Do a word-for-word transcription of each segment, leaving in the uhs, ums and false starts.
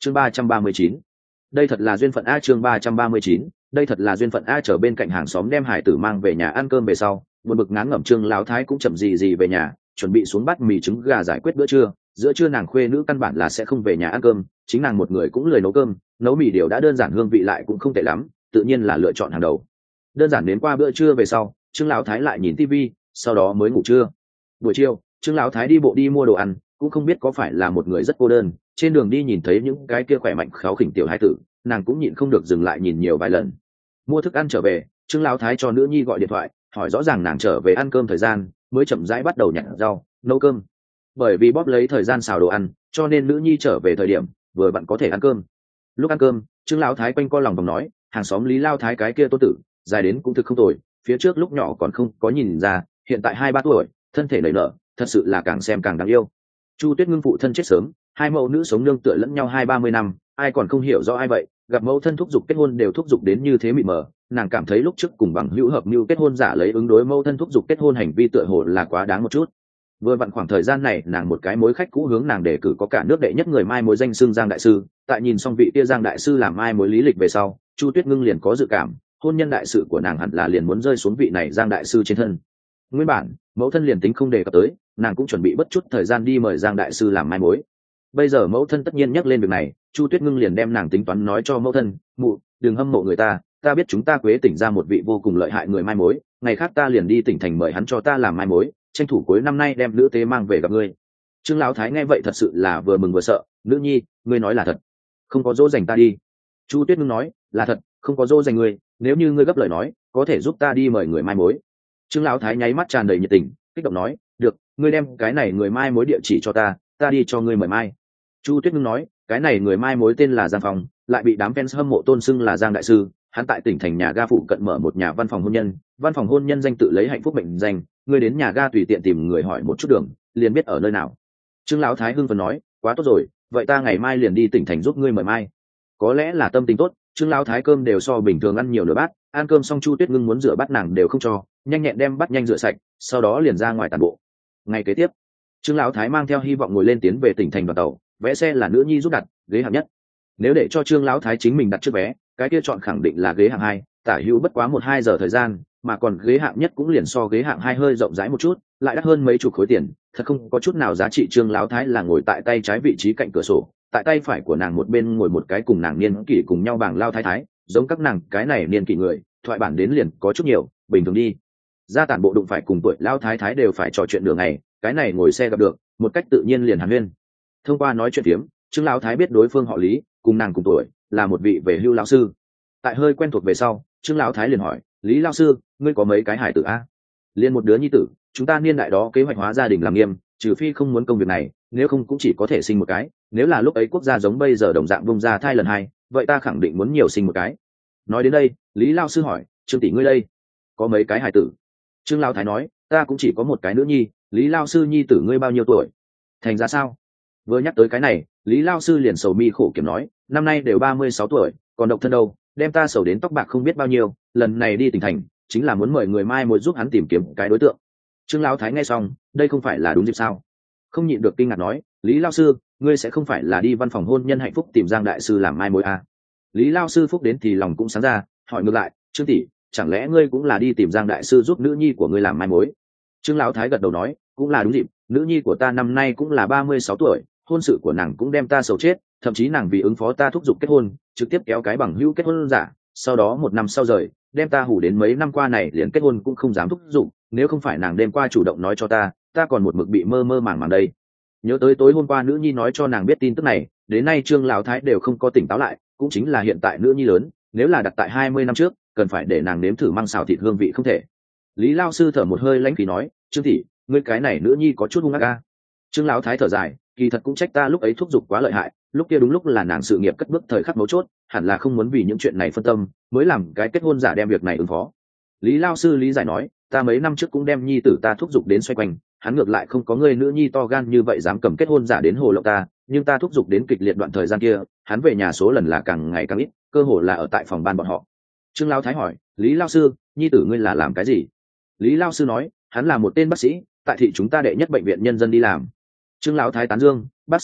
chương ba trăm ba mươi chín, đây thật là duyên phận a. Chương ba trăm ba mươi chín, đây thật là duyên phận a. Trở bên cạnh hàng xóm đem hải tử mang về nhà ăn cơm về sau, buồn bực ngán ngẩm Trương Lão Thái cũng chậm gì gì về nhà, chuẩn bị xuống bát mì trứng gà giải quyết bữa trưa. Giữa trưa nàng khuê nữ căn bản là sẽ không về nhà ăn cơm, chính nàng một người cũng lười nấu cơm, nấu mì điều đã đơn giản hương vị lại cũng không tệ lắm, tự nhiên là lựa chọn hàng đầu. Đơn giản đến qua bữa trưa về sau, Trương Lão Thái lại nhìn tivi, sau đó mới ngủ trưa. Buổi chiều, Trương Lão Thái đi bộ đi mua đồ ăn, cũng không biết có phải là một người rất cô đơn, trên đường đi nhìn thấy những cái kia khỏe mạnh kháu khỉnh tiểu hai tử, nàng cũng nhịn không được dừng lại nhìn nhiều vài lần. Mua thức ăn trở về, Trương Lão Thái cho nữ nhi gọi điện thoại, hỏi rõ ràng nàng trở về ăn cơm thời gian, mới chậm rãi bắt đầu nhặt rau, nấu cơm. Bởi vì bóp lấy thời gian xào đồ ăn, cho nên nữ nhi trở về thời điểm vừa bạn có thể ăn cơm. Lúc ăn cơm, Trương Lão Thái quanh co lòng vòng nói, hàng xóm Lý Lao Thái cái kia tô tử, dài đến cũng thực không tồi, phía trước lúc nhỏ còn không có nhìn ra, hiện tại hai ba tuổi, thân thể nảy nở, thật sự là càng xem càng đáng yêu. Chu Tuyết Ngưng phụ thân chết sớm, hai mẫu nữ sống nương tựa lẫn nhau hai ba mươi năm, ai còn không hiểu rõ ai vậy, gặp mẫu thân thúc giục kết hôn đều thúc giục đến như thế mịt mờ, nàng cảm thấy lúc trước cùng bằng hữu hợp mưu kết hôn giả lấy ứng đối mẫu thân thúc giục kết hôn hành vi tựa hồ là quá đáng một chút. Vừa vặn khoảng thời gian này nàng một cái mối khách cũ hướng nàng đề cử có cả nước đệ nhất người mai mối danh xưng Giang đại sư, tại nhìn xong vị kia Giang đại sư làm mai mối lý lịch về sau, Chu Tuyết Ngưng liền có dự cảm, hôn nhân đại sự của nàng hẳn là liền muốn rơi xuống vị này Giang đại sư trên thân. Nguyên bản, mẫu thân liền tính không đề cập tới, nàng cũng chuẩn bị bất chút thời gian đi mời Giang đại sư làm mai mối. Bây giờ mẫu thân tất nhiên nhắc lên việc này, Chu Tuyết Ngưng liền đem nàng tính toán nói cho mẫu thân, mụ, đừng hâm mộ người ta, ta biết chúng ta Quế tỉnh ra một vị vô cùng lợi hại người mai mối, ngày khác ta liền đi tỉnh thành mời hắn cho ta làm mai mối, tranh thủ cuối năm nay đem nữ tế mang về gặp ngươi. Trương Lão Thái nghe vậy thật sự là vừa mừng vừa sợ, nữ nhi, ngươi nói là thật, không có dỗ dành ta đi. Chu Tuyết Ngưng nói, là thật, không có dỗ dành ngươi, nếu như ngươi gấp lời nói, có thể giúp ta đi mời người mai mối. Trương Lão Thái nháy mắt tràn đầy nhiệt tình, kích động nói, được, ngươi đem cái này người mai mối địa chỉ cho ta, ta đi cho ngươi mời mai. Chu Tuyết Ngưng nói, cái này người mai mối tên là Giang Phong, lại bị đám fans hâm mộ tôn xưng là Giang đại sư, hắn tại tỉnh thành nhà ga phụ cận mở một nhà văn phòng hôn nhân, văn phòng hôn nhân danh tự lấy hạnh phúc mệnh danh, ngươi đến nhà ga tùy tiện tìm người hỏi một chút đường, liền biết ở nơi nào. Trương Lão Thái hưng phấn nói, quá tốt rồi, vậy ta ngày mai liền đi tỉnh thành giúp ngươi mời mai. Có lẽ là tâm tình tốt, Trương Lão Thái cơm đều so bình thường ăn nhiều nửa bát, ăn cơm xong Chu Tuyết Ngưng muốn rửa bát nàng đều không cho, nhanh nhẹn đem bát nhanh rửa sạch, sau đó liền ra ngoài tản bộ. Ngày kế tiếp, Trương Lão Thái mang theo hy vọng ngồi lên tiến về tỉnh thành đoàn tàu, vé xe là nữ nhi giúp đặt, ghế hạng nhất. Nếu để cho Trương Lão Thái chính mình đặt trước vé, cái kia chọn khẳng định là ghế hạng hai, tả hữu bất quá một hai giờ thời gian, mà còn ghế hạng nhất cũng liền so ghế hạng hai hơi rộng rãi một chút, lại đắt hơn mấy chục khối tiền, thật không có chút nào giá trị. Trương Lão Thái là ngồi tại tay trái vị trí cạnh cửa sổ, tại tay phải của nàng một bên ngồi một cái cùng nàng niên kỷ cùng nhau bảng lao thái thái, giống các nàng cái này niên kỷ người, thoại bản đến liền có chút nhiều, bình thường đi ra tản bộ đụng phải cùng tuổi lao thái thái đều phải trò chuyện đường ngày, cái này ngồi xe gặp được, một cách tự nhiên liền hàn huyên. Thông qua nói chuyện phiếm, Trương Lão Thái biết đối phương họ Lý, cùng nàng cùng tuổi, là một vị về hưu lão sư. Tại hơi quen thuộc về sau, Trương Lão Thái liền hỏi, Lý lão sư, ngươi có mấy cái hải tử a? Liên một đứa nhi tử, chúng ta niên đại đó kế hoạch hóa gia đình làm nghiêm, trừ phi không muốn công việc này, nếu không cũng chỉ có thể sinh một cái, nếu là lúc ấy quốc gia giống bây giờ đồng dạng bung ra thai lần hai, vậy ta khẳng định muốn nhiều sinh một cái. Nói đến đây, Lý lão sư hỏi, Trương tỷ ngươi đây, có mấy cái hải tử? Trương Lão Thái nói, ta cũng chỉ có một cái nữ nhi. Lý lão sư nhi tử ngươi bao nhiêu tuổi? Thành ra sao? Vừa nhắc tới cái này, Lý lão sư liền sầu mi khổ kiểm nói, năm nay đều ba mươi sáu tuổi, còn độc thân đâu, đem ta sầu đến tóc bạc không biết bao nhiêu, lần này đi tỉnh thành chính là muốn mời người mai mối giúp hắn tìm kiếm cái đối tượng. Trương Lão Thái nghe xong, đây không phải là đúng dịp sao? Không nhịn được kinh ngạc nói, Lý lão sư, ngươi sẽ không phải là đi văn phòng hôn nhân hạnh phúc tìm Giang đại sư làm mai mối à? Lý lão sư phúc đến thì lòng cũng sáng ra, hỏi ngược lại, Trương tỷ, chẳng lẽ ngươi cũng là đi tìm Giang đại sư giúp nữ nhi của ngươi làm mai mối? Trương Lão Thái gật đầu nói, cũng là đúng dịp, nữ nhi của ta năm nay cũng là ba mươi sáu tuổi, hôn sự của nàng cũng đem ta sầu chết, thậm chí nàng vì ứng phó ta thúc giục kết hôn, trực tiếp kéo cái bằng hữu kết hôn giả, sau đó một năm sau rời, đem ta hủ đến mấy năm qua này liền kết hôn cũng không dám thúc giục, nếu không phải nàng đêm qua chủ động nói cho ta, ta còn một mực bị mơ mơ màng màng đây. Nhớ tới tối hôm qua nữ nhi nói cho nàng biết tin tức này, đến nay Trương Lão Thái đều không có tỉnh táo lại, cũng chính là hiện tại nữ nhi lớn, nếu là đặt tại hai mươi năm trước, cần phải để nàng nếm thử măng xào thịt hương vị không thể. Lý lão sư thở một hơi lãnh khí nói, Trương tỷ, ngươi cái này nữ nhi có chút hung ác a. Trương Lão Thái thở dài, kỳ thật cũng trách ta lúc ấy thúc giục quá lợi hại, lúc kia đúng lúc là nàng sự nghiệp cất bước thời khắc mấu chốt, hẳn là không muốn vì những chuyện này phân tâm, mới làm cái kết hôn giả đem việc này ứng phó. Lý lão sư lý giải nói, ta mấy năm trước cũng đem nhi tử ta thúc giục đến xoay quanh, hắn ngược lại không có người nữ nhi to gan như vậy dám cầm kết hôn giả đến hồ lộng ta, nhưng ta thúc giục đến kịch liệt đoạn thời gian kia, hắn về nhà số lần là càng ngày càng ít, cơ hồ là ở tại phòng ban bọn họ. Trương Lão Thái hỏi, Lý lão sư, nhi tử ngươi là làm cái gì? Lý lão sư nói, hắn là một tên bác sĩ, tại thị chúng ta đệ nhất bệnh viện nhân dân đi làm. Trương Lão Thái tán dương, bác sĩ tốt,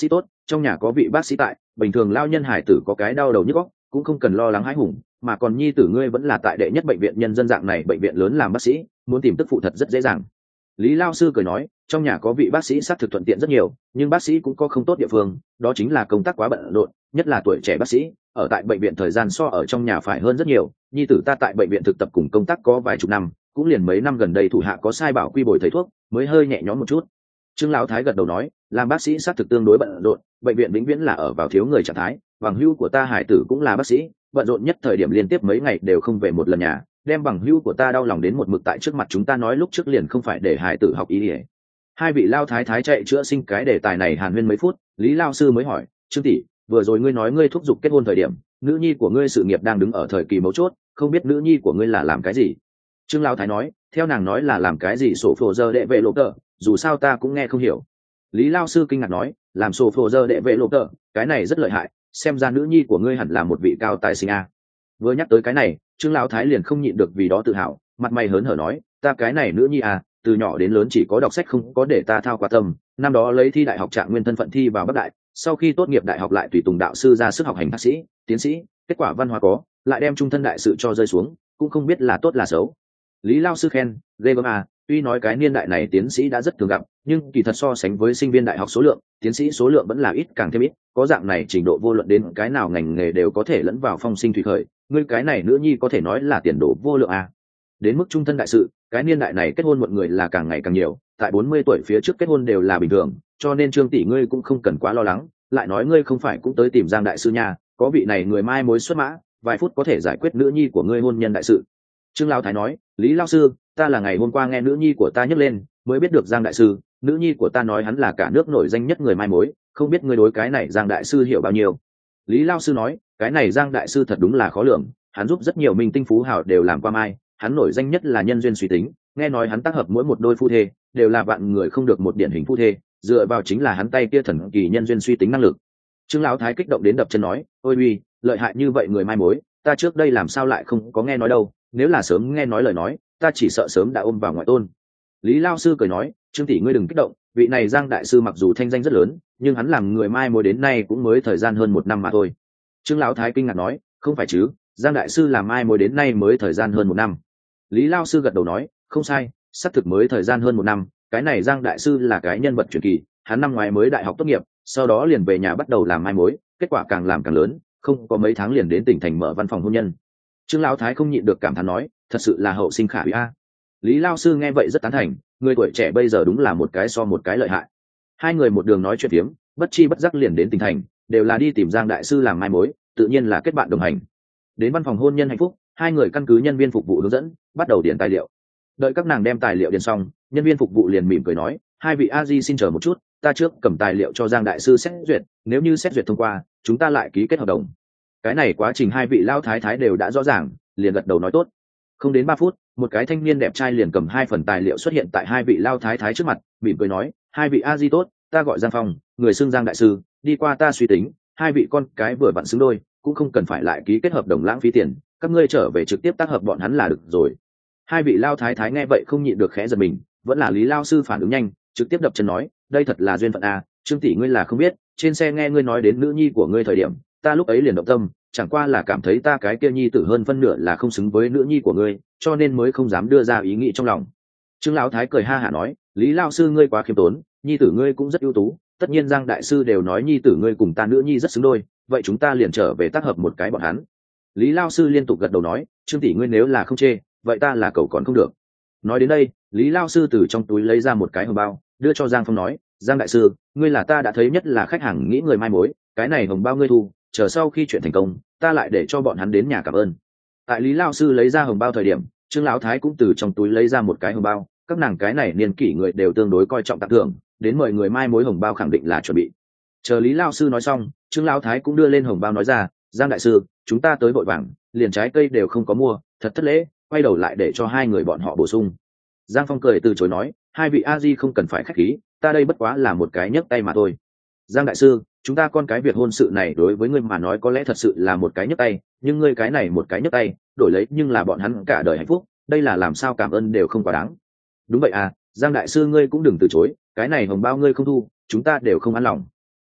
trong nhà có vị bác sĩ tại, bình thường lao nhân hải tử có cái đau đầu nhức óc cũng không cần lo lắng hãi hùng, mà còn nhi tử ngươi vẫn là tại đệ nhất bệnh viện nhân dân dạng này bệnh viện lớn làm bác sĩ, muốn tìm tức phụ thật rất dễ dàng. Lý lao sư cười nói, trong nhà có vị bác sĩ xác thực thuận tiện rất nhiều, nhưng bác sĩ cũng có không tốt địa phương, đó chính là công tác quá bận rộn, nhất là tuổi trẻ bác sĩ ở tại bệnh viện thời gian so ở trong nhà phải hơn rất nhiều. Nhi tử ta tại bệnh viện thực tập cùng công tác có vài chục năm, cũng liền mấy năm gần đây thủ hạ có sai bảo quy bồi thầy thuốc mới hơi nhẹ nhõm một chút. Trương lão thái gật đầu nói, làm bác sĩ xác thực tương đối bận rộn, bệnh viện vĩnh viễn là ở vào thiếu người trạng thái, bằng hữu của ta hải tử cũng là bác sĩ, bận rộn nhất thời điểm liên tiếp mấy ngày đều không về một lần nhà, đem bằng hữu của ta đau lòng đến một mực tại trước mặt chúng ta nói lúc trước liền không phải để hải tử học y. Hai vị lao thái thái chạy chữa sinh cái đề tài này hàn huyên mấy phút, Lý lao sư mới hỏi, Trương tỷ, vừa rồi ngươi nói ngươi thúc giục kết hôn thời điểm, nữ nhi của ngươi sự nghiệp đang đứng ở thời kỳ mấu chốt, không biết nữ nhi của ngươi là làm cái gì? Trương lao thái nói, theo nàng nói là làm cái gì sổ phổ dơ đệ vệ lộ tờ, dù sao ta cũng nghe không hiểu. Lý lao sư kinh ngạc nói, làm sổ phổ dơ đệ vệ lộ tờ, cái này rất lợi hại, xem ra nữ nhi của ngươi hẳn là một vị cao tài sinh a. Vừa nhắc tới cái này, Trương lão thái liền không nhịn được vì đó tự hào, mặt mày hớn hở nói, ta cái này nữ nhi à, từ nhỏ đến lớn chỉ có đọc sách không có để ta thao qua tâm, năm đó lấy thi đại học trạng nguyên thân phận thi vào Bắc Đại, sau khi tốt nghiệp đại học lại tùy tùng đạo sư ra sức học hành thạc sĩ, tiến sĩ, kết quả văn hóa có, lại đem trung thân đại sự cho rơi xuống, cũng không biết là tốt là xấu. Lý lao sư khen, ghê gớm à, tuy nói cái niên đại này tiến sĩ đã rất thường gặp, nhưng kỳ thật so sánh với sinh viên đại học số lượng, tiến sĩ số lượng vẫn là ít càng thêm ít, có dạng này trình độ vô luận đến cái nào ngành nghề đều có thể lẫn vào phong sinh thủy khởi, ngươi cái này nữ nhi có thể nói là tiền đồ vô lượng à. Đến mức trung thân đại sự, cái niên đại này kết hôn muộn người là càng ngày càng nhiều, tại bốn mươi tuổi phía trước kết hôn đều là bình thường, cho nên Trương tỷ ngươi cũng không cần quá lo lắng, lại nói ngươi không phải cũng tới tìm Giang đại sư nhà, có vị này người mai mối xuất mã, vài phút có thể giải quyết nữ nhi của ngươi hôn nhân đại sự. Trương lão thái nói, Lý lão sư, ta là ngày hôm qua nghe nữ nhi của ta nhắc lên, mới biết được Giang đại sư, nữ nhi của ta nói hắn là cả nước nổi danh nhất người mai mối, không biết ngươi đối cái này Giang đại sư hiểu bao nhiêu. Lý lão sư nói, cái này Giang đại sư thật đúng là khó lường, hắn giúp rất nhiều minh tinh phú hào đều làm qua mai, hắn nổi danh nhất là nhân duyên suy tính, nghe nói hắn tác hợp mỗi một đôi phu thê đều là vạn người không được một điển hình phu thê, dựa vào chính là hắn tay kia thần kỳ nhân duyên suy tính năng lực. Trương lão thái kích động đến đập chân nói, ôi uy, lợi hại như vậy người mai mối, ta trước đây làm sao lại không có nghe nói đâu, nếu là sớm nghe nói lời nói, ta chỉ sợ sớm đã ôm vào ngoại tôn. Lý lao sư cười nói, Trương tỷ ngươi đừng kích động, vị này Giang đại sư mặc dù thanh danh rất lớn, nhưng hắn làm người mai mối đến nay cũng mới thời gian hơn một năm mà thôi. Trương lão thái kinh ngạc nói, không phải chứ, Giang đại sư làm mai mối đến nay mới thời gian hơn một năm. Lý lao sư gật đầu nói, không sai, xác thực mới thời gian hơn một năm, cái này Giang đại sư là cái nhân vật truyền kỳ, hắn năm ngoái mới đại học tốt nghiệp, sau đó liền về nhà bắt đầu làm mai mối, kết quả càng làm càng lớn, không có mấy tháng liền đến tỉnh thành mở văn phòng hôn nhân. Trương lão thái không nhịn được cảm thán nói, thật sự là hậu sinh khả úy a. Lý lao sư nghe vậy rất tán thành, người tuổi trẻ bây giờ đúng là một cái so một cái lợi hại. Hai người một đường nói chuyện phiếm, bất chi bất giác liền đến tỉnh thành, đều là đi tìm Giang đại sư làm mai mối, tự nhiên là kết bạn đồng hành. Đến văn phòng hôn nhân hạnh phúc, hai người căn cứ nhân viên phục vụ hướng dẫn, bắt đầu điền tài liệu. Đợi các nàng đem tài liệu điền xong, nhân viên phục vụ liền mỉm cười nói, hai vị a di xin chờ một chút, ta trước cầm tài liệu cho Giang đại sư xét duyệt, nếu như xét duyệt thông qua, chúng ta lại ký kết hợp đồng. Cái này quá trình hai vị lao thái thái đều đã rõ ràng, liền gật đầu nói tốt. Không đến ba phút, một cái thanh niên đẹp trai liền cầm hai phần tài liệu xuất hiện tại hai vị lao thái thái trước mặt, mỉm cười nói, hai vị a di tốt, ta gọi Giang Phong, người xưng Giang đại sư, đi qua ta suy tính, hai vị con cái vừa vặn xứng đôi, cũng không cần phải lại ký kết hợp đồng lãng phí tiền, các ngươi trở về trực tiếp tác hợp bọn hắn là được rồi. Hai vị lao thái thái nghe vậy không nhịn được khẽ giật mình, vẫn là Lý lao sư phản ứng nhanh, trực tiếp đập chân nói, đây thật là duyên phận a, Trương tỷ ngươi là không biết, trên xe nghe ngươi nói đến nữ nhi của ngươi thời điểm, ta lúc ấy liền động tâm, chẳng qua là cảm thấy ta cái kia nhi tử hơn phân nửa là không xứng với nữ nhi của ngươi, cho nên mới không dám đưa ra ý nghĩ trong lòng. Trương lão thái cười ha hả nói, Lý lao sư ngươi quá khiêm tốn, nhi tử ngươi cũng rất ưu tú, tất nhiên Giang đại sư đều nói nhi tử ngươi cùng ta nữ nhi rất xứng đôi, vậy chúng ta liền trở về tác hợp một cái bọn hắn. Lý lao sư liên tục gật đầu nói, Trương tỷ ngươi nếu là không chê, vậy ta là cầu còn không được. Nói đến đây, Lý lao sư từ trong túi lấy ra một cái hồng bao, đưa cho Giang Phong nói, Giang đại sư, ngươi là ta đã thấy nhất là khách hàng nghĩ người mai mối, cái này hồng bao ngươi thu, chờ sau khi chuyện thành công, ta lại để cho bọn hắn đến nhà cảm ơn. Tại Lý lao sư lấy ra hồng bao thời điểm, Trương lão thái cũng từ trong túi lấy ra một cái hồng bao, các nàng cái này niên kỷ người đều tương đối coi trọng tặng thưởng, đến mời người mai mối hồng bao khẳng định là chuẩn bị. Chờ Lý lao sư nói xong, Trương lão thái cũng đưa lên hồng bao nói ra, Giang đại sư, chúng ta tới vội vàng, liền trái cây đều không có mua, thật thất lễ, quay đầu lại để cho hai người bọn họ bổ sung. Giang Phong cười từ chối nói, hai vị a di không cần phải khách khí, ta đây bất quá là một cái nhấc tay mà thôi. Giang đại sư, chúng ta con cái việc hôn sự này đối với ngươi mà nói có lẽ thật sự là một cái nhấc tay, nhưng ngươi cái này một cái nhấc tay, đổi lấy nhưng là bọn hắn cả đời hạnh phúc, đây là làm sao cảm ơn đều không quá đáng. Đúng vậy à, Giang đại sư ngươi cũng đừng từ chối, cái này hồng bao ngươi không thu, chúng ta đều không an lòng.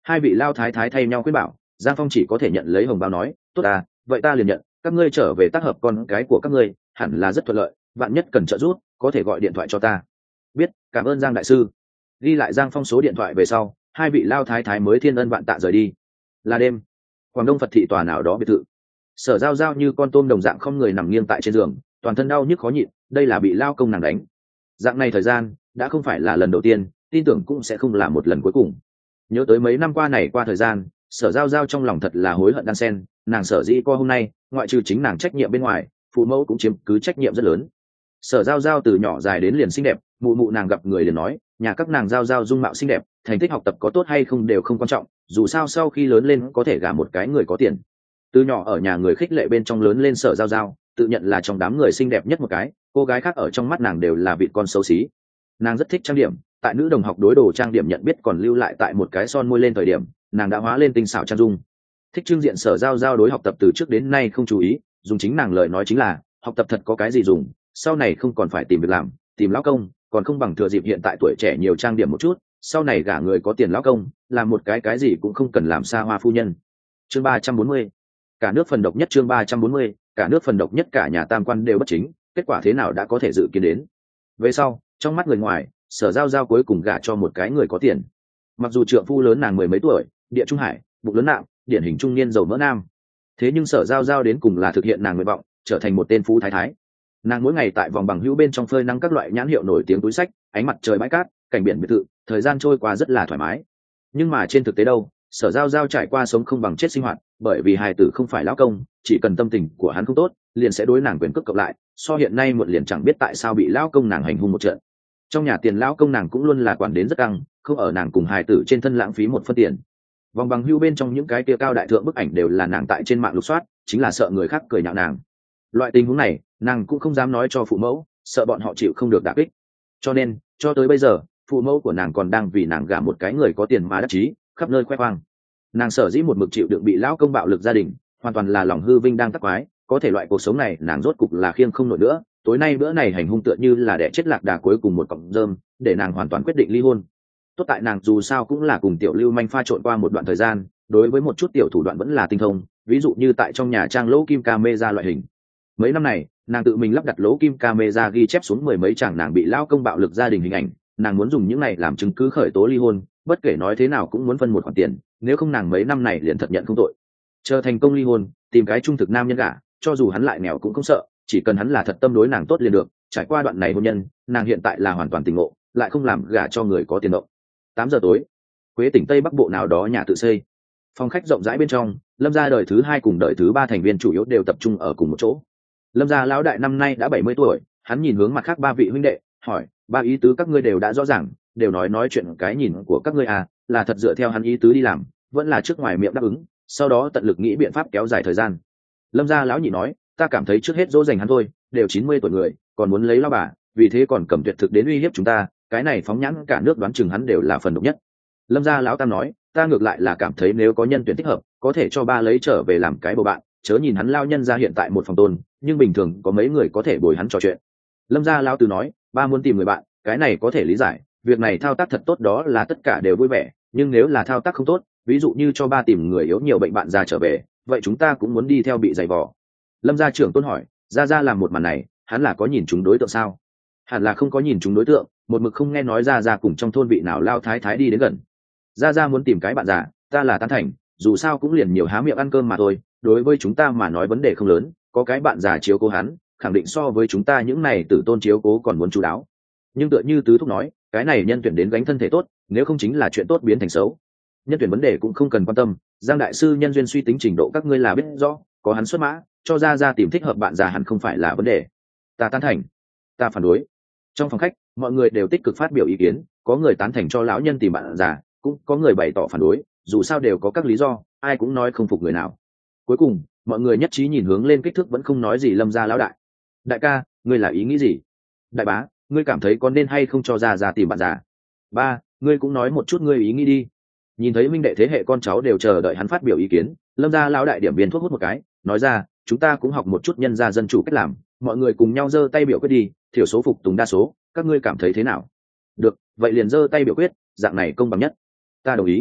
Hai vị lao thái thái thay nhau khuyên bảo, Giang Phong chỉ có thể nhận lấy hồng bao nói, tốt à, vậy ta liền nhận, các ngươi trở về tác hợp con cái của các ngươi hẳn là rất thuận lợi, vạn nhất cần trợ giúp có thể gọi điện thoại cho ta. Biết, cảm ơn Giang đại sư. Ghi lại Giang Phong số điện thoại về sau, hai vị lao thái thái mới thiên ân vạn tạ rời đi. Là đêm, Quảng Đông Phật thị tòa nào đó biệt thự. Sở Giao Giao như con tôm đồng dạng không người nằm nghiêng tại trên giường, toàn thân đau nhức khó nhịn, đây là bị lao công nàng đánh. Dạng này thời gian đã không phải là lần đầu tiên, tin tưởng cũng sẽ không là một lần cuối cùng. Nhớ tới mấy năm qua này qua thời gian, Sở Giao Giao trong lòng thật là hối hận đan sen, nàng sở dĩ co hôm nay, ngoại trừ chính nàng trách nhiệm bên ngoài, phụ mẫu cũng chiếm cứ trách nhiệm rất lớn. Sở Giao Giao từ nhỏ dài đến liền xinh đẹp, mụ mụ nàng gặp người liền nói, nhà các nàng Giao Giao dung mạo xinh đẹp, thành tích học tập có tốt hay không đều không quan trọng, dù sao sau khi lớn lên có thể gả một cái người có tiền. Từ nhỏ ở nhà người khích lệ bên trong lớn lên Sở Giao Giao, tự nhận là trong đám người xinh đẹp nhất một cái, cô gái khác ở trong mắt nàng đều là vị con xấu xí. Nàng rất thích trang điểm, tại nữ đồng học đối đồ trang điểm nhận biết còn lưu lại tại một cái son môi lên thời điểm, nàng đã hóa lên tinh xảo trang dung. Thích trưng diện Sở Giao Giao đối học tập từ trước đến nay không chú ý, dùng chính nàng lời nói chính là, học tập thật có cái gì dùng, sau này không còn phải tìm việc làm, tìm lão công, còn không bằng thừa dịp hiện tại tuổi trẻ nhiều trang điểm một chút, sau này gả người có tiền lão công, làm một cái cái gì cũng không cần làm xa hoa phu nhân. Chương ba trăm bốn mươi, cả nước phần độc nhất. Chương ba trăm bốn mươi, cả nước phần độc nhất. Cả nhà tam quan đều bất chính, kết quả thế nào đã có thể dự kiến đến. Về sau, trong mắt người ngoài, Sở Giao Giao cuối cùng gả cho một cái người có tiền. Mặc dù trượng phu lớn nàng mười mấy tuổi, địa trung hải, bụng lớn nạm, điển hình trung niên giàu mỡ nam, thế nhưng Sở Giao Giao đến cùng là thực hiện nàng nguyện vọng, trở thành một tên phú thái thái. Nàng mỗi ngày tại vòng bằng hữu bên trong phơi nắng các loại nhãn hiệu nổi tiếng túi sách, ánh mặt trời bãi cát, cảnh biển biệt thự, thời gian trôi qua rất là thoải mái. Nhưng mà trên thực tế đâu, Sở Giao Giao trải qua sống không bằng chết sinh hoạt, bởi vì hài tử không phải lão công, chỉ cần tâm tình của hắn không tốt, liền sẽ đối nàng quyền cước cộng lại, so hiện nay một liền chẳng biết tại sao bị lão công nàng hành hung một trận. Trong nhà tiền lão công nàng cũng luôn là quản đến rất căng, không ở nàng cùng hài tử trên thân lãng phí một phân tiền. Vòng bằng hưu bên trong những cái kia cao đại thượng bức ảnh đều là nàng tại trên mạng lục soát, chính là sợ người khác cười nhạo nàng. Loại tình huống này nàng cũng không dám nói cho phụ mẫu, sợ bọn họ chịu không được đả kích. Cho nên cho tới bây giờ phụ mẫu của nàng còn đang vì nàng gả một cái người có tiền mà đắc chí, khắp nơi khoe khoang. Nàng sở dĩ một mực chịu đựng bị lão công bạo lực gia đình, hoàn toàn là lòng hư vinh đang tắc quái, có thể loại cuộc sống này nàng rốt cục là khiêng không nổi nữa. Tối nay bữa này hành hung tựa như là đẻ chết lạc đà cuối cùng một cọng rơm, để nàng hoàn toàn quyết định ly hôn. Tốt tại nàng dù sao cũng là cùng tiểu lưu manh pha trộn qua một đoạn thời gian, đối với một chút tiểu thủ đoạn vẫn là tinh thông, ví dụ như tại trong nhà trang lỗ kim camera loại hình. Mấy năm này nàng tự mình lắp đặt lỗ kim camera ghi chép xuống mười mấy chàng nàng bị lao công bạo lực gia đình hình ảnh, nàng muốn dùng những này làm chứng cứ khởi tố ly hôn, bất kể nói thế nào cũng muốn phân một khoản tiền, nếu không nàng mấy năm này liền thật nhận không tội. Chờ thành công ly hôn, tìm cái trung thực nam nhân gả, cho dù hắn lại nghèo cũng không sợ, chỉ cần hắn là thật tâm đối nàng tốt liền được. Trải qua đoạn này hôn nhân, nàng hiện tại là hoàn toàn tỉnh ngộ, lại không làm gả cho người có tiền động. Tám giờ tối, Quế tỉnh Tây Bắc Bộ nào đó nhà tự xây, phòng khách rộng rãi bên trong, Lâm gia đời thứ hai cùng đời thứ ba thành viên chủ yếu đều tập trung ở cùng một chỗ. Lâm gia lão đại năm nay đã bảy mươi tuổi, hắn nhìn hướng mặt khác ba vị huynh đệ, hỏi, ba ý tứ các ngươi đều đã rõ ràng, đều nói nói chuyện cái nhìn của các ngươi à, là thật dựa theo hắn ý tứ đi làm, vẫn là trước ngoài miệng đáp ứng, sau đó tận lực nghĩ biện pháp kéo dài thời gian. Lâm gia lão nhị nói, ta cảm thấy trước hết dỗ dành hắn thôi, đều chín mươi tuổi người, còn muốn lấy lao bà, vì thế còn cầm tuyệt thực đến uy hiếp chúng ta, cái này phóng nhãn cả nước đoán chừng hắn đều là phần độc nhất. Lâm gia lão tam nói, ta ngược lại là cảm thấy nếu có nhân tuyển thích hợp, có thể cho ba lấy trở về làm cái bầu bạn, chớ nhìn hắn lao nhân ra hiện tại một phòng tôn, nhưng bình thường có mấy người có thể bồi hắn trò chuyện. Lâm gia lão tứ nói, ba muốn tìm người bạn, cái này có thể lý giải, việc này thao tác thật tốt đó là tất cả đều vui vẻ, nhưng nếu là thao tác không tốt, ví dụ như cho ba tìm người yếu nhiều bệnh bạn già trở về, vậy chúng ta cũng muốn đi theo bị giày vò. Lâm gia trưởng tôn hỏi, gia gia làm một màn này, hắn là có nhìn chúng đối tượng sao? Hẳn là không có nhìn chúng đối tượng, một mực không nghe nói gia gia cùng trong thôn vị nào lao thái thái đi đến gần. Gia gia muốn tìm cái bạn già, ta là tán thành, dù sao cũng liền nhiều há miệng ăn cơm mà thôi, đối với chúng ta mà nói vấn đề không lớn, có cái bạn già chiếu cố hắn, khẳng định so với chúng ta những này tử tôn chiếu cố còn muốn chú đáo. Nhưng tựa như tứ thúc nói, cái này nhân tuyển đến gánh thân thể tốt, nếu không chính là chuyện tốt biến thành xấu. Nhân tuyển vấn đề cũng không cần quan tâm, Giang đại sư nhân duyên suy tính trình độ các ngươi là biết rõ, có hắn xuất mã, cho ra ra tìm thích hợp bạn già hẳn không phải là vấn đề. Ta tán thành, ta phản đối. Trong phòng khách, mọi người đều tích cực phát biểu ý kiến, có người tán thành cho lão nhân tìm bạn già, cũng có người bày tỏ phản đối, dù sao đều có các lý do, ai cũng nói không phục người nào. Cuối cùng, mọi người nhất trí nhìn hướng lên kích thước vẫn không nói gì Lâm gia lão đại. Đại ca, ngươi là ý nghĩ gì? Đại bá, ngươi cảm thấy có nên hay không cho ra ra tìm bạn già? Ba, ngươi cũng nói một chút ngươi ý nghĩ đi. Nhìn thấy minh đệ thế hệ con cháu đều chờ đợi hắn phát biểu ý kiến, Lâm gia lão đại điểm viên thuốc hút một cái, nói ra, chúng ta cũng học một chút nhân gia dân chủ cách làm, mọi người cùng nhau giơ tay biểu quyết đi, thiểu số phục tùng đa số, các ngươi cảm thấy thế nào? Được, vậy liền giơ tay biểu quyết, dạng này công bằng nhất. Ta đồng ý.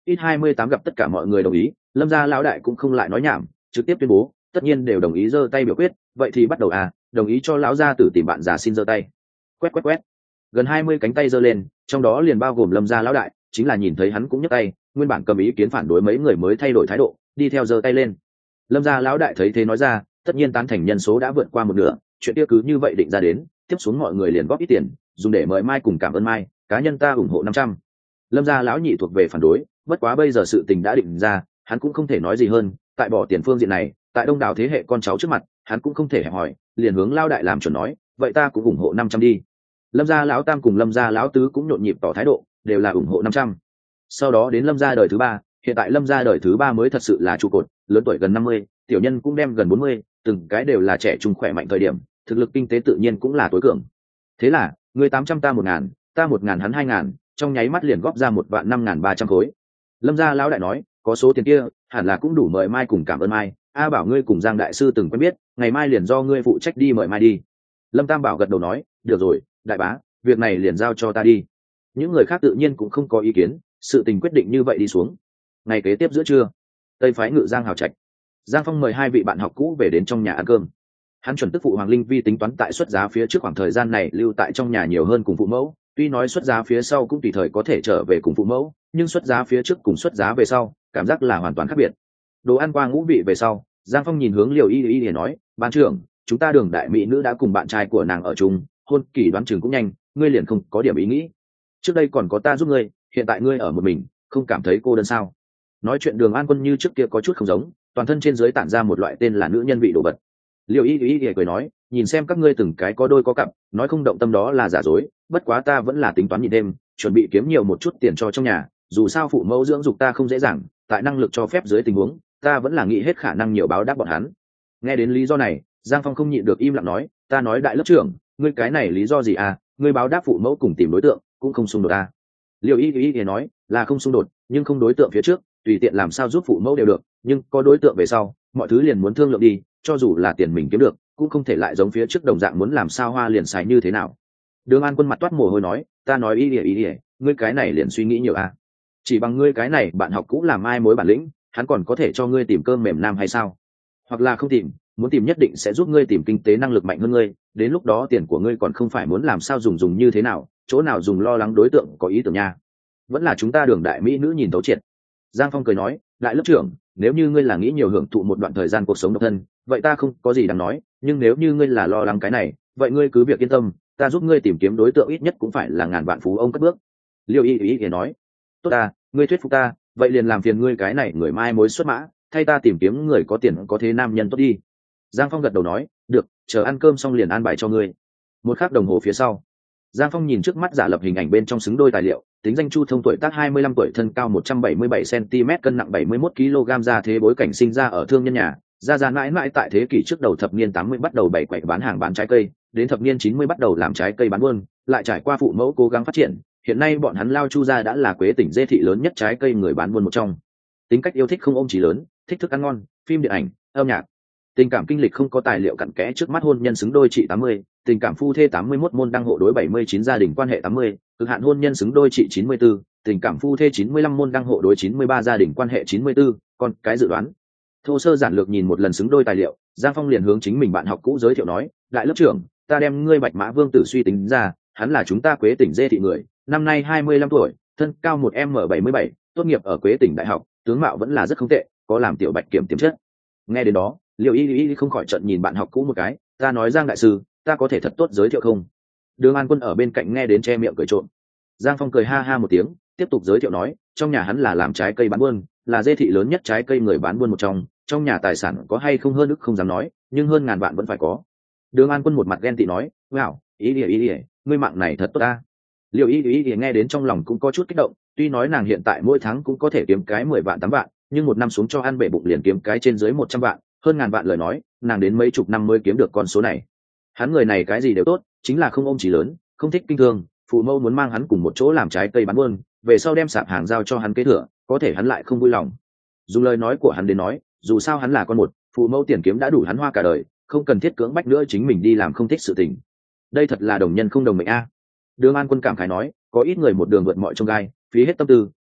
ít hai mươi tám gặp tất cả mọi người đồng ý, Lâm gia lão đại cũng không lại nói nhảm, trực tiếp tuyên bố tất nhiên đều đồng ý giơ tay biểu quyết, vậy thì bắt đầu à, đồng ý cho lão gia tử tìm bạn già xin giơ tay. Quét quét quét, gần hai mươi cánh tay giơ lên, trong đó liền bao gồm Lâm gia lão đại, chính là nhìn thấy hắn cũng nhấc tay, nguyên bản cầm ý kiến phản đối mấy người mới thay đổi thái độ, đi theo giơ tay lên. Lâm gia lão đại thấy thế nói ra, tất nhiên tán thành nhân số đã vượt qua một nửa, chuyện kia cứ như vậy định ra đến, tiếp xuống mọi người liền góp ít tiền, dùng để mời Mai cùng cảm ơn Mai, cá nhân ta ủng hộ năm trăm. Lâm gia lão nhị thuộc về phản đối, bất quá bây giờ sự tình đã định ra, hắn cũng không thể nói gì hơn, tại bỏ tiền phương diện này, tại đông đảo thế hệ con cháu trước mặt, hắn cũng không thể hẹp hỏi, liền hướng lão đại làm chuẩn nói, vậy ta cũng ủng hộ năm trăm đi. Lâm gia lão tam cùng Lâm gia lão tứ cũng nhộn nhịp tỏ thái độ, đều là ủng hộ năm trăm. Sau đó đến Lâm gia đời thứ ba, hiện tại Lâm gia đời thứ ba mới thật sự là trụ cột, lớn tuổi gần năm mươi, tiểu nhân cũng đem gần bốn mươi, từng cái đều là trẻ trung khỏe mạnh thời điểm, thực lực kinh tế tự nhiên cũng là tối cường. Thế là, người tám trăm ta một ngàn, ta một ngàn hắn hai ngàn, trong nháy mắt liền góp ra một vạn năm ngàn ba trăm khối. Lâm gia lão đại nói, có số tiền kia, hẳn là cũng đủ mời Mai cùng cảm ơn Mai, a bảo ngươi cùng Giang đại sư từng quen biết, ngày mai liền do ngươi phụ trách đi mời Mai đi. Lâm Tam Bảo gật đầu nói, được rồi, đại bá, việc này liền giao cho ta đi. Những người khác tự nhiên cũng không có ý kiến, sự tình quyết định như vậy đi xuống. Ngày kế tiếp giữa trưa, Tây phái Ngự Giang hào trạch, Giang Phong mời hai vị bạn học cũ về đến trong nhà ăn cơm. Hắn chuẩn tức phụ Hoàng Linh Vi tính toán tại xuất giá phía trước khoảng thời gian này lưu tại trong nhà nhiều hơn cùng phụ mẫu, tuy nói xuất giá phía sau cũng tùy thời có thể trở về cùng phụ mẫu, nhưng xuất giá phía trước cùng xuất giá về sau, cảm giác là hoàn toàn khác biệt. Đồ ăn qua ngũ vị về sau, Giang Phong nhìn hướng Liều Y Y để nói, ban trưởng, chúng ta Đường đại mỹ nữ đã cùng bạn trai của nàng ở chung, hôn kỳ đoán chừng cũng nhanh, ngươi liền không có điểm ý nghĩ. Trước đây còn có ta giúp ngươi, hiện tại ngươi ở một mình, không cảm thấy cô đơn sao? Nói chuyện Đường An Quân như trước kia có chút không giống, toàn thân trên dưới tản ra một loại tên là nữ nhân vị đồ vật. Liêu Y Y Y cười nói, nhìn xem các ngươi từng cái có đôi có cặp, nói không động tâm đó là giả dối, bất quá ta vẫn là tính toán nhịn đêm, chuẩn bị kiếm nhiều một chút tiền cho trong nhà, dù sao phụ mẫu dưỡng dục ta không dễ dàng, tại năng lực cho phép dưới tình huống, ta vẫn là nghĩ hết khả năng nhiều báo đáp bọn hắn. Nghe đến lý do này, Giang Phong không nhịn được im lặng nói, ta nói đại lớp trưởng, ngươi cái này lý do gì à, ngươi báo đáp phụ mẫu cùng tìm đối tượng, cũng không xung đột à. Liêu Y Y Y nói, là không xung đột, nhưng không đối tượng phía trước, tùy tiện làm sao giúp phụ mẫu đều được, nhưng có đối tượng về sau, mọi thứ liền muốn thương lượng đi, cho dù là tiền mình kiếm được, cũng không thể lại giống phía trước đồng dạng muốn làm sao hoa liền xài như thế nào. Đường An Quân mặt toát mồ hôi nói, ta nói ý ỉa ý ỉa, ngươi cái này liền suy nghĩ nhiều à? Chỉ bằng ngươi cái này bạn học cũ làm ai mối bản lĩnh, hắn còn có thể cho ngươi tìm cơm mềm nam hay sao? Hoặc là không tìm, muốn tìm nhất định sẽ giúp ngươi tìm kinh tế năng lực mạnh hơn ngươi, đến lúc đó tiền của ngươi còn không phải muốn làm sao dùng dùng như thế nào, chỗ nào dùng lo lắng đối tượng có ý tưởng nha. Vẫn là chúng ta Đường đại mỹ nữ nhìn thấu triệt. Giang Phong cười nói, đại lớp trưởng, nếu như ngươi là nghĩ nhiều hưởng thụ một đoạn thời gian cuộc sống độc thân, vậy ta không có gì đáng nói, nhưng nếu như ngươi là lo lắng cái này, vậy ngươi cứ việc yên tâm, ta giúp ngươi tìm kiếm đối tượng ít nhất cũng phải là ngàn vạn phú ông cất bước. Liêu Y Y Y nói, tốt ta, ngươi thuyết phục ta, vậy liền làm phiền ngươi cái này người mai mối xuất mã, thay ta tìm kiếm người có tiền có thế nam nhân tốt đi. Giang Phong gật đầu nói, được, chờ ăn cơm xong liền an bài cho ngươi. Một khắc đồng hồ phía sau, Giang Phong nhìn trước mắt giả lập hình ảnh bên trong xứng đôi tài liệu, tính danh Chu Thông tuổi tác hai mươi lăm tuổi, thân cao một trăm bảy mươi bảy xăng-ti-mét, cân nặng bảy mươi mốt ki lô gam, ra thế bối cảnh sinh ra ở thương nhân nhà, gia gia mãi mãi tại thế kỷ trước đầu thập niên tám mươi bắt đầu bày quậy bán hàng bán trái cây, đến thập niên chín mươi bắt đầu làm trái cây bán buôn, lại trải qua phụ mẫu cố gắng phát triển, hiện nay bọn hắn lao Chu gia đã là Quế tỉnh Dê thị lớn nhất trái cây người bán buôn một trong. Tính cách yêu thích không ôm chí lớn, thích thức ăn ngon, phim điện ảnh, âm nhạc. Tình cảm kinh lịch không có tài liệu cặn kẽ, trước mắt hôn nhân xứng đôi trị tám mươi, tình cảm phu thê tám mươi mốt, môn đăng hộ đối bảy mươi chín, gia đình quan hệ tám mươi, cực hạn hôn nhân xứng đôi trị chín mươi tư, tình cảm phu thê chín mươi lăm, môn đăng hộ đối chín mươi ba, gia đình quan hệ chín mươi tư, còn cái dự đoán. Thô sơ giản lược nhìn một lần xứng đôi tài liệu, Giang Phong liền hướng chính mình bạn học cũ giới thiệu nói, đại lớp trưởng, ta đem ngươi Bạch Mã Vương tử suy tính ra, hắn là chúng ta Quế tỉnh Dê thị người, năm nay hai mươi lăm tuổi, thân cao một m bảy mươi bảy, tốt nghiệp ở Quế tỉnh đại học, tướng mạo vẫn là rất không tệ, có làm tiểu bạch kiểm tiềm chất. Nghe đến đó, Liêu Y Y không khỏi trận nhìn bạn học cũ một cái, ta nói Giang đại sư, ta có thể thật tốt giới thiệu không? Đường An Quân ở bên cạnh nghe đến che miệng cười trộm. Giang Phong cười ha ha một tiếng, tiếp tục giới thiệu nói, trong nhà hắn là làm trái cây bán buôn, là Dê thị lớn nhất trái cây người bán buôn một trong, trong nhà tài sản có hay không hơn ức không dám nói, nhưng hơn ngàn vạn vẫn phải có. Đường An Quân một mặt ghen tị nói, wow, ý ỉa ý ỉa, ngươi mạng này thật tốt ta. Liêu Y Y Y nghe đến trong lòng cũng có chút kích động, tuy nói nàng hiện tại mỗi tháng cũng có thể kiếm cái mười vạn tám vạn, nhưng một năm xuống cho ăn bể bụng liền kiếm cái trên dưới một trăm vạn, hơn ngàn vạn lời nói, nàng đến mấy chục năm mới kiếm được con số này. Hắn người này cái gì đều tốt, chính là không ôm chí lớn, không thích kinh thương, phụ mẫu muốn mang hắn cùng một chỗ làm trái cây bán buôn, về sau đem sạp hàng giao cho hắn kế thừa, có thể hắn lại không vui lòng. Dùng lời nói của hắn đến nói, dù sao hắn là con một, phụ mẫu tiền kiếm đã đủ hắn hoa cả đời, không cần thiết cưỡng bách nữa chính mình đi làm không thích sự tình. Đây thật là đồng nhân không đồng mệnh a. Đường An Quân cảm khái nói, có ít người một đường vượt mọi chông gai, phí hết tâm tư,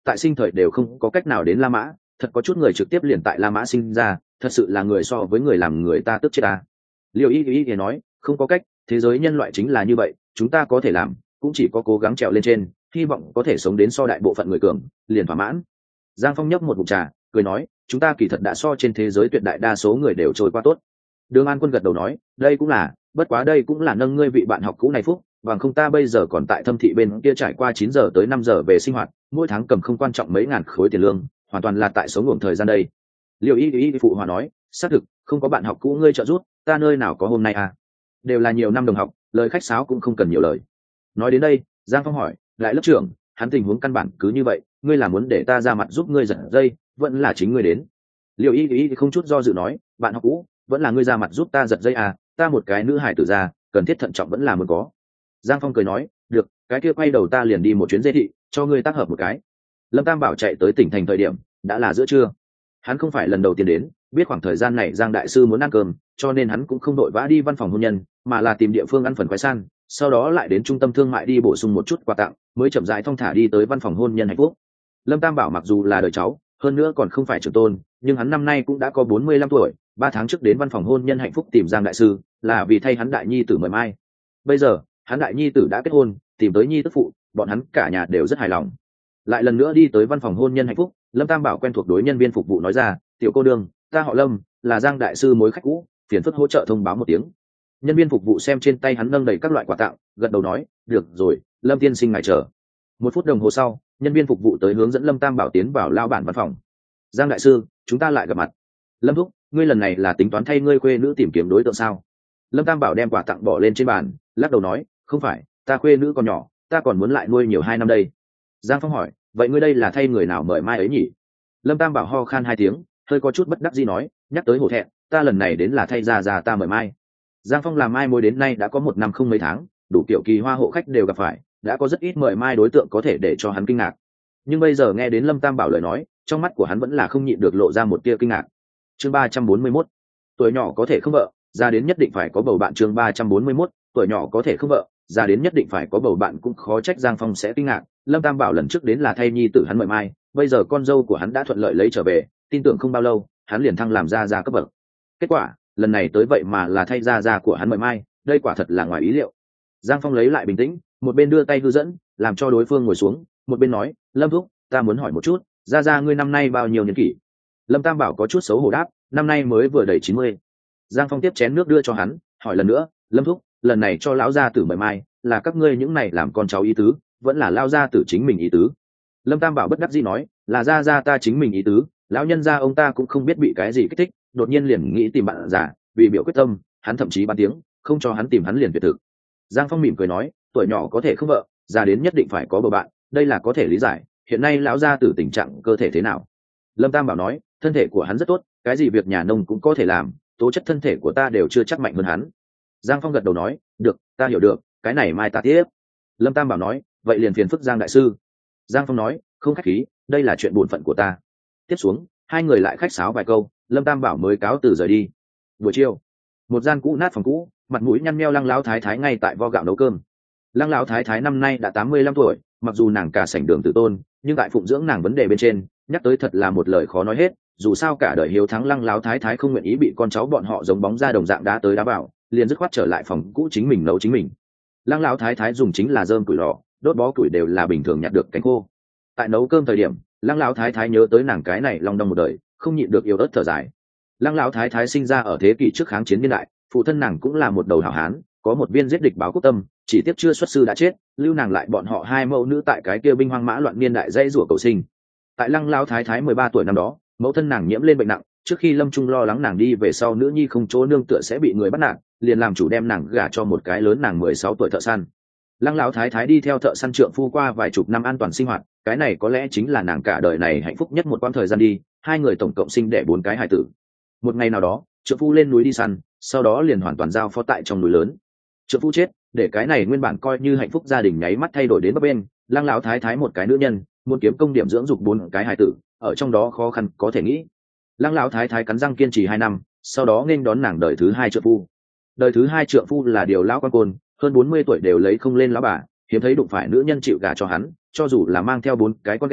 tại sinh thời đều không có cách nào đến La Mã, thật có chút người trực tiếp liền tại La Mã sinh ra, thật sự là người so với người làm người ta tức chết ta. Liêu Y Y Y nói, không có cách, thế giới nhân loại chính là như vậy, chúng ta có thể làm cũng chỉ có cố gắng trèo lên trên, hy vọng có thể sống đến so đại bộ phận người cường, liền thỏa mãn. Giang Phong nhấp một ngụm trà, cười nói, chúng ta kỳ thật đã so trên thế giới tuyệt đại đa số người đều trôi qua tốt. Đường An Quân gật đầu nói, đây cũng là, bất quá đây cũng là nâng ngươi vị bạn học cũ này phúc, bằng không ta bây giờ còn tại Thâm thị bên kia trải qua chín giờ tới năm giờ về sinh hoạt, mỗi tháng cầm không quan trọng mấy ngàn khối tiền lương, hoàn toàn là tại sống ngủ thời gian đây. Liêu Y Y phụ hòa nói, xác thực, không có bạn học cũ ngươi trợ giúp, ta nơi nào có hôm nay à? Đều là nhiều năm đồng học, lời khách sáo cũng không cần nhiều lời. Nói đến đây, Giang Phong hỏi, lại lớp trưởng, hắn tình huống căn bản cứ như vậy, ngươi là muốn để ta ra mặt giúp ngươi giật dây, vẫn là chính ngươi đến? Liêu Y Y không chút do dự nói, bạn học cũ, vẫn là ngươi ra mặt giúp ta giật dây à, ta một cái nữ hải tử ra, cần thiết thận trọng vẫn là muốn có. Giang Phong cười nói, được, cái kia quay đầu ta liền đi một chuyến dê thị, cho ngươi tác hợp một cái. Lâm Tam Bảo chạy tới tỉnh thành thời điểm đã là giữa trưa, hắn không phải lần đầu tiên đến, biết khoảng thời gian này Giang đại sư muốn ăn cơm, cho nên hắn cũng không đội vã đi văn phòng hôn nhân, mà là tìm địa phương ăn phần khoái san, sau đó lại đến trung tâm thương mại đi bổ sung một chút quà tặng, mới chậm rãi thong thả đi tới văn phòng hôn nhân hạnh phúc. Lâm Tam Bảo mặc dù là đời cháu, hơn nữa còn không phải trưởng tôn, nhưng hắn năm nay cũng đã có bốn mươi lăm tuổi, ba tháng trước đến văn phòng hôn nhân hạnh phúc tìm Giang đại sư, là vì thay hắn đại nhi tử mời mai. Bây giờ, hắn đại nhi tử đã kết hôn, tìm tới nhi tức phụ, bọn hắn cả nhà đều rất hài lòng. Lại lần nữa đi tới văn phòng hôn nhân hạnh phúc, Lâm Tam Bảo quen thuộc đối nhân viên phục vụ nói ra, tiểu cô đương, ta họ Lâm, là Giang đại sư mối khách cũ, phiền phức hỗ trợ thông báo một tiếng. Nhân viên phục vụ xem trên tay hắn nâng đầy các loại quà tặng, gật đầu nói, được rồi, Lâm tiên sinh ngài chờ. Một phút đồng hồ sau, nhân viên phục vụ tới hướng dẫn Lâm Tam Bảo tiến vào lao bản văn phòng. Giang đại sư, chúng ta lại gặp mặt. Lâm thúc, ngươi lần này là tính toán thay ngươi khuê nữ tìm kiếm đối tượng sao? Lâm Tam Bảo đem quà tặng bỏ lên trên bàn, lắc đầu nói, không phải, ta khuê nữ còn nhỏ, ta còn muốn lại nuôi nhiều hai năm đây. Giang Phong hỏi, vậy ngươi đây là thay người nào mời mai ấy nhỉ? Lâm Tam Bảo ho khan hai tiếng, hơi có chút bất đắc dĩ nói, nhắc tới hổ thẹn, ta lần này đến là thay ra ra ta mời mai. Giang Phong làm mai mối đến nay đã có một năm không mấy tháng, đủ kiểu kỳ hoa hộ khách đều gặp phải, đã có rất ít mời mai đối tượng có thể để cho hắn kinh ngạc. Nhưng bây giờ nghe đến Lâm Tam Bảo lời nói, trong mắt của hắn vẫn là không nhịn được lộ ra một tia kinh ngạc. Chương ba trăm bốn mươi mốt, tuổi nhỏ có thể không vợ, già đến nhất định phải có bầu bạn. Chương ba trăm bốn mươi mốt, tuổi nhỏ có thể không vợ, già đến nhất định phải có bầu bạn. Cũng khó trách Giang Phong sẽ kinh ngạc, Lâm Tam Bảo lần trước đến là thay nhi tử hắn mời mai, bây giờ con dâu của hắn đã thuận lợi lấy trở về, tin tưởng không bao lâu hắn liền thăng làm gia gia cấp bậc. Kết quả lần này tới vậy mà là thay gia gia của hắn mời mai, đây quả thật là ngoài ý liệu. Giang Phong lấy lại bình tĩnh, một bên đưa tay hư dẫn làm cho đối phương ngồi xuống, một bên nói, Lâm thúc, ta muốn hỏi một chút, gia gia ngươi năm nay bao nhiêu niên kỷ? Lâm Tam Bảo có chút xấu hổ đáp, năm nay mới vừa đầy chín mươi. Giang Phong tiếp chén nước đưa cho hắn, hỏi lần nữa, Lâm thúc, lần này cho lão gia tử mời mai, là các ngươi những này làm con cháu ý tứ, vẫn là lao gia tử chính mình ý tứ? Lâm Tam Bảo bất đắc dĩ nói, là gia gia ta chính mình ý tứ, lão nhân gia ông ta cũng không biết bị cái gì kích thích, đột nhiên liền nghĩ tìm bạn giả, vì biểu quyết tâm, hắn thậm chí bán tiếng, không cho hắn tìm hắn liền tuyệt thực. Giang Phong mỉm cười nói, tuổi nhỏ có thể không vợ, già đến nhất định phải có bầu bạn, đây là có thể lý giải, hiện nay lão gia tử tình trạng cơ thể thế nào? Lâm Tam Bảo nói, thân thể của hắn rất tốt, cái gì việc nhà nông cũng có thể làm, tố chất thân thể của ta đều chưa chắc mạnh hơn hắn. Giang Phong gật đầu nói, được, ta hiểu được, cái này mai ta tiếp. Lâm Tam Bảo nói, vậy liền phiền phức Giang đại sư. Giang Phong nói, không khách khí, đây là chuyện bổn phận của ta. Tiếp xuống, hai người lại khách sáo vài câu, Lâm Tam Bảo mới cáo từ rời đi. Buổi chiều, một gian cũ nát phòng cũ, mặt mũi nhăn nheo Lăng lão thái thái ngay tại vo gạo nấu cơm. Lăng lão thái thái năm nay đã tám mươi lăm tuổi, mặc dù nàng cả sảnh đường tử tôn, nhưng tại phụng dưỡng nàng vấn đề bên trên, nhắc tới thật là một lời khó nói hết. Dù sao cả đời hiếu thắng Lăng lão thái thái không nguyện ý bị con cháu bọn họ giống bóng ra đồng dạng đá tới đá vào, liền dứt khoát trở lại phòng cũ chính mình nấu chính mình. Lăng lão thái thái dùng chính là rơm củi lò, đốt bó củi đều là bình thường nhặt được cánh khô. Tại nấu cơm thời điểm, Lăng lão thái thái nhớ tới nàng cái này long đong một đời, không nhịn được yêu ớt thở dài. Lăng lão thái thái sinh ra ở thế kỷ trước kháng chiến niên đại, phụ thân nàng cũng là một đầu hảo hán, có một viên giết địch báo quốc tâm, chỉ tiếc chưa xuất sư đã chết, lưu nàng lại bọn họ hai mẫu nữ tại cái kia binh hoang mã loạn niên đại dãy rủa cầu sinh. Tại Lăng lão thái thái mười ba tuổi năm đó, mẫu thân nàng nhiễm lên bệnh nặng, trước khi lâm trung lo lắng nàng đi về sau nữ nhi không chỗ nương tựa sẽ bị người bắt nạt, liền làm chủ đem nàng gả cho một cái lớn nàng mười sáu tuổi thợ săn. Lăng lão thái thái đi theo thợ săn trượng phu qua vài chục năm an toàn sinh hoạt, cái này có lẽ chính là nàng cả đời này hạnh phúc nhất một quãng thời gian đi, hai người tổng cộng sinh đẻ bốn cái hài tử. Một ngày nào đó, trượng phu lên núi đi săn, sau đó liền hoàn toàn giao phó tại trong núi lớn. Trượng phu chết, để cái này nguyên bản coi như hạnh phúc gia đình nháy mắt thay đổi đến bấp bên. Lăng lão thái thái một cái nữ nhân, muốn kiếm công điểm dưỡng dục bốn cái hài tử, ở trong đó khó khăn có thể nghĩ. Lăng lão thái thái cắn răng kiên trì hai năm, sau đó nên đón nàng đời thứ hai trượng phu. Đời thứ hai trượng phu là điều lão quan côn, hơn bốn mươi tuổi đều lấy không lên lão bà, hiếm thấy đụng phải nữ nhân chịu gả cho hắn, cho dù là mang theo bốn cái con ghẻ,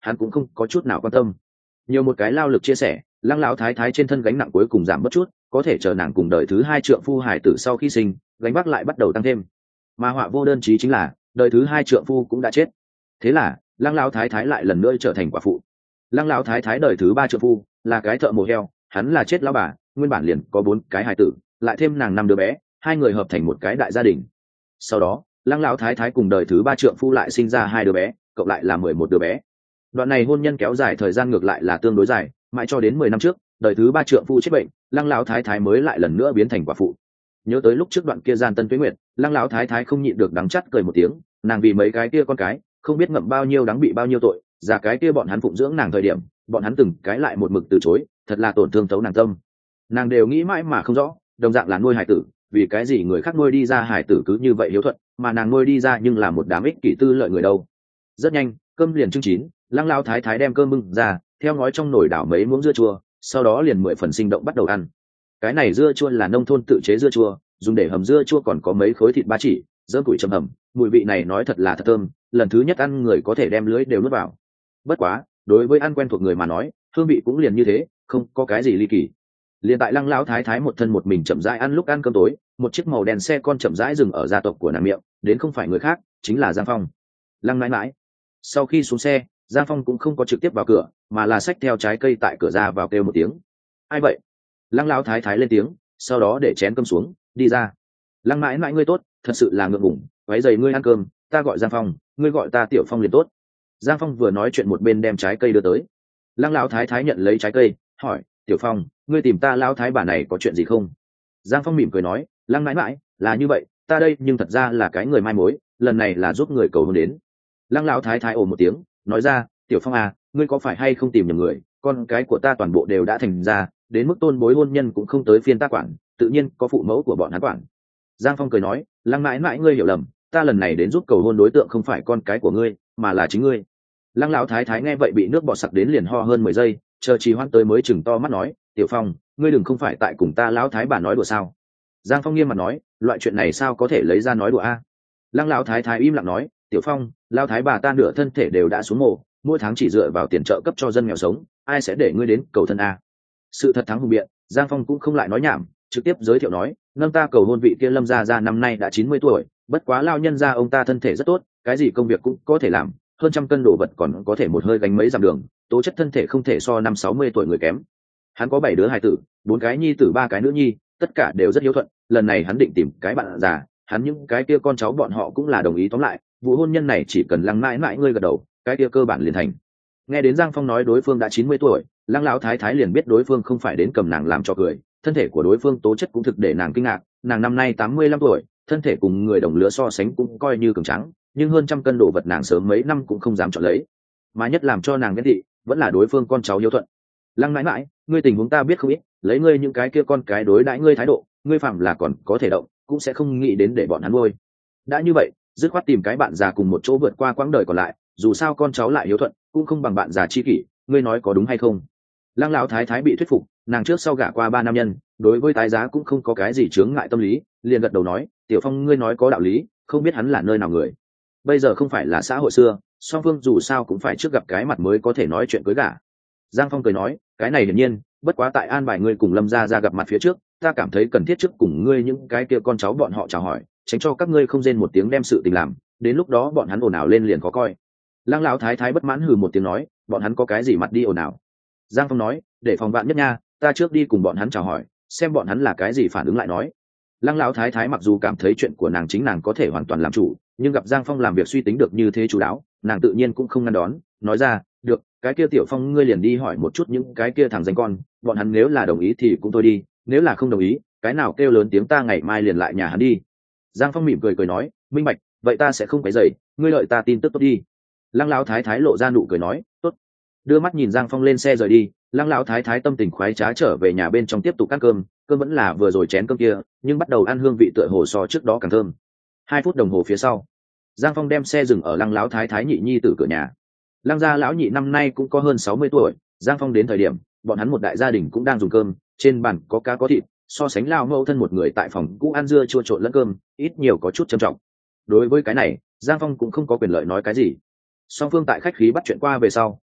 hắn cũng không có chút nào quan tâm. Nhiều một cái lao lực chia sẻ, Lăng lão thái thái trên thân gánh nặng cuối cùng giảm bớt chút, có thể chờ nàng cùng đời thứ hai trượng phu hài tử sau khi sinh, gánh vác lại bắt đầu tăng thêm. Mà họa vô đơn chí chính là đời thứ hai trượng phu cũng đã chết. Thế là Lăng lão thái thái lại lần nữa trở thành quả phụ. Lăng lão thái thái đời thứ ba trượng phu là cái thợ mổ heo, hắn là chết lão bà, nguyên bản liền có bốn cái hài tử, lại thêm nàng năm đứa bé, hai người hợp thành một cái đại gia đình. Sau đó Lăng lão thái thái cùng đời thứ ba trượng phu lại sinh ra hai đứa bé, cộng lại là mười một đứa bé. Đoạn này hôn nhân kéo dài thời gian ngược lại là tương đối dài, mãi cho đến mười năm trước, đời thứ ba trượng phu chết bệnh, Lăng lão thái thái mới lại lần nữa biến thành quả phụ. Nhớ tới lúc trước đoạn kia gian tân tuế nguyệt, Lăng lão thái thái không nhịn được đắng chắt cười một tiếng, nàng vì mấy cái kia con cái không biết ngậm bao nhiêu đắng bị bao nhiêu tội, giả cái kia bọn hắn phụng dưỡng nàng thời điểm, bọn hắn từng cái lại một mực từ chối, thật là tổn thương tấu nàng tâm. Nàng đều nghĩ mãi mà không rõ, đồng dạng là nuôi hải tử, vì cái gì người khác nuôi đi ra hải tử cứ như vậy hiếu thuận, mà nàng nuôi đi ra nhưng là một đám ích kỷ tư lợi người đâu. Rất nhanh cơm liền chưng chín, Lăng lão thái thái đem cơm bưng ra, theo ngói trong nồi đảo mấy muỗng dưa chua, sau đó liền mười phần sinh động bắt đầu ăn. Cái này dưa chua là nông thôn tự chế dưa chua, dùng để hầm dưa chua còn có mấy khối thịt ba chỉ, dơm củi châm hầm, mùi vị này nói thật là thật thơm, lần thứ nhất ăn người có thể đem lưỡi đều nuốt vào. Bất quá đối với ăn quen thuộc người mà nói, hương vị cũng liền như thế, không có cái gì ly kỳ. Liền tại Lăng lão thái thái một thân một mình chậm rãi ăn lúc ăn cơm tối, một chiếc màu đen xe con chậm rãi dừng ở gia tộc của nàng miệng, đến không phải người khác, chính là Giang Phong. Lăng mãi mãi. Sau khi xuống xe, Giang Phong cũng không có trực tiếp vào cửa, mà là xách theo trái cây tại cửa ra vào kêu một tiếng. Ai vậy? Lăng lão thái thái lên tiếng, sau đó để chén cơm xuống, đi ra. Lăng mãi mãi ngươi tốt, thật sự là ngượng ngùng, váy giày ngươi ăn cơm, ta gọi Giang Phong, ngươi gọi ta Tiểu Phong liền tốt. Giang Phong vừa nói chuyện một bên đem trái cây đưa tới. Lăng lão thái thái nhận lấy trái cây, hỏi, Tiểu Phong, ngươi tìm ta lão thái bà này có chuyện gì không? Giang Phong mỉm cười nói, Lăng mãi mãi, là như vậy, ta đây nhưng thật ra là cái người mai mối, lần này là giúp người cầu hôn đến. Lăng lão thái thái ồ một tiếng, nói ra, Tiểu Phong à, ngươi có phải hay không tìm nhầm người, con cái của ta toàn bộ đều đã thành ra, đến mức tôn bối hôn nhân cũng không tới phiên ta quản, tự nhiên có phụ mẫu của bọn hắn quản. Giang Phong cười nói, Lăng mãi mãi ngươi hiểu lầm, ta lần này đến giúp cầu hôn đối tượng không phải con cái của ngươi, mà là chính ngươi. Lăng lão thái thái nghe vậy bị nước bọt sặc đến liền ho hơn mười giây, chờ trì hoãn tới mới chừng to mắt nói, Tiểu Phong, ngươi đừng không phải tại cùng ta lão thái bà nói đùa sao? Giang Phong nghiêm mặt nói, loại chuyện này sao có thể lấy ra nói đùa a? Lăng lão thái thái im lặng nói, Tiểu Phong, lão thái bà ta nửa thân thể đều đã xuống mồ, mỗi tháng chỉ dựa vào tiền trợ cấp cho dân nghèo sống, ai sẽ để ngươi đến cầu thân a? Sự thật thắng hùng biện, Giang Phong cũng không lại nói nhảm, trực tiếp giới thiệu nói, nâng ta cầu hôn vị kia Lâm gia gia năm nay đã chín mươi tuổi, bất quá lao nhân gia ông ta thân thể rất tốt, cái gì công việc cũng có thể làm, hơn trăm cân đồ vật còn có thể một hơi gánh mấy dặm đường, tố chất thân thể không thể so năm sáu mươi tuổi người kém. Hắn có bảy đứa hài tử, bốn cái nhi tử ba cái nữ nhi, tất cả đều rất hiếu thuận, lần này hắn định tìm cái bạn già, hắn những cái kia con cháu bọn họ cũng là đồng ý, tóm lại vụ hôn nhân này chỉ cần Lăng mãi mãi ngươi gật đầu, cái kia cơ bản liền thành. Nghe đến Giang Phong nói đối phương đã chín mươi tuổi, Lăng lão thái thái liền biết đối phương không phải đến cầm nàng làm cho cười, thân thể của đối phương tố chất cũng thực để nàng kinh ngạc, nàng năm nay tám mươi lăm tuổi, thân thể cùng người đồng lứa so sánh cũng coi như cường tráng, nhưng hơn trăm cân đồ vật nàng sớm mấy năm cũng không dám chọn lấy, mà nhất làm cho nàng ghét thị vẫn là đối phương con cháu hiếu thuận. Lăng mãi mãi, ngươi tình huống ta biết không ít, lấy ngươi những cái kia con cái đối đãi ngươi thái độ, ngươi phạm là còn có thể động, cũng sẽ không nghĩ đến để bọn hắn nuôi. Đã như vậy, dứt khoát tìm cái bạn già cùng một chỗ vượt qua quãng đời còn lại, dù sao con cháu lại hiếu thuận, cũng không bằng bạn già chi kỷ, ngươi nói có đúng hay không? Lăng lão thái thái bị thuyết phục, nàng trước sau gả qua ba nam nhân, đối với tái giá cũng không có cái gì chướng ngại tâm lý, liền gật đầu nói, Tiểu Phong ngươi nói có đạo lý, không biết hắn là nơi nào người. Bây giờ không phải là xã hội xưa, song phương dù sao cũng phải trước gặp cái mặt mới có thể nói chuyện cưới gả. Giang Phong cười nói, cái này hiển nhiên, bất quá tại an bài ngươi cùng Lâm gia ra gặp mặt phía trước, ta cảm thấy cần thiết trước cùng ngươi những cái kia con cháu bọn họ chào hỏi, tránh cho các ngươi không rên một tiếng đem sự tình làm, đến lúc đó bọn hắn ồn ào lên liền khó coi. Lăng lão thái thái bất mãn hừ một tiếng nói, bọn hắn có cái gì mặt đi ồn ào? Giang Phong nói, để phòng bạn nhất nha, ta trước đi cùng bọn hắn chào hỏi, xem bọn hắn là cái gì phản ứng lại nói. Lăng lão thái thái mặc dù cảm thấy chuyện của nàng chính nàng có thể hoàn toàn làm chủ, nhưng gặp Giang Phong làm việc suy tính được như thế chú đáo, nàng tự nhiên cũng không ngăn đón, nói ra, được, cái kia Tiểu Phong ngươi liền đi hỏi một chút những cái kia thằng danh con, bọn hắn nếu là đồng ý thì cũng thôi đi, nếu là không đồng ý, cái nào kêu lớn tiếng ta ngày mai liền lại nhà hắn đi. Giang Phong mỉm cười cười nói, minh bạch, vậy ta sẽ không quấy rầy, ngươi đợi ta tin tức tốt đi. Lăng lão thái thái lộ ra nụ cười nói, tốt. Đưa mắt nhìn Giang Phong lên xe rời đi, Lăng lão thái thái tâm tình khoái trá trở về nhà bên trong tiếp tục ăn cơm, cơm vẫn là vừa rồi chén cơm kia, nhưng bắt đầu ăn hương vị tựa hồ so trước đó càng thơm. Hai phút đồng hồ phía sau, Giang Phong đem xe dừng ở Lăng lão thái thái nhị nhi tử cửa nhà. Lăng gia lão nhị năm nay cũng có hơn sáu mươi tuổi, Giang Phong đến thời điểm, bọn hắn một đại gia đình cũng đang dùng cơm, trên bàn có cá có thịt, so sánh lao mẫu thân một người tại phòng cũ ăn dưa chua trộn lẫn cơm, ít nhiều có chút trầm trọng. Đối với cái này, Giang Phong cũng không có quyền lợi nói cái gì. Song phương tại khách khí bắt chuyện qua về sau,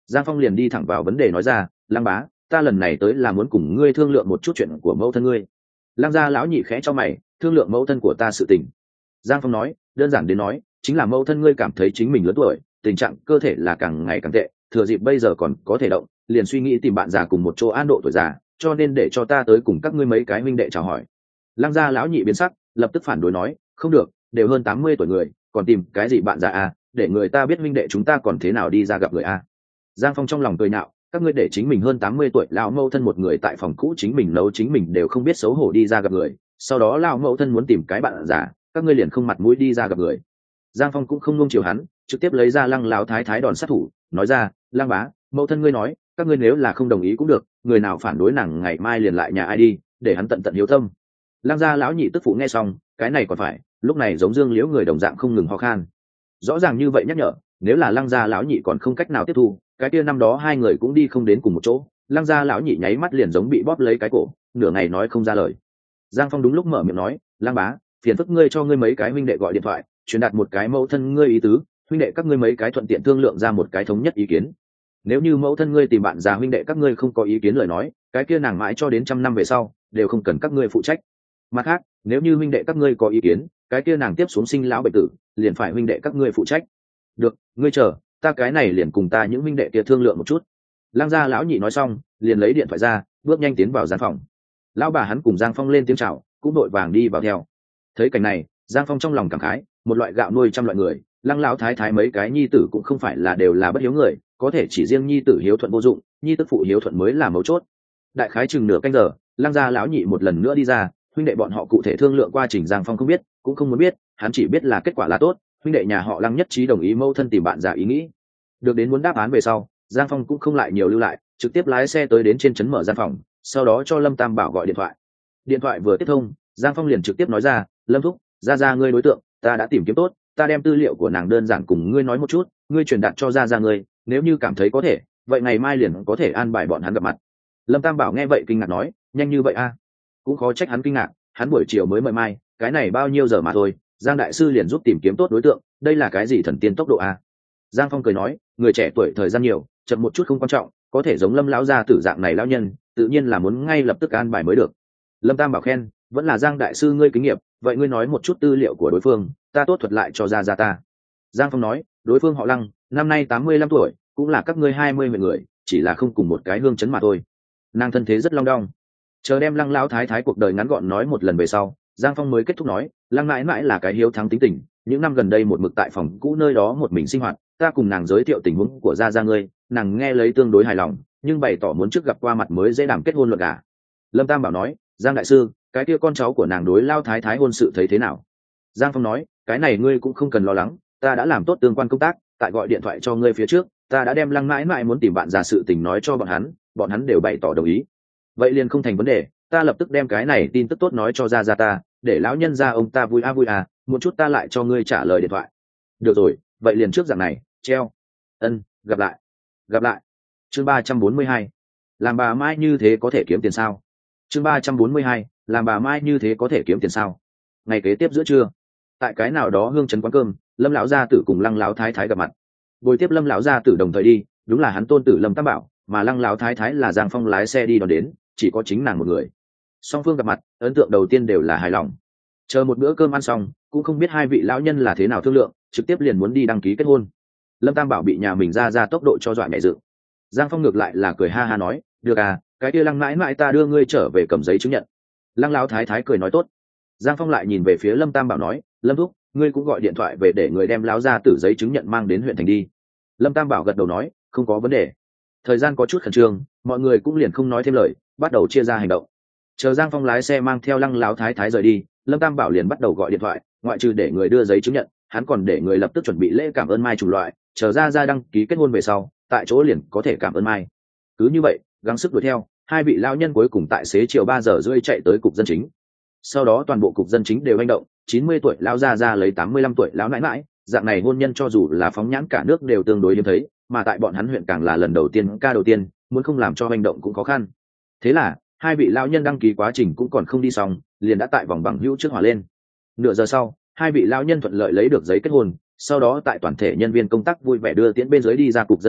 Giang Phong liền đi thẳng vào vấn đề nói ra, Lăng bá, ta lần này tới là muốn cùng ngươi thương lượng một chút chuyện của mẫu thân ngươi. Lăng gia lão nhị khẽ cho mày, thương lượng mẫu thân của ta sự tình. Giang Phong nói, đơn giản đến nói, chính là mẫu thân ngươi cảm thấy chính mình lớn tuổi, tình trạng cơ thể là càng ngày càng tệ, thừa dịp bây giờ còn có thể động, liền suy nghĩ tìm bạn già cùng một chỗ an độ tuổi già, cho nên để cho ta tới cùng các ngươi mấy cái huynh đệ chào hỏi. Lăng gia lão nhị biến sắc, lập tức phản đối nói, không được, đều hơn tám mươi tuổi người, còn tìm cái gì bạn già à, để người ta biết huynh đệ chúng ta còn thế nào đi ra gặp người a. Giang Phong trong lòng cười nhạo, các ngươi để chính mình hơn tám mươi tuổi lão mẫu thân một người tại phòng cũ chính mình nấu chính mình đều không biết xấu hổ đi ra gặp người, sau đó lão mẫu thân muốn tìm cái bạn già, các ngươi liền không mặt mũi đi ra gặp người. Giang Phong cũng không nuông chiều hắn, trực tiếp lấy ra Lăng lão thái thái đòn sát thủ, nói ra, Lăng bá, mẫu thân ngươi nói, các ngươi nếu là không đồng ý cũng được, người nào phản đối nàng ngày mai liền lại nhà ai đi, để hắn tận tận hiếu tâm. Lăng gia lão nhị tức phụ nghe xong, cái này còn phải, lúc này giống Dương Liễu người đồng dạng không ngừng ho khan. Rõ ràng như vậy nhắc nhở, nếu là Lăng gia lão nhị còn không cách nào tiếp thu, cái kia năm đó hai người cũng đi không đến cùng một chỗ. Lăng gia lão nhị nháy mắt liền giống bị bóp lấy cái cổ, nửa ngày nói không ra lời. Giang Phong đúng lúc mở miệng nói, Lăng bá, phiền phức ngươi cho ngươi mấy cái huynh đệ gọi điện thoại, truyền đạt một cái mẫu thân ngươi ý tứ, huynh đệ các ngươi mấy cái thuận tiện thương lượng ra một cái thống nhất ý kiến. Nếu như mẫu thân ngươi tìm bạn già huynh đệ các ngươi không có ý kiến lời nói, cái kia nàng mãi cho đến trăm năm về sau đều không cần các ngươi phụ trách. Mặt khác, nếu như huynh đệ các ngươi có ý kiến, cái kia nàng tiếp xuống sinh lão bệnh tử, liền phải huynh đệ các ngươi phụ trách. Được, ngươi chờ, ta cái này liền cùng ta những huynh đệ kia thương lượng một chút. Lăng gia lão nhị nói xong, liền lấy điện thoại ra, bước nhanh tiến vào gian phòng. Lão bà hắn cùng Giang Phong lên tiếng chào, cũng đội vàng đi vào theo. Thấy cảnh này, Giang Phong trong lòng cảm khái, một loại gạo nuôi trăm loại người, Lăng lão thái thái mấy cái nhi tử cũng không phải là đều là bất hiếu người, có thể chỉ riêng nhi tử hiếu thuận vô dụng, nhi tức phụ hiếu thuận mới là mấu chốt. Đại khái chừng nửa canh giờ, Lăng gia lão nhị một lần nữa đi ra, huynh đệ bọn họ cụ thể thương lượng qua trình Giang Phong không biết, cũng không muốn biết, hắn chỉ biết là kết quả là tốt, huynh đệ nhà họ Lăng nhất trí đồng ý mâu thân tìm bạn già ý nghĩ. Được đến muốn đáp án về sau, Giang Phong cũng không lại nhiều lưu lại, trực tiếp lái xe tới đến trên trấn mở gian phòng, sau đó cho Lâm Tam Bảo gọi điện thoại. Điện thoại vừa tiếp thông, Giang Phong liền trực tiếp nói ra, Lâm thúc, ra ra ngươi đối tượng, ta đã tìm kiếm tốt, ta đem tư liệu của nàng đơn giản cùng ngươi nói một chút, ngươi truyền đạt cho ra ra ngươi, nếu như cảm thấy có thể, vậy ngày mai liền có thể an bài bọn hắn gặp mặt. Lâm Tam Bảo nghe vậy kinh ngạc nói, nhanh như vậy a? Cũng khó trách hắn kinh ngạc, hắn buổi chiều mới mời mai, cái này bao nhiêu giờ mà thôi, Giang đại sư liền giúp tìm kiếm tốt đối tượng, đây là cái gì thần tiên tốc độ a? Giang Phong cười nói, người trẻ tuổi thời gian nhiều, chậm một chút không quan trọng, có thể giống Lâm lão gia tử dạng này lão nhân, tự nhiên là muốn ngay lập tức an bài mới được. Lâm Tam Bảo khen, vẫn là Giang đại sư ngươi kinh nghiệm, vậy ngươi nói một chút tư liệu của đối phương, ta tốt thuật lại cho ra ra ta. Giang Phong nói, đối phương họ Lăng, năm nay tám mươi lăm tuổi, cũng là các ngươi hai mươi người, chỉ là không cùng một cái hương chấn mà thôi. Nàng thân thế rất long đong. Chờ đem Lăng lão thái thái cuộc đời ngắn gọn nói một lần về sau, Giang Phong mới kết thúc nói, Lăng mãi mãi là cái hiếu thắng tính tình, những năm gần đây một mực tại phòng cũ nơi đó một mình sinh hoạt, ta cùng nàng giới thiệu tình huống của gia gia ngươi, nàng nghe lấy tương đối hài lòng, nhưng bày tỏ muốn trước gặp qua mặt mới dễ đảm kết hôn luận cả. Lâm Tam Bảo nói, Giang đại sư, cái kia con cháu của nàng đối lao thái thái hôn sự thấy thế nào? Giang Phong nói, cái này ngươi cũng không cần lo lắng, ta đã làm tốt tương quan công tác, tại gọi điện thoại cho ngươi phía trước, ta đã đem Lăng mãi mãi muốn tìm bạn già sự tình nói cho bọn hắn, bọn hắn đều bày tỏ đồng ý. Vậy liền không thành vấn đề, ta lập tức đem cái này tin tức tốt nói cho ra ra ta, để lão nhân gia ông ta vui a vui à, một chút ta lại cho ngươi trả lời điện thoại. Được rồi, vậy liền trước dạng này, treo. Ân, gặp lại. Gặp lại. Chương ba trăm bốn mươi hai. Làm bà Mai như thế có thể kiếm tiền sao? Chương ba trăm bốn mươi hai. Làm bà Mai như thế có thể kiếm tiền sao? Ngày kế tiếp giữa trưa, tại cái nào đó hương trấn quán cơm, Lâm lão gia tử cùng Lăng lão thái thái gặp mặt. Buổi tiếp Lâm lão gia tử đồng thời đi, đúng là hắn tôn tử Lâm Tam Bảo, mà Lăng lão thái thái là Giang Phong lái xe đi đón đến, chỉ có chính nàng một người. Song phương gặp mặt, ấn tượng đầu tiên đều là hài lòng. Chờ một bữa cơm ăn xong, cũng không biết hai vị lão nhân là thế nào thương lượng, trực tiếp liền muốn đi đăng ký kết hôn. Lâm Tam Bảo bị nhà mình ra ra tốc độ cho dọa mẹ dự. Giang Phong ngược lại là cười ha ha nói, được à, cái kia Lăng mãi mãi ta đưa ngươi trở về cầm giấy chứng nhận. Lăng lão thái thái cười nói tốt. Giang Phong lại nhìn về phía Lâm Tam Bảo nói, Lâm thúc, ngươi cũng gọi điện thoại về để người đem lão ra tử giấy chứng nhận mang đến huyện thành đi. Lâm Tam Bảo gật đầu nói, không có vấn đề. Thời gian có chút khẩn trương, mọi người cũng liền không nói thêm lời, bắt đầu chia ra hành động. Chờ Giang Phong lái xe mang theo Lăng lão thái thái rời đi, Lâm Tam Bảo liền bắt đầu gọi điện thoại, ngoại trừ để người đưa giấy chứng nhận, hắn còn để người lập tức chuẩn bị lễ cảm ơn mai chủng loại, chờ ra ra đăng ký kết hôn về sau, tại chỗ liền có thể cảm ơn mai. Cứ như vậy, gắng sức đuổi theo, hai vị lão nhân cuối cùng tại xế chiều ba giờ rưỡi chạy tới cục dân chính. Sau đó toàn bộ cục dân chính đều hành động, chín mươi tuổi lão gia gia lấy tám mươi lăm tuổi lão nãi nãi, dạng này hôn nhân cho dù là phóng nhãn cả nước đều tương đối hiếm thấy, mà tại bọn hắn huyện càng là lần đầu tiên ca đầu tiên, muốn không làm cho hành động cũng khó khăn. Thế là, hai vị lão nhân đăng ký quá trình cũng còn không đi xong, liền đã tại vòng bằng hữu trước hòa lên. Nửa giờ sau, hai vị lão nhân thuận lợi lấy được giấy kết hôn, sau đó tại toàn thể nhân viên công tác vui vẻ đưa tiễn bên dưới đi ra cục dân chính,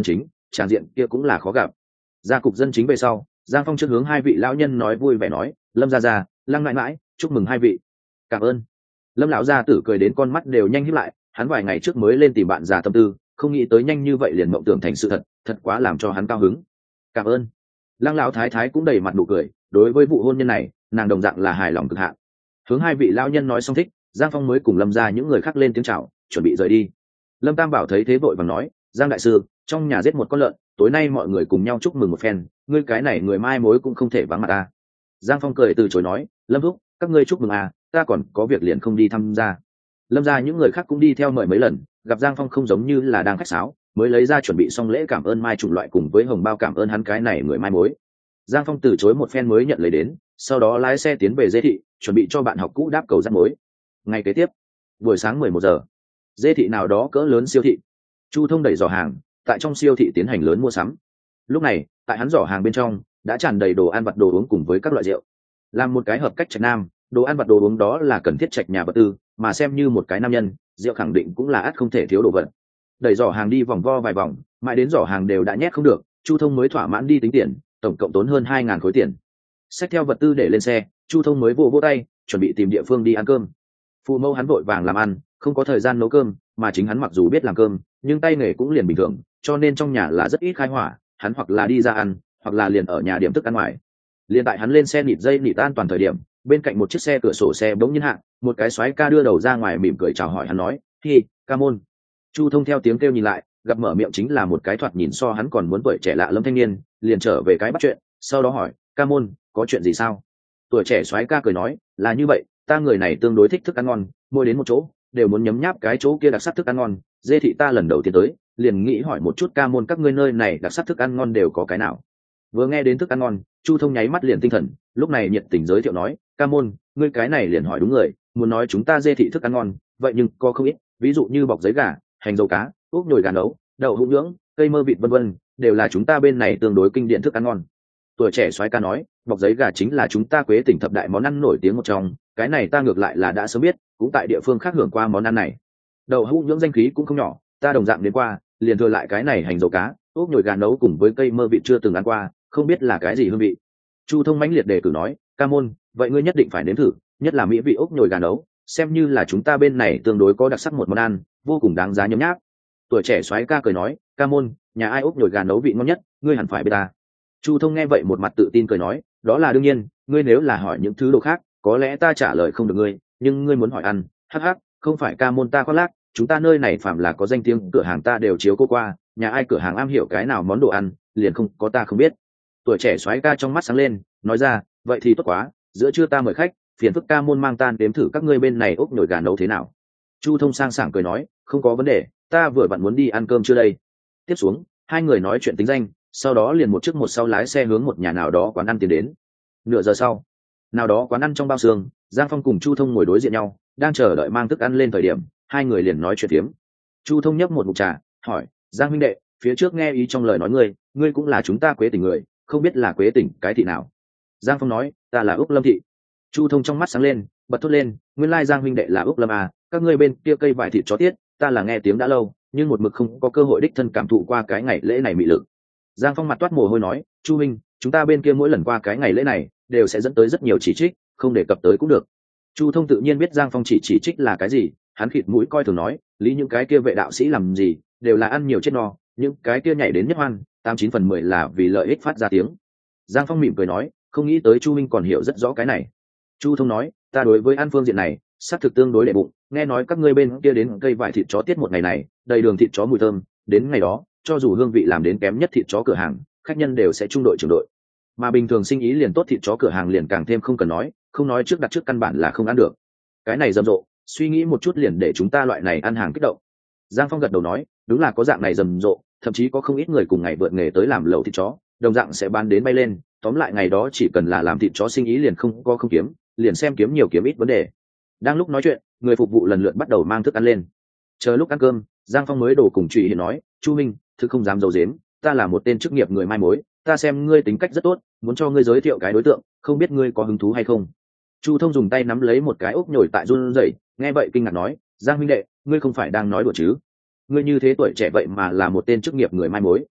tràng diện kia cũng là khó gặp. Ra cục dân chính về sau, Giang Phong trước hướng hai vị lão nhân nói vui vẻ nói, Lâm gia gia, Lăng mãi mãi, chúc mừng hai vị. Cảm ơn. Lâm lão gia tử cười đến con mắt đều nhanh híp lại, hắn vài ngày trước mới lên tìm bạn già tâm tư, không nghĩ tới nhanh như vậy liền mộng tưởng thành sự thật, thật quá làm cho hắn cao hứng. Cảm ơn. Lăng lão thái thái cũng đầy mặt nụ cười, đối với vụ hôn nhân này, nàng đồng dạng là hài lòng cực hạn. Hướng hai vị lão nhân nói xong thích, Giang Phong mới cùng Lâm gia những người khác lên tiếng chào, chuẩn bị rời đi. Lâm Tam Bảo thấy thế vội vàng nói, Giang đại sư, trong nhà giết một con lợn, tối nay mọi người cùng nhau chúc mừng một phen, ngươi cái này người mai mối cũng không thể vắng mặt ta. Giang Phong cười từ chối nói, Lâm thúc, các ngươi chúc mừng à, ta còn có việc liền không đi tham gia. Lâm gia những người khác cũng đi theo mời mấy lần, gặp Giang Phong không giống như là đang khách sáo, mới lấy ra chuẩn bị xong lễ cảm ơn mai chủng loại cùng với hồng bao cảm ơn hắn cái này người mai mối. Giang Phong từ chối một phen mới nhận lấy đến, sau đó lái xe tiến về Dê thị, chuẩn bị cho bạn học cũ đáp cầu dắt mối. Ngày kế tiếp, buổi sáng mười một giờ, Dê thị nào đó cỡ lớn siêu thị, Chu Thông đẩy giỏ hàng, tại trong siêu thị tiến hành lớn mua sắm. Lúc này, tại hắn giỏ hàng bên trong đã tràn đầy đồ ăn vặt đồ uống cùng với các loại rượu. Làm một cái hợp cách trạch nam, đồ ăn vặt đồ uống đó là cần thiết trạch nhà vật tư, mà xem như một cái nam nhân, rượu khẳng định cũng là ắt không thể thiếu đồ vật. Đẩy giỏ hàng đi vòng vo vài vòng, mãi đến giỏ hàng đều đã nhét không được, Chu Thông mới thỏa mãn đi tính tiền, tổng cộng tốn hơn hai ngàn khối tiền. Xách theo vật tư để lên xe, Chu Thông mới vỗ vỗ tay, chuẩn bị tìm địa phương đi ăn cơm. Phụ mẫu hắn vội vàng làm ăn, không có thời gian nấu cơm, mà chính hắn mặc dù biết làm cơm, nhưng tay nghề cũng liền bình thường, cho nên trong nhà là rất ít khai hỏa, hắn hoặc là đi ra ăn, hoặc là liền ở nhà điểm thức ăn ngoài. Liền tại hắn lên xe nịt dây nịt an toàn thời điểm, bên cạnh một chiếc xe cửa sổ xe bỗng nhiên hạ, một cái soái ca đưa đầu ra ngoài mỉm cười chào hỏi hắn nói, "Hi, ca môn." Chu Thông theo tiếng kêu nhìn lại, gặp mở miệng chính là một cái thoạt nhìn so hắn còn muốn tuổi trẻ lạ lẫm thanh niên, liền trở về cái bắt chuyện, sau đó hỏi, "Ca môn, có chuyện gì sao?" Tuổi trẻ soái ca cười nói, "Là như vậy, ta người này tương đối thích thức ăn ngon, mỗi đến một chỗ đều muốn nhấm nháp cái chỗ kia đặc sắc thức ăn ngon, Dê thị ta lần đầu tiên tới, liền nghĩ hỏi một chút ca môn các ngươi nơi này đặc sắc thức ăn ngon đều có cái nào." Vừa nghe đến thức ăn ngon, Chu Thông nháy mắt liền tinh thần, lúc này nhiệt tình giới thiệu nói, "Ca môn, ngươi cái này liền hỏi đúng người, muốn nói chúng ta Dê thị thức ăn ngon, vậy nhưng có không ít, ví dụ như bọc giấy gà, hành dầu cá, úp nhồi gà nấu, đậu hũ nướng, cây mơ vịt vân vân, đều là chúng ta bên này tương đối kinh điển thức ăn ngon." Tuổi trẻ soái ca nói, "Bọc giấy gà chính là chúng ta Quế tỉnh thập đại món ăn nổi tiếng một trong, cái này ta ngược lại là đã sớm biết, cũng tại địa phương khác hưởng qua món ăn này. Đậu hũ nướng danh khí cũng không nhỏ, ta đồng dạng đến qua, liền thừa lại cái này hành dầu cá, úp nhồi gà nấu cùng với cây mơ vịt chưa từng ăn qua, không biết là cái gì hương vị." Chu Thông mãnh liệt đề cử nói, "Ca môn, vậy ngươi nhất định phải nếm thử, nhất là mỹ vị úp nhồi gà nấu, xem như là chúng ta bên này tương đối có đặc sắc một món ăn, vô cùng đáng giá nhấm nháp." Tuổi trẻ soái ca cười nói, "Ca môn, nhà ai úp nhồi gà nấu vị ngon nhất, ngươi hẳn phải biết ta." Chu Thông nghe vậy một mặt tự tin cười nói, "Đó là đương nhiên, ngươi nếu là hỏi những thứ đồ khác, có lẽ ta trả lời không được ngươi, nhưng ngươi muốn hỏi ăn, hắc hắc, không phải ca môn ta khoác lác, chúng ta nơi này phạm là có danh tiếng cửa hàng ta đều chiếu cô qua, nhà ai cửa hàng am hiểu cái nào món đồ ăn, liền không có ta không biết." Tuổi trẻ soái ca trong mắt sáng lên, nói ra, "Vậy thì tốt quá, giữa trưa ta mời khách, phiền phức ca môn mang tan đếm thử các ngươi bên này ốc nhồi gà nấu thế nào." Chu Thông sang sảng cười nói, "Không có vấn đề, ta vừa vặn muốn đi ăn cơm chưa đây." Tiếp xuống, hai người nói chuyện tính danh, sau đó liền một trước một sau lái xe hướng một nhà nào đó quán ăn tiến đến. Nửa giờ sau, nào đó quán ăn trong bao xương, Giang Phong cùng Chu Thông ngồi đối diện nhau, đang chờ đợi mang thức ăn lên thời điểm, hai người liền nói chuyện tiếm. Chu Thông nhấp một ngụm trà, hỏi, "Giang huynh đệ, phía trước nghe ý trong lời nói ngươi, ngươi cũng là chúng ta Quế tỉnh người, không biết là Quế tỉnh cái thị nào?" Giang Phong nói, "Ta là Úc Lâm thị." Chu Thông trong mắt sáng lên, bật thốt lên, "Nguyên lai Giang huynh đệ là Úc Lâm à, các ngươi bên kia cây vải thịt chó tiết, ta là nghe tiếng đã lâu, nhưng một mực không có cơ hội đích thân cảm thụ qua cái ngày lễ này mị lực." Giang Phong mặt toát mồ hôi nói, "Chu huynh, chúng ta bên kia mỗi lần qua cái ngày lễ này đều sẽ dẫn tới rất nhiều chỉ trích, không đề cập tới cũng được." Chu Thông tự nhiên biết Giang Phong chỉ chỉ trích là cái gì, hắn khịt mũi coi thường nói, "Lý những cái kia vệ đạo sĩ làm gì, đều là ăn nhiều chết no, những cái kia nhảy đến nhất hoan, tám chín phần mười là vì lợi ích phát ra tiếng." Giang Phong mỉm cười nói, "Không nghĩ tới Chu huynh còn hiểu rất rõ cái này." Chu Thông nói, "Ta đối với ăn phương diện này xác thực tương đối đệ bụng, nghe nói các ngươi bên kia đến cây vải thịt chó tiết một ngày này, đầy đường thịt chó mùi thơm, đến ngày đó cho dù hương vị làm đến kém nhất thịt chó cửa hàng, khách nhân đều sẽ trung đội trưởng đội, mà bình thường sinh ý liền tốt thịt chó cửa hàng liền càng thêm không cần nói, không nói trước đặt trước căn bản là không ăn được. Cái này rầm rộ, suy nghĩ một chút liền để chúng ta loại này ăn hàng kích động." Giang Phong gật đầu nói, "Đúng là có dạng này rầm rộ, thậm chí có không ít người cùng ngày vượt nghề tới làm lẩu thịt chó, đồng dạng sẽ bán đến bay lên, tóm lại ngày đó chỉ cần là làm thịt chó sinh ý liền không có không kiếm, liền xem kiếm nhiều kiếm ít vấn đề." Đang lúc nói chuyện, người phục vụ lần lượt bắt đầu mang thức ăn lên. Chờ lúc ăn cơm, Giang Phong mới đổ cùng Trụy Hiền nói, "Chu minh, thực không dám giấu giếm, ta là một tên chức nghiệp người mai mối, ta xem ngươi tính cách rất tốt, muốn cho ngươi giới thiệu cái đối tượng, không biết ngươi có hứng thú hay không?" Chu Thông dùng tay nắm lấy một cái ốc nhồi tại run rẩy, nghe vậy kinh ngạc nói, "Giang huynh đệ, ngươi không phải đang nói đùa chứ? Ngươi như thế tuổi trẻ vậy mà là một tên chức nghiệp người mai mối?"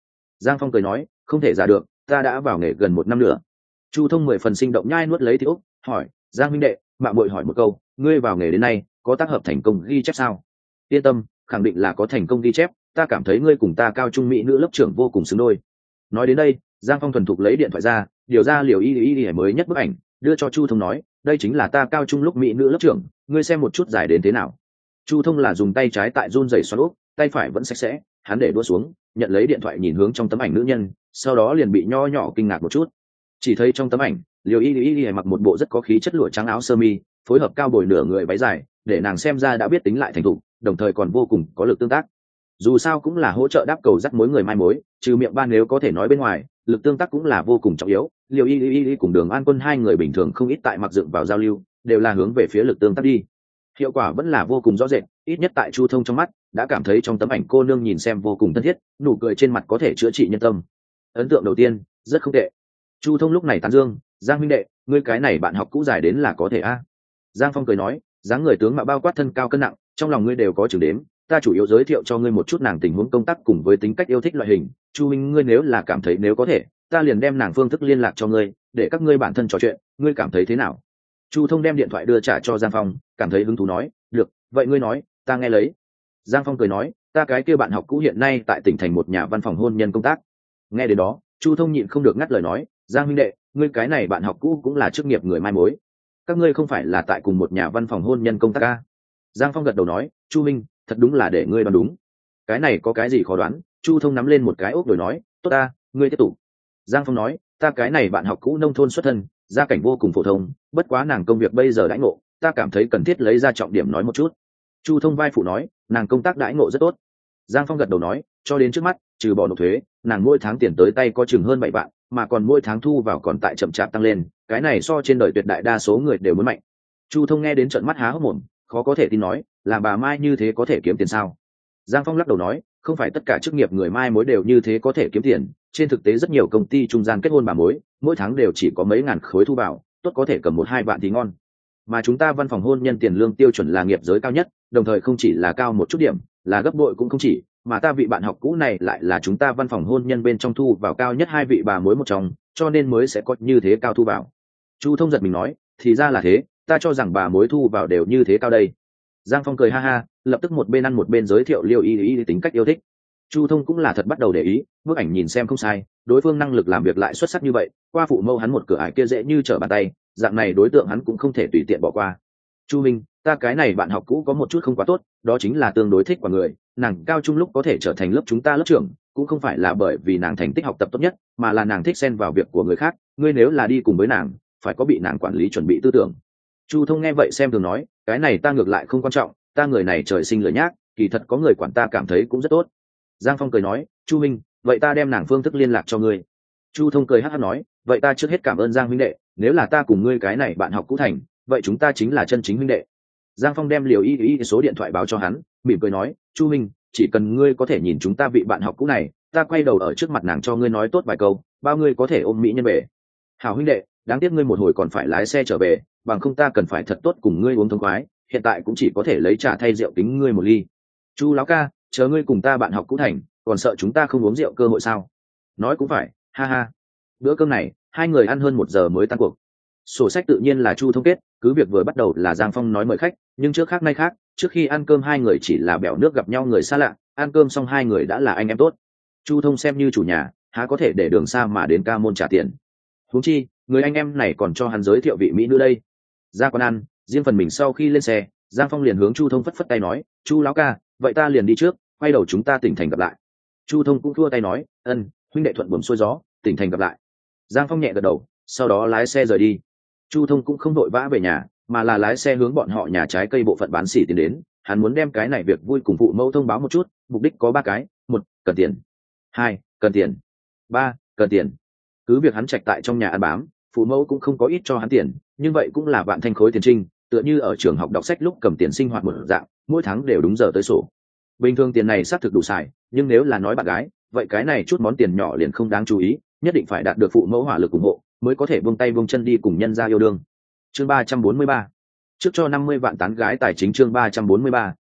Giang Phong cười nói, không thể giả được, ta đã vào nghề gần một năm nữa. Chu Thông mười phần sinh động nhai nuốt lấy thì úc, hỏi, Giang huynh đệ, mạng muội hỏi một câu, ngươi vào nghề đến nay có tác hợp thành công ghi chép sao? Yên tâm, khẳng định là có thành công ghi chép, ta cảm thấy ngươi cùng ta cao trung mỹ nữ lớp trưởng vô cùng xứng đôi. Nói đến đây, Giang Phong thuần thục lấy điện thoại ra, điều ra liều y y y mới nhất bức ảnh, đưa cho Chu Thông nói, đây chính là ta cao trung lúc mỹ nữ lớp trưởng, ngươi xem một chút giải đến thế nào. Chu Thông là dùng tay trái tại run rẩy xoắn úp, tay phải vẫn sạch sẽ, hắn để đũa xuống, nhận lấy điện thoại nhìn hướng trong tấm ảnh nữ nhân, sau đó liền bị nho nhỏ kinh ngạc một chút. Chỉ thấy trong tấm ảnh, liều y y y mặc một bộ rất có khí chất lụa trắng áo sơ mi, phối hợp cao bồi nửa người váy dài, để nàng xem ra đã biết tính lại thành thục, đồng thời còn vô cùng có lực tương tác. Dù sao cũng là hỗ trợ đáp cầu dắt mối người mai mối, trừ miệng ban nếu có thể nói bên ngoài, lực tương tác cũng là vô cùng trọng yếu. Liều y y y cùng Đường An Quân hai người bình thường không ít tại mặc dựng vào giao lưu, đều là hướng về phía lực tương tác đi. Hiệu quả vẫn là vô cùng rõ rệt, ít nhất tại Chu Thông trong mắt đã cảm thấy trong tấm ảnh cô nương nhìn xem vô cùng thân thiết, nụ cười trên mặt có thể chữa trị nhân tâm. Ấn tượng đầu tiên rất không tệ. Chu Thông lúc này tán dương, Giang huynh đệ, ngươi cái này bạn học cũ giải đến là có thể a. Giang Phong cười nói, dáng người tướng mạo bao quát thân cao cân nặng, trong lòng ngươi đều có chừng đếm, ta chủ yếu giới thiệu cho ngươi một chút nàng tình huống công tác cùng với tính cách yêu thích loại hình. Chu minh, ngươi nếu là cảm thấy nếu có thể, ta liền đem nàng phương thức liên lạc cho ngươi, để các ngươi bản thân trò chuyện, ngươi cảm thấy thế nào? Chu Thông đem điện thoại đưa trả cho Giang Phong, cảm thấy hứng thú nói, được, vậy ngươi nói, ta nghe lấy. Giang Phong cười nói, ta cái kia bạn học cũ hiện nay tại tỉnh thành một nhà văn phòng hôn nhân công tác. Nghe đến đó, Chu Thông nhịn không được ngắt lời nói, Giang huynh đệ, ngươi cái này bạn học cũ cũng là chức nghiệp người mai mối, các ngươi không phải là tại cùng một nhà văn phòng hôn nhân công tác à? Giang Phong gật đầu nói, Chu minh, thật đúng là để ngươi đoán đúng. Cái này có cái gì khó đoán? Chu Thông nắm lên một cái ốc đổi nói, tốt ta, ngươi tiếp tục. Giang Phong nói, ta cái này bạn học cũ nông thôn xuất thân, gia cảnh vô cùng phổ thông, bất quá nàng công việc bây giờ đãi ngộ, ta cảm thấy cần thiết lấy ra trọng điểm nói một chút. Chu Thông vai phụ nói, nàng công tác đãi ngộ rất tốt. Giang Phong gật đầu nói, cho đến trước mắt, trừ bỏ nộp thuế, nàng mỗi tháng tiền tới tay có chừng hơn bảy vạn, mà còn mỗi tháng thu vào còn tại chậm chạp tăng lên, cái này so trên đời tuyệt đại đa số người đều muốn mạnh. Chu Thông nghe đến trợn mắt há hốc mồm, khó có thể tin nói, là bà Mai như thế có thể kiếm tiền sao? Giang Phong lắc đầu nói, không phải tất cả chức nghiệp người mai mối đều như thế có thể kiếm tiền, trên thực tế rất nhiều công ty trung gian kết hôn bà mối, mỗi tháng đều chỉ có mấy ngàn khối thu vào, tốt có thể cầm một hai vạn thì ngon. Mà chúng ta văn phòng hôn nhân tiền lương tiêu chuẩn là nghiệp giới cao nhất, đồng thời không chỉ là cao một chút điểm, là gấp bội cũng không chỉ, mà ta vị bạn học cũ này lại là chúng ta văn phòng hôn nhân bên trong thu vào cao nhất hai vị bà mối một trong, cho nên mới sẽ có như thế cao thu vào. Chu Thông giật mình nói, thì ra là thế, ta cho rằng bà mối thu vào đều như thế cao đây. Giang Phong cười ha ha, lập tức một bên ăn một bên giới thiệu Liêu Y Y tính cách yêu thích. Chu Thông cũng là thật bắt đầu để ý, bức ảnh nhìn xem không sai, đối phương năng lực làm việc lại xuất sắc như vậy, qua phụ mâu hắn một cửa ải kia dễ như trở bàn tay, dạng này đối tượng hắn cũng không thể tùy tiện bỏ qua. Chu Minh, ta cái này bạn học cũ có một chút không quá tốt, đó chính là tương đối thích quả người, nàng cao trung lúc có thể trở thành lớp chúng ta lớp trưởng, cũng không phải là bởi vì nàng thành tích học tập tốt nhất, mà là nàng thích xen vào việc của người khác, ngươi nếu là đi cùng với nàng, phải có bị nàng quản lý chuẩn bị tư tưởng. Chu Thông nghe vậy xem thường nói, cái này ta ngược lại không quan trọng, ta người này trời sinh lười nhác, kỳ thật có người quản ta cảm thấy cũng rất tốt. Giang Phong cười nói, Chu Minh, vậy ta đem nàng phương thức liên lạc cho ngươi. Chu Thông cười hát hát nói, vậy ta trước hết cảm ơn Giang huynh đệ, nếu là ta cùng ngươi cái này bạn học cũ thành, vậy chúng ta chính là chân chính huynh đệ. Giang Phong đem Liều Y Y số điện thoại báo cho hắn, mỉm cười nói, Chu Minh, chỉ cần ngươi có thể nhìn chúng ta vị bạn học cũ này, ta quay đầu ở trước mặt nàng cho ngươi nói tốt vài câu, bao ngươi có thể ôm mỹ nhân về. Hảo huynh đệ, đáng tiếc ngươi một hồi còn phải lái xe trở về, bằng không ta cần phải thật tốt cùng ngươi uống thông khoái, hiện tại cũng chỉ có thể lấy trà thay rượu tính ngươi một ly. Chu lão ca, chờ ngươi cùng ta bạn học cũ thành, còn sợ chúng ta không uống rượu cơ hội sao? Nói cũng phải, ha ha. Bữa cơm này, hai người ăn hơn một giờ mới tan cuộc. Sổ sách tự nhiên là Chu Thông kết, cứ việc vừa bắt đầu là Giang Phong nói mời khách, nhưng trước khác nay khác, trước khi ăn cơm hai người chỉ là bèo nước gặp nhau người xa lạ, ăn cơm xong hai người đã là anh em tốt. Chu Thông xem như chủ nhà, há có thể để đường xa mà đến ca môn trả tiền. Huống chi, người anh em này còn cho hắn giới thiệu vị mỹ nữ đây. Ra quán ăn, riêng phần mình sau khi lên xe, Giang Phong liền hướng Chu Thông phất phất tay nói, Chu lão ca, vậy ta liền đi trước, quay đầu chúng ta tỉnh thành gặp lại. Chu Thông cũng thua tay nói, ân, huynh đệ thuận buồm xuôi gió, tỉnh thành gặp lại. Giang Phong nhẹ gật đầu, sau đó lái xe rời đi. Chu Thông cũng không vội vã về nhà, mà là lái xe hướng bọn họ nhà trái cây bộ phận bán xỉ tiến đến, hắn muốn đem cái này việc vui cùng phụ mẫu thông báo một chút, mục đích có ba cái: một, cần tiền; hai, cần tiền; ba, cần tiền. Cứ việc hắn trạch tại trong nhà ăn bám, phụ mẫu cũng không có ít cho hắn tiền, nhưng vậy cũng là vạn thanh khối tiền trinh, tựa như ở trường học đọc sách lúc cầm tiền sinh hoạt một dạng, mỗi tháng đều đúng giờ tới sổ. Bình thường tiền này xác thực đủ xài, nhưng nếu là nói bạn gái, vậy cái này chút món tiền nhỏ liền không đáng chú ý, nhất định phải đạt được phụ mẫu hỏa lực ủng hộ, mới có thể buông tay buông chân đi cùng nhân gia yêu đương. Chương ba trăm bốn mươi ba, trước cho năm mươi vạn tán gái tài chính. Chương ba trăm bốn mươi ba,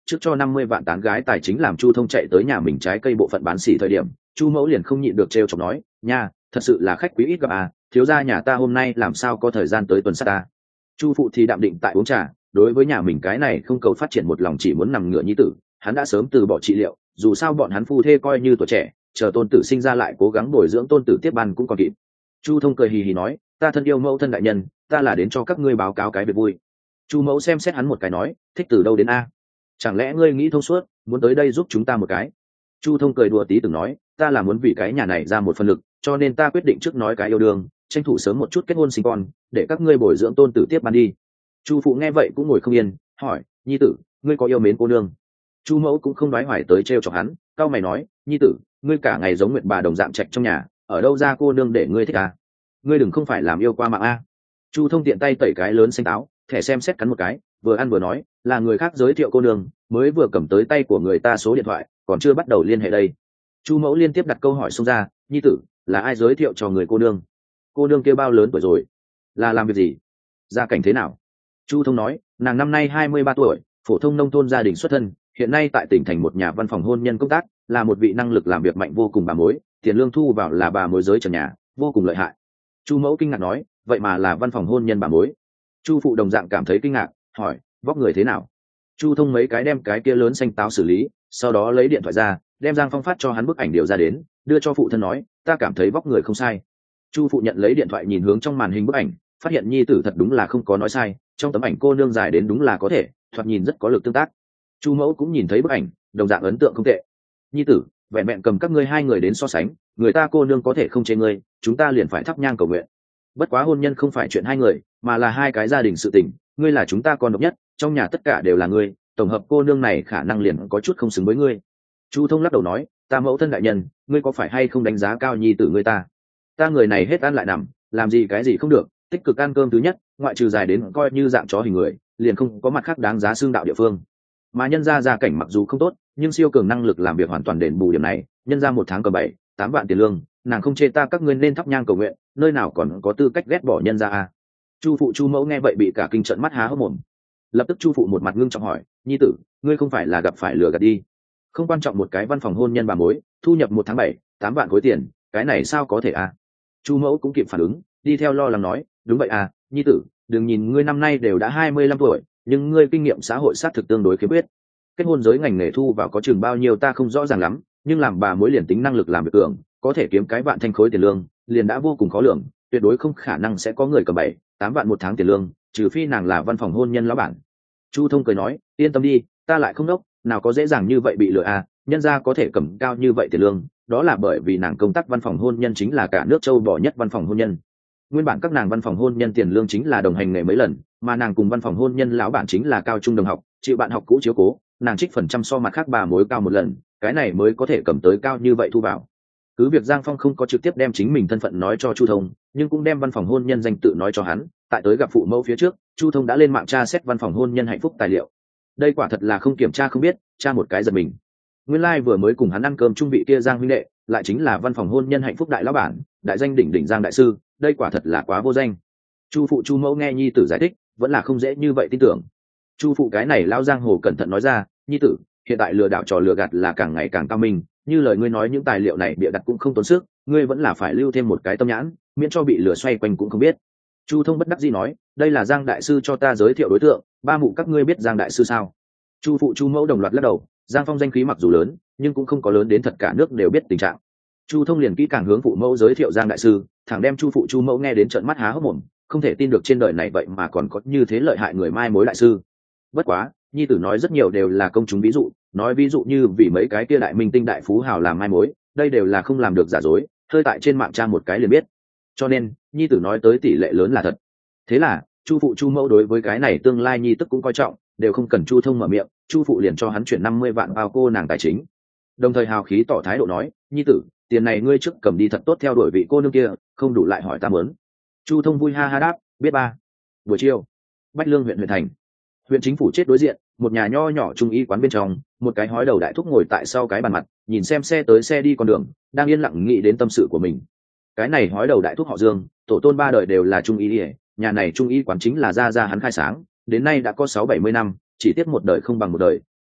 trước cho năm mươi vạn tán gái tài chính làm Chu Thông chạy tới nhà mình trái cây bộ phận bán xỉ thời điểm, Chu Mẫu liền không nhịn được trêu chọc nói, nha, thật sự là khách quý ít gặp à, thiếu gia nhà ta hôm nay làm sao có thời gian tới tuần sát ta. Chu phụ thì đạm định tại uống trà, đối với nhà mình cái này không cầu phát triển một lòng chỉ muốn nằm ngửa nhi tử, hắn đã sớm từ bỏ trị liệu, dù sao bọn hắn phu thê coi như tuổi trẻ, chờ tôn tử sinh ra lại cố gắng bồi dưỡng tôn tử tiếp ban cũng còn kịp. Chu Thông cười hì hì nói, ta thân yêu mẫu thân đại nhân, ta là đến cho các ngươi báo cáo cái việc vui. Chu Mẫu xem xét hắn một cái nói, thích từ đâu đến a? Chẳng lẽ ngươi nghĩ thông suốt, muốn tới đây giúp chúng ta một cái? Chu Thông cười đùa tí từng nói, ta là muốn vì cái nhà này ra một phần lực, cho nên ta quyết định trước nói cái yêu đương, tranh thủ sớm một chút kết hôn sinh con, để các ngươi bồi dưỡng tôn tử tiếp ban đi. Chu phụ nghe vậy cũng ngồi không yên, hỏi, nhi tử, ngươi có yêu mến cô nương? Chu Mẫu cũng không đoái hoài tới trêu chọc hắn, cao mày nói, nhi tử, ngươi cả ngày giống nguyện bà đồng dạng trạch trong nhà, ở đâu ra cô nương để ngươi thích à? Ngươi đừng không phải làm yêu qua mạng a. Chu Thông tiện tay tẩy cái lớn xanh táo, thẻ xem xét cắn một cái, vừa ăn vừa nói, là người khác giới thiệu cô nương, mới vừa cầm tới tay của người ta số điện thoại, còn chưa bắt đầu liên hệ đây. Chu Mẫu liên tiếp đặt câu hỏi xông ra, nhi tử, là ai giới thiệu cho người cô nương? Cô nương kia bao lớn tuổi rồi? Là làm việc gì? Gia cảnh thế nào? Chu Thông nói, nàng năm nay hai mươi ba tuổi, phổ thông nông thôn gia đình xuất thân, hiện nay tại tỉnh thành một nhà văn phòng hôn nhân công tác, là một vị năng lực làm việc mạnh vô cùng bà mối, tiền lương thu vào là bà mối giới trần nhà, vô cùng lợi hại. Chu Mẫu kinh ngạc nói, vậy mà là văn phòng hôn nhân bà mối. Chu phụ đồng dạng cảm thấy kinh ngạc, hỏi, vóc người thế nào? Chu Thông mấy cái đem cái kia lớn xanh táo xử lý, sau đó lấy điện thoại ra, đem Giang Phong phát cho hắn bức ảnh điều ra đến, đưa cho phụ thân nói, ta cảm thấy vóc người không sai. Chu phụ nhận lấy điện thoại nhìn hướng trong màn hình bức ảnh, phát hiện nhi tử thật đúng là không có nói sai, trong tấm ảnh cô nương dài đến đúng là có thể, thoạt nhìn rất có lực tương tác. Chu Mẫu cũng nhìn thấy bức ảnh, đồng dạng ấn tượng không tệ. Nhi tử, vẹn vẹn cầm các ngươi hai người đến so sánh, người ta cô nương có thể không chê ngươi, chúng ta liền phải thắp nhang cầu nguyện. Bất quá hôn nhân không phải chuyện hai người, mà là hai cái gia đình sự tình, ngươi là chúng ta con độc nhất, trong nhà tất cả đều là ngươi, tổng hợp cô nương này khả năng liền có chút không xứng với ngươi. Chu Thông lắc đầu nói, ta mẫu thân đại nhân, ngươi có phải hay không đánh giá cao nhi tử ngươi ta? Ta người này hết ăn lại nằm, làm gì cái gì không được, tích cực ăn cơm thứ nhất, ngoại trừ dài đến coi như dạng chó hình người, liền không có mặt khác đáng giá xương đạo địa phương. Mà nhân gia gia cảnh mặc dù không tốt, nhưng siêu cường năng lực làm việc hoàn toàn đền bù điểm này, nhân ra một tháng cầm bảy tám vạn tiền lương, nàng không chê ta các ngươi nên thắp nhang cầu nguyện, nơi nào còn có tư cách ghét bỏ nhân ra à? Chu phụ Chu Mẫu nghe vậy bị cả kinh trận mắt há hốc mồm. Lập tức Chu phụ một mặt ngưng trọng hỏi, nhi tử, ngươi không phải là gặp phải lừa gạt đi? Không quan trọng một cái văn phòng hôn nhân bà mối, thu nhập một tháng bảy tám vạn khối tiền, cái này sao có thể à? Chu Mẫu cũng kịp phản ứng, đi theo lo lắng nói, đúng vậy à, nhi tử, đừng nhìn ngươi năm nay đều đã hai mươi lăm tuổi, nhưng ngươi kinh nghiệm xã hội sát thực tương đối khiếm khuyết. Kết hôn giới ngành nghề thu vào có chừng bao nhiêu ta không rõ ràng lắm, nhưng làm bà mối liền tính năng lực làm việc cường, có thể kiếm cái vạn thanh khối tiền lương, liền đã vô cùng khó lường, tuyệt đối không khả năng sẽ có người cầm bảy tám vạn một tháng tiền lương, trừ phi nàng là văn phòng hôn nhân lão bản. Chu Thông cười nói, yên tâm đi, ta lại không đốc, nào có dễ dàng như vậy bị lừa à, nhân gia có thể cầm cao như vậy tiền lương, đó là bởi vì nàng công tác văn phòng hôn nhân chính là cả nước châu bò nhất văn phòng hôn nhân. Nguyên bản các nàng văn phòng hôn nhân tiền lương chính là đồng hành nghề mấy lần, mà nàng cùng văn phòng hôn nhân lão bản chính là cao trung đồng học, chịu bạn học cũ chiếu cố, nàng trích phần trăm so mặt khác bà mối cao một lần, cái này mới có thể cầm tới cao như vậy thu vào. Cứ việc Giang Phong không có trực tiếp đem chính mình thân phận nói cho Chu Thông, nhưng cũng đem văn phòng hôn nhân danh tự nói cho hắn, tại tới gặp phụ mẫu phía trước, Chu Thông đã lên mạng tra xét văn phòng hôn nhân hạnh phúc tài liệu. Đây quả thật là không kiểm tra không biết, tra một cái giật mình. Nguyên lai like vừa mới cùng hắn ăn cơm trung vị kia Giang huynh đệ, lại chính là văn phòng hôn nhân hạnh phúc đại lão bản, đại danh đỉnh đỉnh Giang đại sư, đây quả thật là quá vô danh. Chu phụ Chu mẫu nghe nhi tử giải thích, vẫn là không dễ như vậy tin tưởng. Chu phụ cái này lão giang hồ cẩn thận nói ra, nhi tử, hiện tại lừa đảo trò lừa gạt là càng ngày càng cao minh, như lời ngươi nói những tài liệu này bịa đặt cũng không tốn sức, ngươi vẫn là phải lưu thêm một cái tâm nhãn, miễn cho bị lừa xoay quanh cũng không biết. Chu Thông bất đắc dĩ nói, đây là Giang đại sư cho ta giới thiệu đối tượng, ba mụ các ngươi biết Giang đại sư sao? Chu phụ Chu mẫu đồng loạt lắc đầu, Giang Phong danh khí mặc dù lớn, nhưng cũng không có lớn đến thật cả nước đều biết tình trạng. Chu Thông liền kỹ càng hướng phụ mẫu giới thiệu Giang đại sư, thẳng đem Chu phụ Chu mẫu nghe đến trợn mắt há hốc mồm, không thể tin được trên đời này vậy mà còn có như thế lợi hại người mai mối đại sư. Bất quá, nhi tử nói rất nhiều đều là công chúng ví dụ, nói ví dụ như vì mấy cái kia đại minh tinh đại phú hào làm mai mối, đây đều là không làm được giả dối, hơi tại trên mạng tra một cái liền biết. Cho nên, nhi tử nói tới tỷ lệ lớn là thật. Thế là, Chu phụ Chu mẫu đối với cái này tương lai nhi tức cũng coi trọng, đều không cần Chu Thông mở miệng, Chu phụ liền cho hắn chuyển năm mươi vạn bao cô nàng tài chính. Đồng thời hào khí tỏ thái độ nói, nhi tử, tiền này ngươi trước cầm đi thật tốt theo đuổi vị cô nương kia, không đủ lại hỏi ta muốn. Chu Thông vui ha ha đáp, biết ba. Buổi chiều, Bách Lương huyện huyện thành, huyện chính phủ chết đối diện, một nhà nho nhỏ trung y quán bên trong, một cái hói đầu đại thúc ngồi tại sau cái bàn mặt, nhìn xem xe tới xe đi con đường, đang yên lặng nghĩ đến tâm sự của mình. Cái này hói đầu đại thúc họ Dương, tổ tôn ba đời đều là trung y, nhà này trung y quán chính là gia gia hắn khai sáng, đến nay đã có sáu bảy mươi năm, chỉ tiếc một đời không bằng một đời,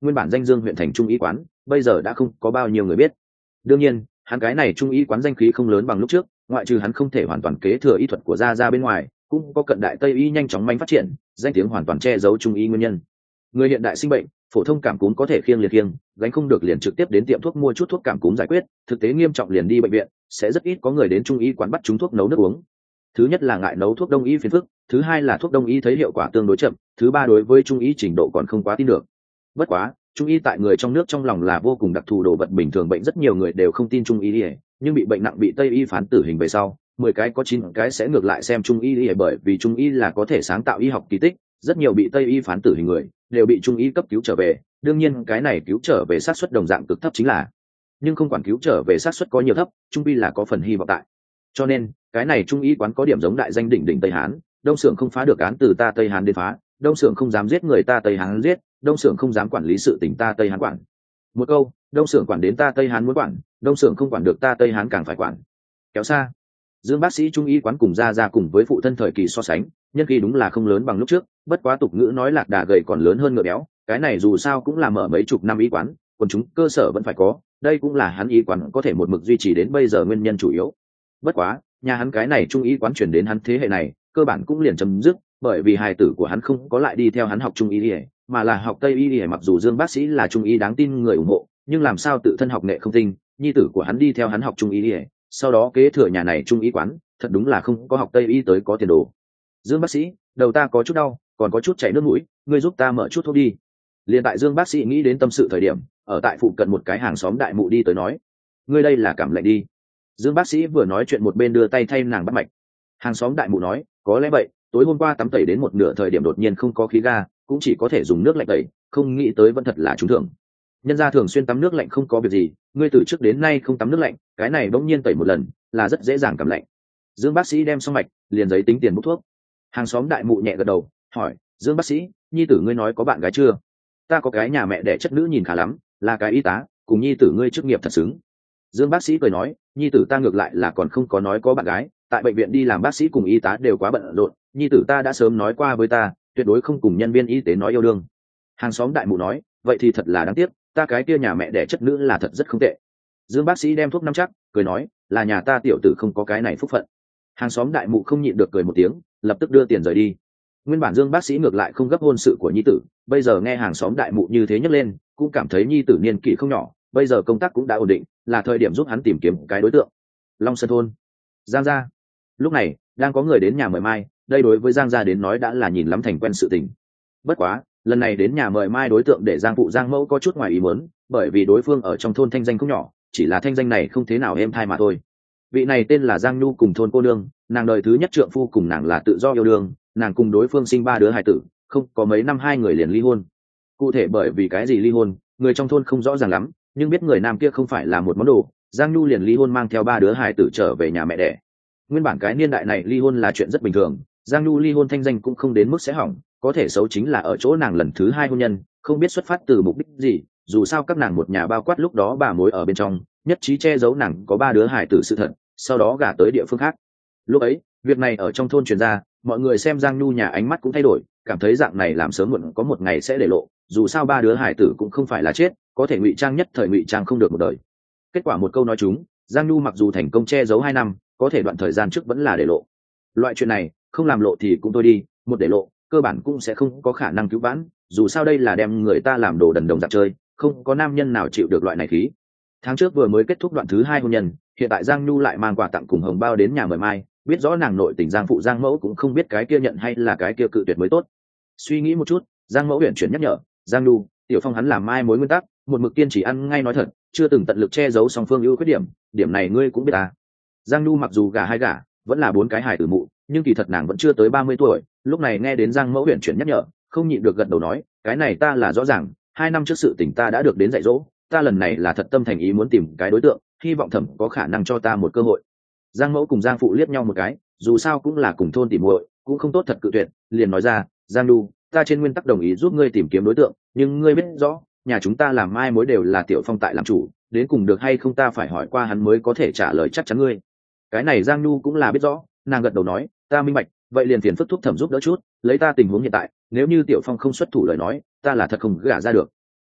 nguyên bản danh dương huyện thành trung y quán bây giờ đã không có bao nhiêu người biết. Đương nhiên hắn cái này trung y quán danh khí không lớn bằng lúc trước, ngoại trừ hắn không thể hoàn toàn kế thừa y thuật của gia gia bên ngoài, cũng có cận đại tây y nhanh chóng manh phát triển, danh tiếng hoàn toàn che giấu trung y nguyên nhân. Người hiện đại sinh bệnh, phổ thông cảm cúm có thể khiêng liệt khiêng, gánh không được liền trực tiếp đến tiệm thuốc mua chút thuốc cảm cúm giải quyết, thực tế nghiêm trọng liền đi bệnh viện, sẽ rất ít có người đến trung y quán bắt chúng thuốc nấu nước uống. Thứ nhất là ngại nấu thuốc đông y phiền phức, thứ hai là thuốc đông y thấy hiệu quả tương đối chậm, thứ ba đối với trung y trình độ còn không quá tin được. Bất quá trung y tại người trong nước trong lòng là vô cùng đặc thù đồ vật, bình thường bệnh rất nhiều người đều không tin trung y, nhưng bị bệnh nặng bị tây y phán tử hình về sau, mười cái có chín cái sẽ ngược lại xem trung y, bởi vì trung y là có thể sáng tạo y học kỳ tích, rất nhiều bị tây y phán tử hình người đều bị trung y cấp cứu trở về. Đương nhiên cái này cứu trở về xác suất đồng dạng cực thấp chính là, nhưng không quản cứu trở về xác suất có nhiều thấp, trung y là có phần hy vọng tại. Cho nên cái này trung y quán có điểm giống đại danh đỉnh đỉnh Tây Hán, đông xưởng không phá được án từ ta Tây Hán đến phá, đông xưởng không dám giết người ta Tây Hán giết, đông xưởng không dám quản lý sự tình ta Tây Hán quản. Một câu, đông xưởng quản đến ta Tây Hán muốn quản, đông xưởng không quản được ta Tây Hán càng phải quản. Kéo xa, Dương bác sĩ trung y quán cùng ra ra cùng với phụ thân thời kỳ so sánh, nhân khí đúng là không lớn bằng lúc trước, bất quá tục ngữ nói lạc đà gầy còn lớn hơn ngựa béo, cái này dù sao cũng là mở mấy chục năm y quán, còn chúng cơ sở vẫn phải có, đây cũng là hắn y quán có thể một mực duy trì đến bây giờ nguyên nhân chủ yếu. Bất quá, nhà hắn cái này trung y quán chuyển đến hắn thế hệ này, cơ bản cũng liền chấm dứt, bởi vì hài tử của hắn không có lại đi theo hắn học trung y, mà là học tây y. Mặc dù Dương bác sĩ là trung y đáng tin người ủng hộ, nhưng làm sao tự thân học nghệ không tinh, nhi tử của hắn đi theo hắn học trung y, sau đó kế thừa nhà này trung y quán, thật đúng là không có học tây y tới có tiền đồ. Dương bác sĩ, đầu ta có chút đau, còn có chút chảy nước mũi, ngươi giúp ta mở chút thuốc đi. Liền tại Dương bác sĩ nghĩ đến tâm sự thời điểm, ở tại phụ cận một cái hàng xóm đại mụ đi tới nói, ngươi đây là cảm lạnh đi. Dương bác sĩ vừa nói chuyện một bên đưa tay thay nàng bắt mạch. Hàng xóm đại mụ nói, có lẽ vậy, tối hôm qua tắm tẩy đến một nửa thời điểm đột nhiên không có khí ga, cũng chỉ có thể dùng nước lạnh tẩy, không nghĩ tới vẫn thật là trúng thưởng. Nhân gia thường xuyên tắm nước lạnh không có việc gì, ngươi từ trước đến nay không tắm nước lạnh, cái này bỗng nhiên tẩy một lần là rất dễ dàng cảm lạnh. Dương bác sĩ đem xong mạch, liền giấy tính tiền bút thuốc. Hàng xóm đại mụ nhẹ gật đầu, hỏi, Dương bác sĩ, nhi tử ngươi nói có bạn gái chưa? Ta có cái nhà mẹ đẻ chất nữ nhìn khá lắm, là cái y tá, cùng nhi tử ngươi chức nghiệp thật xứng. Dương bác sĩ cười nói, nhi tử ta ngược lại là còn không có nói có bạn gái, tại bệnh viện đi làm bác sĩ cùng y tá đều quá bận rộn, nhi tử ta đã sớm nói qua với ta, tuyệt đối không cùng nhân viên y tế nói yêu đương. Hàng xóm đại mụ nói, vậy thì thật là đáng tiếc, ta cái kia nhà mẹ đẻ chất nữ là thật rất không tệ. Dương bác sĩ đem thuốc nắm chắc, cười nói, là nhà ta tiểu tử không có cái này phúc phận. Hàng xóm đại mụ không nhịn được cười một tiếng, lập tức đưa tiền rời đi. Nguyên bản Dương bác sĩ ngược lại không gấp hôn sự của nhi tử, bây giờ nghe hàng xóm đại mụ như thế nhấc lên, cũng cảm thấy nhi tử niên kỷ không nhỏ, bây giờ công tác cũng đã ổn định, là thời điểm giúp hắn tìm kiếm cái đối tượng. Long Sơn thôn, Giang gia. Lúc này đang có người đến nhà mời mai, đây đối với Giang gia đến nói đã là nhìn lắm thành quen sự tình. Bất quá lần này đến nhà mời mai đối tượng để Giang phụ Giang mẫu có chút ngoài ý muốn, bởi vì đối phương ở trong thôn thanh danh không nhỏ, chỉ là thanh danh này không thế nào êm thai mà thôi. Vị này tên là Giang Nhu, cùng thôn cô nương, nàng đời thứ nhất trượng phu cùng nàng là tự do yêu đương, nàng cùng đối phương sinh ba đứa hài tử, không có mấy năm hai người liền ly hôn. Cụ thể bởi vì cái gì ly hôn, người trong thôn không rõ ràng lắm, nhưng biết người nam kia không phải là một món đồ, Giang Nhu liền ly hôn mang theo ba đứa hài tử trở về nhà mẹ đẻ. Nguyên bản cái niên đại này ly hôn là chuyện rất bình thường, Giang Nhu ly hôn thanh danh cũng không đến mức sẽ hỏng, có thể xấu chính là ở chỗ nàng lần thứ hai hôn nhân, không biết xuất phát từ mục đích gì, dù sao các nàng một nhà bao quát lúc đó bà mối ở bên trong, nhất trí che giấu nàng có ba đứa hài tử sự thật, sau đó gả tới địa phương khác. Lúc ấy, việc này ở trong thôn truyền ra, mọi người xem Giang Nhu nhà ánh mắt cũng thay đổi, cảm thấy dạng này làm sớm muộn có một ngày sẽ để lộ, dù sao ba đứa hài tử cũng không phải là chết, có thể ngụy trang nhất thời ngụy trang không được một đời. Kết quả một câu nói chúng, Giang Nhu mặc dù thành công che giấu hai năm, có thể đoạn thời gian trước vẫn là để lộ. Loại chuyện này không làm lộ thì cũng thôi đi, một để lộ cơ bản cũng sẽ không có khả năng cứu vãn, dù sao đây là đem người ta làm đồ đần đồng dạng chơi, không có nam nhân nào chịu được loại này khí. Tháng trước vừa mới kết thúc đoạn thứ hai hôn nhân, hiện tại Giang Nhu lại mang quà tặng cùng hồng bao đến nhà mời mai, biết rõ nàng nội tình Giang phụ Giang mẫu cũng không biết cái kia nhận hay là cái kia cự tuyệt mới tốt. Suy nghĩ một chút, Giang mẫu huyền chuyển nhắc nhở, Giang Nhu, tiểu phong hắn làm mai mối nguyên tắc, một mực kiên trì ăn ngay nói thật, chưa từng tận lực che giấu song phương ưu khuyết điểm, điểm này ngươi cũng biết à. Giang Nhu mặc dù gả hai gả, vẫn là bốn cái hài tử mụ, nhưng kỳ thật nàng vẫn chưa tới ba mươi tuổi, lúc này nghe đến Giang mẫu huyền chuyển nhắc nhở, không nhịn được gật đầu nói, cái này ta là rõ ràng, hai năm trước sự tình ta đã được đến dạy dỗ, ta lần này là thật tâm thành ý muốn tìm cái đối tượng, hy vọng thẩm có khả năng cho ta một cơ hội. Giang mẫu cùng Giang phụ liếc nhau một cái, dù sao cũng là cùng thôn tỉ muội, cũng không tốt thật cự tuyệt, liền nói ra, Giang Nhu, ta trên nguyên tắc đồng ý giúp ngươi tìm kiếm đối tượng, nhưng ngươi biết rõ, nhà chúng ta làm mai mối đều là tiểu phong tại làm chủ, đến cùng được hay không ta phải hỏi qua hắn mới có thể trả lời chắc chắn ngươi. Cái này Giang Nhu cũng là biết rõ, nàng gật đầu nói, ta minh bạch, vậy liền phiền phức thúc thẩm giúp đỡ chút, lấy ta tình huống hiện tại, nếu như tiểu phong không xuất thủ lời nói, ta là thật không gả ra được.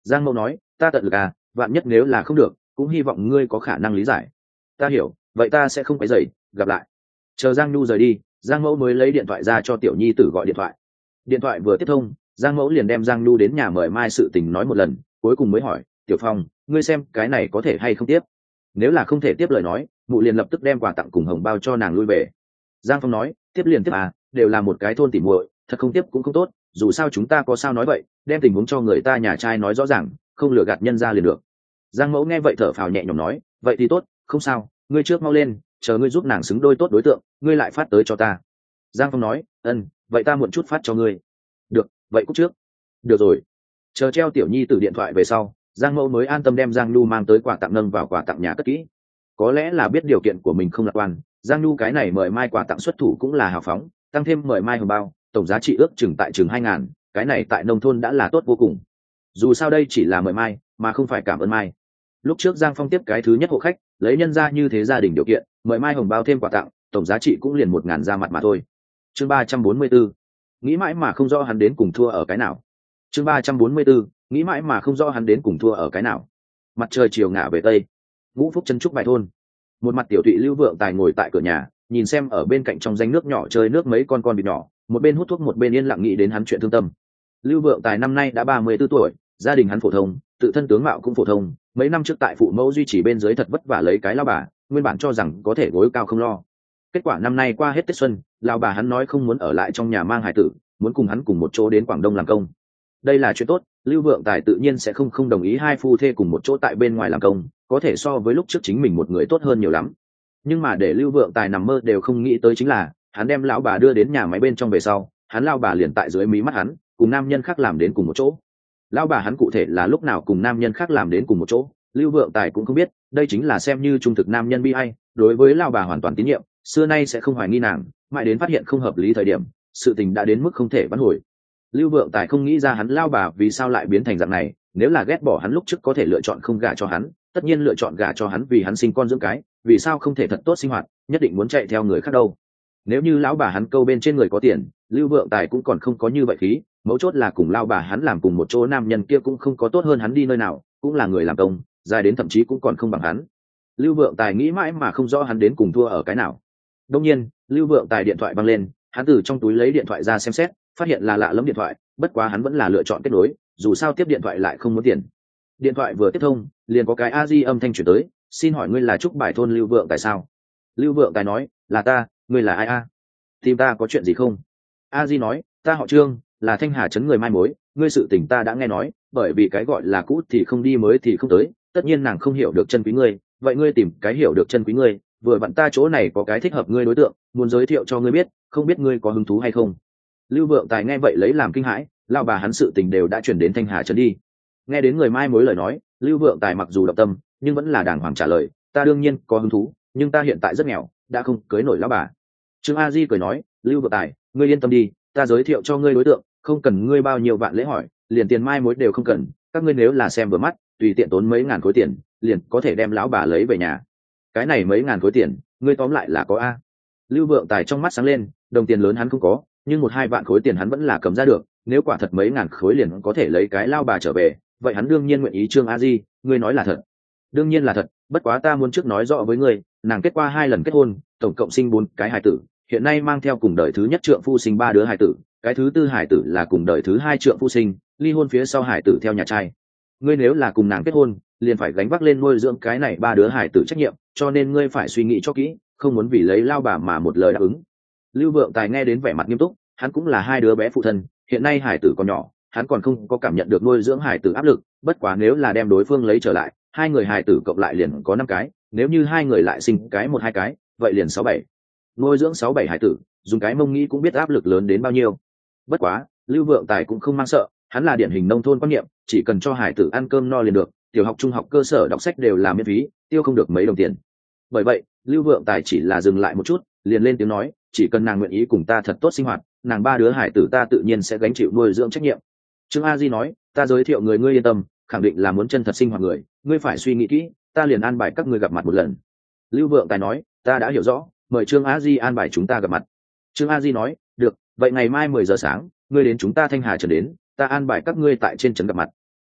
Giang Mẫu nói, ta tận lực à, vạn nhất nếu là không được cũng hy vọng ngươi có khả năng lý giải. Ta hiểu, vậy ta sẽ không quấy rầy, gặp lại. Chờ Giang Nhu rời đi, Giang Mẫu mới lấy điện thoại ra cho tiểu nhi tử gọi điện thoại. Điện thoại vừa tiếp thông, Giang Mẫu liền đem Giang Nhu đến nhà mời mai sự tình nói một lần, cuối cùng mới hỏi, tiểu Phong, ngươi xem cái này có thể hay không tiếp. Nếu là không thể tiếp lời nói, mụ liền lập tức đem quà tặng cùng hồng bao cho nàng lui về. Giang Phong nói, tiếp liền tiếp à, đều là một cái thôn tỉ muội, thật không tiếp cũng không tốt, dù sao chúng ta có sao nói vậy, đem tình huống cho người ta nhà trai nói rõ ràng, không lừa gạt nhân ra liền được. Giang Mẫu nghe vậy thở phào nhẹ nhõm nói, vậy thì tốt, không sao, ngươi trước mau lên, chờ ngươi giúp nàng xứng đôi tốt đối tượng, ngươi lại phát tới cho ta. Giang Phong nói, ân, vậy ta muộn chút phát cho ngươi. Được, vậy cúc trước. Được rồi. Chờ treo tiểu nhi từ điện thoại về sau, Giang Mẫu mới an tâm đem Giang Nhu mang tới quà tặng nâng vào quà tặng nhà cất kỹ. Có lẽ là biết điều kiện của mình không lạc quan, Giang Nhu cái này mời mai quà tặng xuất thủ cũng là hào phóng, tăng thêm mời mai hồng bao, tổng giá trị ước chừng tại chừng hai ngàn, cái này tại nông thôn đã là tốt vô cùng. Dù sao đây chỉ là mời mai, mà không phải cảm ơn mai. Lúc trước Giang Phong tiếp cái thứ nhất hộ khách, lấy nhân ra như thế gia đình điều kiện, mời mai hồng bao thêm quà tặng, tổng giá trị cũng liền một ngàn ra mặt mà thôi. Chương ba trăm bốn mươi 4. Nghĩ mãi mà không rõ hắn đến cùng thua ở cái nào. Chương ba trăm bốn mươi 4. Nghĩ mãi mà không rõ hắn đến cùng thua ở cái nào. Mặt trời chiều ngả về tây, Ngũ Phúc chân trúc bài thôn. Một mặt tiểu tụy Lưu Vượng Tài ngồi tại cửa nhà, nhìn xem ở bên cạnh trong danh nước nhỏ chơi nước mấy con con vịt nhỏ, một bên hút thuốc một bên yên lặng nghĩ đến hắn chuyện thương tâm. Lưu Vượng Tài năm nay đã ba mươi tư tuổi, gia đình hắn phổ thông, tự thân tướng mạo cũng phổ thông, mấy năm trước tại phụ mẫu duy trì bên dưới thật vất vả lấy cái lao bà, nguyên bản cho rằng có thể gối cao không lo. Kết quả năm nay qua hết Tết xuân, lao bà hắn nói không muốn ở lại trong nhà mang hài tử, muốn cùng hắn cùng một chỗ đến Quảng Đông làm công. Đây là chuyện tốt, Lưu Vượng Tài tự nhiên sẽ không không đồng ý hai phu thê cùng một chỗ tại bên ngoài làm công, có thể so với lúc trước chính mình một người tốt hơn nhiều lắm. Nhưng mà để Lưu Vượng Tài nằm mơ đều không nghĩ tới chính là, hắn đem lão bà đưa đến nhà máy bên trong về sau, hắn lao bà liền tại dưới mí mắt hắn, cùng nam nhân khác làm đến cùng một chỗ. Lão bà hắn cụ thể là lúc nào cùng nam nhân khác làm đến cùng một chỗ, Lưu Vượng Tài cũng không biết, đây chính là xem như trung thực nam nhân bi ai, đối với lão bà hoàn toàn tín nhiệm, xưa nay sẽ không hoài nghi nàng, mãi đến phát hiện không hợp lý thời điểm, sự tình đã đến mức không thể vãn hồi. Lưu Vượng Tài không nghĩ ra hắn lao bà vì sao lại biến thành dạng này, nếu là ghét bỏ hắn lúc trước có thể lựa chọn không gả cho hắn, tất nhiên lựa chọn gả cho hắn vì hắn sinh con dưỡng cái, vì sao không thể thật tốt sinh hoạt, nhất định muốn chạy theo người khác đâu. Nếu như lão bà hắn câu bên trên người có tiền, Lưu Vượng Tài cũng còn không có như vậy khí, mấu chốt là cùng lao bà hắn làm cùng một chỗ nam nhân kia cũng không có tốt hơn hắn đi nơi nào, cũng là người làm công, dài đến thậm chí cũng còn không bằng hắn. Lưu Vượng Tài nghĩ mãi mà không rõ hắn đến cùng thua ở cái nào. Đương nhiên, Lưu Vượng Tài điện thoại văng lên, hắn từ trong túi lấy điện thoại ra xem xét, phát hiện là lạ lẫm điện thoại, bất quá hắn vẫn là lựa chọn kết nối, dù sao tiếp điện thoại lại không muốn tiền. Điện thoại vừa tiếp thông, liền có cái a di âm thanh chuyển tới, xin hỏi ngươi là trúc bài thôn Lưu Vượng Tài sao? Lưu Vượng Tài nói, là ta, ngươi là ai a? Tìm ta có chuyện gì không? A di nói, ta họ Trương, là Thanh Hà trấn người mai mối, ngươi sự tình ta đã nghe nói, bởi vì cái gọi là cũ thì không đi mới thì không tới, tất nhiên nàng không hiểu được chân quý ngươi, vậy ngươi tìm cái hiểu được chân quý ngươi, vừa vặn ta chỗ này có cái thích hợp ngươi đối tượng, muốn giới thiệu cho ngươi biết, không biết ngươi có hứng thú hay không? Lưu Vượng Tài nghe vậy lấy làm kinh hãi, lao bà hắn sự tình đều đã chuyển đến Thanh Hà trấn đi. Nghe đến người mai mối lời nói, Lưu Vượng Tài mặc dù động tâm, nhưng vẫn là đàng hoàng trả lời, ta đương nhiên có hứng thú, nhưng ta hiện tại rất nghèo, đã không cưới nổi lão bà. Trương A Di cười nói, Lưu Vượng Tài, ngươi yên tâm đi, ta giới thiệu cho ngươi đối tượng, không cần ngươi bao nhiêu vạn lễ hỏi, liền tiền mai mối đều không cần, các ngươi nếu là xem vừa mắt, tùy tiện tốn mấy ngàn khối tiền, liền có thể đem lão bà lấy về nhà. Cái này mấy ngàn khối tiền, ngươi tóm lại là có a. Lưu Vượng Tài trong mắt sáng lên, đồng tiền lớn hắn không có, nhưng một hai vạn khối tiền hắn vẫn là cầm ra được, nếu quả thật mấy ngàn khối liền có thể lấy cái lao bà trở về, vậy hắn đương nhiên nguyện ý. Trương A Di, ngươi nói là thật? Đương nhiên là thật, bất quá ta muốn trước nói rõ với ngươi, nàng kết qua hai lần kết hôn, tổng cộng sinh bốn cái hài tử, hiện nay mang theo cùng đời thứ nhất trượng phu sinh ba đứa hài tử, cái thứ tư hài tử là cùng đời thứ hai trượng phu sinh, ly hôn phía sau hài tử theo nhà trai. Ngươi nếu là cùng nàng kết hôn, liền phải gánh vác lên nuôi dưỡng cái này ba đứa hài tử trách nhiệm, cho nên ngươi phải suy nghĩ cho kỹ, không muốn vì lấy lao bà mà một lời đáp ứng. Lưu Vượng Tài nghe đến vẻ mặt nghiêm túc, hắn cũng là hai đứa bé phụ thân, hiện nay hài tử còn nhỏ, hắn còn không có cảm nhận được nuôi dưỡng hài tử áp lực, bất quá nếu là đem đối phương lấy trở lại, hai người hài tử cộng lại liền có năm cái, nếu như hai người lại sinh cái một hai cái, vậy liền sáu bảy. Nuôi dưỡng sáu bảy hài tử, dùng cái mông nghĩ cũng biết áp lực lớn đến bao nhiêu. Bất quá, Lưu Vượng Tài cũng không mang sợ, hắn là điển hình nông thôn quan niệm, chỉ cần cho hài tử ăn cơm no liền được, tiểu học trung học cơ sở đọc sách đều là miễn phí, tiêu không được mấy đồng tiền. Bởi vậy, Lưu Vượng Tài chỉ là dừng lại một chút, liền lên tiếng nói, chỉ cần nàng nguyện ý cùng ta thật tốt sinh hoạt, nàng ba đứa hải tử ta tự nhiên sẽ gánh chịu nuôi dưỡng trách nhiệm. Trương A Di nói, ta giới thiệu người ngươi yên tâm, khẳng định là muốn chân thật sinh hoạt người, ngươi phải suy nghĩ kỹ, ta liền an bài các ngươi gặp mặt một lần. Lưu Vượng Tài nói, ta đã hiểu rõ, mời Trương A Di an bài chúng ta gặp mặt. Trương A Di nói, được, vậy ngày mai mười giờ sáng, ngươi đến chúng ta Thanh Hà trấn đến, ta an bài các ngươi tại trên trấn gặp mặt.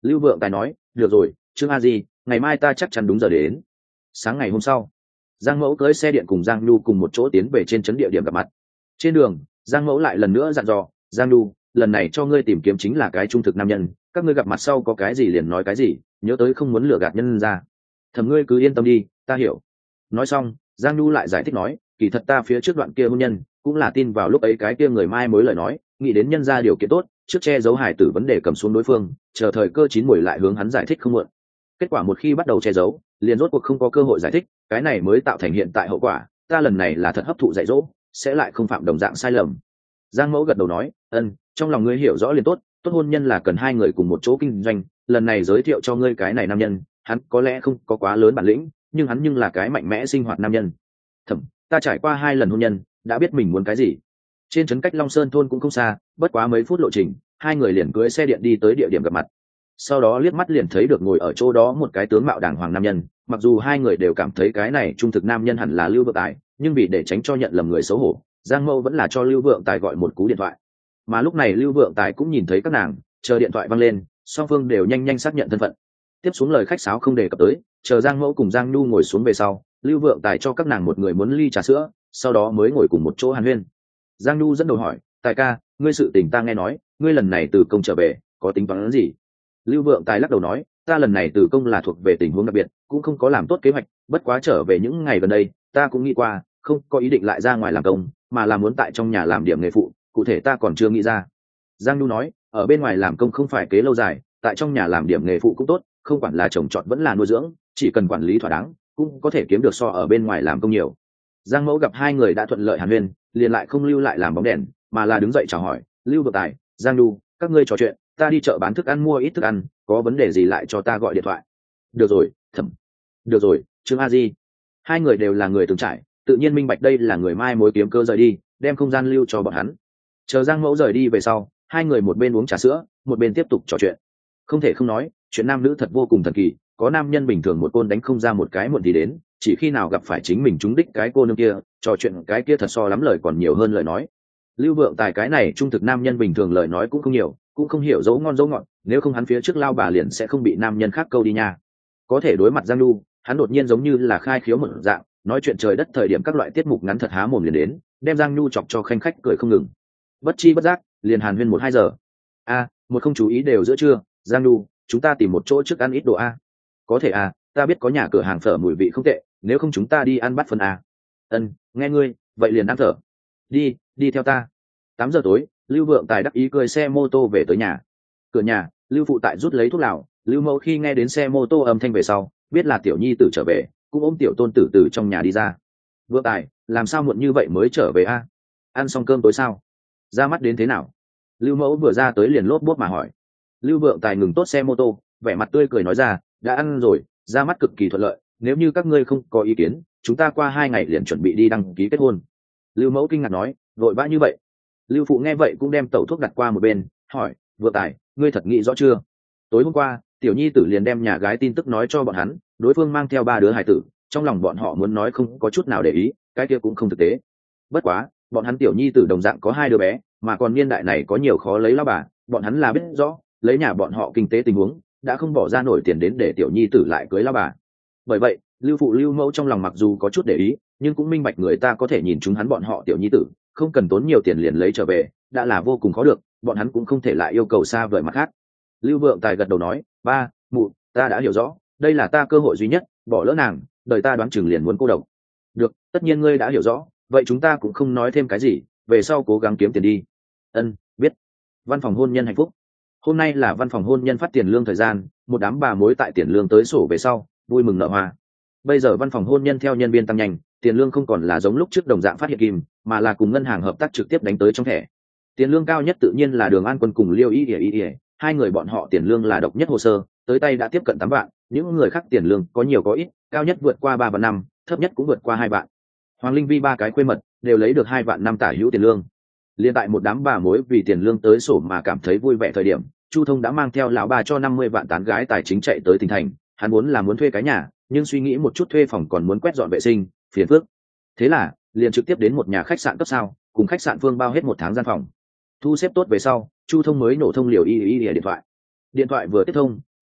Lưu Vượng Tài nói, được rồi Trương A Di, ngày mai ta chắc chắn đúng giờ để đến. Sáng ngày hôm sau, Giang Mẫu cưỡi xe điện cùng Giang Nhu cùng một chỗ tiến về trên trấn địa điểm gặp mặt. Trên đường, Giang Mẫu lại lần nữa dặn dò, Giang Nhu, lần này cho ngươi tìm kiếm chính là cái trung thực nam nhân, các ngươi gặp mặt sau có cái gì liền nói cái gì, nhớ tới không muốn lừa gạt nhân ra. Thẩm ngươi cứ yên tâm đi, ta hiểu. Nói xong, Giang Nhu lại giải thích nói, kỳ thật ta phía trước đoạn kia hôn nhân cũng là tin vào lúc ấy cái kia người mai mối lời nói, nghĩ đến nhân ra điều kiện tốt, trước che giấu hài tử vấn đề cầm xuống đối phương, chờ thời cơ chín muồi lại hướng hắn giải thích không muộn. Kết quả một khi bắt đầu che giấu, liền rốt cuộc không có cơ hội giải thích, cái này mới tạo thành hiện tại hậu quả. Ta lần này là thật hấp thụ dạy dỗ, sẽ lại không phạm đồng dạng sai lầm. Giang Mẫu gật đầu nói, ân, trong lòng ngươi hiểu rõ liền tốt, tốt hôn nhân là cần hai người cùng một chỗ kinh doanh, lần này giới thiệu cho ngươi cái này nam nhân, hắn có lẽ không có quá lớn bản lĩnh, nhưng hắn nhưng là cái mạnh mẽ sinh hoạt nam nhân. Thẩm, ta trải qua hai lần hôn nhân, đã biết mình muốn cái gì. Trên trấn cách Long Sơn thôn cũng không xa, bất quá mấy phút lộ trình, hai người liền cưỡi xe điện đi tới địa điểm gặp mặt. Sau đó liếc mắt liền thấy được ngồi ở chỗ đó một cái tướng mạo đàng hoàng nam nhân, mặc dù hai người đều cảm thấy cái này trung thực nam nhân hẳn là Lưu Vượng Tài, nhưng vì để tránh cho nhận lầm người xấu hổ, Giang Mẫu vẫn là cho Lưu Vượng Tài gọi một cú điện thoại. Mà lúc này Lưu Vượng Tài cũng nhìn thấy các nàng, chờ điện thoại văng lên, song phương đều nhanh nhanh xác nhận thân phận. Tiếp xuống lời khách sáo không đề cập tới, chờ Giang Mẫu cùng Giang Nhu ngồi xuống về sau, Lưu Vượng Tài cho các nàng một người muốn ly trà sữa, sau đó mới ngồi cùng một chỗ hàn huyên. Giang Nhu dẫn đầu hỏi, Tài ca, ngươi sự tình ta nghe nói, ngươi lần này từ công trở về, có tính toán gì? Lưu Vượng Tài lắc đầu nói, ta lần này từ công là thuộc về tình huống đặc biệt, cũng không có làm tốt kế hoạch, bất quá trở về những ngày gần đây, ta cũng nghĩ qua, không có ý định lại ra ngoài làm công, mà là muốn tại trong nhà làm điểm nghề phụ, cụ thể ta còn chưa nghĩ ra. Giang Nhu nói, ở bên ngoài làm công không phải kế lâu dài, tại trong nhà làm điểm nghề phụ cũng tốt, không quản là trồng trọt vẫn là nuôi dưỡng, chỉ cần quản lý thỏa đáng, cũng có thể kiếm được so ở bên ngoài làm công nhiều. Giang Mẫu gặp hai người đã thuận lợi hàn huyên, liền lại không lưu lại làm bóng đèn, mà là đứng dậy chào hỏi, Lưu Vượng Tài, Giang Nhu, các ngươi trò chuyện, ta đi chợ bán thức ăn mua ít thức ăn, có vấn đề gì lại cho ta gọi điện thoại. Được rồi, Thẩm. Được rồi, Trương A Di. Hai người đều là người từng trải, tự nhiên minh bạch đây là người mai mối kiếm cơ rời đi, đem không gian lưu cho bọn hắn. Chờ Giang Mẫu rời đi về sau, hai người một bên uống trà sữa, một bên tiếp tục trò chuyện. Không thể không nói, chuyện nam nữ thật vô cùng thần kỳ, có nam nhân bình thường một côn đánh không ra một cái muộn thì đến, chỉ khi nào gặp phải chính mình trúng đích cái cô nương kia, trò chuyện cái kia thật so lắm lời còn nhiều hơn lời nói. Lưu Vượng Tài cái này trung thực nam nhân bình thường lời nói cũng không nhiều, cũng không hiểu dấu ngon dấu ngọt, nếu không hắn phía trước lao bà liền sẽ không bị nam nhân khác câu đi nha. Có thể đối mặt Giang Nhu, hắn đột nhiên giống như là khai khiếu một dạng, nói chuyện trời đất thời điểm các loại tiết mục ngắn thật há mồm liền đến, đem Giang Nhu chọc cho khanh khách cười không ngừng. Bất chi bất giác, liền hàn huyên một hai giờ. A, một không chú ý đều giữa trưa, Giang Nhu, chúng ta tìm một chỗ trước ăn ít đồ a. Có thể à, ta biết có nhà cửa hàng phở mùi vị không tệ, nếu không chúng ta đi ăn bát phân a. Ân, nghe ngươi, vậy liền ăn phở. Đi, đi theo ta. Tám giờ tối, Lưu Vượng Tài đắc ý cười xe mô tô về tới nhà. Cửa nhà, Lưu Phụ Tại rút lấy thuốc lào, Lưu Mẫu khi nghe đến xe mô tô âm thanh về sau, biết là tiểu nhi tử trở về, cũng ôm tiểu tôn tử từ trong nhà đi ra. Vượng Tài, làm sao muộn như vậy mới trở về a? Ăn xong cơm tối sao? Ra mắt đến thế nào? Lưu Mẫu vừa ra tới liền lốp bốp mà hỏi. Lưu Vượng Tài ngừng tốt xe mô tô, vẻ mặt tươi cười nói ra, đã ăn rồi, ra mắt cực kỳ thuận lợi, nếu như các ngươi không có ý kiến, chúng ta qua hai ngày liền chuẩn bị đi đăng ký kết hôn. Lưu Mẫu kinh ngạc nói, vội vã như vậy? Lưu Phụ nghe vậy cũng đem tẩu thuốc đặt qua một bên, hỏi, Vượng Tài, ngươi thật nghĩ rõ chưa? Tối hôm qua, tiểu nhi tử liền đem nhà gái tin tức nói cho bọn hắn, đối phương mang theo ba đứa hài tử, trong lòng bọn họ muốn nói không có chút nào để ý, cái kia cũng không thực tế. Bất quá, bọn hắn tiểu nhi tử đồng dạng có hai đứa bé, mà còn niên đại này có nhiều khó lấy lao bà, bọn hắn là biết rõ, lấy nhà bọn họ kinh tế tình huống, đã không bỏ ra nổi tiền đến để tiểu nhi tử lại cưới lao bà. Bởi vậy, Lưu Phụ Lưu Mẫu trong lòng mặc dù có chút để ý, nhưng cũng minh bạch người ta có thể nhìn chúng hắn bọn họ tiểu nhi tử, không cần tốn nhiều tiền liền lấy trở về, đã là vô cùng khó được, bọn hắn cũng không thể lại yêu cầu xa vời mặt khác. Lưu Vượng Tài gật đầu nói, ba, mụ, ta đã hiểu rõ, đây là ta cơ hội duy nhất, bỏ lỡ nàng, đời ta đoán chừng liền muốn cô độc. Được, tất nhiên ngươi đã hiểu rõ, vậy chúng ta cũng không nói thêm cái gì, về sau cố gắng kiếm tiền đi. Ân, biết. Văn phòng hôn nhân hạnh phúc. Hôm nay là văn phòng hôn nhân phát tiền lương thời gian, một đám bà mối tại tiền lương tới sổ về sau, vui mừng nở hoa. Bây giờ văn phòng hôn nhân theo nhân viên tăng nhanh, tiền lương không còn là giống lúc trước đồng dạng phát hiện kim, mà là cùng ngân hàng hợp tác trực tiếp đánh tới trong thẻ. Tiền lương cao nhất tự nhiên là Đường An Quân cùng Liêu Y Y Y, hai người bọn họ tiền lương là độc nhất hồ sơ, tới tay đã tiếp cận tám vạn, những người khác tiền lương có nhiều có ít, cao nhất vượt qua ba vạn năm, thấp nhất cũng vượt qua hai vạn. Hoàng Linh Vi ba cái quê mật đều lấy được hai vạn năm tả hữu tiền lương. Liên tại một đám bà mối vì tiền lương tới sổ mà cảm thấy vui vẻ thời điểm, Chu Thông đã mang theo lão bà cho năm mươi vạn tán gái tài chính chạy tới tỉnh thành, hắn muốn là muốn thuê cái nhà, nhưng suy nghĩ một chút thuê phòng còn muốn quét dọn vệ sinh, phiền phức. Thế là, liền trực tiếp đến một nhà khách sạn cấp sao, cùng khách sạn Phương bao hết một tháng gian phòng. Thu xếp tốt về sau, Chu Thông mới nổ thông Liều Y Y Y điện thoại. Điện thoại vừa tiếp thông,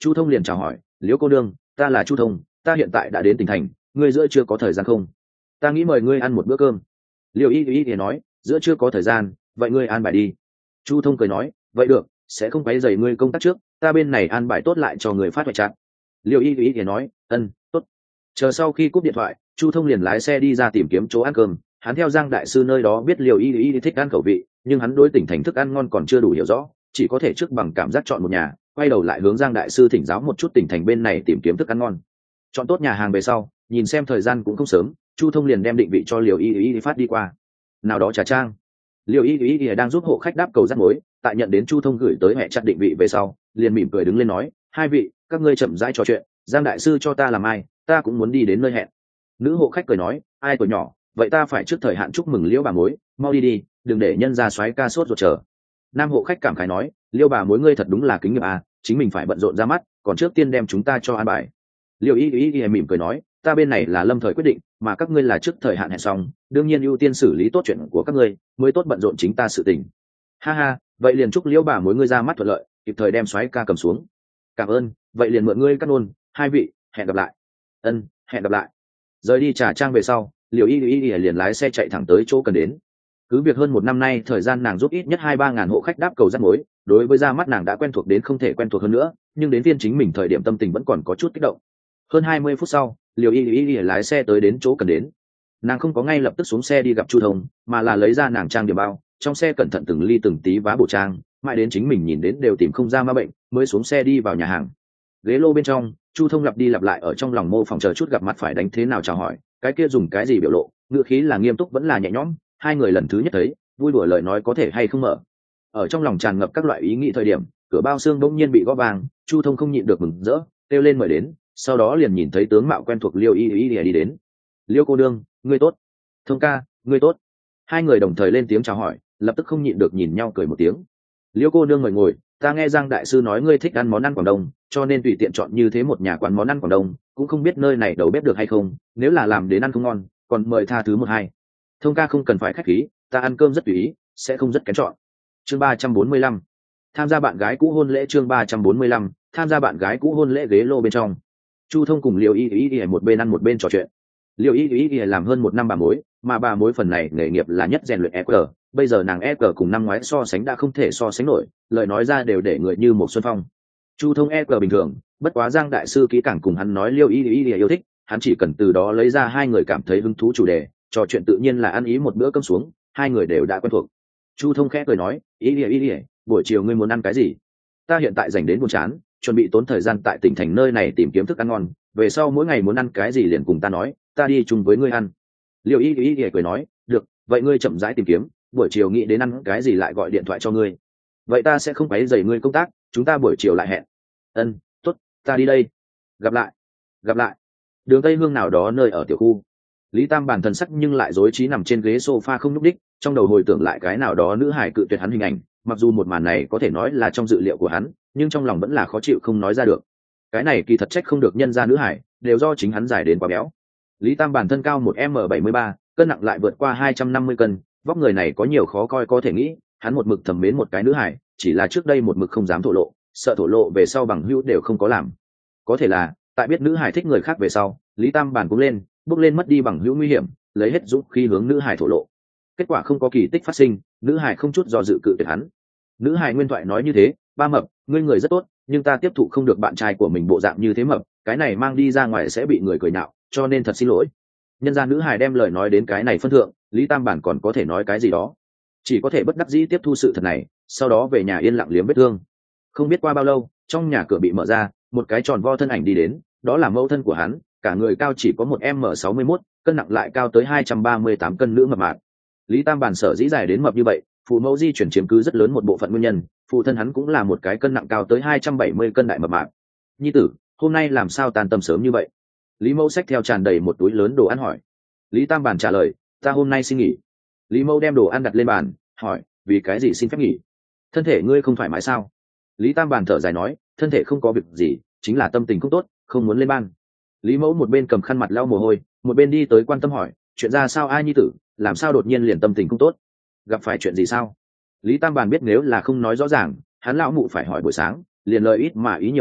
Chu Thông liền chào hỏi, liễu cô đương, ta là Chu Thông, ta hiện tại đã đến tỉnh thành, ngươi giữa chưa có thời gian không? Ta nghĩ mời ngươi ăn một bữa cơm. Liễu y y y nói, giữa chưa có thời gian, vậy ngươi an bài đi. Chu Thông cười nói, vậy được, sẽ không quấy rầy ngươi công tác trước, ta bên này an bài tốt lại cho người phát hoại trạng. Liễu y y y nói, ân, tốt. Chờ sau khi cúp điện thoại, Chu Thông liền lái xe đi ra tìm kiếm chỗ ăn cơm. Hắn theo Giang đại sư nơi đó biết Liễu y y thích ăn khẩu vị, nhưng hắn đối tỉnh thành thức ăn ngon còn chưa đủ hiểu rõ, chỉ có thể trước bằng cảm giác chọn một nhà, quay đầu lại hướng Giang đại sư thỉnh giáo một chút tỉnh thành bên này tìm kiếm thức ăn ngon. Chọn tốt nhà hàng về sau, nhìn xem thời gian cũng không sớm, Chu Thông liền đem định vị cho Liễu y y phát đi qua. Nào đó trà trang. Liễu y y đang giúp hộ khách đáp cầu rắc mối, tại nhận đến Chu Thông gửi tới hệ chặt định vị về sau, liền mỉm cười đứng lên nói, hai vị, các ngươi chậm rãi trò chuyện, Giang đại sư cho ta làm ai, ta cũng muốn đi đến nơi hẹn. Nữ hộ khách cười nói, ai tuổi nhỏ, vậy ta phải trước thời hạn chúc mừng Liễu bà mối, mau đi đi, đừng để nhân gia soái ca sốt ruột chờ. Nam hộ khách cảm khái nói, Liễu bà mối ngươi thật đúng là kính nghiệp à, chính mình phải bận rộn ra mắt, còn trước tiên đem chúng ta cho an bài. Liễu y y y mỉm cười nói, ta bên này là lâm thời quyết định, mà các ngươi là trước thời hạn hẹn xong, đương nhiên ưu tiên xử lý tốt chuyện của các ngươi, mới tốt bận rộn chính ta sự tình. Ha ha, vậy liền chúc Liễu bà mối ngươi ra mắt thuận lợi, kịp thời đem soái ca cầm xuống. Cảm ơn, vậy liền mượn ngươi cắt nôn, hai vị, hẹn gặp lại. Ân, hẹn gặp lại. Rời đi trà trang về sau, Liễu y y y liền lái xe chạy thẳng tới chỗ cần đến. Cứ việc hơn một năm nay thời gian nàng giúp ít nhất hai ba ngàn hộ khách đáp cầu rắc mối, đối với ra mắt nàng đã quen thuộc đến không thể quen thuộc hơn nữa, nhưng đến viên chính mình thời điểm tâm tình vẫn còn có chút kích động. Hơn hai mươi phút sau, Liễu y y y lái xe tới đến chỗ cần đến. Nàng không có ngay lập tức xuống xe đi gặp Chu Thông, mà là lấy ra nàng trang điểm bao, trong xe cẩn thận từng ly từng tí vá bộ trang, mãi đến chính mình nhìn đến đều tìm không ra ma bệnh, mới xuống xe đi vào nhà hàng. Ghế lô bên trong, Chu Thông lặp đi lặp lại ở trong lòng mô phỏng chờ chút gặp mặt phải đánh thế nào chào hỏi, cái kia dùng cái gì biểu lộ, ngữ khí là nghiêm túc vẫn là nhẹ nhõm, hai người lần thứ nhất thấy, vui đùa lời nói có thể hay không mở. Ở trong lòng tràn ngập các loại ý nghĩ thời điểm, cửa bao xương bỗng nhiên bị gõ vang, Chu Thông không nhịn được mừng rỡ, kêu lên mời đến, sau đó liền nhìn thấy tướng mạo quen thuộc Liễu y y đi đến. Liễu cô đương, ngươi tốt. Thông ca, ngươi tốt. Hai người đồng thời lên tiếng chào hỏi, lập tức không nhịn được nhìn nhau cười một tiếng. Liễu cô nương mời ngồi, ta nghe Giang đại sư nói ngươi thích ăn món ăn Quảng Đông, cho nên tùy tiện chọn như thế một nhà quán món ăn Quảng Đông, cũng không biết nơi này đầu bếp được hay không, nếu là làm đến ăn không ngon, còn mời tha thứ một hai. Thông ca không cần phải khách khí, ta ăn cơm rất tùy ý, sẽ không rất kén chọn. Chương ba trăm bốn mươi lăm, tham gia bạn gái cũ hôn lễ. Chương ba trăm bốn mươi lăm, tham gia bạn gái cũ hôn lễ. Ghế lô bên trong, Chu Thông cùng Liễu y y y một bên ăn một bên trò chuyện. Liễu y y y làm hơn một năm bà mối, mà bà mối phần này nghề nghiệp là nhất rèn luyện e cờ, bây giờ nàng e cờ cùng năm ngoái so sánh đã không thể so sánh nổi, lời nói ra đều để người như một xuân phong. Chu Thông e cờ bình thường, bất quá Giang đại sư kỹ càng cùng hắn nói Liễu y y y yêu thích, hắn chỉ cần từ đó lấy ra hai người cảm thấy hứng thú chủ đề, trò chuyện tự nhiên là ăn ý một bữa cơm xuống, hai người đều đã quen thuộc. Chu Thông khẽ cười nói, y y y, buổi chiều ngươi muốn ăn cái gì? Ta hiện tại dành đến buồn chán, chuẩn bị tốn thời gian tại tỉnh thành nơi này tìm kiếm thức ăn ngon, về sau mỗi ngày muốn ăn cái gì liền cùng ta nói, ta đi chung với ngươi ăn. Liễu y y y cười nói, được, vậy ngươi chậm rãi tìm kiếm, buổi chiều nghĩ đến ăn cái gì lại gọi điện thoại cho ngươi. Vậy ta sẽ không quấy rầy ngươi công tác, chúng ta buổi chiều lại hẹn. Ân, tốt, ta đi đây. Gặp lại. Gặp lại. Đường Tây Hương nào đó nơi ở tiểu khu. Lý Tam bản thân sắc nhưng lại rối trí nằm trên ghế sofa không nhúc đích, trong đầu hồi tưởng lại cái nào đó nữ hải cự tuyệt hắn hình ảnh, mặc dù một màn này có thể nói là trong dự liệu của hắn, nhưng trong lòng vẫn là khó chịu không nói ra được. Cái này kỳ thật trách không được nhân ra nữ hải, đều do chính hắn giải đến quá béo. Lý Tam bản thân cao một m bảy mươi ba, cân nặng lại vượt qua hai trăm năm mươi cân, vóc người này có nhiều khó coi có thể nghĩ, hắn một mực thầm mến một cái nữ hải, chỉ là trước đây một mực không dám thổ lộ, sợ thổ lộ về sau bằng hữu đều không có làm. Có thể là, tại biết nữ hải thích người khác về sau, Lý Tam bản cũng lên, bước lên mất đi bằng hữu nguy hiểm, lấy hết dũng khí hướng nữ hải thổ lộ. Kết quả không có kỳ tích phát sinh, nữ hải không chút do dự cự tuyệt hắn. Nữ hải nguyên thoại nói như thế, ba mập, ngươi người rất tốt, nhưng ta tiếp thụ không được bạn trai của mình bộ dạng như thế mập, cái này mang đi ra ngoài sẽ bị người cười nhạo, cho nên thật xin lỗi. Nhân ra nữ hải đem lời nói đến cái này phân thượng, Lý Tam bản còn có thể nói cái gì đó, chỉ có thể bất đắc dĩ tiếp thu sự thật này, sau đó về nhà yên lặng liếm vết thương. Không biết qua bao lâu, trong nhà cửa bị mở ra, một cái tròn vo thân ảnh đi đến, đó là mẫu thân của hắn, cả người cao chỉ có một m sáu mươi mốt, cân nặng lại cao tới hai trăm ba mươi tám cân nữ mập mạp. Lý Tam bản sở dĩ dài đến mập như vậy, phụ mẫu di chuyển chiếm cứ rất lớn một bộ phận nguyên nhân, phụ thân hắn cũng là một cái cân nặng cao tới hai trăm bảy mươi cân đại mập mạp. Nhi tử, hôm nay làm sao tan tầm sớm như vậy? Lý mẫu xách theo tràn đầy một túi lớn đồ ăn hỏi. Lý Tam bản trả lời, ta hôm nay xin nghỉ. Lý mẫu đem đồ ăn đặt lên bàn, hỏi, vì cái gì xin phép nghỉ? Thân thể ngươi không thoải mái sao? Lý Tam bản thở dài nói, thân thể không có việc gì, chính là tâm tình không tốt, không muốn lên ban. Lý mẫu một bên cầm khăn mặt lau mồ hôi, một bên đi tới quan tâm hỏi, chuyện ra sao ai nhi tử, làm sao đột nhiên liền tâm tình không tốt? Gặp phải chuyện gì sao? Lý Tam bản biết nếu là không nói rõ ràng, hắn lão mụ phải hỏi buổi sáng, liền lời ít mà ý nhiều nói,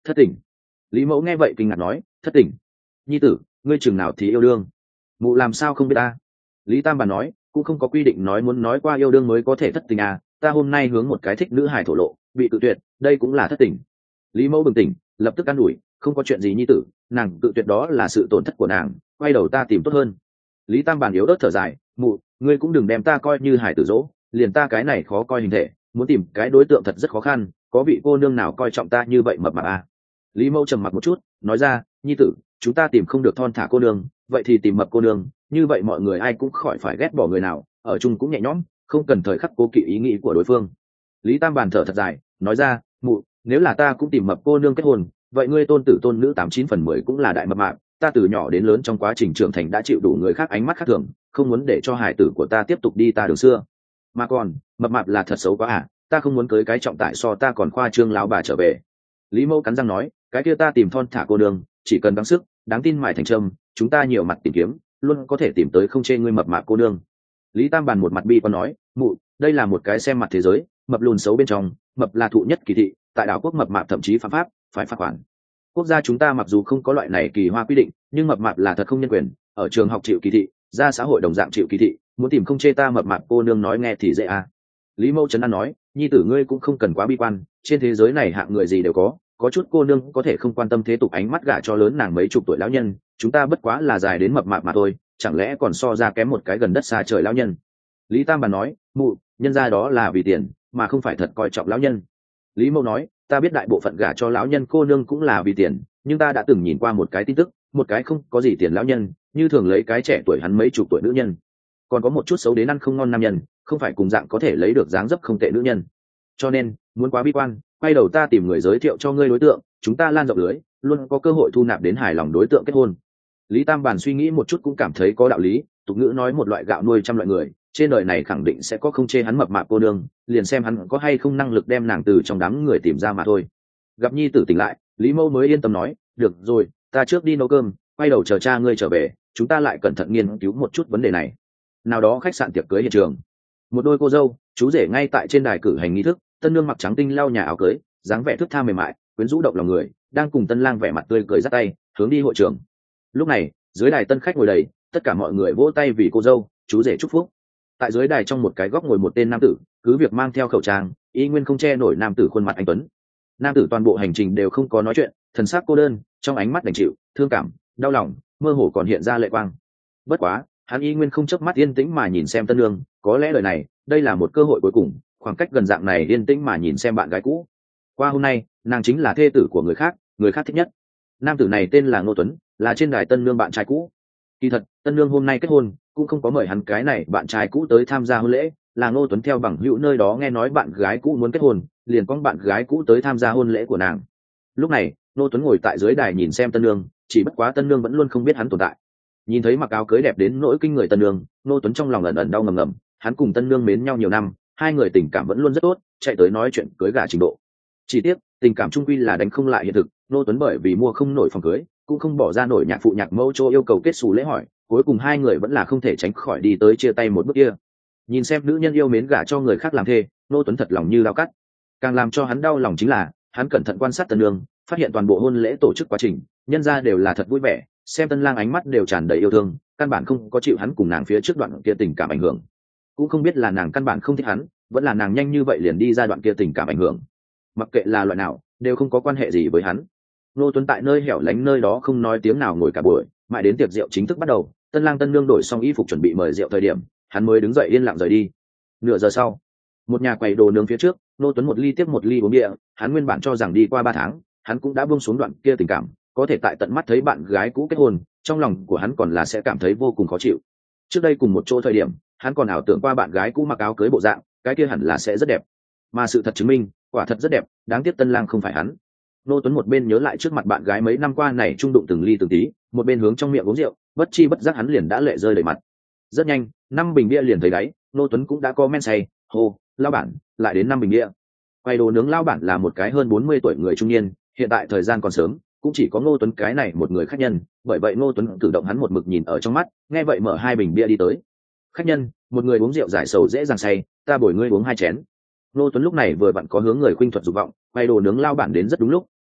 Thất tình. Lý mẫu nghe vậy kinh ngạc nói, thất tình. Nhi tử, ngươi chừng nào thì yêu đương? Mụ làm sao không biết ta? Lý Tam Bàn nói, cũng không có quy định nói muốn nói qua yêu đương mới có thể thất tình à, ta hôm nay hướng một cái thích nữ hài thổ lộ, bị cự tuyệt, đây cũng là thất tình. Lý mẫu bừng tỉnh, lập tức an ủi, không có chuyện gì nhi tử, nàng cự tuyệt đó là sự tổn thất của nàng, quay đầu ta tìm tốt hơn. Lý Tam Bàn yếu ớt thở dài, mụ, ngươi cũng đừng đem ta coi như hài tử dỗ, liền ta cái này khó coi hình thể, muốn tìm cái đối tượng thật rất khó khăn, có vị cô nương nào coi trọng ta như vậy mập mạp à? Lý mẫu trầm mặc một chút, nói ra, nhi tử, chúng ta tìm không được thon thả cô nương, vậy thì tìm mập cô nương, như vậy mọi người ai cũng khỏi phải ghét bỏ người nào, ở chung cũng nhẹ nhõm, không cần thời khắc cố kỵ ý nghĩ của đối phương. Lý Tam Bàn thở thật dài, nói ra, mụ, nếu là ta cũng tìm mập cô nương kết hôn, vậy ngươi tôn tử tôn nữ tám chín phần mười cũng là đại mập mạp, ta từ nhỏ đến lớn trong quá trình trưởng thành đã chịu đủ người khác ánh mắt khác thường, không muốn để cho hải tử của ta tiếp tục đi ta đường xưa. Mà còn, mập mạp là thật xấu quá à, ta không muốn cưới cái trọng tải so ta còn khoa trương láo bà trở về. Lý mẫu cắn răng nói, cái kia ta tìm thon thả cô nương, chỉ cần gắng sức, đáng tin mải thành trâm, chúng ta nhiều mặt tìm kiếm, luôn có thể tìm tới không chê ngươi mập mạp cô nương. Lý Tam Bàn một mặt bi quan nói, mụ, đây là một cái xem mặt thế giới, mập lùn xấu bên trong, mập là thụ nhất kỳ thị, tại đảo quốc mập mạp thậm chí phạm pháp, phải phạt khoản. Quốc gia chúng ta mặc dù không có loại này kỳ hoa quy định, nhưng mập mạp là thật không nhân quyền, ở trường học chịu kỳ thị, ra xã hội đồng dạng chịu kỳ thị, muốn tìm không chê ta mập mạp cô nương nói nghe thì dễ à. Lý mẫu trấn an nói, nhi tử ngươi cũng không cần quá bi quan, trên thế giới này hạng người gì đều có, có chút cô nương có thể không quan tâm thế tục ánh mắt gả cho lớn nàng mấy chục tuổi lão nhân, chúng ta bất quá là dài đến mập mạp mà thôi, chẳng lẽ còn so ra kém một cái gần đất xa trời lão nhân. Lý Tam Bàn nói, mụ, nhân ra đó là vì tiền, mà không phải thật coi trọng lão nhân. Lý mẫu nói, ta biết đại bộ phận gả cho lão nhân cô nương cũng là vì tiền, nhưng ta đã từng nhìn qua một cái tin tức, một cái không có gì tiền lão nhân, như thường lấy cái trẻ tuổi hắn mấy chục tuổi nữ nhân. Còn có một chút xấu đến ăn không ngon nam nhân, không phải cùng dạng có thể lấy được dáng dấp không tệ nữ nhân. Cho nên, muốn quá bi quan, quay đầu ta tìm người giới thiệu cho ngươi đối tượng, chúng ta lan rộng lưới, luôn có cơ hội thu nạp đến hài lòng đối tượng kết hôn. Lý Tam Bàn suy nghĩ một chút cũng cảm thấy có đạo lý, tục ngữ nói một loại gạo nuôi trăm loại người, trên đời này khẳng định sẽ có không chê hắn mập mạp cô nương, liền xem hắn có hay không năng lực đem nàng từ trong đám người tìm ra mà thôi. Gặp nhi tử tỉnh lại, Lý mẫu mới yên tâm nói, được rồi, ta trước đi nấu cơm, quay đầu chờ cha ngươi trở về, chúng ta lại cẩn thận nghiên cứu một chút vấn đề này. Nào đó khách sạn tiệc cưới hiện trường, một đôi cô dâu chú rể ngay tại trên đài cử hành nghi thức, tân nương mặc trắng tinh lau nhà áo cưới, dáng vẻ thướt tha mềm mại, quyến rũ động lòng người, đang cùng tân lang vẻ mặt tươi cười dắt tay hướng đi hội trường. Lúc này dưới đài tân khách ngồi đầy, tất cả mọi người vỗ tay vì cô dâu chú rể chúc phúc. Tại dưới đài trong một cái góc ngồi một tên nam tử, cứ việc mang theo khẩu trang, y nguyên không che nổi nam tử khuôn mặt anh tuấn. Nam tử toàn bộ hành trình đều không có nói chuyện, thần sắc cô đơn, trong ánh mắt đành chịu, thương cảm, đau lòng, mơ hồ còn hiện ra lệ quang. Bất quá hắn y nguyên không chớp mắt, yên tĩnh mà nhìn xem tân nương, có lẽ lời này đây là một cơ hội cuối cùng, khoảng cách gần dạng này yên tĩnh mà nhìn xem bạn gái cũ. Qua hôm nay nàng chính là thê tử của người khác, người khác thích nhất. Nam tử này tên là Ngô Tuấn, là trên đài tân nương bạn trai cũ. Kỳ thật tân nương hôm nay kết hôn cũng không có mời hắn cái này bạn trai cũ tới tham gia hôn lễ, là Ngô Tuấn theo bằng hữu nơi đó nghe nói bạn gái cũ muốn kết hôn, liền con bạn gái cũ tới tham gia hôn lễ của nàng. Lúc này Ngô Tuấn ngồi tại dưới đài nhìn xem tân nương, chỉ bất quá tân nương vẫn luôn không biết hắn tồn tại. Nhìn thấy mặc áo cưới đẹp đến nỗi kinh người tân nương, Ngô Tuấn trong lòng ẩn ẩn đau ngầm ngầm, hắn cùng tân nương mến nhau nhiều năm, hai người tình cảm vẫn luôn rất tốt, chạy tới nói chuyện cưới gả trình độ. Chỉ tiếc tình cảm trung quy là đánh không lại hiện thực, Ngô Tuấn bởi vì mua không nổi phòng cưới, cũng không bỏ ra nổi nhạc phụ nhạc mẫu cho yêu cầu kết xù lễ hỏi, cuối cùng hai người vẫn là không thể tránh khỏi đi tới chia tay một bước kia. Nhìn xem nữ nhân yêu mến gả cho người khác làm thê, Ngô Tuấn thật lòng như dao cắt. Càng làm cho hắn đau lòng chính là hắn cẩn thận quan sát tân nương, phát hiện toàn bộ hôn lễ tổ chức quá trình, nhân ra đều là thật vui vẻ, xem tân lang ánh mắt đều tràn đầy yêu thương, căn bản không có chịu hắn cùng nàng phía trước đoạn kia tình cảm ảnh hưởng. Cũng không biết là nàng căn bản không thích hắn, vẫn là nàng nhanh như vậy liền đi ra đoạn kia tình cảm ảnh hưởng. Mặc kệ là loại nào, đều không có quan hệ gì với hắn. Ngô Tuấn tại nơi hẻo lánh nơi đó không nói tiếng nào ngồi cả buổi, mãi đến tiệc rượu chính thức bắt đầu, tân lang tân nương đổi xong y phục chuẩn bị mời rượu thời điểm, hắn mới đứng dậy yên lặng rời đi. Nửa giờ sau, một nhà quầy đồ nướng phía trước, Ngô Tuấn một ly tiếp một ly uống bia, hắn nguyên bản cho rằng đi qua ba tháng, hắn cũng đã buông xuống đoạn kia tình cảm, có thể tại tận mắt thấy bạn gái cũ kết hôn, trong lòng của hắn còn là sẽ cảm thấy vô cùng khó chịu. Trước đây cùng một chỗ thời điểm, hắn còn ảo tưởng qua bạn gái cũ mặc áo cưới bộ dạng, cái kia hẳn là sẽ rất đẹp. Mà sự thật chứng minh, quả thật rất đẹp, đáng tiếc tân lang không phải hắn. Ngô Tuấn một bên nhớ lại trước mặt bạn gái mấy năm qua này trung đụng từng ly từng tí, một bên hướng trong miệng uống rượu, bất chi bất giác hắn liền đã lệ rơi đầy mặt. Rất nhanh, năm bình bia liền thấy đáy, Ngô Tuấn cũng đã có men say, hô, lao bản, lại đến năm bình bia. Quay đồ nướng lao bản là một cái hơn bốn mươi tuổi người trung niên, hiện tại thời gian còn sớm, cũng chỉ có Ngô Tuấn cái này một người khách nhân, bởi vậy Ngô Tuấn cử động hắn một mực nhìn ở trong mắt, nghe vậy mở hai bình bia đi tới. Khách nhân, một người uống rượu giải sầu dễ dàng say, ta bồi ngươi uống hai chén. Ngô Tuấn lúc này vừa vặn có hướng người khuynh thuật dục vọng, quay đồ nướng lao bản đến rất đúng lúc,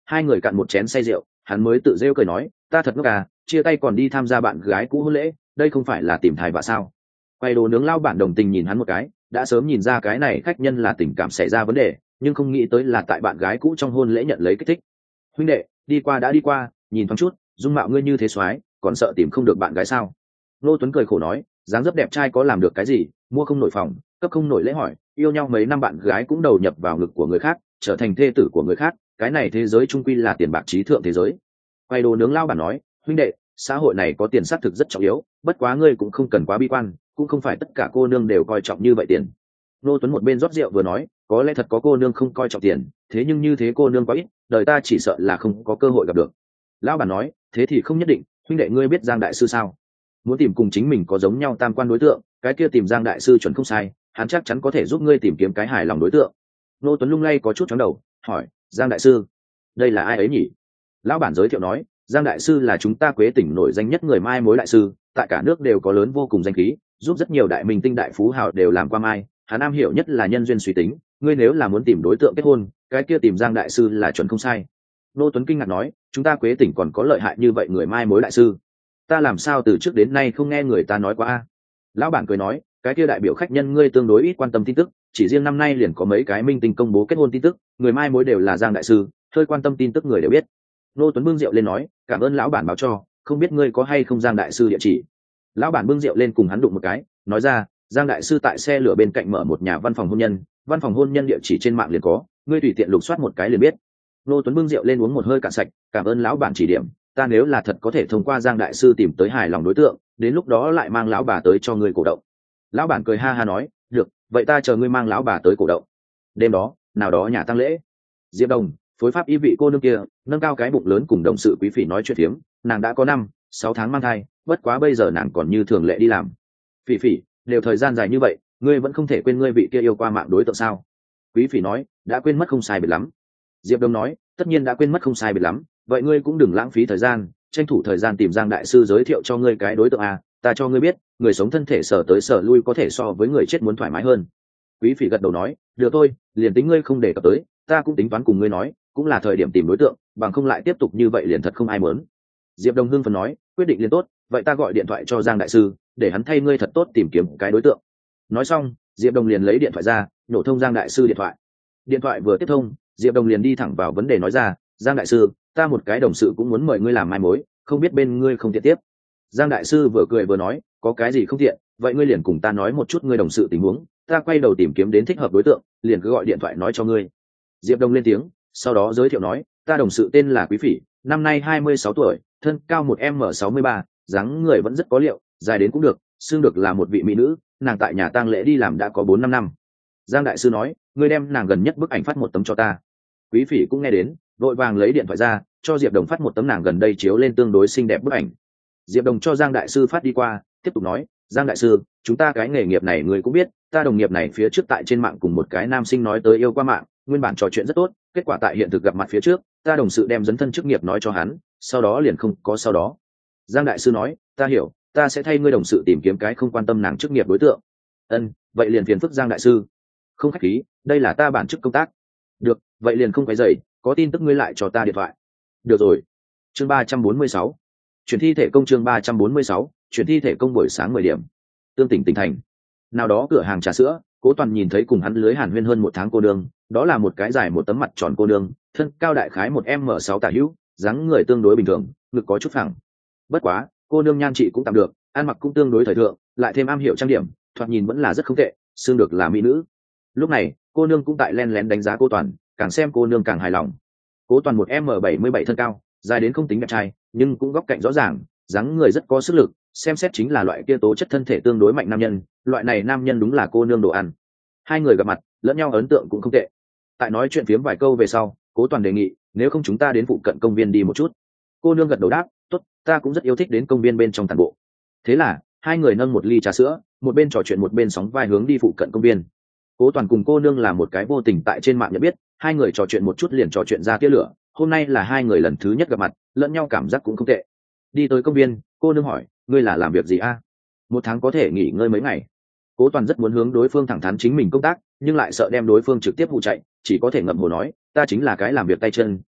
hai người cạn một chén say rượu, hắn mới tự rêu cười nói, ta thật ngốc à, chia tay còn đi tham gia bạn gái cũ hôn lễ, đây không phải là tìm thai vạ sao? Quay đồ nướng lao bản đồng tình nhìn hắn một cái, đã sớm nhìn ra cái này khách nhân là tình cảm xảy ra vấn đề, nhưng không nghĩ tới là tại bạn gái cũ trong hôn lễ nhận lấy kích thích. Huynh đệ, đi qua đã đi qua, nhìn thoáng chút, dung mạo ngươi như thế soái, còn sợ tìm không được bạn gái sao? Nô Tuấn cười khổ nói, dáng dấp đẹp trai có làm được cái gì, mua không nổi phòng, cấp không nổi lễ hỏi, yêu nhau mấy năm bạn gái cũng đầu nhập vào ngực của người khác, trở thành thê tử của người khác, cái này thế giới trung quy là tiền bạc trí thượng thế giới. Quay đồ nướng lao bản nói, huynh đệ, xã hội này có tiền xác thực rất trọng yếu, bất quá ngươi cũng không cần quá bi quan, cũng không phải tất cả cô nương đều coi trọng như vậy tiền. Nô Tuấn một bên rót rượu vừa nói, có lẽ thật có cô nương không coi trọng tiền, thế nhưng như thế cô nương quá ít, đời ta chỉ sợ là không có cơ hội gặp được. Lão bản nói, thế thì không nhất định, huynh đệ ngươi biết Giang đại sư sao? Muốn tìm cùng chính mình có giống nhau tam quan đối tượng, cái kia tìm Giang đại sư chuẩn không sai, hắn chắc chắn có thể giúp ngươi tìm kiếm cái hài lòng đối tượng. Nô Tuấn lung lay có chút chóng đầu, hỏi, Giang đại sư, đây là ai ấy nhỉ? Lão bản giới thiệu nói, Giang đại sư là chúng ta Quế tỉnh nổi danh nhất người mai mối đại sư, tại cả nước đều có lớn vô cùng danh khí, giúp rất nhiều đại minh tinh đại phú hào đều làm qua mai, hắn am hiểu nhất là nhân duyên suy tính, ngươi nếu là muốn tìm đối tượng kết hôn, cái kia tìm Giang đại sư là chuẩn không sai. Nô Tuấn kinh ngạc nói, chúng ta Quế tỉnh còn có lợi hại như vậy người mai mối đại sư, ta làm sao từ trước đến nay không nghe người ta nói qua a? Lão bản cười nói, cái kia đại biểu khách nhân ngươi tương đối ít quan tâm tin tức, chỉ riêng năm nay liền có mấy cái minh tinh công bố kết hôn tin tức, người mai mối đều là Giang đại sư, hơi quan tâm tin tức người đều biết. Nô Tuấn bưng rượu lên nói, cảm ơn lão bản báo cho, không biết ngươi có hay không Giang đại sư địa chỉ. Lão bản bưng rượu lên cùng hắn đụng một cái, nói ra, Giang đại sư tại xe lửa bên cạnh mở một nhà văn phòng hôn nhân, văn phòng hôn nhân địa chỉ trên mạng liền có, ngươi tùy tiện lục soát một cái liền biết. Nô Tuấn bưng rượu lên uống một hơi cạn sạch, cảm ơn lão bản chỉ điểm, ta nếu là thật có thể thông qua Giang đại sư tìm tới hài lòng đối tượng, đến lúc đó lại mang lão bà tới cho ngươi cổ động. Lão bản cười ha ha nói, được, vậy ta chờ ngươi mang lão bà tới cổ động. Đêm đó, nào đó nhà tang lễ, Diệp Đồng, phối pháp y vị cô nương kia, nâng cao cái bụng lớn cùng đồng sự quý phỉ nói chuyện phiếm, nàng đã có năm, sáu tháng mang thai, bất quá bây giờ nàng còn như thường lệ đi làm. Phỉ phỉ, đều thời gian dài như vậy, ngươi vẫn không thể quên ngươi vị kia yêu qua mạng đối tượng sao? Quý phỉ nói, đã quên mất không sai biệt lắm. Diệp Đồng nói, tất nhiên đã quên mất không sai biệt lắm, vậy ngươi cũng đừng lãng phí thời gian, tranh thủ thời gian tìm Giang đại sư giới thiệu cho ngươi cái đối tượng à, ta cho ngươi biết, người sống thân thể sở tới sở lui có thể so với người chết muốn thoải mái hơn. Quý phỉ gật đầu nói, được thôi, liền tính ngươi không đề cập tới, ta cũng tính toán cùng ngươi nói, cũng là thời điểm tìm đối tượng, bằng không lại tiếp tục như vậy liền thật không ai muốn. Diệp Đồng hưng phấn nói, quyết định liền tốt, vậy ta gọi điện thoại cho Giang đại sư, để hắn thay ngươi thật tốt tìm kiếm cái đối tượng. Nói xong, Diệp Đồng liền lấy điện thoại ra, nổ thông Giang đại sư điện thoại. Điện thoại vừa tiếp thông, Diệp Đồng liền đi thẳng vào vấn đề nói ra, Giang đại sư, ta một cái đồng sự cũng muốn mời ngươi làm mai mối, không biết bên ngươi không tiện tiếp. Giang đại sư vừa cười vừa nói, có cái gì không tiện, vậy ngươi liền cùng ta nói một chút ngươi đồng sự tình huống, ta quay đầu tìm kiếm đến thích hợp đối tượng, liền cứ gọi điện thoại nói cho ngươi. Diệp Đồng lên tiếng, sau đó giới thiệu nói, ta đồng sự tên là Quý Phỉ, năm nay hai mươi sáu tuổi, thân cao một m sáu mươi ba, dáng người vẫn rất có liệu, dài đến cũng được, xương được là một vị mỹ nữ, nàng tại nhà tang lễ đi làm đã có bốn năm năm. Giang đại sư nói, ngươi đem nàng gần nhất bức ảnh phát một tấm cho ta. Quý Phỉ cũng nghe đến, vội vàng lấy điện thoại ra, cho Diệp Đồng phát một tấm nàng gần đây chiếu lên tương đối xinh đẹp bức ảnh. Diệp Đồng cho Giang đại sư phát đi qua, tiếp tục nói, Giang đại sư, chúng ta cái nghề nghiệp này ngươi cũng biết, ta đồng nghiệp này phía trước tại trên mạng cùng một cái nam sinh nói tới yêu qua mạng, nguyên bản trò chuyện rất tốt, kết quả tại hiện thực gặp mặt phía trước, ta đồng sự đem dấn thân chức nghiệp nói cho hắn, sau đó liền không có sau đó. Giang đại sư nói, ta hiểu, ta sẽ thay ngươi đồng sự tìm kiếm cái không quan tâm nàng chức nghiệp đối tượng. Ân, vậy liền phiền phức Giang đại sư. Không khách khí, đây là ta bản chức công tác. Được, vậy liền không quấy rầy, có tin tức ngươi lại cho ta điện thoại. Được rồi. Chương ba trăm bốn mươi sáu. Chuyển thi thể công chương ba trăm bốn mươi sáu, chuyển thi thể công buổi sáng mười điểm. Tương tỉnh tỉnh thành. Nào đó cửa hàng trà sữa, Cố Toàn nhìn thấy cùng hắn lưới hàn huyên hơn một tháng cô nương, đó là một cái dài một tấm mặt tròn cô nương, thân cao đại khái một m sáu tả hữu, dáng người tương đối bình thường, ngực có chút phẳng. Bất quá, cô nương nhan trị cũng tạm được, ăn mặc cũng tương đối thời thượng, lại thêm am hiểu trang điểm, thoạt nhìn vẫn là rất không tệ, xương được là mỹ nữ. Lúc này, cô nương cũng tại len lén đánh giá Cố Toàn, càng xem cô nương càng hài lòng. Cố Toàn một m bảy mươi bảy thân cao, dài đến không tính đẹp trai, nhưng cũng góc cạnh rõ ràng, dáng người rất có sức lực, xem xét chính là loại kia tố chất thân thể tương đối mạnh nam nhân, loại này nam nhân đúng là cô nương đồ ăn. Hai người gặp mặt, lẫn nhau ấn tượng cũng không tệ. Tại nói chuyện phiếm vài câu về sau, Cố Toàn đề nghị, nếu không chúng ta đến phụ cận công viên đi một chút. Cô nương gật đầu đáp, tốt, ta cũng rất yêu thích đến công viên bên trong tản bộ. Thế là, hai người nâng một ly trà sữa, một bên trò chuyện một bên sóng vai hướng đi phụ cận công viên. Cố Toàn cùng cô nương là một cái vô tình tại trên mạng nhận biết, hai người trò chuyện một chút liền trò chuyện ra tia lửa, hôm nay là hai người lần thứ nhất gặp mặt, lẫn nhau cảm giác cũng không tệ. Đi tới công viên, cô nương hỏi, ngươi là làm việc gì a? Một tháng có thể nghỉ ngơi mấy ngày. Cố Toàn rất muốn hướng đối phương thẳng thắn chính mình công tác, nhưng lại sợ đem đối phương trực tiếp hụ chạy, chỉ có thể ngậm hồ nói, ta chính là cái làm việc tay chân,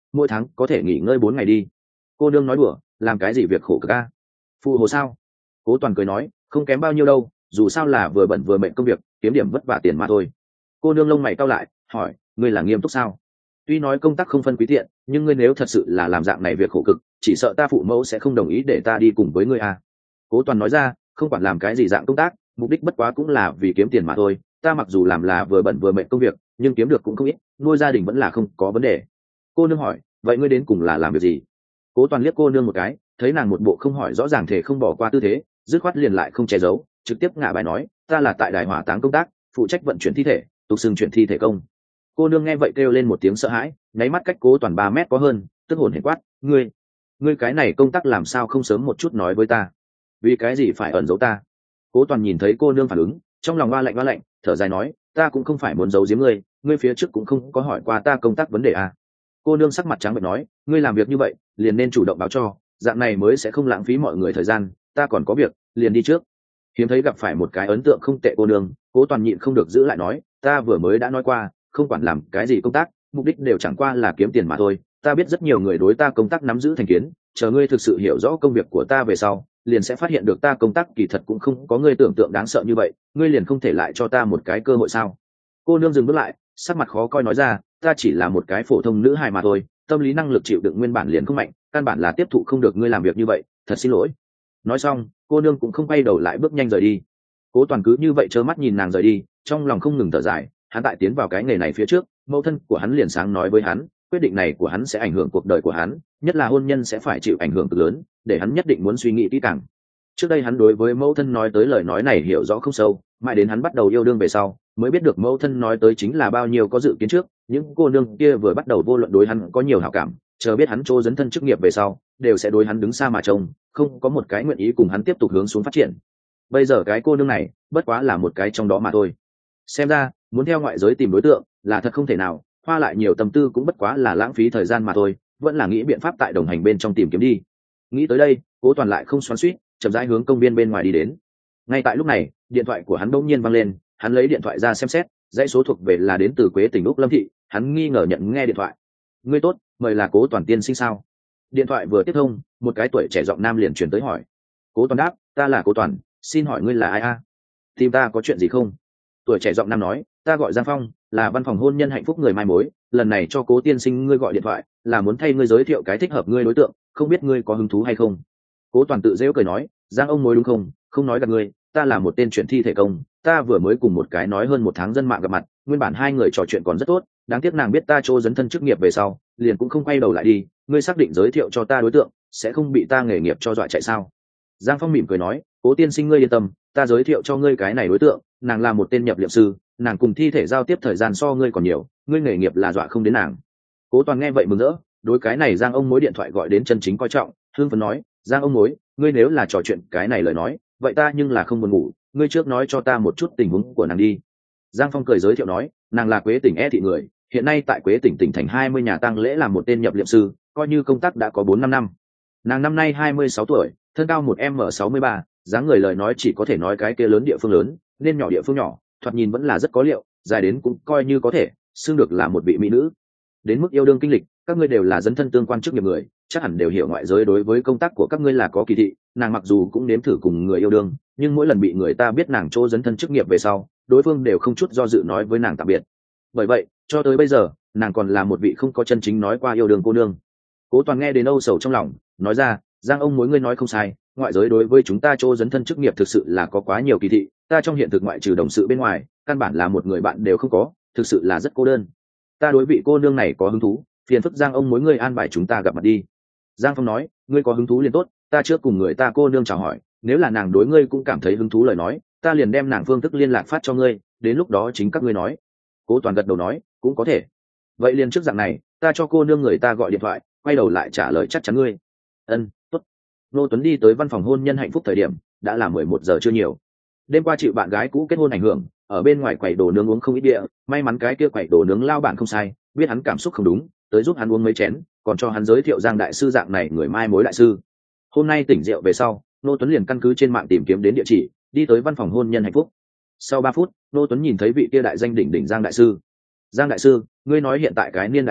mỗi tháng có thể nghỉ ngơi bốn ngày đi. Cô nương nói đùa, làm cái gì việc khổ cực a? Phụ hồ sao? Cố Toàn cười nói, không kém bao nhiêu đâu, dù sao là vừa bận vừa mệt công việc, kiếm điểm vất vả tiền mà thôi. Cô nương lông mày cau lại, hỏi, ngươi là nghiêm túc sao? Tuy nói công tác không phân quý tiện, nhưng ngươi nếu thật sự là làm dạng này việc khổ cực, chỉ sợ ta phụ mẫu sẽ không đồng ý để ta đi cùng với ngươi à. Cố Toàn nói ra, không quản làm cái gì dạng công tác, mục đích bất quá cũng là vì kiếm tiền mà thôi. Ta mặc dù làm là vừa bận vừa mệt công việc, nhưng kiếm được cũng không ít, nuôi gia đình vẫn là không có vấn đề. Cô nương hỏi, vậy ngươi đến cùng là làm việc gì? Cố Toàn liếc cô nương một cái, thấy nàng một bộ không hỏi rõ ràng thể không bỏ qua tư thế, dứt khoát liền lại không che giấu, trực tiếp ngả bài nói, ta là tại đài hỏa táng công tác, phụ trách vận chuyển thi thể, tục xưng chuyển thi thể công. Cô nương nghe vậy kêu lên một tiếng sợ hãi, nháy mắt cách Cố Toàn ba mét có hơn, tức hồn hển quát, ngươi, ngươi cái này công tác làm sao không sớm một chút nói với ta? Vì cái gì phải ẩn giấu ta? Cố Toàn nhìn thấy cô nương phản ứng, trong lòng oa lạnh oa lạnh, thở dài nói, ta cũng không phải muốn giấu giếm ngươi, ngươi phía trước cũng không có hỏi qua ta công tác vấn đề à. Cô nương sắc mặt trắng bệch nói, ngươi làm việc như vậy liền nên chủ động báo cho, dạng này mới sẽ không lãng phí mọi người thời gian, ta còn có việc, liền đi trước. Hiếm thấy gặp phải một cái ấn tượng không tệ cô nương, Cố Toàn nhịn không được giữ lại nói, ta vừa mới đã nói qua, không quản làm cái gì công tác, mục đích đều chẳng qua là kiếm tiền mà thôi. Ta biết rất nhiều người đối ta công tác nắm giữ thành kiến, chờ ngươi thực sự hiểu rõ công việc của ta về sau, liền sẽ phát hiện được ta công tác kỳ thật cũng không có ngươi tưởng tượng đáng sợ như vậy, ngươi liền không thể lại cho ta một cái cơ hội sao? Cô nương dừng bước lại, sắc mặt khó coi nói ra, ta chỉ là một cái phổ thông nữ hài mà thôi, tâm lý năng lực chịu đựng nguyên bản liền không mạnh, căn bản là tiếp thụ không được ngươi làm việc như vậy, thật xin lỗi. Nói xong, cô nương cũng không quay đầu lại bước nhanh rời đi. Cố Toàn cứ như vậy trơ mắt nhìn nàng rời đi, trong lòng không ngừng thở dài. Hắn tại tiến vào cái nghề này phía trước, mẫu thân của hắn liền sáng nói với hắn, quyết định này của hắn sẽ ảnh hưởng cuộc đời của hắn, nhất là hôn nhân sẽ phải chịu ảnh hưởng cực lớn, để hắn nhất định muốn suy nghĩ kỹ càng. Trước đây hắn đối với mẫu thân nói tới lời nói này hiểu rõ không sâu, mãi đến hắn bắt đầu yêu đương về sau, mới biết được mẫu thân nói tới chính là bao nhiêu có dự kiến trước. Những cô nương kia vừa bắt đầu vô luận đối hắn có nhiều hảo cảm, chờ biết hắn chỗ dấn thân chức nghiệp về sau, đều sẽ đối hắn đứng xa mà trông, không có một cái nguyện ý cùng hắn tiếp tục hướng xuống phát triển. Bây giờ cái cô nương này bất quá là một cái trong đó mà thôi. Xem ra muốn theo ngoại giới tìm đối tượng là thật không thể nào, hoa lại nhiều tâm tư cũng bất quá là lãng phí thời gian mà thôi, vẫn là nghĩ biện pháp tại đồng hành bên trong tìm kiếm đi. Nghĩ tới đây, Cố Toàn lại không xoắn xuýt, chậm rãi hướng công viên bên ngoài đi đến. Ngay tại lúc này, điện thoại của hắn bỗng nhiên vang lên, hắn lấy điện thoại ra xem xét, dãy số thuộc về là đến từ Quế tỉnh Úc Lâm thị, hắn nghi ngờ nhận nghe điện thoại. Ngươi tốt, mời là Cố Toàn tiên sinh sao? Điện thoại vừa tiếp thông, một cái tuổi trẻ giọng nam liền truyền tới hỏi. Cố Toàn đáp, ta là Cố Toàn, xin hỏi ngươi là ai a? Tìm ta có chuyện gì không? Tuổi trẻ giọng nam nói, ta gọi Giang Phong, là văn phòng hôn nhân hạnh phúc người mai mối, lần này cho Cố tiên sinh ngươi gọi điện thoại, là muốn thay ngươi giới thiệu cái thích hợp ngươi đối tượng, không biết ngươi có hứng thú hay không? Cố Toàn tự giễu cười nói, Giang ông mối đúng không? Không nói gặp ngươi, ta là một tên chuyển thi thể công, ta vừa mới cùng một cái nói hơn một tháng dân mạng gặp mặt, nguyên bản hai người trò chuyện còn rất tốt, đáng tiếc nàng biết ta chỗ dấn thân chức nghiệp về sau, liền cũng không quay đầu lại đi. Ngươi xác định giới thiệu cho ta đối tượng, sẽ không bị ta nghề nghiệp cho dọa chạy sao? Giang Phong mỉm cười nói, Cố tiên sinh ngươi yên tâm, ta giới thiệu cho ngươi cái này đối tượng, nàng là một tên nhập liệm sư, nàng cùng thi thể giao tiếp thời gian so ngươi còn nhiều, ngươi nghề nghiệp là dọa không đến nàng. Cố Toàn nghe vậy mừng rỡ, đối cái này Giang ông mối điện thoại gọi đến chân chính coi trọng, hương phấn nói, Giang ông mối, ngươi nếu là trò chuyện cái này lời nói, vậy ta nhưng là không buồn ngủ, ngươi trước nói cho ta một chút tình huống của nàng đi. Giang Phong cười giới thiệu nói, nàng là Quế tỉnh E thị người, hiện nay tại Quế tỉnh tỉnh thành hai mươi nhà tang lễ làm một tên nhập liệm sư, coi như công tác đã có bốn năm năm. Nàng năm nay hai mươi sáu tuổi, thân cao một m sáu mươi ba, dáng người lời nói chỉ có thể nói cái kia lớn địa phương lớn, nên nhỏ địa phương nhỏ, thoạt nhìn vẫn là rất có liệu, dài đến cũng coi như có thể, xưng được là một vị mỹ nữ. Đến mức yêu đương kinh lịch, các ngươi đều là dấn thân tương quan chức nghiệp người, chắc hẳn đều hiểu ngoại giới đối với công tác của các ngươi là có kỳ thị. Nàng mặc dù cũng nếm thử cùng người yêu đương, nhưng mỗi lần bị người ta biết nàng chỗ dấn thân chức nghiệp về sau, đối phương đều không chút do dự nói với nàng tạm biệt. Bởi vậy, cho tới bây giờ, nàng còn là một vị không có chân chính nói qua yêu đương cô nương. Cố Toàn nghe đến âu sầu trong lòng, nói ra, Giang ông mối ngươi nói không sai, ngoại giới đối với chúng ta chỗ dấn thân chức nghiệp thực sự là có quá nhiều kỳ thị, ta trong hiện thực ngoại trừ đồng sự bên ngoài, căn bản là một người bạn đều không có, thực sự là rất cô đơn. Ta đối vị cô nương này có hứng thú, phiền phức Giang ông mối ngươi an bài chúng ta gặp mặt đi. Giang Phong nói, ngươi có hứng thú liền tốt, ta trước cùng người ta cô nương chào hỏi, nếu là nàng đối ngươi cũng cảm thấy hứng thú lời nói, ta liền đem nàng phương thức liên lạc phát cho ngươi, đến lúc đó chính các ngươi nói. Cố Toàn gật đầu nói, cũng có thể. Vậy liền trước dạng này, ta cho cô nương người ta gọi điện thoại, quay đầu lại trả lời chắc chắn ngươi. Ân, tốt. Nô Tuấn đi tới văn phòng hôn nhân hạnh phúc thời điểm đã là mười một giờ chưa nhiều. Đêm qua chịu bạn gái cũ kết hôn ảnh hưởng, ở bên ngoài quầy đồ nướng uống không ít địa, may mắn cái kia quầy đồ nướng lao bản không sai, biết hắn cảm xúc không đúng, tới giúp hắn uống mấy chén, còn cho hắn giới thiệu Giang đại sư dạng này người mai mối đại sư. Hôm nay tỉnh rượu về sau, Nô Tuấn liền căn cứ trên mạng tìm kiếm đến địa chỉ, đi tới văn phòng hôn nhân hạnh phúc. Sau ba phút, Nô Tuấn nhìn thấy vị kia đại danh đỉnh đỉnh Giang đại sư. Giang đại sư, ngươi nói hiện tại cái niên đại này,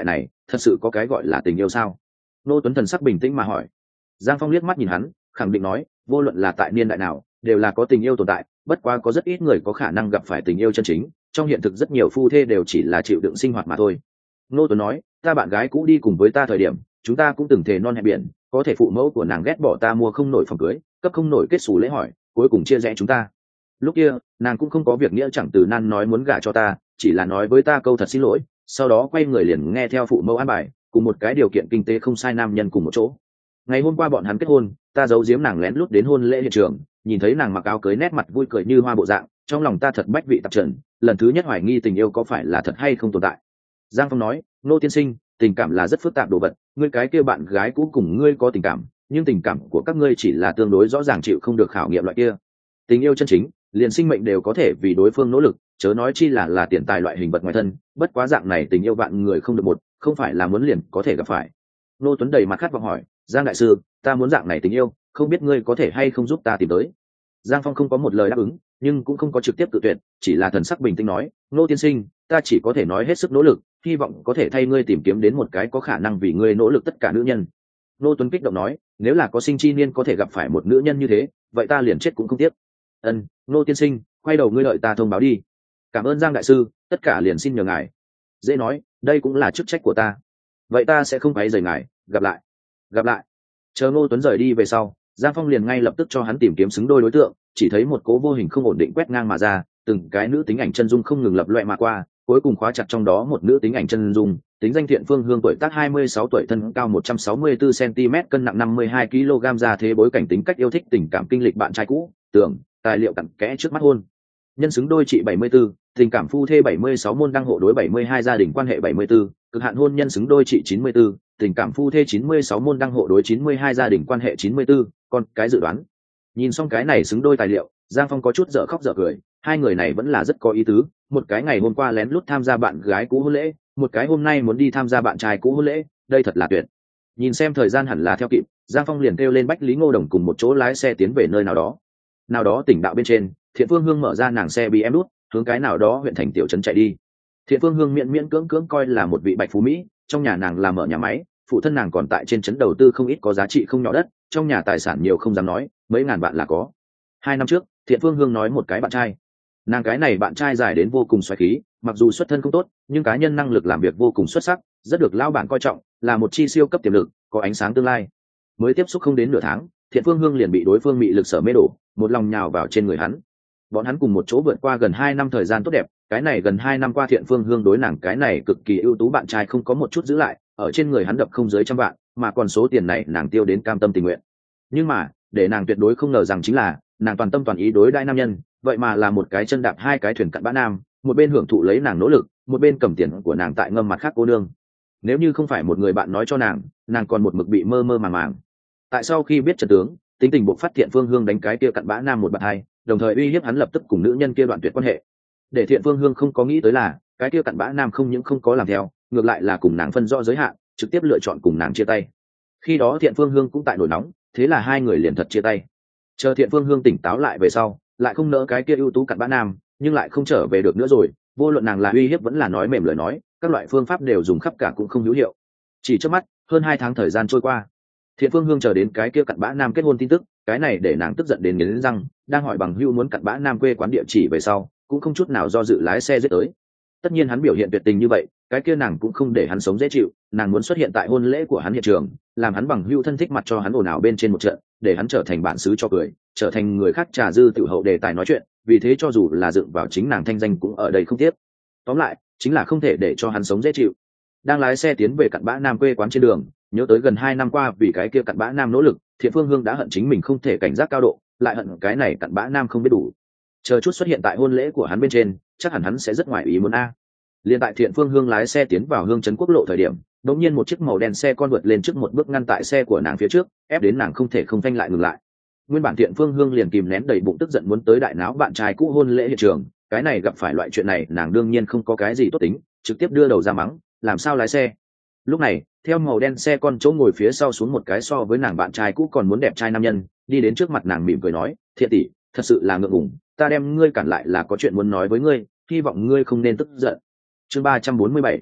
thật sự có cái gọi là tình yêu sao? Ngô Tuấn thần sắc bình tĩnh mà hỏi. Giang Phong liếc mắt nhìn hắn, khẳng định nói, vô luận là tại niên đại nào đều là có tình yêu tồn tại, bất quá có rất ít người có khả năng gặp phải tình yêu chân chính, trong hiện thực rất nhiều phu thê đều chỉ là chịu đựng sinh hoạt mà thôi. Ngô Tuấn nói, ta bạn gái cũ đi cùng với ta thời điểm, chúng ta cũng từng thề non hẹn biển, có thể phụ mẫu của nàng ghét bỏ ta mua không nổi phòng cưới, cấp không nổi kết xù lễ hỏi, cuối cùng chia rẽ chúng ta. Lúc kia nàng cũng không có việc nghĩa chẳng từ nan nói muốn gả cho ta, chỉ là nói với ta câu thật xin lỗi, sau đó quay người liền nghe theo phụ mẫu an bài, cùng một cái điều kiện kinh tế không sai nam nhân cùng một chỗ. Ngày hôm qua bọn hắn kết hôn, ta giấu giếm nàng lén lút đến hôn lễ hiện trường, nhìn thấy nàng mặc áo cưới nét mặt vui cười như hoa bộ dạng, trong lòng ta thật bách vị tạp trần, lần thứ nhất hoài nghi tình yêu có phải là thật hay không tồn tại. Giang Phong nói, Nô tiên sinh, tình cảm là rất phức tạp đồ vật, ngươi cái kia bạn gái cũ cùng ngươi có tình cảm, nhưng tình cảm của các ngươi chỉ là tương đối rõ ràng chịu không được khảo nghiệm loại kia. Tình yêu chân chính, liền sinh mệnh đều có thể vì đối phương nỗ lực, chớ nói chi là là tiền tài loại hình vật ngoài thân, bất quá dạng này tình yêu bạn người không được một, không phải là muốn liền có thể gặp phải. Nô Tuấn đầy mặt khát vọng hỏi, Giang đại sư, ta muốn dạng này tình yêu, không biết ngươi có thể hay không giúp ta tìm tới. Giang Phong không có một lời đáp ứng, nhưng cũng không có trực tiếp tự tuyệt, chỉ là thần sắc bình tĩnh nói, Nô tiên sinh, ta chỉ có thể nói hết sức nỗ lực, hy vọng có thể thay ngươi tìm kiếm đến một cái có khả năng vì ngươi nỗ lực tất cả nữ nhân. Nô Tuấn kích động nói, nếu là có sinh chi niên có thể gặp phải một nữ nhân như thế, vậy ta liền chết cũng không tiếc. Ân, Nô tiên sinh, quay đầu ngươi đợi ta thông báo đi. Cảm ơn Giang đại sư, tất cả liền xin nhờ ngài. Dễ nói, đây cũng là chức trách của ta. Vậy ta sẽ không quấy rầy ngài, gặp lại. Gặp lại. Chờ Ngô Tuấn rời đi về sau, Giang Phong liền ngay lập tức cho hắn tìm kiếm xứng đôi đối tượng, chỉ thấy một cố vô hình không ổn định quét ngang mà ra, từng cái nữ tính ảnh chân dung không ngừng lập loè mà qua, cuối cùng khóa chặt trong đó một nữ tính ảnh chân dung, tính danh Thiện Phương Hương, tuổi tác hai mươi sáu tuổi, thân cao một trăm sáu mươi tư xăng-ti-mét, cân nặng năm mươi hai ki lô gam, ra thế bối cảnh tính cách yêu thích tình cảm kinh lịch bạn trai cũ, tưởng, tài liệu cặn kẽ trước mắt hôn. Nhân xứng đôi trị bảy mươi tư, tình cảm phu thê bảy mươi sáu, môn đăng hộ đối bảy mươi hai, gia đình quan hệ bảy mươi tư, cực hạn hôn nhân xứng đôi trị chín mươi tư, tình cảm phu thê chín mươi sáu, môn đăng hộ đối chín mươi hai, gia đình quan hệ chín mươi tư, còn cái dự đoán. Nhìn xong cái này xứng đôi tài liệu, Giang Phong có chút dở khóc dở cười, hai người này vẫn là rất có ý tứ, một cái ngày hôm qua lén lút tham gia bạn gái cũ hôn lễ, một cái hôm nay muốn đi tham gia bạn trai cũ hôn lễ, đây thật là tuyệt. Nhìn xem thời gian hẳn là theo kịp, Giang Phong liền kêu lên Bách Lý Ngô Đồng cùng một chỗ lái xe tiến về nơi nào đó. Nào đó tỉnh đạo bên trên, Thiện Phương Hương mở ra nàng xe bê em đút, hướng cái nào đó huyện thành tiểu trấn chạy đi. Thiện Phương Hương miễn miễn cưỡng cưỡng coi là một vị bạch phú mỹ, trong nhà nàng làm mở nhà máy, phụ thân nàng còn tại trên trấn đầu tư không ít có giá trị không nhỏ đất, trong nhà tài sản nhiều không dám nói, mấy ngàn vạn là có. Hai năm trước, Thiện Phương Hương nói một cái bạn trai, nàng cái này bạn trai dài đến vô cùng xoáy khí, mặc dù xuất thân không tốt, nhưng cá nhân năng lực làm việc vô cùng xuất sắc, rất được lão bản coi trọng, là một chi siêu cấp tiềm lực, có ánh sáng tương lai. Mới tiếp xúc không đến nửa tháng, Thiện Phương Hương liền bị đối phương mị lực sở mê đổ, một lòng nhào vào trên người hắn. Bọn hắn cùng một chỗ vượt qua gần hai năm thời gian tốt đẹp, cái này gần hai năm qua Thiện Phương Hương đối nàng cái này cực kỳ ưu tú bạn trai không có một chút giữ lại, ở trên người hắn đập không dưới trăm vạn, mà còn số tiền này nàng tiêu đến cam tâm tình nguyện. Nhưng mà, để nàng tuyệt đối không ngờ rằng chính là, nàng toàn tâm toàn ý đối đãi nam nhân, vậy mà là một cái chân đạp hai cái thuyền cặn bã nam, một bên hưởng thụ lấy nàng nỗ lực, một bên cầm tiền của nàng tại ngâm mặt khác cô nương. Nếu như không phải một người bạn nói cho nàng, nàng còn một mực bị mơ mơ màng màng. Tại sau khi biết trận tướng, tính tình buộc phát Thiện Phương Hương đánh cái kia cặn bã nam một bạn hai, đồng thời uy hiếp hắn lập tức cùng nữ nhân kia đoạn tuyệt quan hệ. Để Thiện Phương Hương không có nghĩ tới là, cái kia cặn bã nam không những không có làm theo, ngược lại là cùng nàng phân rõ giới hạn, trực tiếp lựa chọn cùng nàng chia tay. Khi đó Thiện Phương Hương cũng tại nổi nóng, thế là hai người liền thật chia tay. Chờ Thiện Phương Hương tỉnh táo lại về sau, lại không nỡ cái kia ưu tú cặn bã nam, nhưng lại không trở về được nữa rồi, vô luận nàng là uy hiếp vẫn là nói mềm lời nói, các loại phương pháp đều dùng khắp cả cũng không hữu hiệu. Chỉ trước mắt, hơn hai tháng thời gian trôi qua, Thiện Phương Hương chờ đến cái kia cặn bã nam kết hôn tin tức, cái này để nàng tức giận đến nghiến răng, đang hỏi bằng hữu muốn cặn bã nam quê quán địa chỉ về sau, cũng không chút nào do dự lái xe giết tới. Tất nhiên hắn biểu hiện tuyệt tình như vậy, cái kia nàng cũng không để hắn sống dễ chịu, nàng muốn xuất hiện tại hôn lễ của hắn hiện trường, làm hắn bằng hữu thân thích mặt cho hắn ồn ào bên trên một trận, để hắn trở thành bản xứ cho cười, trở thành người khác trà dư tiểu hậu đề tài nói chuyện, vì thế cho dù là dựng vào chính nàng thanh danh cũng ở đây không tiếp. Tóm lại, chính là không thể để cho hắn sống dễ chịu. Đang lái xe tiến về cặn bã nam quê quán trên đường, nhớ tới gần hai năm qua vì cái kia cặn bã nam nỗ lực, Thiện Phương Hương đã hận chính mình không thể cảnh giác cao độ, lại hận cái này cặn bã nam không biết đủ. Chờ chút xuất hiện tại hôn lễ của hắn bên trên, chắc hẳn hắn sẽ rất ngoài ý muốn a. Liên tại Thiện Phương Hương lái xe tiến vào Hương trấn quốc lộ thời điểm, đột nhiên một chiếc màu đen xe con vượt lên trước một bước ngăn tại xe của nàng phía trước, ép đến nàng không thể không phanh lại ngừng lại. Nguyên bản Thiện Phương Hương liền kìm nén đầy bụng tức giận muốn tới đại náo bạn trai cũ hôn lễ hiện trường, cái này gặp phải loại chuyện này nàng đương nhiên không có cái gì tốt tính, trực tiếp đưa đầu ra mắng, làm sao lái xe. Lúc này, theo màu đen xe con chỗ ngồi phía sau xuống một cái so với nàng bạn trai cũ còn muốn đẹp trai nam nhân, đi đến trước mặt nàng mỉm cười nói, Thiện tỷ, thật sự là ngượng ngùng, ta đem ngươi cản lại là có chuyện muốn nói với ngươi, hy vọng ngươi không nên tức giận. Chương ba trăm bốn mươi bảy,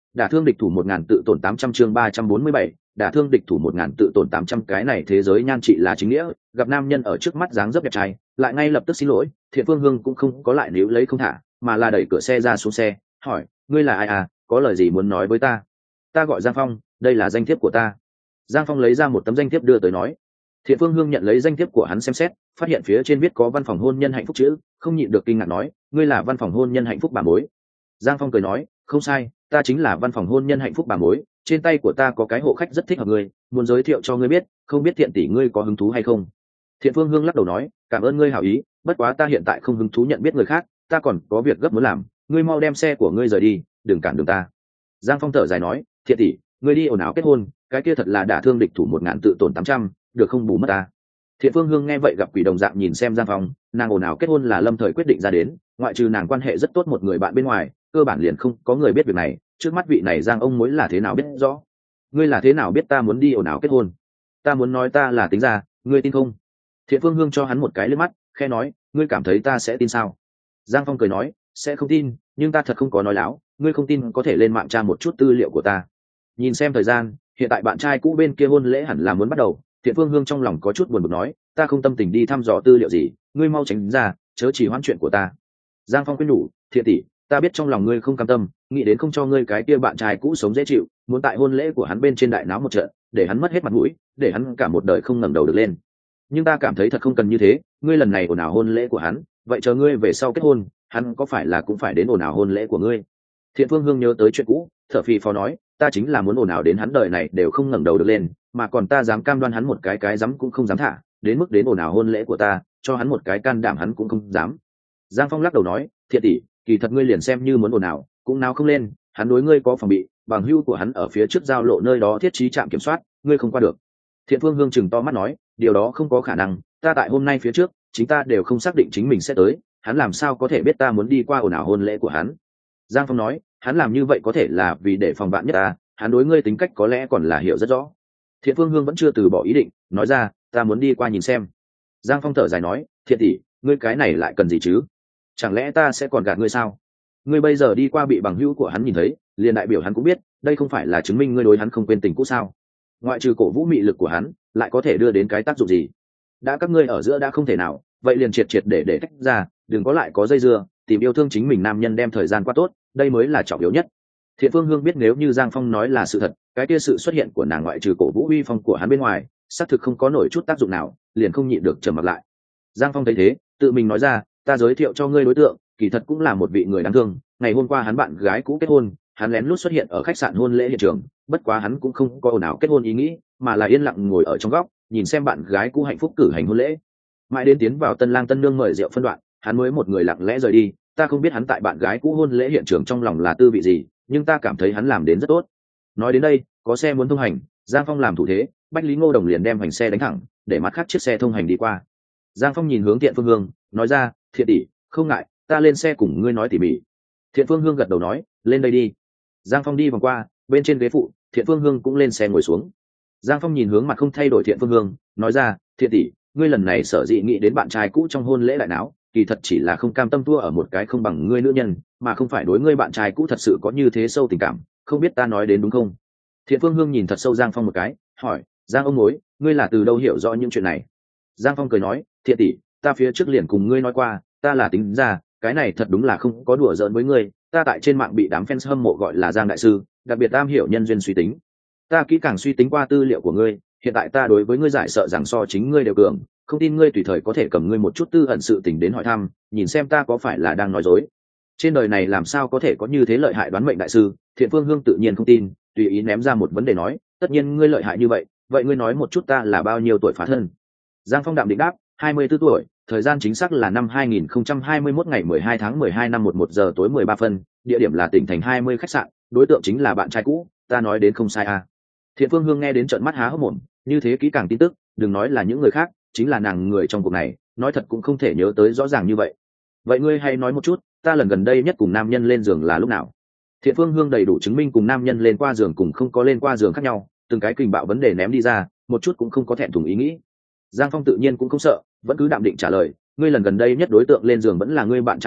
đả thương địch thủ một ngàn tự tổn tám trăm chương ba trăm bốn mươi bảy, đả thương địch thủ một ngàn tự tổn tám trăm. Cái này thế giới nhan trị là chính nghĩa, gặp nam nhân ở trước mắt dáng dấp đẹp trai lại ngay lập tức xin lỗi, Thiện Phương Hương cũng không có lại níu lấy không thả, mà là đẩy cửa xe ra xuống xe, hỏi, ngươi là ai à, có lời gì muốn nói với ta? Ta gọi Giang Phong, đây là danh thiếp của ta. Giang Phong lấy ra một tấm danh thiếp đưa tới nói. Thiện Phương Hương nhận lấy danh thiếp của hắn xem xét, phát hiện phía trên viết có văn phòng hôn nhân hạnh phúc chữ, không nhịn được kinh ngạc nói, ngươi là văn phòng hôn nhân hạnh phúc bà mối. Giang Phong cười nói, không sai, ta chính là văn phòng hôn nhân hạnh phúc bà mối, trên tay của ta có cái hộ khách rất thích hợp ngươi, muốn giới thiệu cho ngươi biết, không biết Thiện tỷ ngươi có hứng thú hay không? Thiện Phương Hương lắc đầu nói, cảm ơn ngươi hảo ý, bất quá ta hiện tại không hứng thú nhận biết người khác, ta còn có việc gấp muốn làm, ngươi mau đem xe của ngươi rời đi, đừng cản đường ta. Giang Phong thở dài nói, Thiện tỷ, ngươi đi ồn ào kết hôn, cái kia thật là đả thương địch thủ một ngàn tự tổn tám trăm, được không bù mất ta. Thiện Phương Hương nghe vậy gặp quỷ đồng dạng nhìn xem Giang Phong, nàng ồn ào kết hôn là lâm thời quyết định ra đến, ngoại trừ nàng quan hệ rất tốt một người bạn bên ngoài, cơ bản liền không có người biết việc này, trước mắt vị này Giang ông mối là thế nào biết rõ. Ngươi là thế nào biết ta muốn đi ồn ào kết hôn? Ta muốn nói ta là tính ra, ngươi tin không? Thiện Phương Hương cho hắn một cái liếc mắt, khẽ nói, ngươi cảm thấy ta sẽ tin sao? Giang Phong cười nói, sẽ không tin, nhưng ta thật không có nói láo, ngươi không tin có thể lên mạng tra một chút tư liệu của ta. Nhìn xem thời gian, hiện tại bạn trai cũ bên kia hôn lễ hẳn là muốn bắt đầu. Thiện Phương Hương trong lòng có chút buồn bực nói, ta không tâm tình đi thăm dò tư liệu gì, ngươi mau tránh ra, chớ chỉ hoãn chuyện của ta. Giang Phong khuyên nhủ, Thiện tỷ, ta biết trong lòng ngươi không cam tâm, nghĩ đến không cho ngươi cái kia bạn trai cũ sống dễ chịu, muốn tại hôn lễ của hắn bên trên đại náo một trận, để hắn mất hết mặt mũi, để hắn cả một đời không ngẩng đầu được lên. Nhưng ta cảm thấy thật không cần như thế, ngươi lần này ồn ào hôn lễ của hắn, vậy chờ ngươi về sau kết hôn, hắn có phải là cũng phải đến ồn ào hôn lễ của ngươi? Thiện Phương Hương nhớ tới chuyện cũ, thở phì phò nói, ta chính là muốn ồn ào đến hắn đời này đều không ngẩng đầu được lên, mà còn ta dám cam đoan hắn một cái cái dám cũng không dám thả, đến mức đến ồn ào hôn lễ của ta, cho hắn một cái can đảm hắn cũng không dám. Giang Phong lắc đầu nói, Thiện tỷ, kỳ thật ngươi liền xem như muốn ồn ào, cũng nào không lên, hắn đối ngươi có phòng bị, bằng hữu của hắn ở phía trước giao lộ nơi đó thiết trí trạm kiểm soát, ngươi không qua được. Thiện Phương Hương chừng to mắt nói, điều đó không có khả năng, ta tại hôm nay phía trước, chính ta đều không xác định chính mình sẽ tới, hắn làm sao có thể biết ta muốn đi qua ồn ào hôn lễ của hắn? Giang Phong nói, hắn làm như vậy có thể là vì để phòng bạn nhất ta, hắn đối ngươi tính cách có lẽ còn là hiểu rất rõ. Thiện Phương Hương vẫn chưa từ bỏ ý định, nói ra, ta muốn đi qua nhìn xem. Giang Phong thở dài nói, Thiện tỷ, ngươi cái này lại cần gì chứ? Chẳng lẽ ta sẽ còn gạt ngươi sao? Ngươi bây giờ đi qua bị bằng hữu của hắn nhìn thấy, liền đại biểu hắn cũng biết, đây không phải là chứng minh ngươi đối hắn không quên tình cũ sao? Ngoại trừ cổ vũ mị lực của hắn, lại có thể đưa đến cái tác dụng gì? Đã các ngươi ở giữa đã không thể nào, vậy liền triệt triệt để để tách ra, đừng có lại có dây dưa, tìm yêu thương chính mình nam nhân đem thời gian qua tốt, đây mới là trọng yếu nhất. Thiện Phương Hương biết nếu như Giang Phong nói là sự thật, cái kia sự xuất hiện của nàng ngoại trừ cổ vũ uy phong của hắn bên ngoài, xác thực không có nổi chút tác dụng nào, liền không nhịn được trầm mặc lại. Giang Phong thấy thế, tự mình nói ra, ta giới thiệu cho ngươi đối tượng, kỳ thật cũng là một vị người đáng thương, ngày hôm qua hắn bạn gái cũ kết hôn, hắn lén lút xuất hiện ở khách sạn hôn lễ hiện trường, bất quá hắn cũng không có ồn ào kết hôn ý nghĩ, mà là yên lặng ngồi ở trong góc, nhìn xem bạn gái cũ hạnh phúc cử hành hôn lễ. Mãi đến tiến vào tân lang tân nương mời rượu phân đoạn, hắn mới một người lặng lẽ rời đi, ta không biết hắn tại bạn gái cũ hôn lễ hiện trường trong lòng là tư vị gì, nhưng ta cảm thấy hắn làm đến rất tốt. Nói đến đây, có xe muốn thông hành, Giang Phong làm thủ thế, Bách Lý Ngô Đồng liền đem hành xe đánh thẳng, để mắt khác chiếc xe thông hành đi qua. Giang Phong nhìn hướng Thiện Phương Hương, nói ra, Thiện tỷ, không ngại, ta lên xe cùng ngươi nói tỉ mỉ. Thiện Phương Hương gật đầu nói, lên đây đi. Giang Phong đi vòng qua, bên trên ghế phụ, Thiện Phương Hương cũng lên xe ngồi xuống. Giang Phong nhìn hướng mặt không thay đổi Thiện Phương Hương, nói ra, Thiện tỷ, ngươi lần này sở dĩ nghĩ đến bạn trai cũ trong hôn lễ đại náo, kỳ thật chỉ là không cam tâm thua ở một cái không bằng ngươi nữ nhân, mà không phải đối ngươi bạn trai cũ thật sự có như thế sâu tình cảm, không biết ta nói đến đúng không? Thiện Phương Hương nhìn thật sâu Giang Phong một cái, hỏi, Giang ông mối, ngươi là từ đâu hiểu rõ những chuyện này? Giang Phong cười nói, Thiện tỷ, ta phía trước liền cùng ngươi nói qua, ta là tính ra, cái này thật đúng là không có đùa giỡn với ngươi, ta tại trên mạng bị đám fans hâm mộ gọi là Giang đại sư, đặc biệt am hiểu nhân duyên suy tính. Ta kỹ càng suy tính qua tư liệu của ngươi, hiện tại ta đối với ngươi giải sợ rằng so chính ngươi đều cường, không tin ngươi tùy thời có thể cầm ngươi một chút tư ẩn sự tình đến hỏi thăm, nhìn xem ta có phải là đang nói dối. Trên đời này làm sao có thể có như thế lợi hại đoán mệnh đại sư? Thiện Phương Hương tự nhiên không tin, tùy ý ném ra một vấn đề nói, tất nhiên ngươi lợi hại như vậy, vậy ngươi nói một chút ta là bao nhiêu tuổi phá thân? Giang Phong đạm định đáp, hai mươi tư tuổi, thời gian chính xác là năm hai nghìn không trăm hai mươi mốt ngày mười hai tháng mười hai năm một một giờ tối mười ba phân, địa điểm là tỉnh thành hai mươi khách sạn, đối tượng chính là bạn trai cũ, ta nói đến không sai à? Thiện Phương Hương nghe đến trợn mắt há hốc mồm, như thế kỹ càng tin tức, đừng nói là những người khác, chính là nàng người trong cuộc này, nói thật cũng không thể nhớ tới rõ ràng như vậy. Vậy ngươi hay nói một chút, ta lần gần đây nhất cùng nam nhân lên giường là lúc nào? Thiện Phương Hương đầy đủ chứng minh cùng nam nhân lên qua giường cùng không có lên qua giường khác nhau, từng cái kình bạo vấn đề ném đi ra, một chút cũng không có thẹn thùng ý nghĩ. Giang Phong tự nhiên cũng không sợ, vẫn cứ đạm định trả lời, ngươi lần gần đây nhất đối tượng lên giường vẫn là ngươi bạn trai cũ,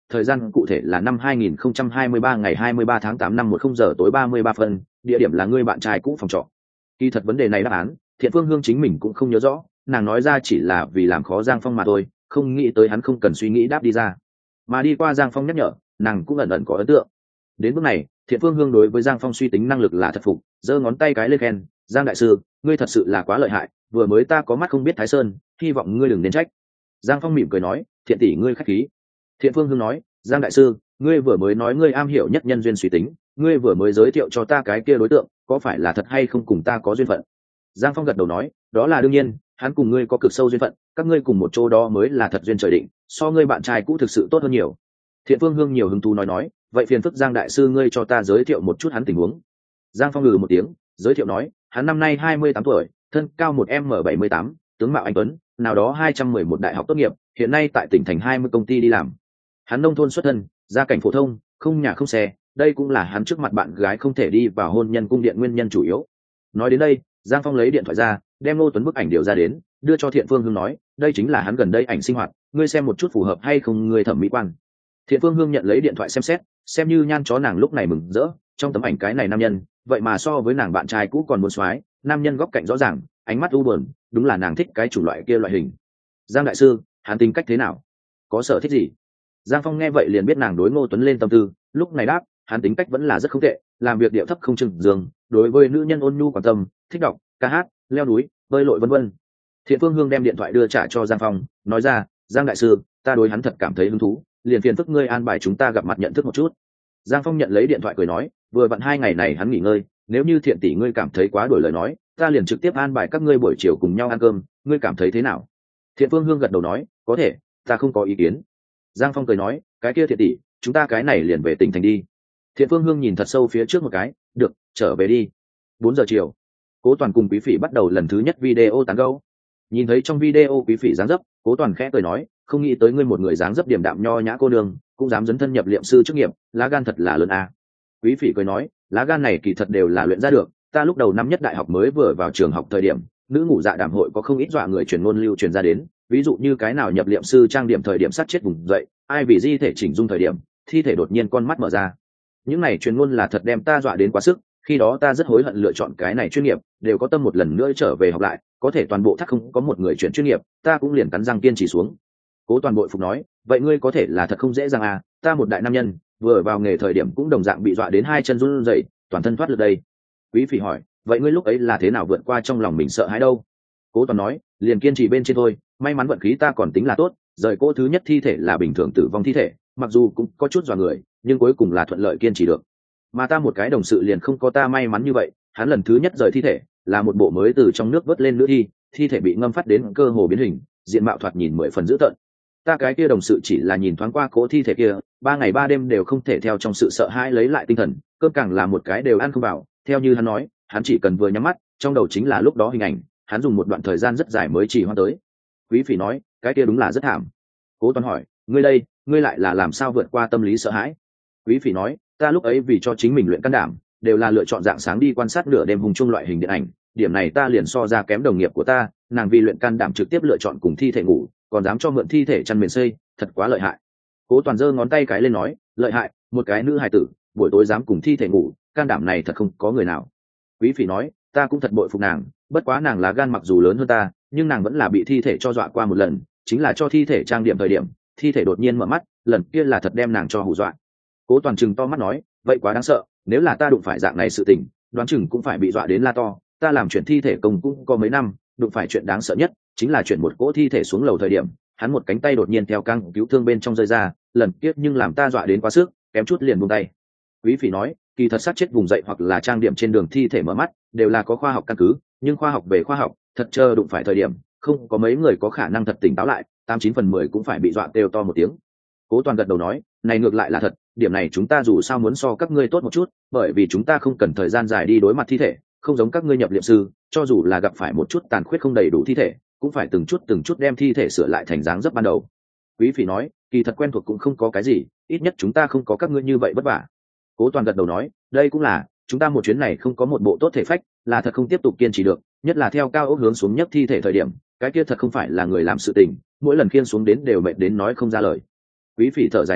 thời gian cụ thể là năm hai nghìn không trăm hai mươi ba ngày hai mươi ba tháng tám năm một không giờ tối ba mươi ba phân, địa điểm là người bạn trai cũ phòng trọ. Kỳ thật vấn đề này đáp án Thiện Phương Hương chính mình cũng không nhớ rõ, nàng nói ra chỉ là vì làm khó Giang Phong mà thôi, không nghĩ tới hắn không cần suy nghĩ đáp đi ra. Mà đi qua Giang Phong nhắc nhở, nàng cũng ẩn ẩn có ấn tượng. Đến bước này, Thiện Phương Hương đối với Giang Phong suy tính năng lực là thật phục, giơ ngón tay cái lên khen, "Giang đại sư, ngươi thật sự là quá lợi hại, vừa mới ta có mắt không biết Thái Sơn, hy vọng ngươi đừng nên trách." Giang Phong mỉm cười nói, "Thiện tỷ ngươi khách khí." Thiện Phương Hương nói, "Giang đại sư, ngươi vừa mới nói ngươi am hiểu nhất nhân duyên suy tính, ngươi vừa mới giới thiệu cho ta cái kia đối tượng, có phải là thật hay không cùng ta có duyên phận?" Giang Phong gật đầu nói, "Đó là đương nhiên, hắn cùng ngươi có cực sâu duyên phận, các ngươi cùng một chỗ đó mới là thật duyên trời định, so ngươi bạn trai cũ thực sự tốt hơn nhiều." Thiện Phương Hương nhiều hứng thú nói nói, "Vậy phiền phức Giang đại sư ngươi cho ta giới thiệu một chút hắn tình huống." Giang Phong ngừ một tiếng, giới thiệu nói, "Hắn năm nay hai mươi tám tuổi, thân cao một m bảy mươi tám, tướng mạo anh tuấn, nào đó hai trăm mười một đại học tốt nghiệp, hiện nay tại tỉnh thành hai mươi công ty đi làm. Hắn nông thôn xuất thân, gia cảnh phổ thông, không nhà không xe, đây cũng là hắn trước mặt bạn gái không thể đi vào hôn nhân cung điện nguyên nhân chủ yếu." Nói đến đây, Giang Phong lấy điện thoại ra, đem Ngô Tuấn bức ảnh điều ra đến, đưa cho Thiện Phương Hương nói, "Đây chính là hắn gần đây ảnh sinh hoạt, ngươi xem một chút phù hợp hay không ngươi thẩm mỹ quan." Thiện Phương Hương nhận lấy điện thoại xem xét, xem như nhan chó nàng lúc này mừng rỡ, trong tấm ảnh cái này nam nhân, vậy mà so với nàng bạn trai cũ còn muốn xoái, nam nhân góc cạnh rõ ràng, ánh mắt u buồn, đúng là nàng thích cái chủng loại kia loại hình. "Giang đại sư, hắn tính cách thế nào? Có sở thích gì?" Giang Phong nghe vậy liền biết nàng đối Ngô Tuấn lên tâm tư, lúc này đáp, "Hắn tính cách vẫn là rất không tệ, làm việc điệu thấp không chừng giường, đối với nữ nhân ôn nhu quan tâm, thích đọc, ca hát, leo núi, bơi lội vân vân." Thiện Phương Hương đem điện thoại đưa trả cho Giang Phong, nói ra, "Giang đại sư, ta đối hắn thật cảm thấy hứng thú, liền phiền phức ngươi an bài chúng ta gặp mặt nhận thức một chút." Giang Phong nhận lấy điện thoại cười nói, "Vừa vặn hai ngày này hắn nghỉ ngơi, nếu như Thiện tỷ ngươi cảm thấy quá đổi lời nói, ta liền trực tiếp an bài các ngươi buổi chiều cùng nhau ăn cơm, ngươi cảm thấy thế nào?" Thiện Phương Hương gật đầu nói, "Có thể, ta không có ý kiến." Giang Phong cười nói, "Cái kia Thiện tỷ, chúng ta cái này liền về tỉnh thành đi." Thiện Phương Hương nhìn thật sâu phía trước một cái, "Được, trở về đi." Bốn giờ chiều, Cố Toàn cùng Quý Phỉ bắt đầu lần thứ nhất video tán gẫu. Nhìn thấy trong video Quý Phỉ dáng dấp, Cố Toàn khẽ cười nói, "Không nghĩ tới ngươi một người dáng dấp điềm đạm nho nhã cô nương, cũng dám dấn thân nhập liệm sư chức nghiệp, lá gan thật là lớn à." Quý Phỉ cười nói, "Lá gan này kỳ thật đều là luyện ra được, ta lúc đầu năm nhất đại học mới vừa vào trường học thời điểm, nữ ngủ dạ đàm hội có không ít dọa người truyền ngôn lưu truyền ra đến, ví dụ như cái nào nhập liệm sư trang điểm thời điểm sát chết vùng dậy, ai vì di thể chỉnh dung thời điểm, thi thể đột nhiên con mắt mở ra. Những này truyền ngôn là thật đem ta dọa đến quá sức, khi đó ta rất hối hận lựa chọn cái này chuyên nghiệp, đều có tâm một lần nữa trở về học lại, có thể toàn bộ thắc không có một người chuyển chuyên nghiệp, ta cũng liền cắn răng kiên trì xuống." Cố Toàn bội phục nói, "Vậy ngươi có thể là thật không dễ dàng à, ta một đại nam nhân, vừa vào nghề thời điểm cũng đồng dạng bị dọa đến hai chân run rẩy, toàn thân thoát lực đây." Quý Phỉ hỏi, "Vậy ngươi lúc ấy là thế nào vượt qua trong lòng mình sợ hãi đâu?" Cố Toàn nói, "Liền kiên trì bên trên thôi, may mắn vận khí ta còn tính là tốt, rời cỗ thứ nhất thi thể là bình thường tử vong thi thể, mặc dù cũng có chút dọa người, nhưng cuối cùng là thuận lợi kiên trì được. Mà ta một cái đồng sự liền không có ta may mắn như vậy, hắn lần thứ nhất rời thi thể là một bộ mới từ trong nước vớt lên nữ thi, thi thể bị ngâm phát đến cơ hồ biến hình, diện mạo thoạt nhìn mười phần dữ tợn. Ta cái kia đồng sự chỉ là nhìn thoáng qua cỗ thi thể kia, ba ngày ba đêm đều không thể theo trong sự sợ hãi lấy lại tinh thần, cơm càng là một cái đều ăn không vào. Theo như hắn nói, hắn chỉ cần vừa nhắm mắt, trong đầu chính là lúc đó hình ảnh, hắn dùng một đoạn thời gian rất dài mới chỉ hoan tới." Quý Phỉ nói, "Cái kia đúng là rất thảm." Cố Toàn hỏi, "Ngươi đây, ngươi lại là làm sao vượt qua tâm lý sợ hãi?" Quý Phỉ nói, "Ta lúc ấy vì cho chính mình luyện can đảm, đều là lựa chọn dạng sáng đi quan sát nửa đêm hùng chung loại hình điện ảnh, điểm này ta liền so ra kém đồng nghiệp của ta, nàng vì luyện can đảm trực tiếp lựa chọn cùng thi thể ngủ, còn dám cho mượn thi thể chăn mền xây, thật quá lợi hại." Cố Toàn giơ ngón tay cái lên nói, "Lợi hại, một cái nữ hài tử, buổi tối dám cùng thi thể ngủ, can đảm này thật không có người nào." Quý Phỉ nói, "Ta cũng thật bội phục nàng, bất quá nàng lá gan mặc dù lớn hơn ta, nhưng nàng vẫn là bị thi thể cho dọa qua một lần, chính là cho thi thể trang điểm thời điểm, thi thể đột nhiên mở mắt, lần kia là thật đem nàng cho hù dọa." Cố Toàn trừng to mắt nói, "Vậy quá đáng sợ, nếu là ta đụng phải dạng này sự tình, đoán chừng cũng phải bị dọa đến la to, ta làm chuyển thi thể công cũng có mấy năm, đụng phải chuyện đáng sợ nhất chính là chuyển một cỗ thi thể xuống lầu thời điểm, hắn một cánh tay đột nhiên theo căng cứu thương bên trong rơi ra, lần kiếp nhưng làm ta dọa đến quá sức, kém chút liền buông tay." Quý Phỉ nói, "Kỳ thật sát chết vùng dậy hoặc là trang điểm trên đường thi thể mở mắt, đều là có khoa học căn cứ, nhưng khoa học về khoa học, thật chờ đụng phải thời điểm, không có mấy người có khả năng thật tỉnh táo lại, tám chín phần mười cũng phải bị dọa kêu to một tiếng." Cố Toàn gật đầu nói, "Này ngược lại là thật, điểm này chúng ta dù sao muốn so các ngươi tốt một chút, bởi vì chúng ta không cần thời gian dài đi đối mặt thi thể, không giống các ngươi nhập liệm sư, cho dù là gặp phải một chút tàn khuyết không đầy đủ thi thể, cũng phải từng chút từng chút đem thi thể sửa lại thành dáng dấp ban đầu." Quý Phỉ nói, "Kỳ thật quen thuộc cũng không có cái gì, ít nhất chúng ta không có các ngươi như vậy vất vả." Cố Toàn gật đầu nói, "Đây cũng là, chúng ta một chuyến này không có một bộ tốt thể phách, là thật không tiếp tục kiên trì được, nhất là theo cao ốc hướng xuống nhấc thi thể thời điểm, cái kia thật không phải là người làm sự tình, mỗi lần khiêng xuống đến đều mệt đến nói không ra lời." Quý Phỉ thở dài nói,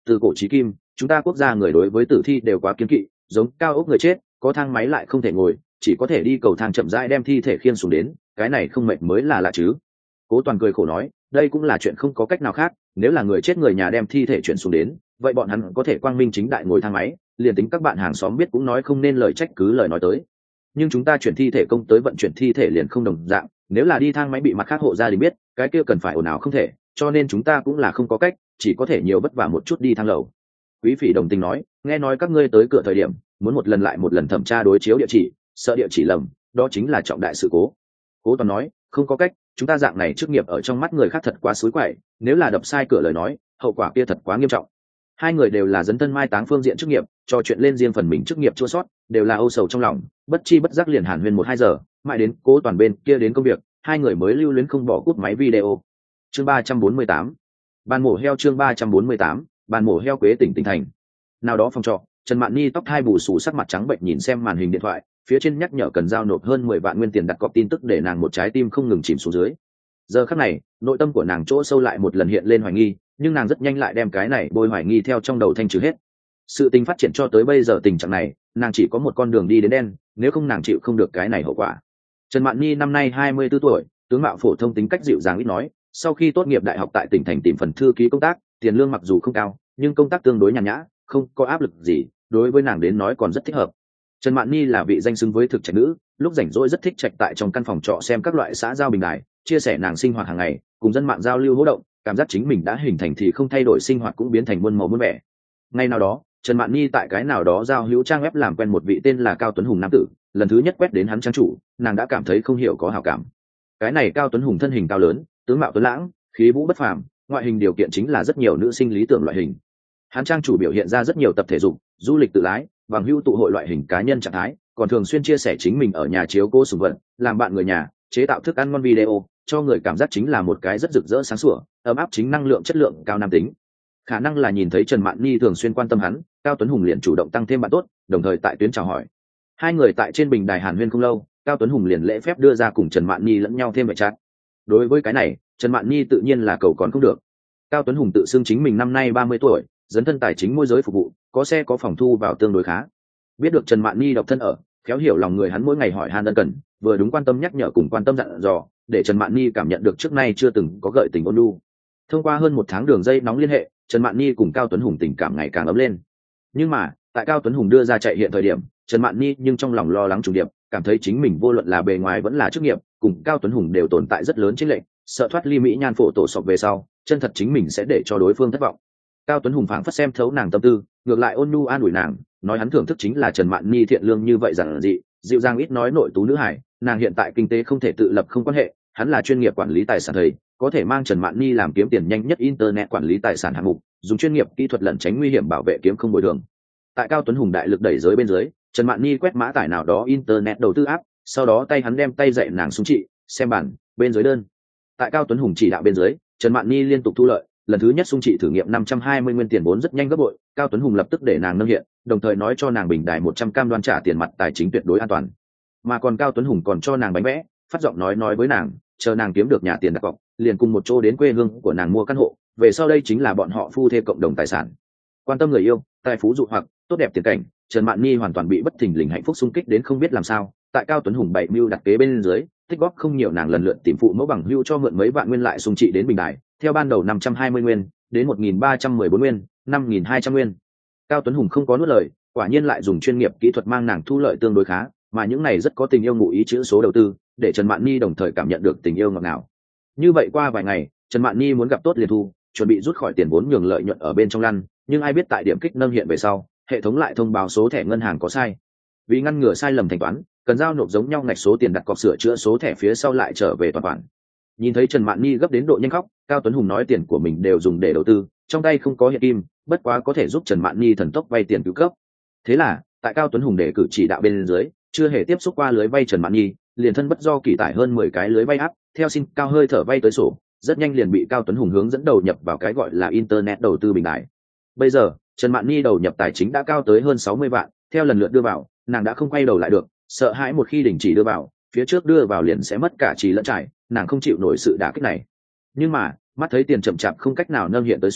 từ cổ chí kim chúng ta quốc gia người đối với tử thi đều quá kiêng kỵ, giống cao ốc người chết có thang máy lại không thể ngồi, chỉ có thể đi cầu thang chậm rãi đem thi thể khiêng xuống đến, cái này không mệt mới là lạ chứ. Cố Toàn cười khổ nói, đây cũng là chuyện không có cách nào khác, nếu là người chết người nhà đem thi thể chuyển xuống đến, vậy bọn hắn có thể quang minh chính đại ngồi thang máy, liền tính các bạn hàng xóm biết cũng nói không nên lời trách cứ lời nói tới. Nhưng chúng ta chuyển thi thể công tới vận chuyển thi thể liền không đồng dạng, nếu là đi thang máy bị mặt khác hộ gia đình biết, cái kia cần phải ồn ào không thể, cho nên chúng ta cũng là không có cách, chỉ có thể nhiều vất vả một chút đi thang lầu. Quý Phỉ đồng tình nói, nghe nói các ngươi tới cửa thời điểm muốn một lần lại một lần thẩm tra đối chiếu địa chỉ, sợ địa chỉ lầm, đó chính là trọng đại sự cố. Cố Toàn nói, không có cách, chúng ta dạng này chức nghiệp ở trong mắt người khác thật quá xối quậy, nếu là đập sai cửa lời nói, hậu quả kia thật quá nghiêm trọng. Hai người đều là dấn thân mai táng phương diện chức nghiệp, trò chuyện lên riêng phần mình chức nghiệp chua sót, đều là âu sầu trong lòng, bất chi bất giác liền hàn huyên một hai giờ, mãi đến Cố Toàn bên kia đến công việc, hai người mới lưu luyến không bỏ cúp máy video. Chương ba trăm bốn mươi tám, bàn mổ heo. Chương ba trăm bốn mươi tám, bàn mổ heo. Quế tỉnh tỉnh thành nào đó phòng trọ, Trần Mạn Nhi tóc hai bù xù, sắc mặt trắng bệnh nhìn xem màn hình điện thoại, phía trên nhắc nhở cần giao nộp hơn mười vạn nguyên tiền đặt cọc tin tức để nàng một trái tim không ngừng chìm xuống dưới. Giờ khắc này, nội tâm của nàng chỗ sâu lại một lần hiện lên hoài nghi, nhưng nàng rất nhanh lại đem cái này bôi hoài nghi theo trong đầu thanh trừ hết. Sự tình phát triển cho tới bây giờ tình trạng này, nàng chỉ có một con đường đi đến đen, nếu không nàng chịu không được cái này hậu quả. Trần Mạn Nhi năm nay hai mươi tư tuổi, tướng mạo phổ thông, tính cách dịu dàng ít nói, sau khi tốt nghiệp đại học tại tỉnh thành tìm phần thư ký công tác, tiền lương mặc dù không cao, nhưng công tác tương đối nhàn nhã, không có áp lực gì, đối với nàng đến nói còn rất thích hợp. Trần Mạn Nhi là vị danh xứng với thực trạch nữ, lúc rảnh rỗi rất thích trạch tại trong căn phòng trọ xem các loại xã giao bình đài, chia sẻ nàng sinh hoạt hàng ngày, cùng dân mạng giao lưu hỗ động, cảm giác chính mình đã hình thành thì không thay đổi sinh hoạt cũng biến thành muôn màu muôn vẻ. Ngày nào đó, Trần Mạn Nhi tại cái nào đó giao hữu trang web làm quen một vị tên là Cao Tuấn Hùng nam tử, lần thứ nhất quét đến hắn trang chủ, nàng đã cảm thấy không hiểu có hảo cảm. Cái này Cao Tuấn Hùng thân hình cao lớn, tướng mạo tuấn lãng, khí vũ bất phàm, ngoại hình điều kiện chính là rất nhiều nữ sinh lý tưởng loại hình. Hắn trang chủ biểu hiện ra rất nhiều tập thể dục, du lịch tự lái, bằng hữu tụ hội loại hình cá nhân trạng thái, còn thường xuyên chia sẻ chính mình ở nhà chiếu cố sủng vật, làm bạn người nhà, chế tạo thức ăn ngon video, cho người cảm giác chính là một cái rất rực rỡ sáng sủa, ấm áp, chính năng lượng chất lượng cao nam tính. Khả năng là nhìn thấy Trần Mạn Nhi thường xuyên quan tâm hắn, Cao Tuấn Hùng liền chủ động tăng thêm bạn tốt, đồng thời tại tuyến chào hỏi. Hai người tại trên bình đài hàn huyên không lâu, Cao Tuấn Hùng liền lễ phép đưa ra cùng Trần Mạn Nhi lẫn nhau thêm vệ chat. Đối với cái này, Trần Mạn Nhi tự nhiên là cầu còn không được. Cao Tuấn Hùng tự xưng chính mình năm nay ba mươi tuổi, dấn thân tài chính môi giới phục vụ, có xe có phòng thu vào tương đối khá. Biết được Trần Mạn Nhi độc thân ở, khéo hiểu lòng người hắn mỗi ngày hỏi han ân cần, vừa đúng quan tâm nhắc nhở cùng quan tâm dặn dò, để Trần Mạn Nhi cảm nhận được trước nay chưa từng có gợi tình ôn nhu. Thông qua hơn một tháng đường dây nóng liên hệ, Trần Mạn Nhi cùng Cao Tuấn Hùng tình cảm ngày càng ấm lên. Nhưng mà, tại Cao Tuấn Hùng đưa ra chạy hiện thời điểm, Trần Mạn Nhi nhưng trong lòng lo lắng trùng điệp, cảm thấy chính mình vô luận là bề ngoài vẫn là chức nghiệp, cùng Cao Tuấn Hùng đều tồn tại rất lớn chênh lệch, sợ thoát ly mỹ nhan phổ tổ sọc về sau, chân thật chính mình sẽ để cho đối phương thất vọng. Cao Tuấn Hùng phảng phất xem thấu nàng tâm tư, ngược lại ôn nhu an ủi nàng, nói hắn thưởng thức chính là Trần Mạn Nhi thiện lương như vậy giản dị, dịu dàng ít nói nội tú nữ hải, nàng hiện tại kinh tế không thể tự lập không quan hệ, hắn là chuyên nghiệp quản lý tài sản thầy, có thể mang Trần Mạn Nhi làm kiếm tiền nhanh nhất internet quản lý tài sản hạng mục, dùng chuyên nghiệp kỹ thuật lẩn tránh nguy hiểm bảo vệ kiếm không bồi thường. Tại Cao Tuấn Hùng đại lực đẩy giới bên dưới, Trần Mạn Nhi quét mã tải nào đó internet đầu tư áp, sau đó tay hắn đem tay dạy nàng xuống trị, xem bản, bên dưới đơn. Tại Cao Tuấn Hùng chỉ đạo bên dưới, Trần Mạn Nhi liên tục thu lợi, lần thứ nhất xung trị thử nghiệm năm trăm hai mươi nguyên tiền vốn rất nhanh gấp bội, Cao Tuấn Hùng lập tức để nàng nâng hiện, đồng thời nói cho nàng bình đài một trăm cam đoan trả tiền mặt tài chính tuyệt đối an toàn. Mà còn Cao Tuấn Hùng còn cho nàng bánh vẽ, phát giọng nói nói với nàng, chờ nàng kiếm được nhà tiền đặt cọc, liền cùng một chỗ đến quê hương của nàng mua căn hộ, về sau đây chính là bọn họ phu thê cộng đồng tài sản. Quan tâm người yêu, tài phú dụ hoặc, tốt đẹp tiền cảnh, Trần Mạn Nhi hoàn toàn bị bất thình lình hạnh phúc xung kích đến không biết làm sao. Tại Cao Tuấn Hùng bảy mưu đặt kế bên dưới, tích góp không nhiều, nàng lần lượt tìm phụ mẫu bằng hữu cho mượn mấy vạn nguyên lại xung trị đến bình đài, theo ban đầu năm trăm hai mươi nguyên đến một nghìn ba trăm mười bốn nguyên, năm nghìn hai trăm nguyên. Cao Tuấn Hùng không có nuốt lời, quả nhiên lại dùng chuyên nghiệp kỹ thuật mang nàng thu lợi tương đối khá, mà những này rất có tình yêu ngụ ý chữ số đầu tư, để Trần Mạn Nhi đồng thời cảm nhận được tình yêu ngọt ngào. Như vậy qua vài ngày, Trần Mạn Nhi muốn gặp tốt liền thu, chuẩn bị rút khỏi tiền vốn nhường lợi nhuận ở bên trong lăn, nhưng ai biết tại điểm kích nâng hiện về sau, hệ thống lại thông báo số thẻ ngân hàng có sai. Vì ngăn ngừa sai lầm thanh toán, cần giao nộp giống nhau ngạch số tiền đặt cọc sửa chữa số thẻ phía sau lại trở về toàn khoản. Nhìn thấy Trần Mạn Nhi gấp đến độ nhanh khóc, Cao Tuấn Hùng nói tiền của mình đều dùng để đầu tư, trong tay không có hiện kim, bất quá có thể giúp Trần Mạn Nhi thần tốc vay tiền cứu cấp. Thế là, tại Cao Tuấn Hùng để cử chỉ đạo bên dưới, chưa hề tiếp xúc qua lưới vay Trần Mạn Nhi, liền thân bất do kỳ tải hơn mười cái lưới vay áp, theo xin cao hơi thở vay tới sổ, rất nhanh liền bị Cao Tuấn Hùng hướng dẫn đầu nhập vào cái gọi là internet đầu tư bình đại. Bây giờ, Trần Mạn Nhi đầu nhập tài chính đã cao tới hơn sáu mươi vạn, theo lần lượt đưa vào, nàng đã không quay đầu lại được, sợ hãi một khi đình chỉ đưa vào, phía trước đưa vào liền sẽ mất cả trì lẫn trải, nàng không chịu nổi sự đả kích này. Nhưng mà, mắt thấy tiền chậm chạp không cách nào nâng hiện tới sổ,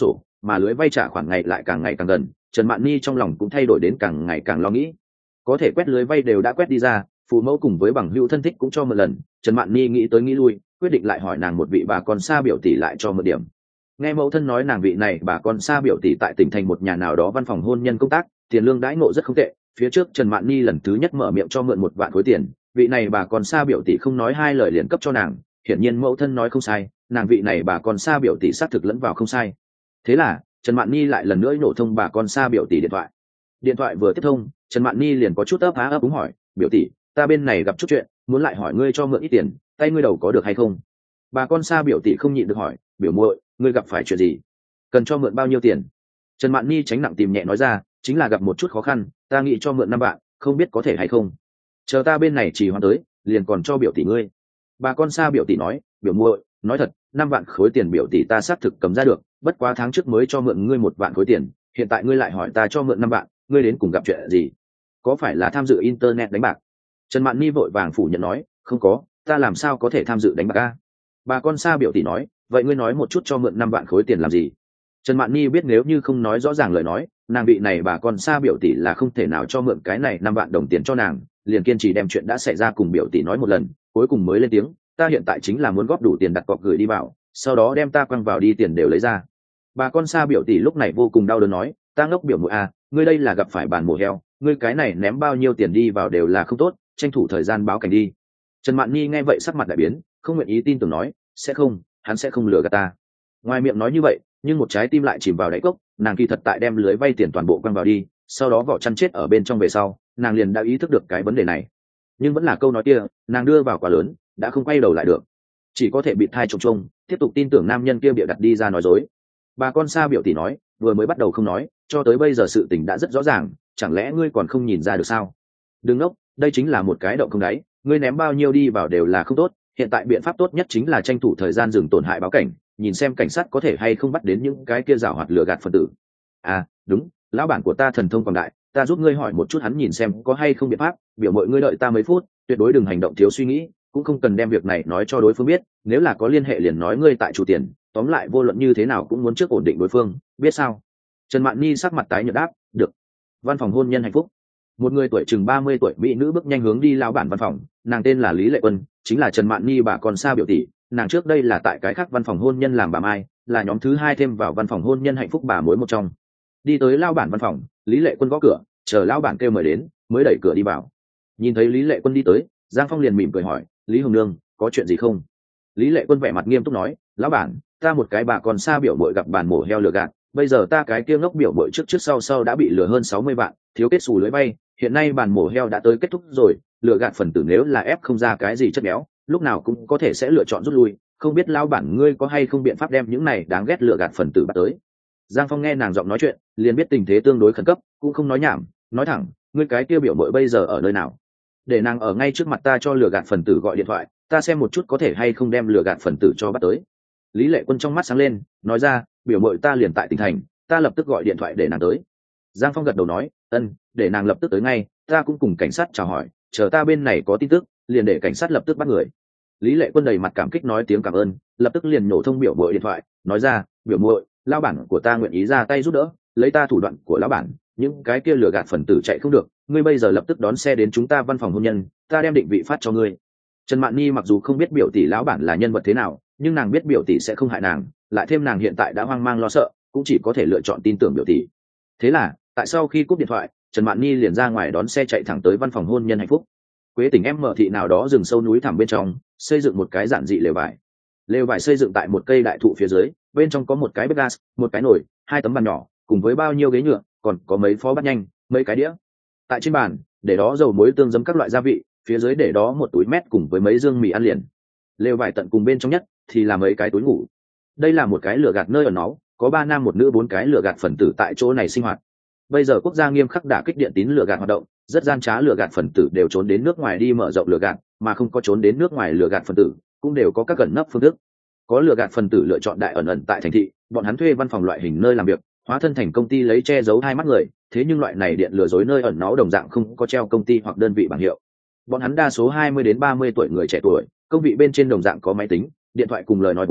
mà lưới vay trả khoản ngày lại càng ngày càng gần. Trần Mạn Nhi trong lòng cũng thay đổi đến càng ngày càng lo nghĩ. Có thể quét lưới vay đều đã quét đi ra, phụ mẫu cùng với bằng hữu thân thích cũng cho một lần. Trần Mạn Nhi nghĩ tới nghĩ lui, quyết định lại hỏi nàng một vị bà con xa biểu tỷ lại cho một điểm. Nghe mẫu thân nói nàng vị này bà con xa biểu tỷ tại tỉnh thành một nhà nào đó văn phòng hôn nhân công tác, tiền lương đãi ngộ rất không tệ. Phía trước Trần Mạn Nhi lần thứ nhất mở miệng cho mượn một vạn khối tiền, vị này bà con xa biểu tỷ không nói hai lời liền cấp cho nàng. Hiển nhiên mẫu thân nói không sai, nàng vị này bà con xa biểu tỷ xác thực lẫn vào không sai. Thế là Trần Mạn Nhi lại lần nữa nổ thông bà con xa biểu tỷ điện thoại. Điện thoại vừa tiếp thông, Trần Mạn Nhi liền có chút ấp á ấp úng hỏi, biểu tỷ, ta bên này gặp chút chuyện, muốn lại hỏi ngươi cho mượn ít tiền, tay ngươi đầu có được hay không? Bà con xa biểu tỷ không nhịn được hỏi, biểu muội, ngươi gặp phải chuyện gì, cần cho mượn bao nhiêu tiền? Trần Mạn Nhi tránh nặng tìm nhẹ nói ra, chính là gặp một chút khó khăn, ta nghĩ cho mượn năm vạn, không biết có thể hay không? Chờ ta bên này chỉ hoàn tới, liền còn cho biểu tỷ ngươi. Bà con xa biểu tỷ nói, biểu muội, nói thật, năm vạn khối tiền biểu tỷ ta xác thực cầm ra được, bất quá tháng trước mới cho mượn ngươi một vạn khối tiền, hiện tại ngươi lại hỏi ta cho mượn năm vạn, ngươi đến cùng gặp chuyện gì? Có phải là tham dự internet đánh bạc? Trần Mạn Nhi vội vàng phủ nhận nói, không có, ta làm sao có thể tham dự đánh bạc a? Bà con xa biểu tỷ nói, vậy ngươi nói một chút cho mượn năm vạn khối tiền làm gì? Trần Mạn Nhi biết nếu như không nói rõ ràng lời nói, nàng vị này bà con xa biểu tỷ là không thể nào cho mượn cái này năm vạn đồng tiền cho nàng, liền kiên trì đem chuyện đã xảy ra cùng biểu tỷ nói một lần, cuối cùng mới lên tiếng, ta hiện tại chính là muốn góp đủ tiền đặt cọc gửi đi vào, sau đó đem ta quăng vào đi tiền đều lấy ra. Bà con xa biểu tỷ lúc này vô cùng đau đớn nói, ta ngốc biểu muội à, ngươi đây là gặp phải bàn mổ heo, ngươi cái này ném bao nhiêu tiền đi vào đều là không tốt, tranh thủ thời gian báo cảnh đi. Trần Mạn Nhi nghe vậy sắc mặt đại biến, không nguyện ý tin tưởng nói, sẽ không, hắn sẽ không lừa gạt ta. Ngoài miệng nói như vậy, nhưng một trái tim lại chìm vào đáy cốc, nàng kỳ thật tại đem lưới vay tiền toàn bộ quăng vào đi, sau đó vỏ chăn chết ở bên trong về sau, nàng liền đã ý thức được cái vấn đề này. Nhưng vẫn là câu nói kia, nàng đưa vào quá lớn, đã không quay đầu lại được, chỉ có thể bị thai trông trông, tiếp tục tin tưởng nam nhân kia bịa đặt đi ra nói dối. Bà con xa biểu tỷ nói, vừa mới bắt đầu không nói, cho tới bây giờ sự tình đã rất rõ ràng, chẳng lẽ ngươi còn không nhìn ra được sao? Đừng ngốc, đây chính là một cái động không đáy, ngươi ném bao nhiêu đi vào đều là không tốt, hiện tại biện pháp tốt nhất chính là tranh thủ thời gian dừng tổn hại báo cảnh, nhìn xem cảnh sát có thể hay không bắt đến những cái kia giảo hoạt lừa gạt phần tử. À, đúng, lão bản của ta thần thông quảng đại, ta giúp ngươi hỏi một chút hắn nhìn xem có hay không biện pháp, biểu mọi ngươi đợi ta mấy phút, tuyệt đối đừng hành động thiếu suy nghĩ, cũng không cần đem việc này nói cho đối phương biết, nếu là có liên hệ liền nói ngươi tại chủ tiền, tóm lại vô luận như thế nào cũng muốn trước ổn định đối phương, biết sao? Trần Mạn Nhi sắc mặt tái nhợt đáp, được. Văn phòng hôn nhân hạnh phúc. Một người tuổi chừng ba mươi tuổi mỹ nữ bước nhanh hướng đi lão bản văn phòng, nàng tên là Lý Lệ Quân, chính là Trần Mạn Nhi bà con xa biểu tỷ, nàng trước đây là tại cái khác văn phòng hôn nhân làm bà mai, là nhóm thứ hai thêm vào văn phòng hôn nhân hạnh phúc bà mối một trong. Đi tới lão bản văn phòng, Lý Lệ Quân gõ cửa, chờ lão bản kêu mời đến, mới đẩy cửa đi vào. Nhìn thấy Lý Lệ Quân đi tới, Giang Phong liền mỉm cười hỏi, Lý Hồng Nương, có chuyện gì không? Lý Lệ Quân vẻ mặt nghiêm túc nói, lão bản, ta một cái bà con xa biểu bội gặp bàn mổ heo lừa gạt, bây giờ ta cái kia ngốc biểu bội trước trước sau sau đã bị lừa hơn sáu mươi vạn, thiếu kết xù lưới vay, hiện nay bàn mổ heo đã tới kết thúc rồi, lừa gạt phần tử nếu là ép không ra cái gì chất béo, lúc nào cũng có thể sẽ lựa chọn rút lui, không biết lão bản ngươi có hay không biện pháp đem những này đáng ghét lừa gạt phần tử bắt tới. Giang Phong nghe nàng giọng nói chuyện, liền biết tình thế tương đối khẩn cấp, cũng không nói nhảm, nói thẳng, ngươi cái kia biểu bội bây giờ ở nơi nào? Để nàng ở ngay trước mặt ta cho lừa gạt phần tử gọi điện thoại, ta xem một chút có thể hay không đem lừa gạt phần tử cho bắt tới. Lý Lệ Quân trong mắt sáng lên, nói ra, biểu mội ta liền tại tỉnh thành, ta lập tức gọi điện thoại để nàng tới. Giang Phong gật đầu nói, ân, để nàng lập tức tới ngay, ta cũng cùng cảnh sát chào hỏi, chờ ta bên này có tin tức, liền để cảnh sát lập tức bắt người. Lý Lệ Quân đầy mặt cảm kích nói tiếng cảm ơn, lập tức liền nhổ thông biểu mội điện thoại, nói ra, biểu muội, lão bản của ta nguyện ý ra tay giúp đỡ, lấy ta thủ đoạn của lão bản, những cái kia lừa gạt phần tử chạy không được, ngươi bây giờ lập tức đón xe đến chúng ta văn phòng hôn nhân, ta đem định vị phát cho ngươi. Trần Mạn Nhi mặc dù không biết biểu tỷ lão bản là nhân vật thế nào, nhưng nàng biết biểu tỷ sẽ không hại nàng, lại thêm nàng hiện tại đã hoang mang lo sợ, cũng chỉ có thể lựa chọn tin tưởng biểu tỷ. Thế là, tại sau khi cúp điện thoại, Trần Mạn Nhi liền ra ngoài đón xe chạy thẳng tới văn phòng hôn nhân hạnh phúc. Quế tỉnh em mở thị nào đó rừng sâu núi thẳm bên trong, xây dựng một cái giản dị lều vải. Lều vải xây dựng tại một cây đại thụ phía dưới, bên trong có một cái bếp gas, một cái nồi, hai tấm bàn nhỏ, cùng với bao nhiêu ghế nhựa, còn có mấy phó bát nhanh, mấy cái đĩa. Tại trên bàn, để đó dầu muối tương giấm các loại gia vị, phía dưới để đó một túi mét cùng với mấy dương mì ăn liền. Lều vải tận cùng bên trong nhất thì là mấy cái túi ngủ. Đây là một cái lửa gạt nơi ở nó, có ba nam một nữ bốn cái lửa gạt phần tử tại chỗ này sinh hoạt. Bây giờ quốc gia nghiêm khắc đả kích điện tín lửa gạt hoạt động, rất gian trá lửa gạt phần tử đều trốn đến nước ngoài đi mở rộng lửa gạt, mà không có trốn đến nước ngoài lửa gạt phần tử, cũng đều có các gần nấp phương thức. Có lửa gạt phần tử lựa chọn đại ẩn ẩn tại thành thị, bọn hắn thuê văn phòng loại hình nơi làm việc, hóa thân thành công ty lấy che giấu hai mắt người, thế nhưng loại này điện lừa dối nơi ẩn náu đồng dạng không có treo công ty hoặc đơn vị bảng hiệu. Bọn hắn đa số hai mươi đến ba mươi tuổi người trẻ tuổi, công vị bên trên đồng dạng có máy tính, điện thoại cùng lời nói vốn,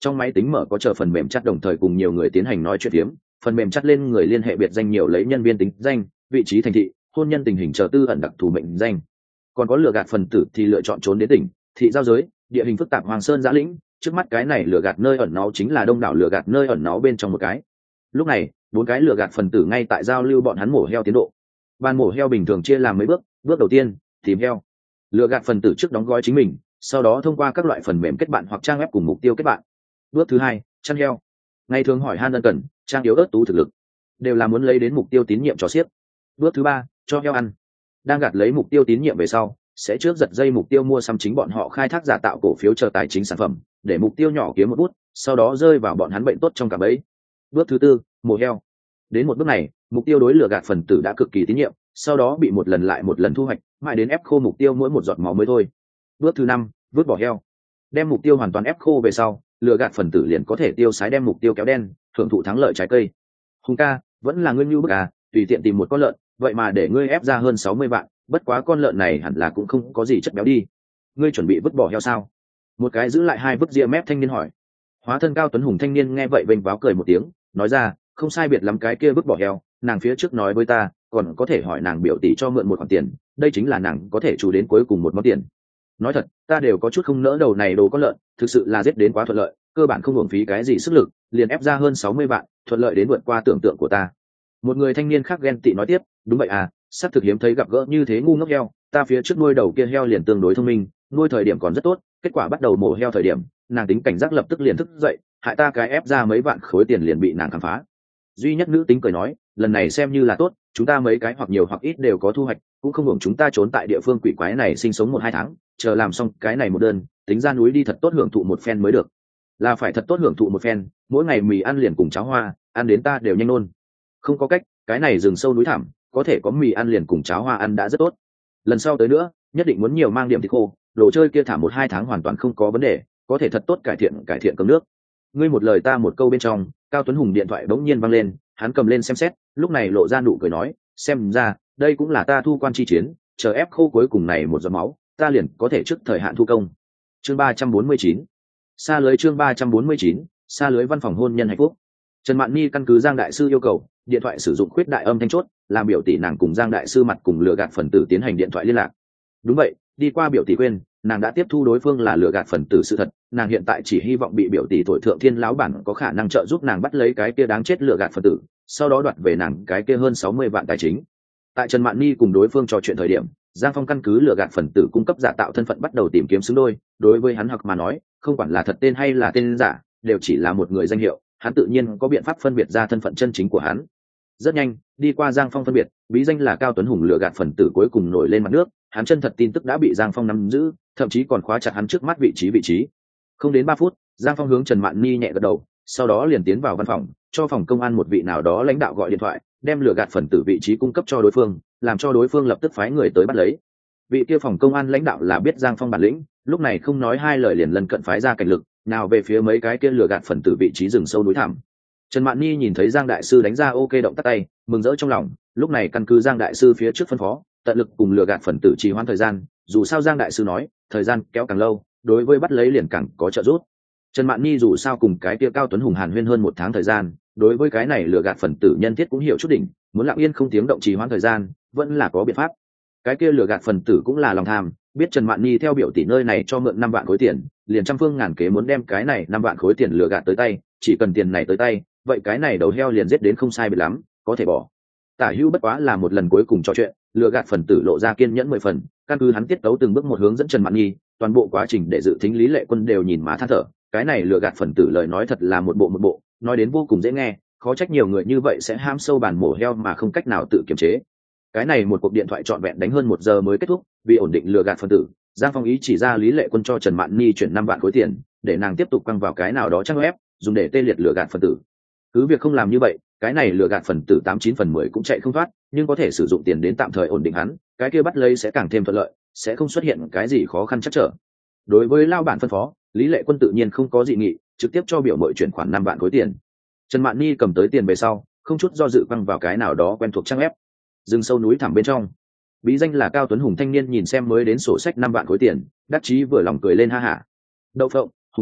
trong máy tính mở có chờ phần mềm chat đồng thời cùng nhiều người tiến hành nói chuyện phiếm, phần mềm chat lên người liên hệ biệt danh nhiều lấy nhân viên tính danh, vị trí thành thị, hôn nhân tình hình chờ tư ẩn đặc thù mệnh danh. Còn có lừa gạt phần tử thì lựa chọn trốn đến tỉnh thị giao giới, địa hình phức tạp Hoàng Sơn giã lĩnh, trước mắt cái này lừa gạt nơi ẩn náu chính là đông đảo lừa gạt nơi ẩn náu bên trong một cái. Lúc này bốn cái lừa gạt phần tử ngay tại giao lưu bọn hắn mổ heo tiến độ. Ban mổ heo bình thường chia làm mấy bước, bước đầu tiên tìm heo. Lừa gạt phần tử trước đóng gói chính mình, sau đó thông qua các loại phần mềm kết bạn hoặc trang web cùng mục tiêu kết bạn. Bước thứ hai, chăn heo. Ngày thường hỏi han ân cần, trang yếu ớt tú thực lực, đều là muốn lấy đến mục tiêu tín nhiệm cho xiếc. Bước thứ ba, cho heo ăn. Đang gạt lấy mục tiêu tín nhiệm về sau, sẽ trước giật dây mục tiêu mua xăm chính bọn họ khai thác giả tạo cổ phiếu chờ tài chính sản phẩm, để mục tiêu nhỏ kiếm một bút, sau đó rơi vào bọn hắn bệnh tốt trong cả bẫy. Bước thứ tư, mổ heo. Đến một bước này, mục tiêu đối lừa gạt phần tử đã cực kỳ tín nhiệm, sau đó bị một lần lại một lần thu hoạch, mãi đến ép khô mục tiêu mỗi một giọt máu mới thôi. Bước thứ năm, vứt bỏ heo. Đem mục tiêu hoàn toàn ép khô về sau, lừa gạt phần tử liền có thể tiêu sái đem mục tiêu kéo đen, hưởng thụ thắng lợi trái cây. Hùng ca, vẫn là ngươi như bức à, tùy tiện tìm một con lợn, vậy mà để ngươi ép ra hơn sáu mươi vạn, bất quá con lợn này hẳn là cũng không có gì chất béo đi. Ngươi chuẩn bị vứt bỏ heo sao? Một cái giữ lại hai vứt ria mép thanh niên hỏi. Hóa thân cao tuấn hùng thanh niên nghe vậy vênh váo cười một tiếng, nói ra, không sai biệt lắm cái kia vứt bỏ heo, nàng phía trước nói với ta, còn có thể hỏi nàng biểu tỷ cho mượn một khoản tiền, đây chính là nàng có thể chủ đến cuối cùng một món tiền. Nói thật, ta đều có chút không nỡ đầu này đồ con lợn, thực sự là giết đến quá thuận lợi, cơ bản không hưởng phí cái gì sức lực, liền ép ra hơn sáu mươi vạn, thuận lợi đến vượt qua tưởng tượng của ta. Một người thanh niên khác ghen tị nói tiếp, đúng vậy à, sắp thực hiếm thấy gặp gỡ như thế ngu ngốc heo, ta phía trước nuôi đầu kia heo liền tương đối thông minh, nuôi thời điểm còn rất tốt, kết quả bắt đầu mổ heo thời điểm, nàng tính cảnh giác lập tức liền thức dậy, hại ta cái ép ra mấy vạn khối tiền liền bị nàng khám phá. Duy nhất nữ tính cười nói, lần này xem như là tốt, chúng ta mấy cái hoặc nhiều hoặc ít đều có thu hoạch, cũng không hưởng chúng ta trốn tại địa phương quỷ quái này sinh sống một hai tháng, chờ làm xong cái này một đơn, tính ra núi đi thật tốt hưởng thụ một phen mới được. Là phải thật tốt hưởng thụ một phen, mỗi ngày mì ăn liền cùng cháo hoa, ăn đến ta đều nhanh nôn. Không có cách, cái này rừng sâu núi thẳm, có thể có mì ăn liền cùng cháo hoa ăn đã rất tốt. Lần sau tới nữa, nhất định muốn nhiều mang điểm thịt khô, đồ chơi kia thả một hai tháng hoàn toàn không có vấn đề, có thể thật tốt cải thiện cải thiện cơm nước. Ngươi một lời ta một câu bên trong, Cao Tuấn Hùng điện thoại bỗng nhiên vang lên, hắn cầm lên xem xét, lúc này lộ ra nụ cười nói, xem ra đây cũng là ta thu quan chi chiến, chờ ép khô cuối cùng này một giọt máu, ta liền có thể trước thời hạn thu công. Chương ba trăm bốn mươi chín, xa lưới chương ba trăm bốn mươi chín, xa lưới văn phòng hôn nhân hạnh phúc. Trần Mạn Nhi căn cứ Giang đại sư yêu cầu, điện thoại sử dụng khuyết đại âm thanh chốt, làm biểu tỷ nàng cùng Giang đại sư mặt cùng lừa gạt phần tử tiến hành điện thoại liên lạc. Đúng vậy, đi qua biểu tỷ quên, nàng đã tiếp thu đối phương là lừa gạt phần tử sự thật, nàng hiện tại chỉ hy vọng bị biểu tỷ thổi thượng thiên lão bản có khả năng trợ giúp nàng bắt lấy cái kia đáng chết lừa gạt phần tử, sau đó đoạt về nàng cái kia hơn sáu mươi vạn tài chính. Tại Trần Mạn Nhi cùng đối phương trò chuyện thời điểm, Giang Phong căn cứ lừa gạt phần tử cung cấp giả tạo thân phận bắt đầu tìm kiếm xứng đôi, đối với hắn hoặc mà nói, không quản là thật tên hay là tên giả, đều chỉ là một người danh hiệu, hắn tự nhiên có biện pháp phân biệt ra thân phận chân chính của hắn. Rất nhanh, đi qua Giang Phong phân biệt, bí danh là Cao Tuấn Hùng lừa gạt phần tử cuối cùng nổi lên mặt nước, hắn chân thật tin tức đã bị Giang Phong nắm giữ, thậm chí còn khóa chặt hắn trước mắt vị trí vị trí. Không đến ba phút, Giang Phong hướng Trần Mạn Nhi nhẹ gật đầu, sau đó liền tiến vào văn phòng, cho phòng công an một vị nào đó lãnh đạo gọi điện thoại, đem lừa gạt phần tử vị trí cung cấp cho đối phương, làm cho đối phương lập tức phái người tới bắt lấy. Vị kia phòng công an lãnh đạo là biết Giang Phong bản lĩnh, lúc này không nói hai lời liền lần cận phái ra cảnh lực, nào về phía mấy cái kia lừa gạt phần tử vị trí rừng sâu núi thẳm. Trần Mạn Nhi nhìn thấy Giang đại sư đánh ra ok động tắt tay, mừng rỡ trong lòng, lúc này căn cứ Giang đại sư phía trước phân phó, tận lực cùng lừa gạt phần tử trì hoãn thời gian, dù sao Giang đại sư nói, thời gian kéo càng lâu, đối với bắt lấy liền càng có trợ giúp. Trần Mạn Nhi dù sao cùng cái kia Cao Tuấn Hùng hàn huyên hơn một tháng thời gian, đối với cái này lừa gạt phần tử nhân thiết cũng hiểu chút đỉnh, muốn lặng yên không tiếng động trì hoãn thời gian, vẫn là có biện pháp. Cái kia lừa gạt phần tử cũng là lòng tham, biết Trần Mạn Nhi theo biểu tỷ nơi này cho mượn năm vạn khối tiền, liền trăm phương ngàn kế muốn đem cái này năm vạn khối tiền lừa gạt tới tay, chỉ cần tiền này tới tay, vậy cái này đầu heo liền giết đến không sai biệt lắm, có thể bỏ. Tả Hữu bất quá là một lần cuối cùng trò chuyện, lừa gạt phần tử lộ ra kiên nhẫn mười phần, căn cứ hắn tiết tấu từng bước một hướng dẫn Trần Mạn Nhi, toàn bộ quá trình để dự thính Lý Lệ Quân đều nhìn má than thở, cái này lừa gạt phần tử lời nói thật là một bộ một bộ, nói đến vô cùng dễ nghe, khó trách nhiều người như vậy sẽ ham sâu bàn mổ heo mà không cách nào tự kiềm chế. Cái này một cuộc điện thoại trọn vẹn đánh hơn một giờ mới kết thúc, vì ổn định lừa gạt phần tử, Giang Phong ý chỉ ra Lý Lệ Quân cho Trần Mạn Nhi chuyển năm vạn khối tiền, để nàng tiếp tục quăng vào cái nào đó trang web, dùng để tê liệt lừa gạt phần tử. Cứ việc không làm như vậy, cái này lừa gạt phần tử tám chín phần mười cũng chạy không thoát, nhưng có thể sử dụng tiền đến tạm thời ổn định hắn, cái kia bắt lấy sẽ càng thêm thuận lợi, sẽ không xuất hiện cái gì khó khăn chắc trở. Đối với lao bản phân phó, Lý Lệ Quân tự nhiên không có dị nghị, trực tiếp cho biểu mội chuyển khoản năm vạn khối tiền. Trần Mạn Nhi cầm tới tiền về sau, không chút do dự quăng vào cái nào đó quen thuộc trang web. Rừng sâu núi thẳm bên trong, bí danh là Cao Tuấn Hùng thanh niên nhìn xem mới đến sổ sách năm vạn khối tiền, đắc chí vừa lòng cười lên ha hả. Đậu phộng, Hùng ca,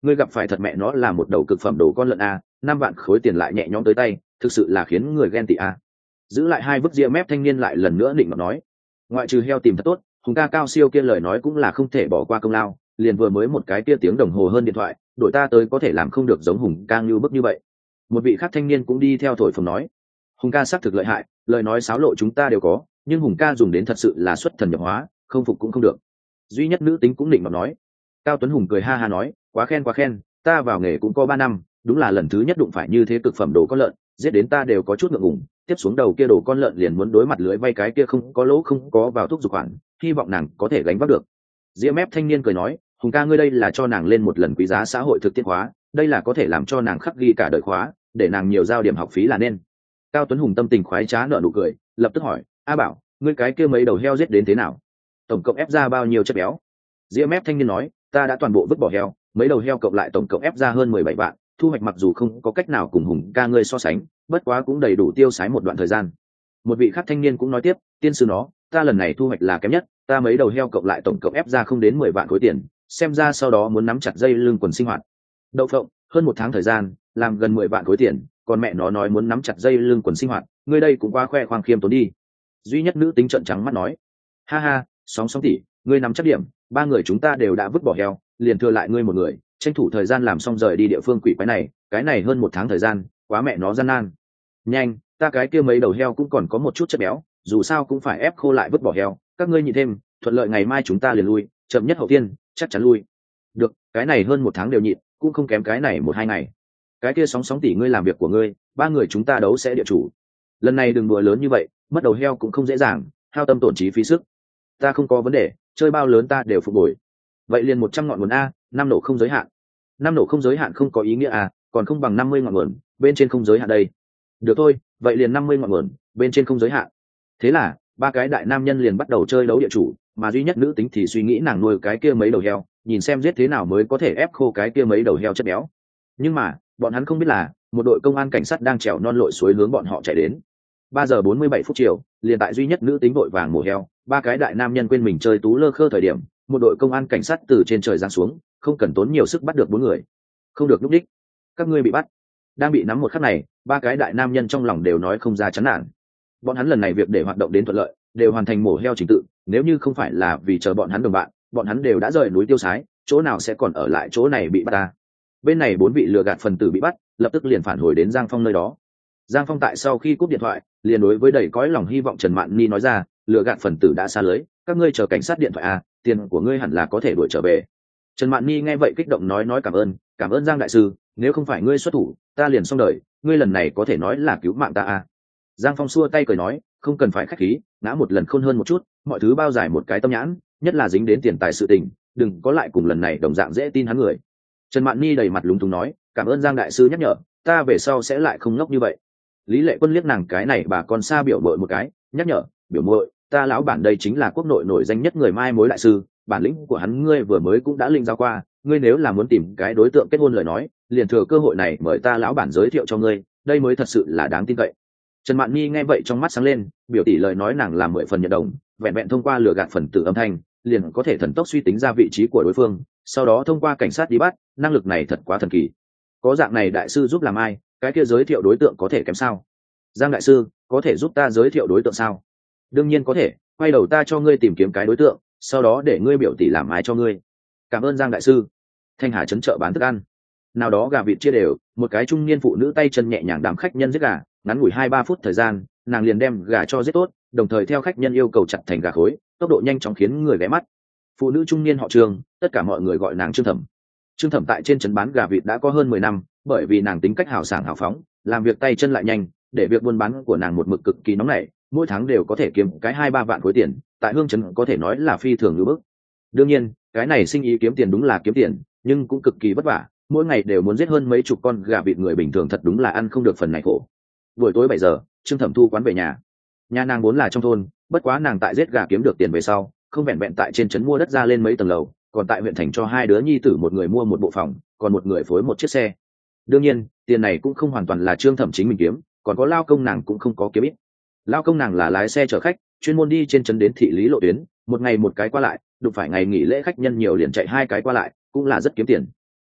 ngươi gặp phải thật mẹ nó là một đầu cực phẩm đồ con lợn a, năm vạn khối tiền lại nhẹ nhõm tới tay, thực sự là khiến người ghen tị a. Giữ lại hai vứt ria mép thanh niên lại lần nữa định mà nói, ngoại trừ heo tìm thật tốt, Hùng ca cao siêu kia lời nói cũng là không thể bỏ qua công lao, liền vừa mới một cái tia tiếng đồng hồ hơn điện thoại, đổi ta tới có thể làm không được giống Hùng ca như bức như vậy. Một vị khác thanh niên cũng đi theo thổi phồng nói, Hùng ca xác thực lợi hại, lời nói xáo lộ chúng ta đều có, nhưng Hùng ca dùng đến thật sự là xuất thần nhập hóa, không phục cũng không được. Duy nhất nữ tính cũng định mà nói. Cao Tuấn Hùng cười ha ha nói, quá khen quá khen, ta vào nghề cũng có ba năm, đúng là lần thứ nhất đụng phải như thế cực phẩm đồ con lợn, giết đến ta đều có chút ngượng ngùng, tiếp xuống đầu kia đồ con lợn liền muốn đối mặt lưới vay cái kia không có lỗ không có vào thuốc dục khoản, hy vọng nàng có thể gánh vác được. Diễm mép thanh niên cười nói, Hùng ca ngươi đây là cho nàng lên một lần quý giá xã hội thực tiễn khóa, đây là có thể làm cho nàng khắc ghi cả đời khóa, để nàng nhiều giao điểm học phí là nên. Cao Tuấn Hùng tâm tình khoái trá nở nụ cười, lập tức hỏi, a Bảo, ngươi cái kia mấy đầu heo giết đến thế nào? Tổng cộng ép ra bao nhiêu chất béo? Diễm mép thanh niên nói, ta đã toàn bộ vứt bỏ heo, mấy đầu heo cộng lại tổng cộng ép ra hơn mười bảy vạn, thu hoạch mặc dù không có cách nào cùng Hùng ca ngươi so sánh, bất quá cũng đầy đủ tiêu xài một đoạn thời gian. Một vị khác thanh niên cũng nói tiếp, tiên sư nó, ta lần này thu hoạch là kém nhất, ta mấy đầu heo cộng lại tổng cộng ép ra không đến mười vạn khối tiền, xem ra sau đó muốn nắm chặt dây lưng quần sinh hoạt. Đậu phộng, hơn một tháng thời gian, làm gần mười vạn khối tiền, còn mẹ nó nói muốn nắm chặt dây lưng quần sinh hoạt, ngươi đây cũng quá khoe khoang khiêm tốn đi. Duy nhất nữ tính trợn trắng mắt nói, ha ha, sóng sóng tỉ, ngươi nắm chắc điểm, ba người chúng ta đều đã vứt bỏ heo, liền thừa lại ngươi một người, tranh thủ thời gian làm xong rời đi địa phương quỷ quái này, cái này hơn một tháng thời gian, quá mẹ nó gian nan. Nhanh, ta cái kia mấy đầu heo cũng còn có một chút chất béo, dù sao cũng phải ép khô lại vứt bỏ heo, các ngươi nhịn thêm, thuận lợi ngày mai chúng ta liền lui, chậm nhất hậu tiên, chắc chắn lui. Được, cái này hơn một tháng đều nhịn, cũng không kém cái này một hai ngày. Cái kia sóng sóng tỉ ngươi làm việc của ngươi, ba người chúng ta đấu sẽ địa chủ. Lần này đừng đùa lớn như vậy, mất đầu heo cũng không dễ dàng, hao tâm tổn trí phí sức. Ta không có vấn đề, chơi bao lớn ta đều phục hồi. Vậy liền một trăm ngọn nguồn a, năm nổ không giới hạn. Năm nổ không giới hạn không có ý nghĩa à, còn không bằng năm mươi ngọn nguồn, bên trên không giới hạn đây. Được thôi, vậy liền năm mươi ngọn nguồn, bên trên không giới hạn. Thế là, ba cái đại nam nhân liền bắt đầu chơi đấu địa chủ, mà duy nhất nữ tính thì suy nghĩ nàng nuôi cái kia mấy đầu heo, nhìn xem giết thế nào mới có thể ép khô cái kia mấy đầu heo chất béo. Nhưng mà, bọn hắn không biết là, một đội công an cảnh sát đang trèo non lội suối hướng bọn họ chạy đến. Ba giờ bốn mươi bảy phút chiều, liền tại duy nhất nữ tính vội vàng mổ heo, ba cái đại nam nhân quên mình chơi tú lơ khơ thời điểm, một đội công an cảnh sát từ trên trời giáng xuống, không cần tốn nhiều sức bắt được bốn người. Không được lúc đích, các ngươi bị bắt. Đang bị nắm một khắc này, ba cái đại nam nhân trong lòng đều nói không ra chán nản. Bọn hắn lần này việc để hoạt động đến thuận lợi, đều hoàn thành mổ heo trình tự, nếu như không phải là vì chờ bọn hắn đồng bạn, bọn hắn đều đã rời núi tiêu sái, chỗ nào sẽ còn ở lại chỗ này bị bắt ta. Bên này bốn vị lừa gạt phần tử bị bắt, lập tức liền phản hồi đến Giang Phong nơi đó. Giang Phong tại sau khi cúp điện thoại, liền đối với đầy cõi lòng hy vọng Trần Mạn Ni nói ra, lừa gạt phần tử đã xa lưới, các ngươi chờ cảnh sát điện thoại à, tiền của ngươi hẳn là có thể đuổi trở về. Trần Mạn Ni nghe vậy kích động nói nói cảm ơn, cảm ơn Giang đại sư, nếu không phải ngươi xuất thủ, ta liền xong đời, ngươi lần này có thể nói là cứu mạng ta à. Giang Phong xua tay cười nói, không cần phải khách khí, ngã một lần khôn hơn một chút, mọi thứ bao giải một cái tâm nhãn, nhất là dính đến tiền tài sự tình, đừng có lại cùng lần này đồng dạng dễ tin hắn người. Trần Mạn Ni đầy mặt lúng túng nói, cảm ơn Giang đại sư nhắc nhở, ta về sau sẽ lại không ngốc như vậy. Lý Lệ Quân liếc nàng cái này bà con xa biểu bội một cái, nhắc nhở, biểu muội, ta lão bản đây chính là quốc nội nổi danh nhất người mai mối đại sư, bản lĩnh của hắn ngươi vừa mới cũng đã linh giao qua, ngươi nếu là muốn tìm cái đối tượng kết hôn lời nói, liền thừa cơ hội này mời ta lão bản giới thiệu cho ngươi, đây mới thật sự là đáng tin cậy. Trần Mạn Nhi nghe vậy trong mắt sáng lên, biểu tỷ lời nói nàng làm mười phần nhận đồng, vẹn vẹn thông qua lừa gạt phần tử âm thanh, liền có thể thần tốc suy tính ra vị trí của đối phương, sau đó thông qua cảnh sát đi bắt, năng lực này thật quá thần kỳ. Có dạng này đại sư giúp làm ai, cái kia giới thiệu đối tượng có thể kém sao? Giang đại sư, có thể giúp ta giới thiệu đối tượng sao? Đương nhiên có thể, quay đầu ta cho ngươi tìm kiếm cái đối tượng, sau đó để ngươi biểu tỷ làm ai cho ngươi. Cảm ơn Giang đại sư. Thanh Hà trấn chợ bán thức ăn, nào đó gà vịt chia đều, một cái trung niên phụ nữ tay chân nhẹ nhàng đám khách nhân giết gà, ngắn ngủi hai ba phút thời gian, nàng liền đem gà cho giết tốt, đồng thời theo khách nhân yêu cầu chặt thành gà khối, tốc độ nhanh chóng khiến người ghé mắt. Phụ nữ trung niên họ Trương, tất cả mọi người gọi nàng Trương Thẩm. Trương Thẩm tại trên trấn bán gà vịt đã có hơn mười năm, bởi vì nàng tính cách hào sảng hào phóng, làm việc tay chân lại nhanh, để việc buôn bán của nàng một mực cực kỳ nóng nảy, mỗi tháng đều có thể kiếm cái hai ba vạn khối tiền, tại hương trấn có thể nói là phi thường lưu bức. Đương nhiên, cái này sinh ý kiếm tiền đúng là kiếm tiền, nhưng cũng cực kỳ vất vả, mỗi ngày đều muốn giết hơn mấy chục con gà vịt, người bình thường thật đúng là ăn không được phần này khổ. Buổi tối bảy giờ, Trương Thẩm thu quán về nhà. Nhà nàng vốn là trong thôn, bất quá nàng tại giết gà kiếm được tiền về sau, không vẹn vẹn tại trên trấn mua đất ra lên mấy tầng lầu, còn tại huyện thành cho hai đứa nhi tử, một người mua một bộ phòng, còn một người phối một chiếc xe. Đương nhiên, tiền này cũng không hoàn toàn là Trương Thẩm chính mình kiếm, còn có lao công nàng cũng không có kiếm ít. Lao công nàng là lái xe chở khách, chuyên môn đi trên trấn đến thị lý lộ tuyến, một ngày một cái qua lại, đụng phải ngày nghỉ lễ khách nhân nhiều liền chạy hai cái qua lại, cũng là rất kiếm tiền.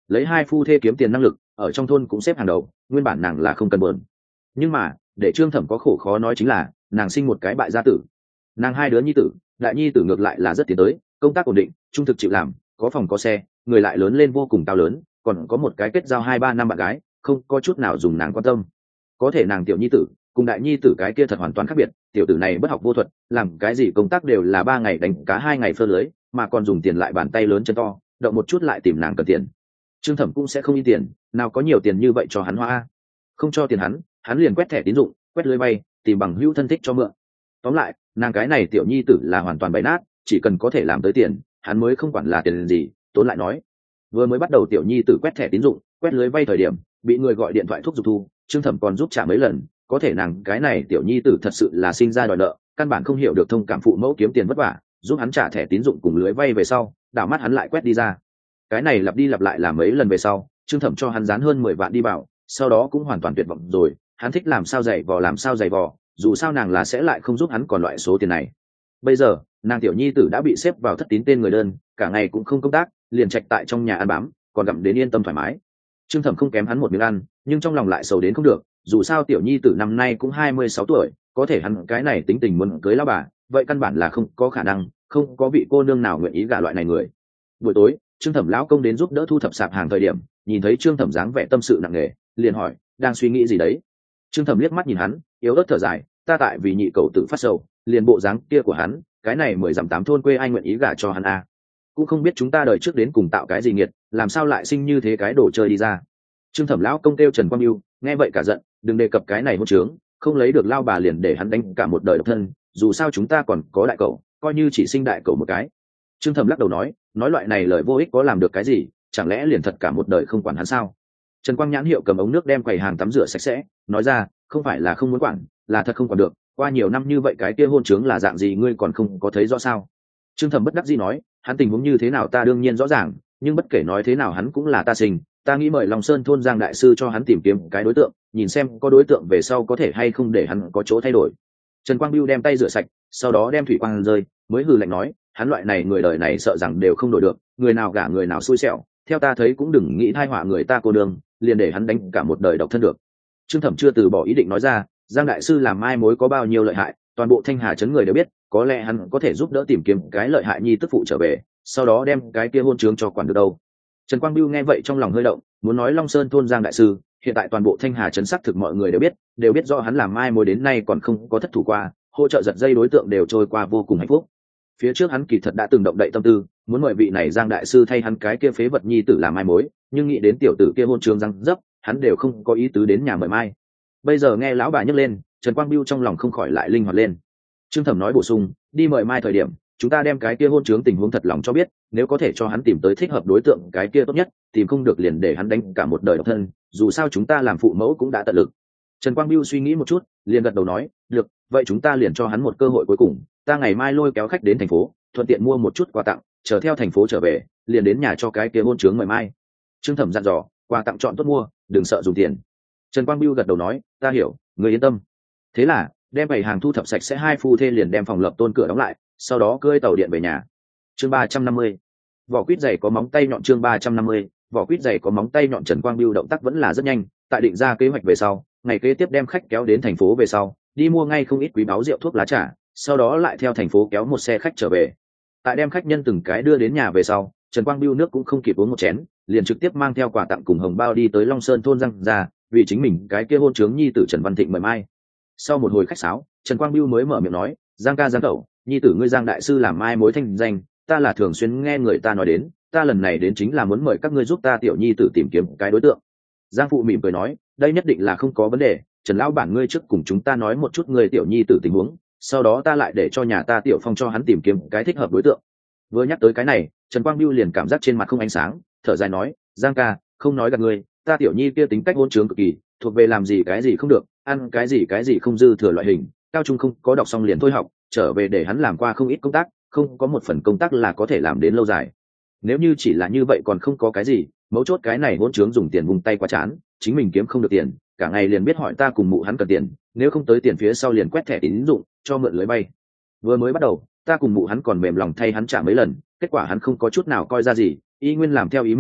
lấy hai phu thê kiếm tiền năng lực ở trong thôn cũng xếp hàng đầu, nguyên bản nàng là không cần buồn. Nhưng mà để Trương Thẩm có khổ khó nói chính là nàng sinh một cái bại gia tử. Nàng hai đứa nhi tử, đại nhi tử ngược lại là rất tiến tới, công tác ổn định, trung thực chịu làm, có phòng có xe, người lại lớn lên vô cùng cao lớn, còn có một cái kết giao hai ba năm bạn gái, không có chút nào dùng nàng quan tâm. Có thể nàng tiểu nhi tử cùng đại nhi tử cái kia thật hoàn toàn khác biệt, tiểu tử này bất học vô thuật, làm cái gì công tác đều là ba ngày đánh cá hai ngày phơ lưới, mà còn dùng tiền lại bàn tay lớn chân to, động một chút lại tìm nàng cần tiền. Trương Thẩm cũng sẽ không in tiền, nào có nhiều tiền như vậy cho hắn hoa. Không cho tiền hắn, hắn liền quét thẻ tín dụng, quét lưới bay, tìm bằng hữu thân thích cho mượn. Tóm lại, nàng cái này tiểu nhi tử là hoàn toàn bày nát, chỉ cần có thể làm tới tiền, hắn mới không quản là tiền gì. Tốn lại nói, vừa mới bắt đầu tiểu nhi tử quét thẻ tín dụng, quét lưới vay thời điểm, bị người gọi điện thoại thúc giục thu, Trương Thẩm còn giúp trả mấy lần, có thể nàng cái này tiểu nhi tử thật sự là sinh ra đòi nợ, căn bản không hiểu được thông cảm phụ mẫu kiếm tiền vất vả, giúp hắn trả thẻ tín dụng cùng lưới vay về sau, đảo mắt hắn lại quét đi ra. Cái này lặp đi lặp lại làm mấy lần về sau, Trương Thẩm cho hắn dán hơn mười vạn đi bảo, sau đó cũng hoàn toàn tuyệt vọng rồi, hắn thích làm sao dày vò làm sao dày vò, dù sao nàng là sẽ lại không giúp hắn còn loại số tiền này. Bây giờ nàng tiểu nhi tử đã bị xếp vào thất tín tên người đơn, cả ngày cũng không công tác, liền trạch tại trong nhà ăn bám, còn gặm đến yên tâm thoải mái. Trương Thẩm không kém hắn một miếng ăn, nhưng trong lòng lại sầu đến không được, dù sao tiểu nhi tử năm nay cũng hai mươi sáu tuổi, có thể hắn cái này tính tình muốn cưới lão bà, vậy căn bản là không có khả năng, không có vị cô nương nào nguyện ý gả loại này người. Buổi tối Trương Thẩm lão công đến giúp đỡ thu thập sạp hàng thời điểm, nhìn thấy Trương Thẩm dáng vẻ tâm sự nặng nề, liền hỏi đang suy nghĩ gì đấy. Trương Thẩm liếc mắt nhìn hắn, yếu ớt thở dài, ta tại vì nhị cậu tự phát sầu, liền bộ dáng kia của hắn, cái này mười dặm tám thôn quê ai nguyện ý gả cho hắn à. Cũng không biết chúng ta đời trước đến cùng tạo cái gì nghiệt, làm sao lại sinh như thế cái đồ chơi đi ra. Trương Thẩm lão công kêu Trần Quang Yêu, nghe vậy cả giận, đừng đề cập cái này hôn trướng, không lấy được lao bà liền để hắn đánh cả một đời độc thân, dù sao chúng ta còn có đại cậu, coi như chỉ sinh đại cậu một cái. Trương Thẩm lắc đầu nói, nói loại này lời vô ích có làm được cái gì, chẳng lẽ liền thật cả một đời không quản hắn sao. Trần Quang nhãn hiệu cầm ống nước đem quầy hàng tắm rửa sạch sẽ, nói ra, không phải là không muốn quản, là thật không quản được, qua nhiều năm như vậy cái kia hôn trướng là dạng gì ngươi còn không có thấy rõ sao. Trương Thẩm bất đắc dĩ nói, hắn tình huống như thế nào ta đương nhiên rõ ràng, nhưng bất kể nói thế nào hắn cũng là ta sinh, ta nghĩ mời Long Sơn thôn Giang đại sư cho hắn tìm kiếm cái đối tượng, nhìn xem có đối tượng về sau có thể hay không để hắn có chỗ thay đổi. Trần Quang Biêu đem tay rửa sạch, sau đó đem thủy quang rơi, mới hừ lạnh nói, hắn loại này người đời này sợ rằng đều không đổi được, người nào gả người nào xui xẻo, theo ta thấy cũng đừng nghĩ thai họa người ta cô đường, liền để hắn đánh cả một đời độc thân được. Trương Thẩm chưa từ bỏ ý định nói ra, Giang đại sư làm mai mối có bao nhiêu lợi hại, toàn bộ Thanh Hà trấn người đều biết, có lẽ hắn có thể giúp đỡ tìm kiếm cái lợi hại nhi tức phụ trở về, sau đó đem cái kia hôn trướng cho quản được đâu. Trần Quang Biêu nghe vậy trong lòng hơi động, muốn nói Long Sơn thôn Giang đại sư, hiện tại toàn bộ Thanh Hà trấn sắc thực mọi người đều biết, đều biết rõ hắn làm mai mối đến nay còn không có thất thủ qua, hỗ trợ giật dây đối tượng đều trôi qua vô cùng hạnh phúc. Phía trước hắn kỳ thật đã từng động đậy tâm tư, muốn mời vị này Giang đại sư thay hắn cái kia phế vật nhi tử làm mai mối, nhưng nghĩ đến tiểu tử kia hôn trướng răng dấp, hắn đều không có ý tứ đến nhà mời mai. Bây giờ nghe lão bà nhắc lên, Trần Quang Biêu trong lòng không khỏi lại linh hoạt lên. Trương Thẩm nói bổ sung, đi mời mai thời điểm, chúng ta đem cái kia hôn trướng tình huống thật lòng cho biết, nếu có thể cho hắn tìm tới thích hợp đối tượng cái kia tốt nhất, tìm không được liền để hắn đánh cả một đời độc thân, dù sao chúng ta làm phụ mẫu cũng đã tận lực. Trần Quang Biêu suy nghĩ một chút, liền gật đầu nói, được, vậy chúng ta liền cho hắn một cơ hội cuối cùng, ta ngày mai lôi kéo khách đến thành phố, thuận tiện mua một chút quà tặng, chờ theo thành phố trở về, liền đến nhà cho cái kia hôn trướng mời mai. Trương Thẩm dặn dò, quà tặng chọn tốt mua, đừng sợ dùng tiền. Trần Quang Biêu gật đầu nói, ta hiểu, người yên tâm. Thế là đem bày hàng thu thập sạch sẽ, hai phu thê liền đem phòng lập tôn cửa đóng lại, sau đó cưỡi tàu điện về nhà. Chương ba trăm năm mươi, vỏ quýt dày có móng tay nhọn. Chương ba trăm năm mươi, vỏ quýt dày có móng tay nhọn. Trần Quang Biêu động tác vẫn là rất nhanh, tại định ra kế hoạch về sau, ngày kế tiếp đem khách kéo đến thành phố về sau, đi mua ngay không ít quý báu rượu thuốc lá trà, sau đó lại theo thành phố kéo một xe khách trở về. Tại đem khách nhân từng cái đưa đến nhà về sau, Trần Quang Biêu nước cũng không kịp uống một chén, liền trực tiếp mang theo quà tặng cùng hồng bao đi tới Long Sơn thôn Giang ra, vì chính mình cái kia hôn trướng nhi tử Trần Văn Thịnh mời mai. Sau một hồi khách sáo, Trần Quang Biêu mới mở miệng nói, Giang ca Giang cậu, nhi tử ngươi Giang đại sư làm mai mối thanh danh, ta là thường xuyên nghe người ta nói đến, ta lần này đến chính là muốn mời các ngươi giúp ta tiểu nhi tử tìm kiếm cái đối tượng. Giang phụ mỉm cười nói, đây nhất định là không có vấn đề, Trần lão bản ngươi trước cùng chúng ta nói một chút người tiểu nhi tử tình huống, sau đó ta lại để cho nhà ta tiểu phong cho hắn tìm kiếm cái thích hợp đối tượng. Vừa nhắc tới cái này, Trần Quang Biêu liền cảm giác trên mặt không ánh sáng, thở dài nói, Giang ca, không nói gạt ngươi, ta tiểu nhi kia tính cách hôn trướng cực kỳ, thuộc về làm gì cái gì không được, ăn cái gì cái gì không dư thừa loại hình, cao trung không có đọc xong liền thôi học, trở về để hắn làm qua không ít công tác, không có một phần công tác là có thể làm đến lâu dài. Nếu như chỉ là như vậy còn không có cái gì, mấu chốt cái này hôn trướng dùng tiền vùng tay quá chán, chính mình kiếm không được tiền, cả ngày liền biết hỏi ta cùng mụ hắn cần tiền, nếu không tới tiền phía sau liền quét thẻ tín dụng cho mượn lưới bay. Vừa mới bắt đầu ta cùng mụ hắn còn mềm lòng thay hắn trả mấy lần, kết quả hắn không có chút nào coi ra gì, y nguyên làm theo ý mình,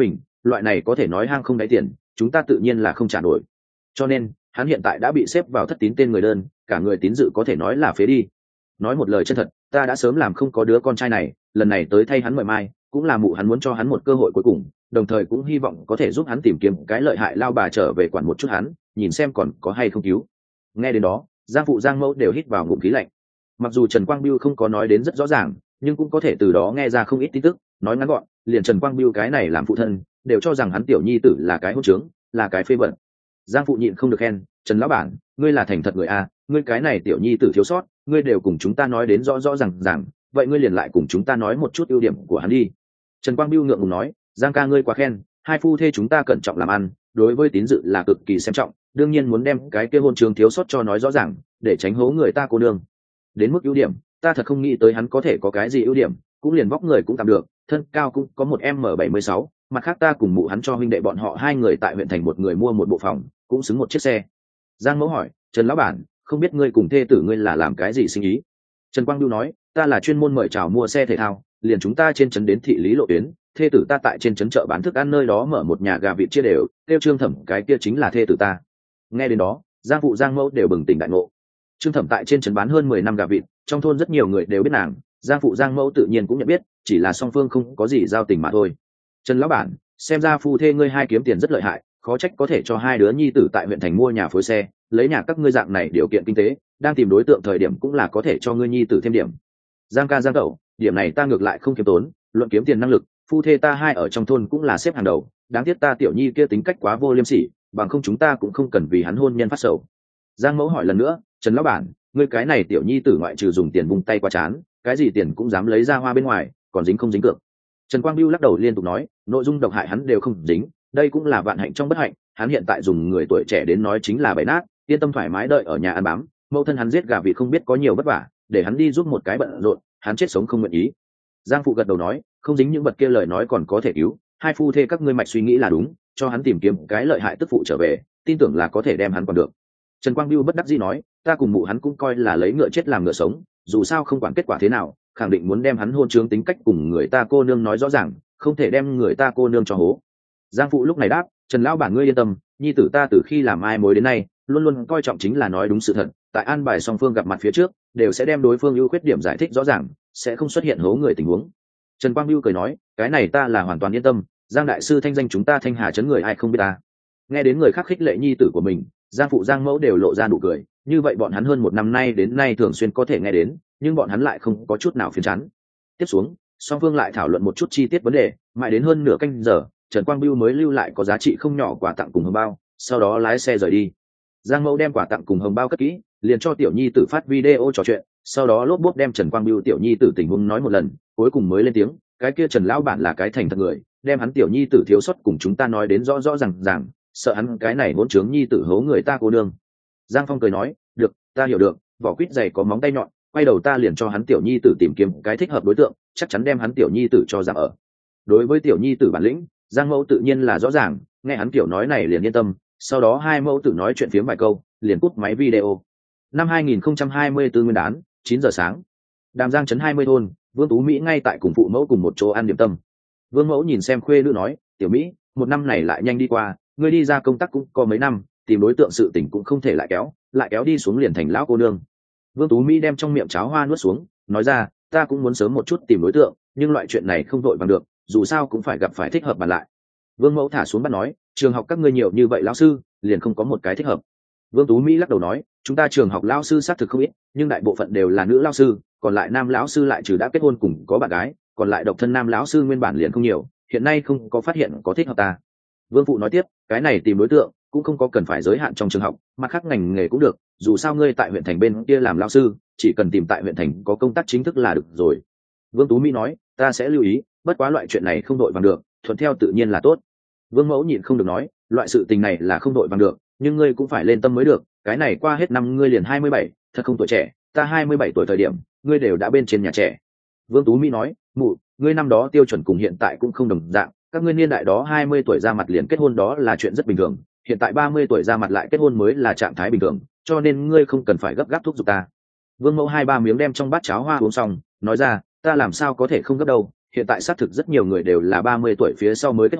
loại này có thể nói hang không đáy tiền chúng ta tự nhiên là không trả nổi, cho nên hắn hiện tại đã bị xếp vào thất tín tên người đơn, cả người tín dự có thể nói là phế đi. Nói một lời chân thật, ta đã sớm làm không có đứa con trai này, lần này tới thay hắn mời mai cũng là mụ hắn muốn cho hắn một cơ hội cuối cùng, đồng thời cũng hy vọng có thể giúp hắn tìm kiếm cái lợi hại lao bà trở về quản một chút hắn, nhìn xem còn có hay không cứu. Nghe đến đó, Giang phụ Giang mẫu đều hít vào ngụm khí lạnh. Mặc dù Trần Quang Biêu không có nói đến rất rõ ràng, nhưng cũng có thể từ đó nghe ra không ít tin tức. Nói ngắn gọn, liền Trần Quang Biêu cái này làm phụ thân đều cho rằng hắn tiểu nhi tử là cái hỗn trướng, là cái phế vật. Giang phụ nhịn không được khen, Trần lão bản, ngươi là thành thật người a, ngươi cái này tiểu nhi tử thiếu sót, ngươi đều cùng chúng ta nói đến rõ rõ ràng ràng, vậy ngươi liền lại cùng chúng ta nói một chút ưu điểm của hắn đi. Trần Quang Biêu ngượng ngùng nói, Giang ca ngươi quá khen, hai phu thê chúng ta cẩn trọng làm ăn, đối với tín dự là cực kỳ xem trọng, đương nhiên muốn đem cái kia hôn trường thiếu sót cho nói rõ ràng, để tránh hố người ta cô nương. Đến mức ưu điểm, ta thật không nghĩ tới hắn có thể có cái gì ưu điểm, cũng liền vóc người cũng tạm được, thân cao cũng có một m bảy mươi sáu, mặt khác ta cùng mụ hắn cho huynh đệ bọn họ hai người tại huyện thành một người mua một bộ phòng, cũng xứng một chiếc xe. Giang mẫu hỏi, Trần lão bản, không biết ngươi cùng thê tử ngươi là làm cái gì sinh ý? Trần Quang Biêu nói, ta là chuyên môn mời chào mua xe thể thao, liền chúng ta trên trấn đến thị lý lộ tuyến, thê tử ta tại trên trấn chợ bán thức ăn nơi đó mở một nhà gà vịt chia đều, tiêu Trương Thẩm cái kia chính là thê tử ta. Nghe đến đó, Giang phụ Giang mẫu đều bừng tỉnh đại ngộ. Trương Thẩm tại trên trấn bán hơn mười năm gà vịt, trong thôn rất nhiều người đều biết nàng, Giang phụ Giang mẫu tự nhiên cũng nhận biết, chỉ là song phương không có gì giao tình mà thôi. Trần lão bản, xem ra phu thê ngươi hai kiếm tiền rất lợi hại, khó trách có thể cho hai đứa nhi tử tại huyện thành mua nhà phối xe, lấy nhà các ngươi dạng này điều kiện kinh tế, đang tìm đối tượng thời điểm cũng là có thể cho ngươi nhi tử thêm điểm. Giang ca Giang cậu, điểm này ta ngược lại không kiếm tốn, luận kiếm tiền năng lực, phu thê ta hai ở trong thôn cũng là xếp hàng đầu, đáng tiếc ta tiểu nhi kia tính cách quá vô liêm sỉ, bằng không chúng ta cũng không cần vì hắn hôn nhân phát sầu. Giang mẫu hỏi lần nữa, Trần lão bản, ngươi cái này tiểu nhi tử ngoại trừ dùng tiền vung tay qua chán, cái gì tiền cũng dám lấy ra hoa bên ngoài, còn dính không dính cược? Trần Quang Biêu lắc đầu liên tục nói, nội dung độc hại hắn đều không dính, đây cũng là vạn hạnh trong bất hạnh, hắn hiện tại dùng người tuổi trẻ đến nói chính là bậy nát, yên tâm thoải mái đợi ở nhà ăn bám, mẫu thân hắn giết gà vì không biết có nhiều vất vả, để hắn đi giúp một cái bận rộn, hắn chết sống không nguyện ý. Giang phụ gật đầu nói, không dính những vật kia lời nói còn có thể cứu, hai phu thê các ngươi mạch suy nghĩ là đúng, cho hắn tìm kiếm cái lợi hại tức phụ trở về, tin tưởng là có thể đem hắn còn được. Trần Quang Biêu bất đắc dĩ nói, ta cùng mụ hắn cũng coi là lấy ngựa chết làm ngựa sống, dù sao không quản kết quả thế nào, khẳng định muốn đem hắn hôn trướng tính cách cùng người ta cô nương nói rõ ràng, không thể đem người ta cô nương cho hố. Giang phụ lúc này đáp, Trần lão bản ngươi yên tâm, nhi tử ta từ khi làm ai mối đến nay luôn luôn coi trọng chính là nói đúng sự thật, tại an bài song phương gặp mặt phía trước đều sẽ đem đối phương ưu khuyết điểm giải thích rõ ràng, sẽ không xuất hiện hố người tình huống. Trần Quang Biêu cười nói, cái này ta là hoàn toàn yên tâm, Giang đại sư thanh danh chúng ta Thanh Hà trấn người ai không biết ta. Nghe đến người khác khích lệ nhi tử của mình, Giang phụ Giang mẫu đều lộ ra nụ cười, như vậy bọn hắn hơn một năm nay đến nay thường xuyên có thể nghe đến, nhưng bọn hắn lại không có chút nào phiền chán. Tiếp xuống, song phương lại thảo luận một chút chi tiết vấn đề, mãi đến hơn nửa canh giờ, Trần Quang Biêu mới lưu lại có giá trị không nhỏ quà tặng cùng hồng bao, sau đó lái xe rời đi. Giang mẫu đem quà tặng cùng hồng bao cất kỹ, liền cho tiểu nhi tử phát video trò chuyện, sau đó lốp bốp đem Trần Quang Biêu tiểu nhi tử tình huống nói một lần, cuối cùng mới lên tiếng, cái kia Trần lão bản là cái thành thật người, đem hắn tiểu nhi tử thiếu sót cùng chúng ta nói đến rõ rõ ràng ràng, sợ hắn cái này hỗn trướng nhi tử hố người ta cô nương. Giang Phong cười nói, được, ta hiểu được, vỏ quýt dày có móng tay nhọn, quay đầu ta liền cho hắn tiểu nhi tử tìm kiếm cái thích hợp đối tượng, chắc chắn đem hắn tiểu nhi tử cho giảm ở. Đối với tiểu nhi tử bản lĩnh, Giang mẫu tự nhiên là rõ ràng, nghe hắn kiểu nói này liền yên tâm, sau đó hai mẫu tử nói chuyện phiếm vài câu, liền cúp máy video. Năm hai nghìn không trăm hai mươi tư nguyên đán, chín giờ sáng. Đàm Giang trấn hai mươi thôn, Vương Tú Mỹ ngay tại cùng phụ mẫu cùng một chỗ ăn điểm tâm. Vương mẫu nhìn xem khuê nữ nói, tiểu Mỹ, một năm này lại nhanh đi qua, ngươi đi ra công tác cũng có mấy năm, tìm đối tượng sự tình cũng không thể lại kéo, lại kéo đi xuống liền thành lão cô nương. Vương Tú Mỹ đem trong miệng cháo hoa nuốt xuống, nói ra, ta cũng muốn sớm một chút tìm đối tượng, nhưng loại chuyện này không vội vàng được, dù sao cũng phải gặp phải thích hợp bàn lại. Vương mẫu thả xuống bắt nói, trường học các ngươi nhiều như vậy lão sư, liền không có một cái thích hợp. Vương Tú Mỹ lắc đầu nói, chúng ta trường học lão sư xác thực không ít, nhưng đại bộ phận đều là nữ lão sư, còn lại nam lão sư lại trừ đã kết hôn cùng có bạn gái, còn lại độc thân nam lão sư nguyên bản liền không nhiều, hiện nay không có phát hiện có thích hợp ta. Vương phụ nói tiếp, cái này tìm đối tượng cũng không có cần phải giới hạn trong trường học, mặt khác ngành nghề cũng được, dù sao ngươi tại huyện thành bên kia làm lão sư, chỉ cần tìm tại huyện thành có công tác chính thức là được rồi. Vương Tú Mỹ nói, ta sẽ lưu ý, bất quá loại chuyện này không đội bằng được, thuận theo tự nhiên là tốt. Vương mẫu nhịn không được nói, loại sự tình này là không đội bằng được, nhưng ngươi cũng phải lên tâm mới được, cái này qua hết năm ngươi liền hai mươi bảy, thật không tuổi trẻ, ta hai mươi bảy tuổi thời điểm, ngươi đều đã bên trên nhà trẻ. Vương Tú Mỹ nói, mụ, ngươi năm đó tiêu chuẩn cùng hiện tại cũng không đồng dạng, các ngươi niên đại đó hai mươi tuổi ra mặt liền kết hôn đó là chuyện rất bình thường, hiện tại ba mươi tuổi ra mặt lại kết hôn mới là trạng thái bình thường, cho nên ngươi không cần phải gấp gáp thúc giục ta. Vương mẫu hai ba miếng đem trong bát cháo hoa uống xong, nói ra, ta làm sao có thể không gấp đâu, hiện tại xác thực rất nhiều người đều là ba mươi tuổi phía sau mới kết hôn,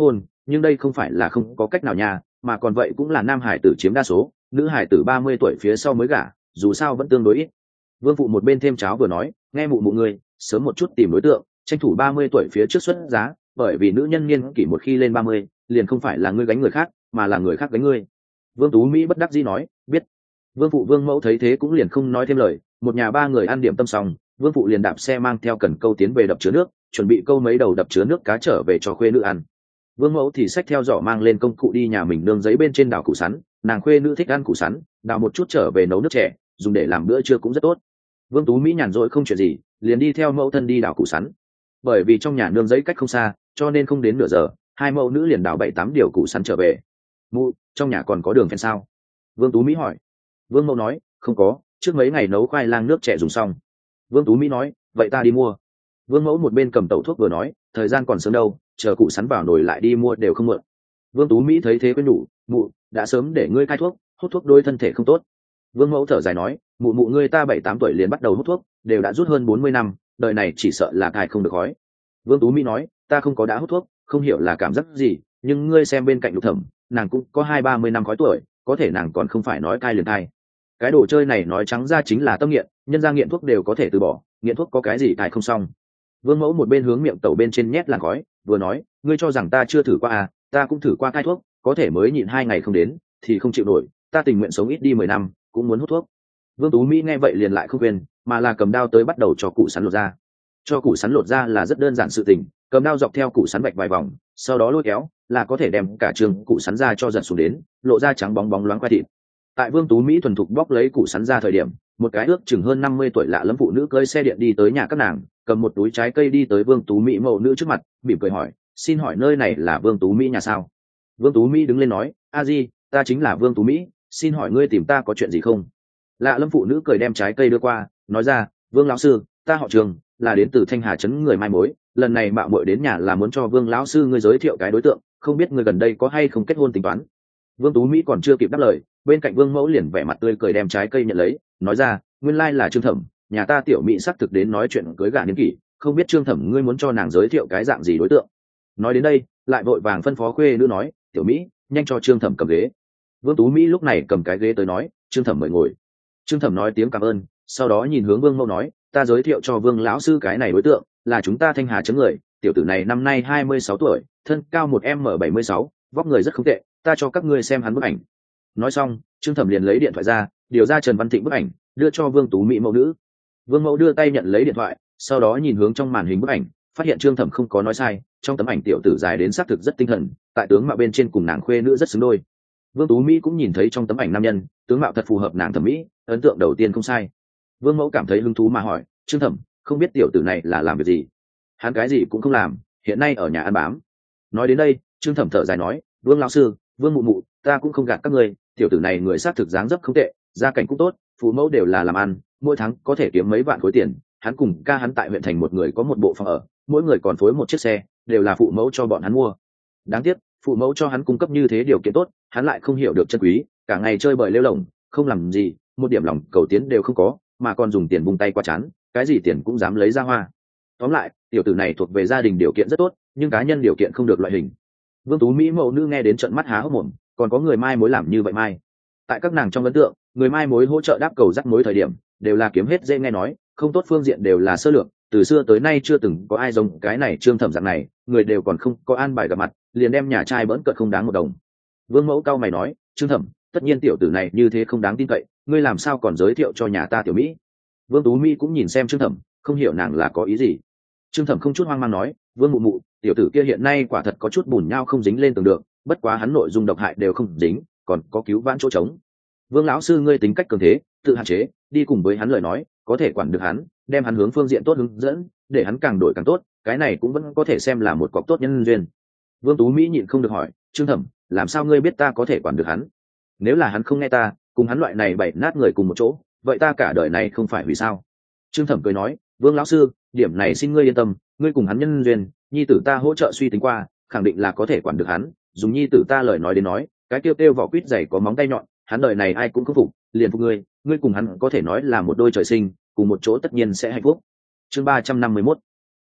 nhưng đây không phải là không có cách nào nha, mà còn vậy cũng là nam hải tử chiếm đa số, nữ hải tử ba mươi tuổi phía sau mới gả, dù sao vẫn tương đối ít. Vương phụ một bên thêm cháo vừa nói, nghe mụ mụ ngươi sớm một chút tìm đối tượng, tranh thủ ba mươi tuổi phía trước xuất giá, bởi vì nữ nhân niên kỷ một khi lên ba mươi liền không phải là ngươi gánh người khác, mà là người khác gánh ngươi. Vương Tú Mỹ bất đắc dĩ nói, biết. Vương phụ Vương mẫu thấy thế cũng liền không nói thêm lời, một nhà ba người ăn điểm tâm xong, Vương phụ liền đạp xe mang theo cần câu tiến về đập chứa nước, chuẩn bị câu mấy đầu đập chứa nước cá trở về cho khuê nữ ăn. Vương mẫu thì xách theo giỏ mang lên công cụ đi nhà mình nương giấy bên trên đào củ sắn, nàng khuê nữ thích ăn củ sắn, đào một chút trở về nấu nước trẻ, dùng để làm bữa trưa cũng rất tốt. Vương Tú Mỹ nhàn rỗi không chuyện gì, liền đi theo mẫu thân đi đào củ sắn. Bởi vì trong nhà nương giấy cách không xa, cho nên không đến nửa giờ, hai mẫu nữ liền đào bảy tám điều củ sắn trở về. Mụ, trong nhà còn có đường phèn sao? Vương Tú Mỹ hỏi. Vương mẫu nói, không có, trước mấy ngày nấu khoai lang nước trẻ dùng xong. Vương Tú Mỹ nói, vậy ta đi mua. Vương mẫu một bên cầm tẩu thuốc vừa nói, thời gian còn sớm đâu, chờ củ sắn vào nồi lại đi mua đều không muộn. Vương Tú Mỹ thấy thế quên nhủ, mụ, đã sớm để ngươi cai thuốc, hút thuốc đôi thân thể không tốt. Vương mẫu thở dài nói, mụ mụ ngươi ta bảy tám tuổi liền bắt đầu hút thuốc, đều đã rút hơn bốn mươi năm, đời này chỉ sợ là cai không được khói. Vương Tú Mỹ nói, ta không có đã hút thuốc, không hiểu là cảm giác gì, nhưng ngươi xem bên cạnh Lục Thẩm, nàng cũng có hai ba mươi năm khói tuổi, có thể nàng còn không phải nói cai liền cai. Cái đồ chơi này nói trắng ra chính là tâm nghiện, nhân ra nghiện thuốc đều có thể từ bỏ, nghiện thuốc có cái gì cai không xong. Vương mẫu một bên hướng miệng tẩu bên trên nhét làn khói, vừa nói, ngươi cho rằng ta chưa thử qua à, ta cũng thử qua cai thuốc, có thể mới nhịn hai ngày không đến, thì không chịu nổi, ta tình nguyện sống ít đi mười năm, cũng muốn hút thuốc. Vương Tú Mỹ nghe vậy liền lại không quên, mà là cầm đao tới bắt đầu cho củ sắn lột ra. Cho củ sắn lột ra là rất đơn giản sự tình, cầm đao dọc theo củ sắn vạch vài vòng, sau đó lôi kéo, là có thể đem cả trường củ sắn ra cho giật xuống đến, lộ ra trắng bóng bóng loáng khoai thịt. Tại Vương Tú Mỹ thuần thục bóc lấy củ sắn ra thời điểm, một cái ước chừng hơn năm mươi tuổi lạ lẫm phụ nữ cơi xe điện đi tới nhà các nàng, cầm một túi trái cây đi tới Vương Tú Mỹ mẫu nữ trước mặt, mỉm cười hỏi, xin hỏi nơi này là Vương Tú Mỹ nhà sao? Vương Tú Mỹ đứng lên nói, a di, ta chính là Vương Tú Mỹ, xin hỏi ngươi tìm ta có chuyện gì không? Lạ lẫm phụ nữ cười đem trái cây đưa qua, nói ra, Vương lão sư, ta họ Trường, là đến từ Thanh Hà trấn người mai mối, lần này mạo muội đến nhà là muốn cho Vương lão sư ngươi giới thiệu cái đối tượng, không biết ngươi gần đây có hay không kết hôn tính toán. Vương Tú Mỹ còn chưa kịp đáp lời, bên cạnh Vương mẫu liền vẻ mặt tươi cười đem trái cây nhận lấy, nói ra, nguyên lai là Trương Thẩm, nhà ta tiểu Mỹ xác thực đến nói chuyện cưới gả niên kỷ, không biết Trương Thẩm ngươi muốn cho nàng giới thiệu cái dạng gì đối tượng. Nói đến đây, lại vội vàng phân phó khuê nữ nói, tiểu Mỹ, nhanh cho Trương Thẩm cầm ghế. Vương Tú Mỹ lúc này cầm cái ghế tới nói, Trương Thẩm mời ngồi. Trương Thẩm nói tiếng cảm ơn, sau đó nhìn hướng Vương mẫu nói, ta giới thiệu cho Vương lão sư cái này đối tượng, là chúng ta Thanh Hà trấn người, tiểu tử này năm nay hai mươi sáu tuổi, thân cao một m bảy mươi sáu, vóc người rất không tệ, ta cho các ngươi xem hắn bức ảnh. Nói xong, Trương Thẩm liền lấy điện thoại ra, điều ra Trần Văn Thịnh bức ảnh, đưa cho Vương Tú Mỹ mẫu nữ. Vương mẫu đưa tay nhận lấy điện thoại, sau đó nhìn hướng trong màn hình bức ảnh, phát hiện Trương Thẩm không có nói sai, trong tấm ảnh tiểu tử dài đến xác thực rất tinh thần, tại tướng mạo bên trên cùng nàng khuê nữ rất xứng đôi. Vương Tú Mỹ cũng nhìn thấy trong tấm ảnh nam nhân, tướng mạo thật phù hợp nàng thẩm mỹ, ấn tượng đầu tiên không sai. Vương mẫu cảm thấy hứng thú mà hỏi, Trương Thẩm, không biết tiểu tử này là làm việc gì? Hắn cái gì cũng không làm, hiện nay ở nhà ăn bám. Nói đến đây, Trương Thẩm thở dài nói, Vương lão sư, Vương mụ mụ, ta cũng không gạt các ngươi, tiểu tử này người xác thực dáng dấp không tệ, gia cảnh cũng tốt, phụ mẫu đều là làm ăn, mỗi tháng có thể kiếm mấy vạn khối tiền. Hắn cùng ca hắn tại huyện thành một người có một bộ phòng ở, mỗi người còn phối một chiếc xe, đều là phụ mẫu cho bọn hắn mua. Đáng tiếc, phụ mẫu cho hắn cung cấp như thế điều kiện tốt, hắn lại không hiểu được chân quý, cả ngày chơi bời lêu lổng, không làm gì, một điểm lòng cầu tiến đều không có, mà còn dùng tiền vung tay qua chán, cái gì tiền cũng dám lấy ra hoa. Tóm lại, tiểu tử này thuộc về gia đình điều kiện rất tốt, nhưng cá nhân điều kiện không được loại hình. Vương Tú Mỹ mẫu nữ nghe đến trận mắt há hốc mồm, còn có người mai mối làm như vậy mai. Tại các nàng trong ấn tượng, người mai mối hỗ trợ đáp cầu rắc mối thời điểm, đều là kiếm hết dễ nghe nói, không tốt phương diện đều là sơ lược, từ xưa tới nay chưa từng có ai giống cái này Trương Thẩm dạng này, người đều còn không có an bài gặp mặt, liền đem nhà trai bỡn cợt không đáng một đồng. Vương mẫu cao mày nói, Trương Thẩm, tất nhiên tiểu tử này như thế không đáng tin cậy, ngươi làm sao còn giới thiệu cho nhà ta tiểu Mỹ? Vương Tú Mỹ cũng nhìn xem Trương Thẩm, không hiểu nàng là có ý gì. Trương Thẩm không chút hoang mang nói, Vương mụ mụ, tiểu tử kia hiện nay quả thật có chút bùn nhau không dính lên tường được, bất quá hắn nội dung độc hại đều không dính, còn có cứu vãn chỗ trống. Vương lão sư ngươi tính cách cường thế, tự hạn chế, đi cùng với hắn lời nói, có thể quản được hắn, đem hắn hướng phương diện tốt hướng dẫn, để hắn càng đổi càng tốt, cái này cũng vẫn có thể xem là một cọc tốt nhân duyên. Vương Tú Mỹ nhịn không được hỏi, Trương Thẩm, làm sao ngươi biết ta có thể quản được hắn? Nếu là hắn không nghe ta, cùng hắn loại này bậy nát người cùng một chỗ, vậy ta cả đời này không phải vì sao? Trương Thẩm cười nói, Vương lão sư, điểm này xin ngươi yên tâm, ngươi cùng hắn nhân duyên, nhi tử ta hỗ trợ suy tính qua, khẳng định là có thể quản được hắn, dùng nhi tử ta lời nói đến nói, cái tiêu tiêu vỏ quýt dày có móng tay nhọn, hắn đời này ai cũng không phục, liền phục ngươi, ngươi cùng hắn có thể nói là một đôi trời sinh, cùng một chỗ tất nhiên sẽ hạnh phúc. Chương ba trăm năm mươi mốt.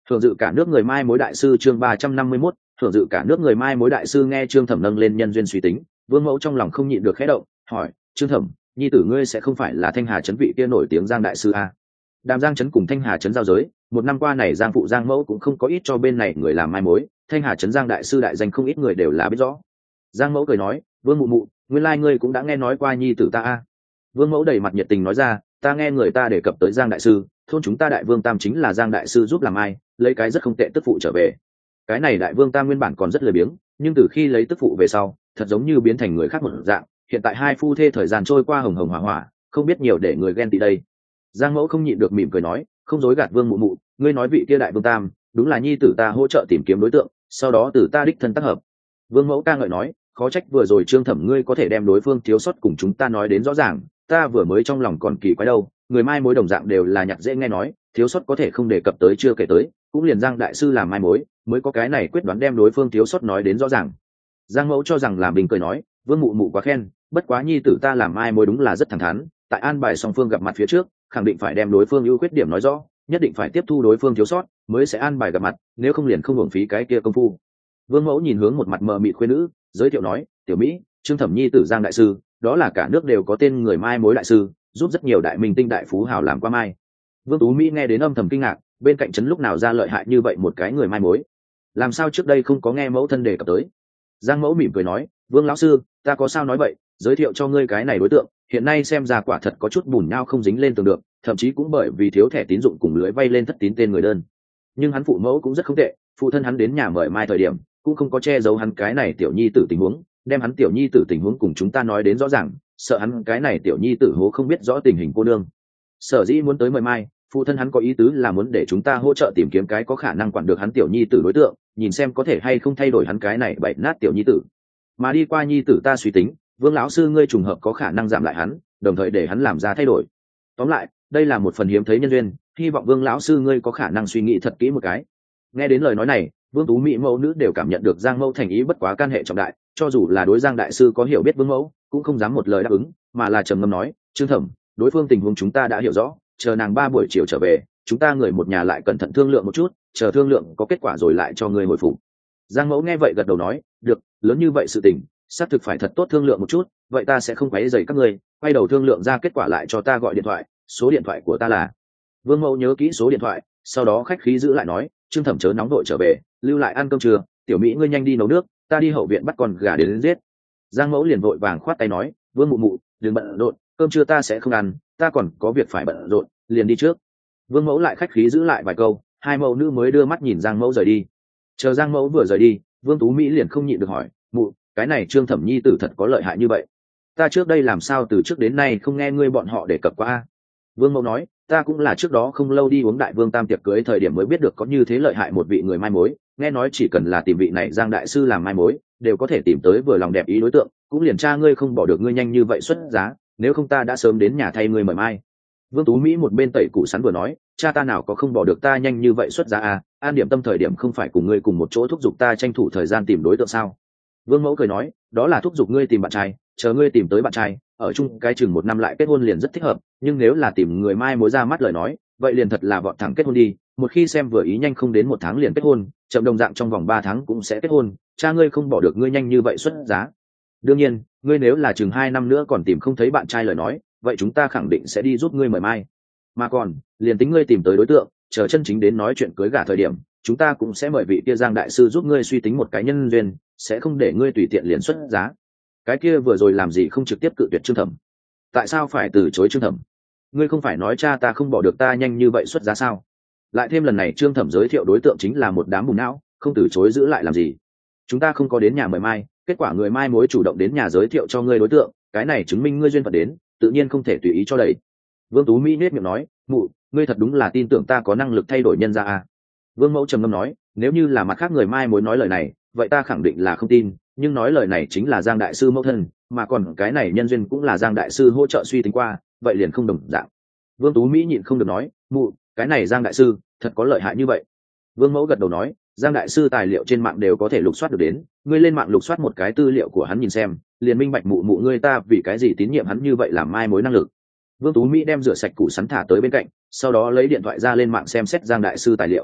Thưởng dự cả nước người mai mối đại sư chương ba trăm năm mươi mốt, thưởng dự cả nước người mai mối đại sư. Nghe Trương Thẩm nâng lên nhân duyên suy tính, Vương Mẫu trong lòng không nhịn được khẽ động, hỏi: Trương Thẩm, nhi tử ngươi sẽ không phải là Thanh Hà trấn vị kia nổi tiếng Giang đại sư a? Đàm Giang trấn cùng Thanh Hà trấn giao giới, một năm qua này Giang phụ Giang Mẫu cũng không có ít cho bên này người làm mai mối, Thanh Hà trấn Giang đại sư đại danh không ít người đều là biết rõ. Giang Mẫu cười nói: Vương mụ mụ, nguyên lai ngươi cũng đã nghe nói qua nhi tử ta a. Vương Mẫu đầy mặt nhiệt tình nói ra: ta nghe người ta đề cập tới Giang đại sư, thôn chúng ta đại vương tam chính là Giang đại sư giúp làm ai, lấy cái rất không tệ tức phụ trở về. Cái này đại vương tam nguyên bản còn rất lười biếng, nhưng từ khi lấy tức phụ về sau, thật giống như biến thành người khác một dạng. Hiện tại hai phu thê thời gian trôi qua hồng hồng hỏa hỏa, không biết nhiều để người ghen tị đây. Giang Mẫu không nhịn được mỉm cười nói: không dối gạt Vương mụ mụ, ngươi nói vị kia đại vương tam đúng là nhi tử ta hỗ trợ tìm kiếm đối tượng, sau đó từ ta đích thân tác hợp. Vương Mẫu ca ngợi nói: khó trách vừa rồi Trương Thẩm ngươi có thể đem đối phương thiếu sót cùng chúng ta nói đến rõ ràng, ta vừa mới trong lòng còn kỳ quái đâu. Người mai mối đồng dạng đều là nhạc dễ nghe nói, thiếu sót có thể không đề cập tới chưa kể tới, cũng liền Giang đại sư làm mai mối mới có cái này quyết đoán đem đối phương thiếu sót nói đến rõ ràng. Giang Mẫu cho rằng làm bình cười nói: Vương mụ mụ quá khen, bất quá nhi tử ta làm mai mối đúng là rất thẳng thắn, tại an bài song phương gặp mặt phía trước khẳng định phải đem đối phương ưu khuyết điểm nói rõ, nhất định phải tiếp thu đối phương thiếu sót mới sẽ an bài gặp mặt, nếu không liền không hưởng phí cái kia công phu. Vương Mẫu nhìn hướng một mặt mờ mịt khuyên nữ, giới thiệu nói: Tiểu Mỹ, Trương Thẩm nhi tử Giang đại sư, đó là cả nước đều có tên người mai mối đại sư, giúp rất nhiều đại minh tinh đại phú hào làm qua mai. Vương Tú Mỹ nghe đến âm thầm kinh ngạc, bên cạnh trấn lúc nào ra lợi hại như vậy một cái người mai mối, làm sao trước đây không có nghe mẫu thân đề cập tới. Giang Mẫu mỉm cười nói: Vương lão sư, ta có sao nói vậy, giới thiệu cho ngươi cái này đối tượng, hiện nay xem ra quả thật có chút bùn nhau không dính lên tường được, thậm chí cũng bởi vì thiếu thẻ tín dụng cùng lưới vay lên thất tín tên người đơn. Nhưng hắn phụ mẫu cũng rất không tệ, phụ thân hắn đến nhà mời mai thời điểm cũng không có che giấu hắn cái này tiểu nhi tử tình huống, đem hắn tiểu nhi tử tình huống cùng chúng ta nói đến rõ ràng, sợ hắn cái này tiểu nhi tử hố không biết rõ tình hình cô nương. Sở dĩ muốn tới mời mai, phụ thân hắn có ý tứ là muốn để chúng ta hỗ trợ tìm kiếm cái có khả năng quản được hắn tiểu nhi tử đối tượng, nhìn xem có thể hay không thay đổi hắn cái này bậy nát tiểu nhi tử. Mà đi qua nhi tử ta suy tính, Vương lão sư ngươi trùng hợp có khả năng giảm lại hắn, đồng thời để hắn làm ra thay đổi. Tóm lại, đây là một phần hiếm thấy nhân duyên, hy vọng Vương lão sư ngươi có khả năng suy nghĩ thật kỹ một cái. Nghe đến lời nói này, Vương Tú Mỹ mẫu nữ đều cảm nhận được Giang Mẫu thành ý, bất quá can hệ trọng đại, cho dù là đối Giang đại sư có hiểu biết Vương Mẫu cũng không dám một lời đáp ứng, mà là trầm ngâm nói: Trương Thẩm, đối phương tình huống chúng ta đã hiểu rõ, chờ nàng ba buổi chiều trở về, chúng ta người một nhà lại cẩn thận thương lượng một chút, chờ thương lượng có kết quả rồi lại cho người hồi phục. Giang Mẫu nghe vậy gật đầu nói: được, lớn như vậy sự tình, xác thực phải thật tốt thương lượng một chút, vậy ta sẽ không quấy rầy các ngươi, quay đầu thương lượng ra kết quả lại cho ta gọi điện thoại, số điện thoại của ta là. Vương Mẫu nhớ kỹ số điện thoại, sau đó khách khí giữ lại nói: Trương Thẩm chớ nóng đội trở về, lưu lại ăn cơm trưa, Tiểu Mỹ ngươi nhanh đi nấu nước, ta đi hậu viện bắt con gà đến, đến giết. Giang Mẫu liền vội vàng khoát tay nói: Vương mụ mụ, đừng bận rộn, cơm trưa ta sẽ không ăn, ta còn có việc phải bận rộn, liền đi trước. Vương Mẫu lại khách khí giữ lại vài câu, hai mẫu nữ mới đưa mắt nhìn Giang Mẫu rời đi. Chờ Giang Mẫu vừa rời đi, Vương Tú Mỹ liền không nhịn được hỏi: mụ, cái này Trương Thẩm nhi tử thật có lợi hại như vậy? Ta trước đây làm sao từ trước đến nay không nghe ngươi bọn họ đề cập qua? Vương Mẫu nói: ta cũng là trước đó không lâu đi uống đại vương tam tiệc cưới thời điểm mới biết được có như thế lợi hại một vị người mai mối, nghe nói chỉ cần là tìm vị này Giang đại sư làm mai mối đều có thể tìm tới vừa lòng đẹp ý đối tượng, cũng liền cha ngươi không bỏ được ngươi nhanh như vậy xuất giá, nếu không ta đã sớm đến nhà thay ngươi mời mai. Vương Tú Mỹ một bên tẩy củ sắn vừa nói: cha ta nào có không bỏ được ta nhanh như vậy xuất giá à, an điểm tâm thời điểm không phải cùng ngươi cùng một chỗ thúc giục ta tranh thủ thời gian tìm đối tượng sao? Vương Mẫu cười nói: đó là thúc giục ngươi tìm bạn trai, chờ ngươi tìm tới bạn trai, ở chung cái chừng một năm lại kết hôn liền rất thích hợp, nhưng nếu là tìm người mai mối ra mắt lời nói, vậy liền thật là vọt thẳng kết hôn đi, một khi xem vừa ý nhanh không đến một tháng liền kết hôn, chậm đồng dạng trong vòng ba tháng cũng sẽ kết hôn, cha ngươi không bỏ được ngươi nhanh như vậy xuất giá. Đương nhiên, ngươi nếu là chừng hai năm nữa còn tìm không thấy bạn trai lời nói, vậy chúng ta khẳng định sẽ đi giúp ngươi mời mai. Mà còn, liền tính ngươi tìm tới đối tượng, chờ chân chính đến nói chuyện cưới gả thời điểm, chúng ta cũng sẽ mời vị kia Giang đại sư giúp ngươi suy tính một cái nhân duyên, sẽ không để ngươi tùy tiện liền xuất giá. Cái kia vừa rồi làm gì không trực tiếp cự tuyệt Trương Thẩm? Tại sao phải từ chối Trương Thẩm? Ngươi không phải nói cha ta không bỏ được ta nhanh như vậy xuất giá sao? Lại thêm lần này Trương Thẩm giới thiệu đối tượng chính là một đám bùn não, không từ chối giữ lại làm gì? Chúng ta không có đến nhà mời mai, kết quả người mai mối chủ động đến nhà giới thiệu cho ngươi đối tượng, cái này chứng minh ngươi duyên phận đến, tự nhiên không thể tùy ý cho đẩy. Vương Tú Mỹ nết miệng nói: mụ, ngươi thật đúng là tin tưởng ta có năng lực thay đổi nhân gia à? Vương Mẫu trầm ngâm nói: nếu như là mặt khác người mai mối nói lời này, vậy ta khẳng định là không tin, nhưng nói lời này chính là Giang đại sư mẫu thân, mà còn cái này nhân duyên cũng là Giang đại sư hỗ trợ suy tính qua, vậy liền không đồng dạng. Vương Tú Mỹ nhịn không được nói: mụ, cái này Giang đại sư thật có lợi hại như vậy? Vương Mẫu gật đầu nói: Giang đại sư tài liệu trên mạng đều có thể lục soát được đến, ngươi lên mạng lục soát một cái tư liệu của hắn nhìn xem, liền minh bạch mụ mụ ngươi ta vì cái gì tín nhiệm hắn như vậy làm mai mối năng lực. Vương Tú Mỹ đem rửa sạch củ sắn thả tới bên cạnh, sau đó lấy điện thoại ra lên mạng xem xét Giang đại sư tài liệu.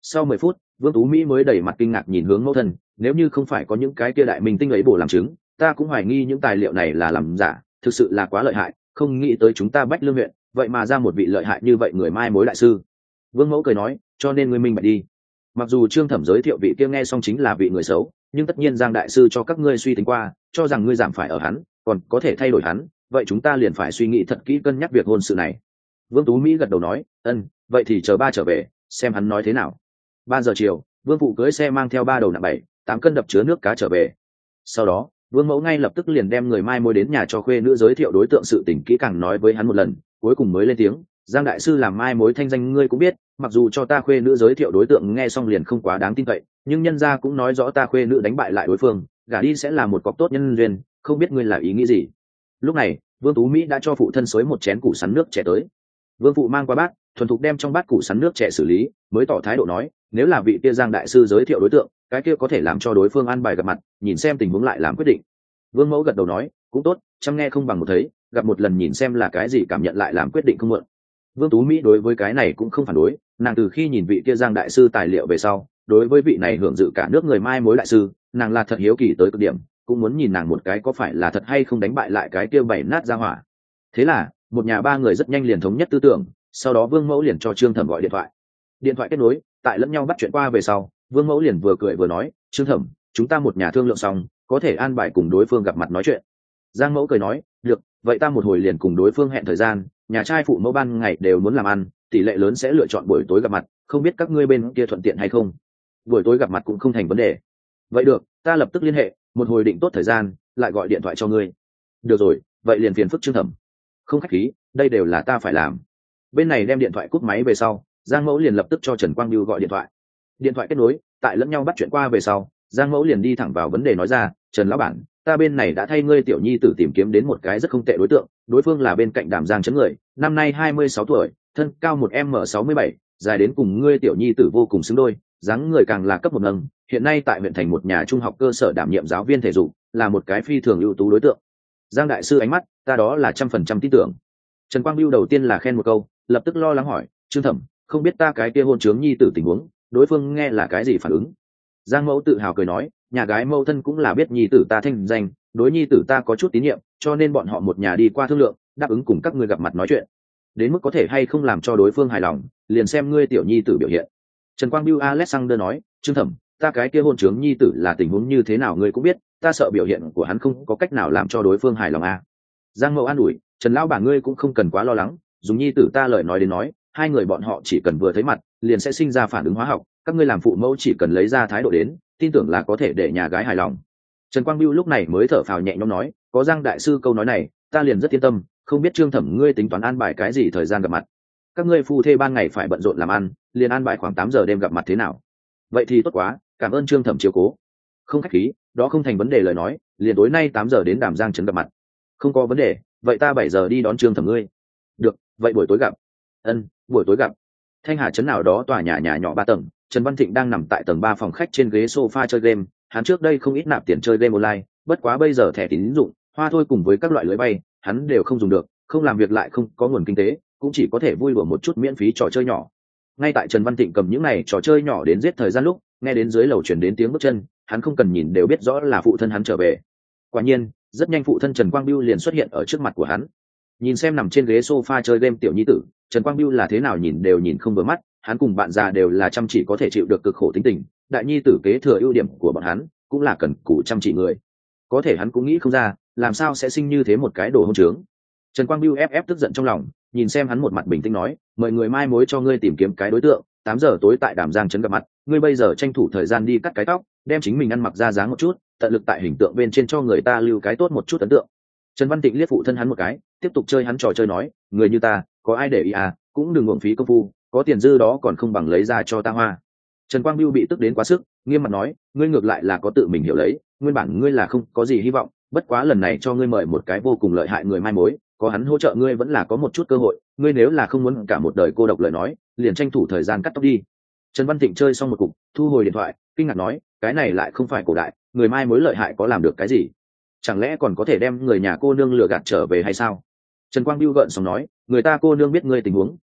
Sau mười phút, Vương Tú Mỹ mới đầy mặt kinh ngạc nhìn hướng mẫu thân, nếu như không phải có những cái kia đại minh tinh ấy bổ làm chứng, ta cũng hoài nghi những tài liệu này là làm giả, thực sự là quá lợi hại, không nghĩ tới chúng ta Bách Lương huyện, vậy mà ra một vị lợi hại như vậy người mai mối đại sư. Vương Mẫu cười nói, cho nên ngươi minh bạch đi. Mặc dù Trương Thẩm giới thiệu vị kia nghe xong chính là vị người xấu, nhưng tất nhiên Giang đại sư cho các ngươi suy tính qua, cho rằng ngươi giảm phải ở hắn, còn có thể thay đổi hắn, vậy chúng ta liền phải suy nghĩ thật kỹ cân nhắc việc hôn sự này. Vương Tú Mỹ gật đầu nói, ân, vậy thì chờ ba trở về, xem hắn nói thế nào. Ba giờ chiều, Vương phụ cưới xe mang theo ba đầu nặng bảy, tám cân đập chứa nước cá trở về. Sau đó, Vương Mẫu ngay lập tức liền đem người mai mối đến nhà cho khuê nữ giới thiệu đối tượng sự tình kỹ càng nói với hắn một lần, cuối cùng mới lên tiếng, Giang đại sư làm mai mối thanh danh ngươi cũng biết, mặc dù cho ta khuê nữ giới thiệu đối tượng nghe xong liền không quá đáng tin cậy, nhưng nhân gia cũng nói rõ ta khuê nữ đánh bại lại đối phương, gả đi sẽ là một cọc tốt nhân duyên, không biết ngươi là ý nghĩ gì. Lúc này, Vương Tú Mỹ đã cho phụ thân xới một chén củ sắn nước trẻ tới. Vương phụ mang qua bát, thuần thục đem trong bát củ sắn nước trẻ xử lý, mới tỏ thái độ nói, nếu là vị kia Giang đại sư giới thiệu đối tượng, cái kia có thể làm cho đối phương an bài gặp mặt, nhìn xem tình huống lại làm quyết định. Vương Mẫu gật đầu nói, cũng tốt, chăm nghe không bằng một thấy, gặp một lần nhìn xem là cái gì cảm nhận lại làm quyết định không muộn. Vương Tú Mỹ đối với cái này cũng không phản đối, nàng từ khi nhìn vị kia Giang đại sư tài liệu về sau, đối với vị này hưởng dự cả nước người mai mối đại sư, nàng là thật hiếu kỳ tới cực điểm, cũng muốn nhìn nàng một cái có phải là thật hay không đánh bại lại cái kia bảy nát ra hỏa. Thế là, một nhà ba người rất nhanh liền thống nhất tư tưởng, sau đó Vương Mẫu liền cho Trương Thẩm gọi điện thoại. Điện thoại kết nối, tại lẫn nhau bắt chuyện qua về sau, Vương Mẫu liền vừa cười vừa nói, Trương Thẩm, chúng ta một nhà thương lượng xong, có thể an bài cùng đối phương gặp mặt nói chuyện. Giang Mẫu cười nói, được, vậy ta một hồi liền cùng đối phương hẹn thời gian, nhà trai phụ mẫu ban ngày đều muốn làm ăn, tỷ lệ lớn sẽ lựa chọn buổi tối gặp mặt, không biết các ngươi bên kia thuận tiện hay không. Buổi tối gặp mặt cũng không thành vấn đề. Vậy được, ta lập tức liên hệ, một hồi định tốt thời gian, lại gọi điện thoại cho ngươi. Được rồi, vậy liền phiền phức Trương Thẩm. Không khách khí, đây đều là ta phải làm. Bên này đem điện thoại cúp máy về sau, Giang Mẫu liền lập tức cho Trần Quang Biêu gọi điện thoại. Điện thoại kết nối, tại lẫn nhau bắt chuyện qua về sau, Giang Mẫu liền đi thẳng vào vấn đề nói ra, Trần lão bản, ta bên này đã thay ngươi tiểu nhi tử tìm kiếm đến một cái rất không tệ đối tượng, đối phương là bên cạnh Đàm Giang chấn người, năm nay hai mươi sáu tuổi, thân cao một m sáu mươi bảy, dài đến cùng ngươi tiểu nhi tử vô cùng xứng đôi, dáng người càng là cấp một nâng, hiện nay tại huyện thành một nhà trung học cơ sở đảm nhiệm giáo viên thể dục, là một cái phi thường ưu tú đối tượng. Giang đại sư ánh mắt, ta đó là trăm phần trăm tin tưởng. Trần Quang Biêu đầu tiên là khen một câu, lập tức lo lắng hỏi, Trương Thẩm, không biết ta cái kia hôn trướng nhi tử tình huống, đối phương nghe là cái gì phản ứng. Giang Mẫu tự hào cười nói, nhà gái mẫu thân cũng là biết nhi tử ta thanh danh, đối nhi tử ta có chút tín nhiệm, cho nên bọn họ một nhà đi qua thương lượng, đáp ứng cùng các ngươi gặp mặt nói chuyện. Đến mức có thể hay không làm cho đối phương hài lòng, liền xem ngươi tiểu nhi tử biểu hiện. Trần Quang Biêu Alexander nói, Trương Thẩm, ta cái kia hôn trướng nhi tử là tình huống như thế nào ngươi cũng biết, ta sợ biểu hiện của hắn không có cách nào làm cho đối phương hài lòng à. Giang Mẫu an ủi, Trần lão bản ngươi cũng không cần quá lo lắng, dùng nhi tử ta lời nói đến nói, hai người bọn họ chỉ cần vừa thấy mặt, liền sẽ sinh ra phản ứng hóa học, các ngươi làm phụ mẫu chỉ cần lấy ra thái độ đến, tin tưởng là có thể để nhà gái hài lòng. Trần Quang Biêu lúc này mới thở phào nhẹ nhõm nói, có Giang đại sư câu nói này, ta liền rất yên tâm, không biết Trương Thẩm ngươi tính toán an bài cái gì thời gian gặp mặt. Các ngươi phu thê ban ngày phải bận rộn làm ăn, liền an bài khoảng tám giờ đêm gặp mặt thế nào? Vậy thì tốt quá, cảm ơn Trương Thẩm chiếu cố. Không khách khí, đó không thành vấn đề lời nói, liền tối nay tám giờ đến Đàm Giang trấn gặp mặt. Không có vấn đề, vậy ta bảy giờ đi đón Trương Thẩm ngươi. Được, vậy buổi tối gặp. Ân, buổi tối gặp. Thanh Hà trấn nào đó tòa nhà nhà nhỏ ba tầng, Trần Văn Thịnh đang nằm tại tầng ba phòng khách trên ghế sofa chơi game, hắn trước đây không ít nạp tiền chơi game online, bất quá bây giờ thẻ tín dụng, hoa thôi cùng với các loại lưới bay, hắn đều không dùng được, không làm việc lại không có nguồn kinh tế, cũng chỉ có thể vui đùa một chút miễn phí trò chơi nhỏ. Ngay tại Trần Văn Thịnh cầm những này trò chơi nhỏ đến giết thời gian lúc, nghe đến dưới lầu truyền đến tiếng bước chân, hắn không cần nhìn đều biết rõ là phụ thân hắn trở về. Quả nhiên, rất nhanh phụ thân Trần Quang Biêu liền xuất hiện ở trước mặt của hắn. Nhìn xem nằm trên ghế sofa chơi game tiểu nhi tử, Trần Quang Biêu là thế nào nhìn đều nhìn không vừa mắt, hắn cùng bạn già đều là chăm chỉ có thể chịu được cực khổ tính tình, đại nhi tử kế thừa ưu điểm của bọn hắn, cũng là cần cù chăm chỉ người. Có thể hắn cũng nghĩ không ra, làm sao sẽ sinh như thế một cái đồ hỗn trướng. Trần Quang Biêu ép ép tức giận trong lòng, nhìn xem hắn một mặt bình tĩnh nói, mời người mai mối cho ngươi tìm kiếm cái đối tượng, tám giờ tối tại Đàm Giang trấn gặp mặt, ngươi bây giờ tranh thủ thời gian đi cắt cái tóc, đem chính mình ăn mặc ra dáng một chút, tận lực tại hình tượng bên trên cho người ta lưu cái tốt một chút ấn tượng. Trần Văn Tịnh liếc phụ thân hắn một cái, tiếp tục chơi hắn trò chơi nói, người như ta, có ai để ý à, cũng đừng uổng phí công phu, có tiền dư đó còn không bằng lấy ra cho ta hoa. Trần Quang Biêu bị tức đến quá sức, nghiêm mặt nói, ngươi ngược lại là có tự mình hiểu lấy, nguyên bản ngươi là không có gì hy vọng, bất quá lần này cho ngươi mời một cái vô cùng lợi hại người mai mối, có hắn hỗ trợ ngươi vẫn là có một chút cơ hội, ngươi nếu là không muốn cả một đời cô độc lời nói, liền tranh thủ thời gian cắt tóc đi. Trần Văn Tịnh chơi xong một cục, thu hồi điện thoại, kinh ngạc nói, cái này lại không phải cổ đại, người mai mối lợi hại có làm được cái gì? Chẳng lẽ còn có thể đem người nhà cô nương lừa gạt trở về hay sao? Trần Quang Biêu gợn xong nói, người ta cô nương biết ngươi tình huống,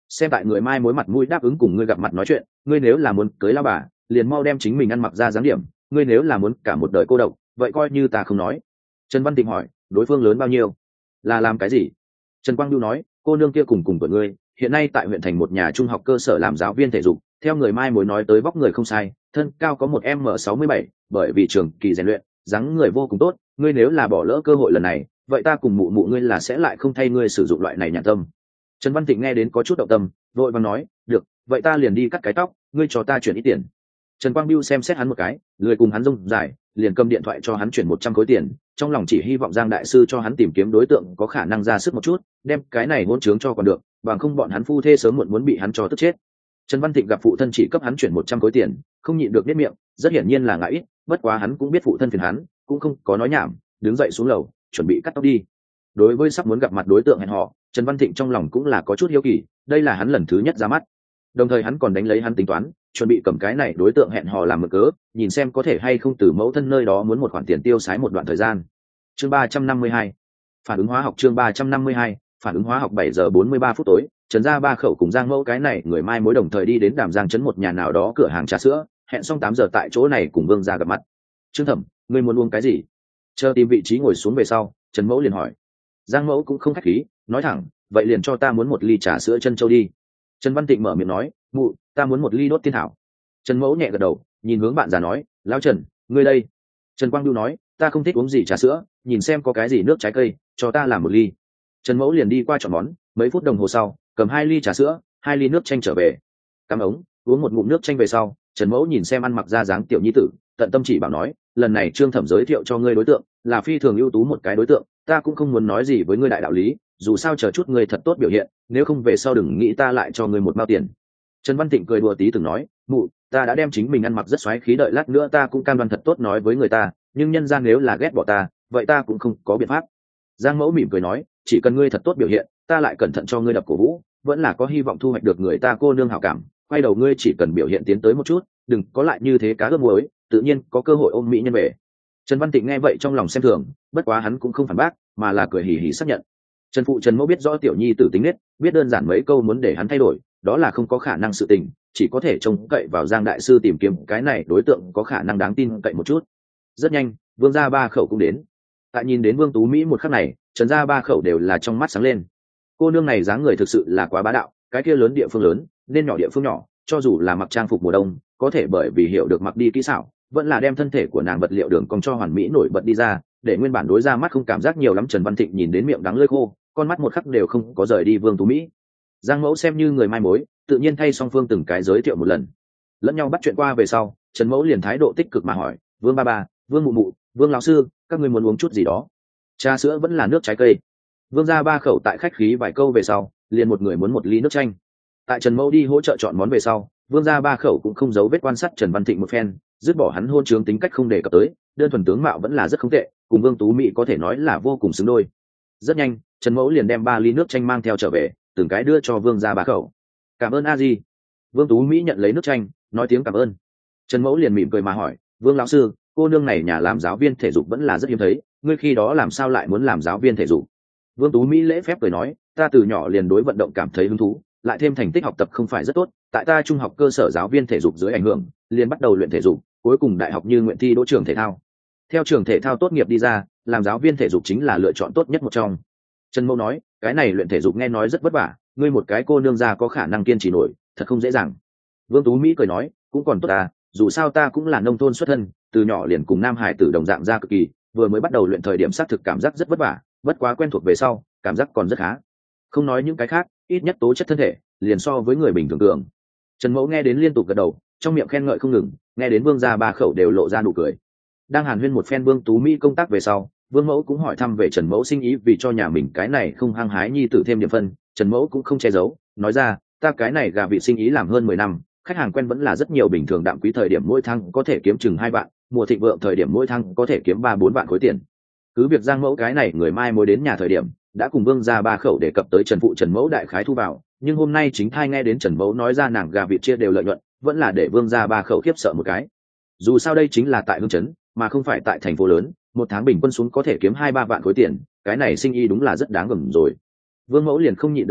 xem tại người mai mối mặt mũi đáp ứng cùng ngươi gặp mặt nói chuyện, ngươi nếu là muốn cưới lao bà liền mau đem chính mình ăn mặc ra dáng điểm, ngươi nếu là muốn cả một đời cô độc vậy coi như ta không nói. Trần Văn Tịnh hỏi, đối phương lớn bao nhiêu, là làm cái gì? Trần Quang Nhu nói, cô nương kia cùng cùng tuổi ngươi, hiện nay tại huyện thành một nhà trung học cơ sở làm giáo viên thể dục, theo người mai mối nói tới vóc người không sai, thân cao có một m sáu mươi bảy, bởi vì trường kỳ rèn luyện dáng người vô cùng tốt, ngươi nếu là bỏ lỡ cơ hội lần này vậy ta cùng mụ mụ ngươi là sẽ lại không thay ngươi sử dụng loại này nhãn tâm. Trần Văn Tịnh nghe đến có chút động tâm, vội vàng nói, được, vậy ta liền đi cắt cái tóc, ngươi cho ta chuyển ít tiền. Trần Quang Biêu xem xét hắn một cái, lười cùng hắn rông dài, liền cầm điện thoại cho hắn chuyển một trăm khối tiền, trong lòng chỉ hy vọng Giang đại sư cho hắn tìm kiếm đối tượng có khả năng ra sức một chút, đem cái này hỗn trướng cho còn được, bằng không bọn hắn phu thê sớm muộn muốn bị hắn cho tức chết. Trần Văn Tịnh gặp phụ thân chỉ cấp hắn chuyển một trăm khối tiền, không nhịn được biết miệng, rất hiển nhiên là ngại ít, bất quá hắn cũng biết phụ thân phiền hắn, cũng không có nói nhảm, đứng dậy xuống lầu, chuẩn bị cắt tóc đi. Đối với sắp muốn gặp mặt đối tượng hẹn hò, Trần Văn Thịnh trong lòng cũng là có chút hiếu kỳ, đây là hắn lần thứ nhất ra mắt. Đồng thời hắn còn đánh lấy hắn tính toán, chuẩn bị cầm cái này đối tượng hẹn hò làm mực cớ, nhìn xem có thể hay không từ mẫu thân nơi đó muốn một khoản tiền tiêu xài một đoạn thời gian. Chương ba trăm năm mươi hai, phản ứng hóa học. Chương ba trăm năm mươi hai, phản ứng hóa học. Bảy giờ bốn mươi ba phút tối, Trần gia ba khẩu cùng Giang Mẫu cái này người mai mối đồng thời đi đến Đàm Giang trấn một nhà nào đó cửa hàng trà sữa, hẹn xong tám giờ tại chỗ này cùng Vương gia gặp mặt. Trương Thẩm, ngươi muốn uống cái gì? Chờ tìm vị trí ngồi xuống về sau, Trần Mẫu liền hỏi. Giang Mẫu cũng không khách khí, nói thẳng, vậy liền cho ta muốn một ly trà sữa chân châu đi. Trần Văn Tịnh mở miệng nói, mụ, ta muốn một ly đốt tiên thảo. Trần Mẫu nhẹ gật đầu, nhìn hướng bạn già nói, lão Trần, ngươi đây. Trần Quang Nhu nói, ta không thích uống gì trà sữa, nhìn xem có cái gì nước trái cây, cho ta làm một ly. Trần Mẫu liền đi qua chọn món, mấy phút đồng hồ sau, cầm hai ly trà sữa, hai ly nước chanh trở về. Cắm ống, uống một ngụm nước chanh về sau, Trần Mẫu nhìn xem ăn mặc ra dáng tiểu nhi tử, tận tâm chỉ bảo nói, lần này Trương Thẩm giới thiệu cho ngươi đối tượng, là phi thường ưu tú một cái đối tượng, ta cũng không muốn nói gì với ngươi đại đạo lý, dù sao chờ chút ngươi thật tốt biểu hiện, nếu không về sau đừng nghĩ ta lại cho ngươi một mao tiền. Trần Văn Tịnh cười đùa tí từng nói, mụ, ta đã đem chính mình ăn mặc rất xoáy khí, đợi lát nữa ta cũng cam đoan thật tốt nói với người ta, nhưng nhân gian nếu là ghét bỏ ta, vậy ta cũng không có biện pháp. Giang Mẫu mỉm cười nói, chỉ cần ngươi thật tốt biểu hiện, ta lại cẩn thận cho ngươi đập cổ vũ, vẫn là có hy vọng thu hoạch được người ta cô nương hảo cảm, quay đầu ngươi chỉ cần biểu hiện tiến tới một chút, đừng có lại như thế cá ướp muối, tự nhiên có cơ hội ôm mỹ nhân về. Trần Văn Tịnh nghe vậy trong lòng xem thường, bất quá hắn cũng không phản bác, mà là cười hì hì xác nhận. Trần phụ Trần Mẫu biết rõ tiểu nhi tử tính nết, biết đơn giản mấy câu muốn để hắn thay đổi, đó là không có khả năng sự tình, chỉ có thể trông cậy vào Giang đại sư tìm kiếm cái này đối tượng có khả năng đáng tin cậy một chút. Rất nhanh, Vương gia ba khẩu cũng đến. Tại nhìn đến Vương Tú Mỹ một khắc này, Trần gia ba khẩu đều là trong mắt sáng lên. Cô nương này dáng người thực sự là quá bá đạo, cái kia lớn địa phương lớn, nên nhỏ địa phương nhỏ, cho dù là mặc trang phục mùa đông, có thể bởi vì hiểu được mặc đi kỹ xảo, vẫn là đem thân thể của nàng vật liệu đường cong cho hoàn mỹ nổi bật đi ra, để nguyên bản đối ra mắt không cảm giác nhiều lắm. Trần Văn Thịnh nhìn đến miệng đắng lưỡi khô, con mắt một khắc đều không có rời đi Vương Tú Mỹ. Giang Mẫu xem như người mai mối, tự nhiên thay song phương từng cái giới thiệu một lần, lẫn nhau bắt chuyện qua về sau, Trần Mẫu liền thái độ tích cực mà hỏi, Vương ba ba, Vương mụ mụ, Vương lão sư, các ngươi muốn uống chút gì đó? Trà sữa vẫn là nước trái cây? Vương gia ba khẩu tại khách khí vài câu về sau, liền một người muốn một ly nước chanh. Tại Trần Mẫu đi hỗ trợ chọn món về sau, Vương gia ba khẩu cũng không giấu vết quan sát Trần Văn Thịnh một phen, dứt bỏ hắn hôn trướng tính cách không đề cập tới, đơn thuần tướng mạo vẫn là rất không tệ, cùng Vương Tú Mỹ có thể nói là vô cùng xứng đôi. Rất nhanh, Trần Mẫu liền đem ba ly nước chanh mang theo trở về, từng cái đưa cho Vương gia ba khẩu. Cảm ơn a di. Vương Tú Mỹ nhận lấy nước chanh, nói tiếng cảm ơn. Trần Mẫu liền mỉm cười mà hỏi, Vương lão sư, cô nương này nhà làm giáo viên thể dục vẫn là rất hiếm thấy, ngươi khi đó làm sao lại muốn làm giáo viên thể dục? Vương Tú Mỹ lễ phép cười nói, ta từ nhỏ liền đối vận động cảm thấy hứng thú, lại thêm thành tích học tập không phải rất tốt, tại ta trung học cơ sở giáo viên thể dục dưới ảnh hưởng, liền bắt đầu luyện thể dục, cuối cùng đại học như nguyện thi đỗ trường thể thao. Theo trường thể thao tốt nghiệp đi ra, làm giáo viên thể dục chính là lựa chọn tốt nhất một trong. Trần Mẫu nói, cái này luyện thể dục nghe nói rất vất vả, ngươi một cái cô nương gia có khả năng kiên trì nổi, thật không dễ dàng. Vương Tú Mỹ cười nói, cũng còn tốt ta, dù sao ta cũng là nông thôn xuất thân, từ nhỏ liền cùng nam hải tử đồng dạng ra cực kỳ, vừa mới bắt đầu luyện thời điểm xác thực cảm giác rất vất vả, bất quá quen thuộc về sau, cảm giác còn rất khá. Không nói những cái khác, ít nhất tố chất thân thể liền so với người bình thường cường. Trần Mẫu nghe đến liên tục gật đầu, trong miệng khen ngợi không ngừng, nghe đến Vương gia ba khẩu đều lộ ra nụ cười. Đang hàn huyên một phen Vương Tú Mỹ công tác về sau, Vương Mẫu cũng hỏi thăm về Trần Mẫu sinh ý, vì cho nhà mình cái này không hăng hái nhi tử thêm điểm phân, Trần Mẫu cũng không che giấu, nói ra, ta cái này gà vị sinh ý làm hơn mười năm, khách hàng quen vẫn là rất nhiều, bình thường đạm quý thời điểm mỗi tháng có thể kiếm chừng hai vạn, mùa thịnh vượng thời điểm mỗi tháng có thể kiếm ba bốn vạn khối tiền. Cứ việc Giang Mẫu cái này người mai mối đến nhà thời điểm đã cùng Vương gia ba khẩu đề cập tới Trần phụ Trần Mẫu đại khái thu vào, nhưng hôm nay chính thai nghe đến Trần Mẫu nói ra nàng gà vịt chia đều lợi nhuận, vẫn là để Vương gia ba khẩu khiếp sợ một cái. Dù sao đây chính là tại hương trấn, mà không phải tại thành phố lớn, một tháng bình quân xuống có thể kiếm hai ba vạn khối tiền, cái này sinh ý đúng là rất đáng gờm rồi. Vương Mẫu liền không nhịn được khen,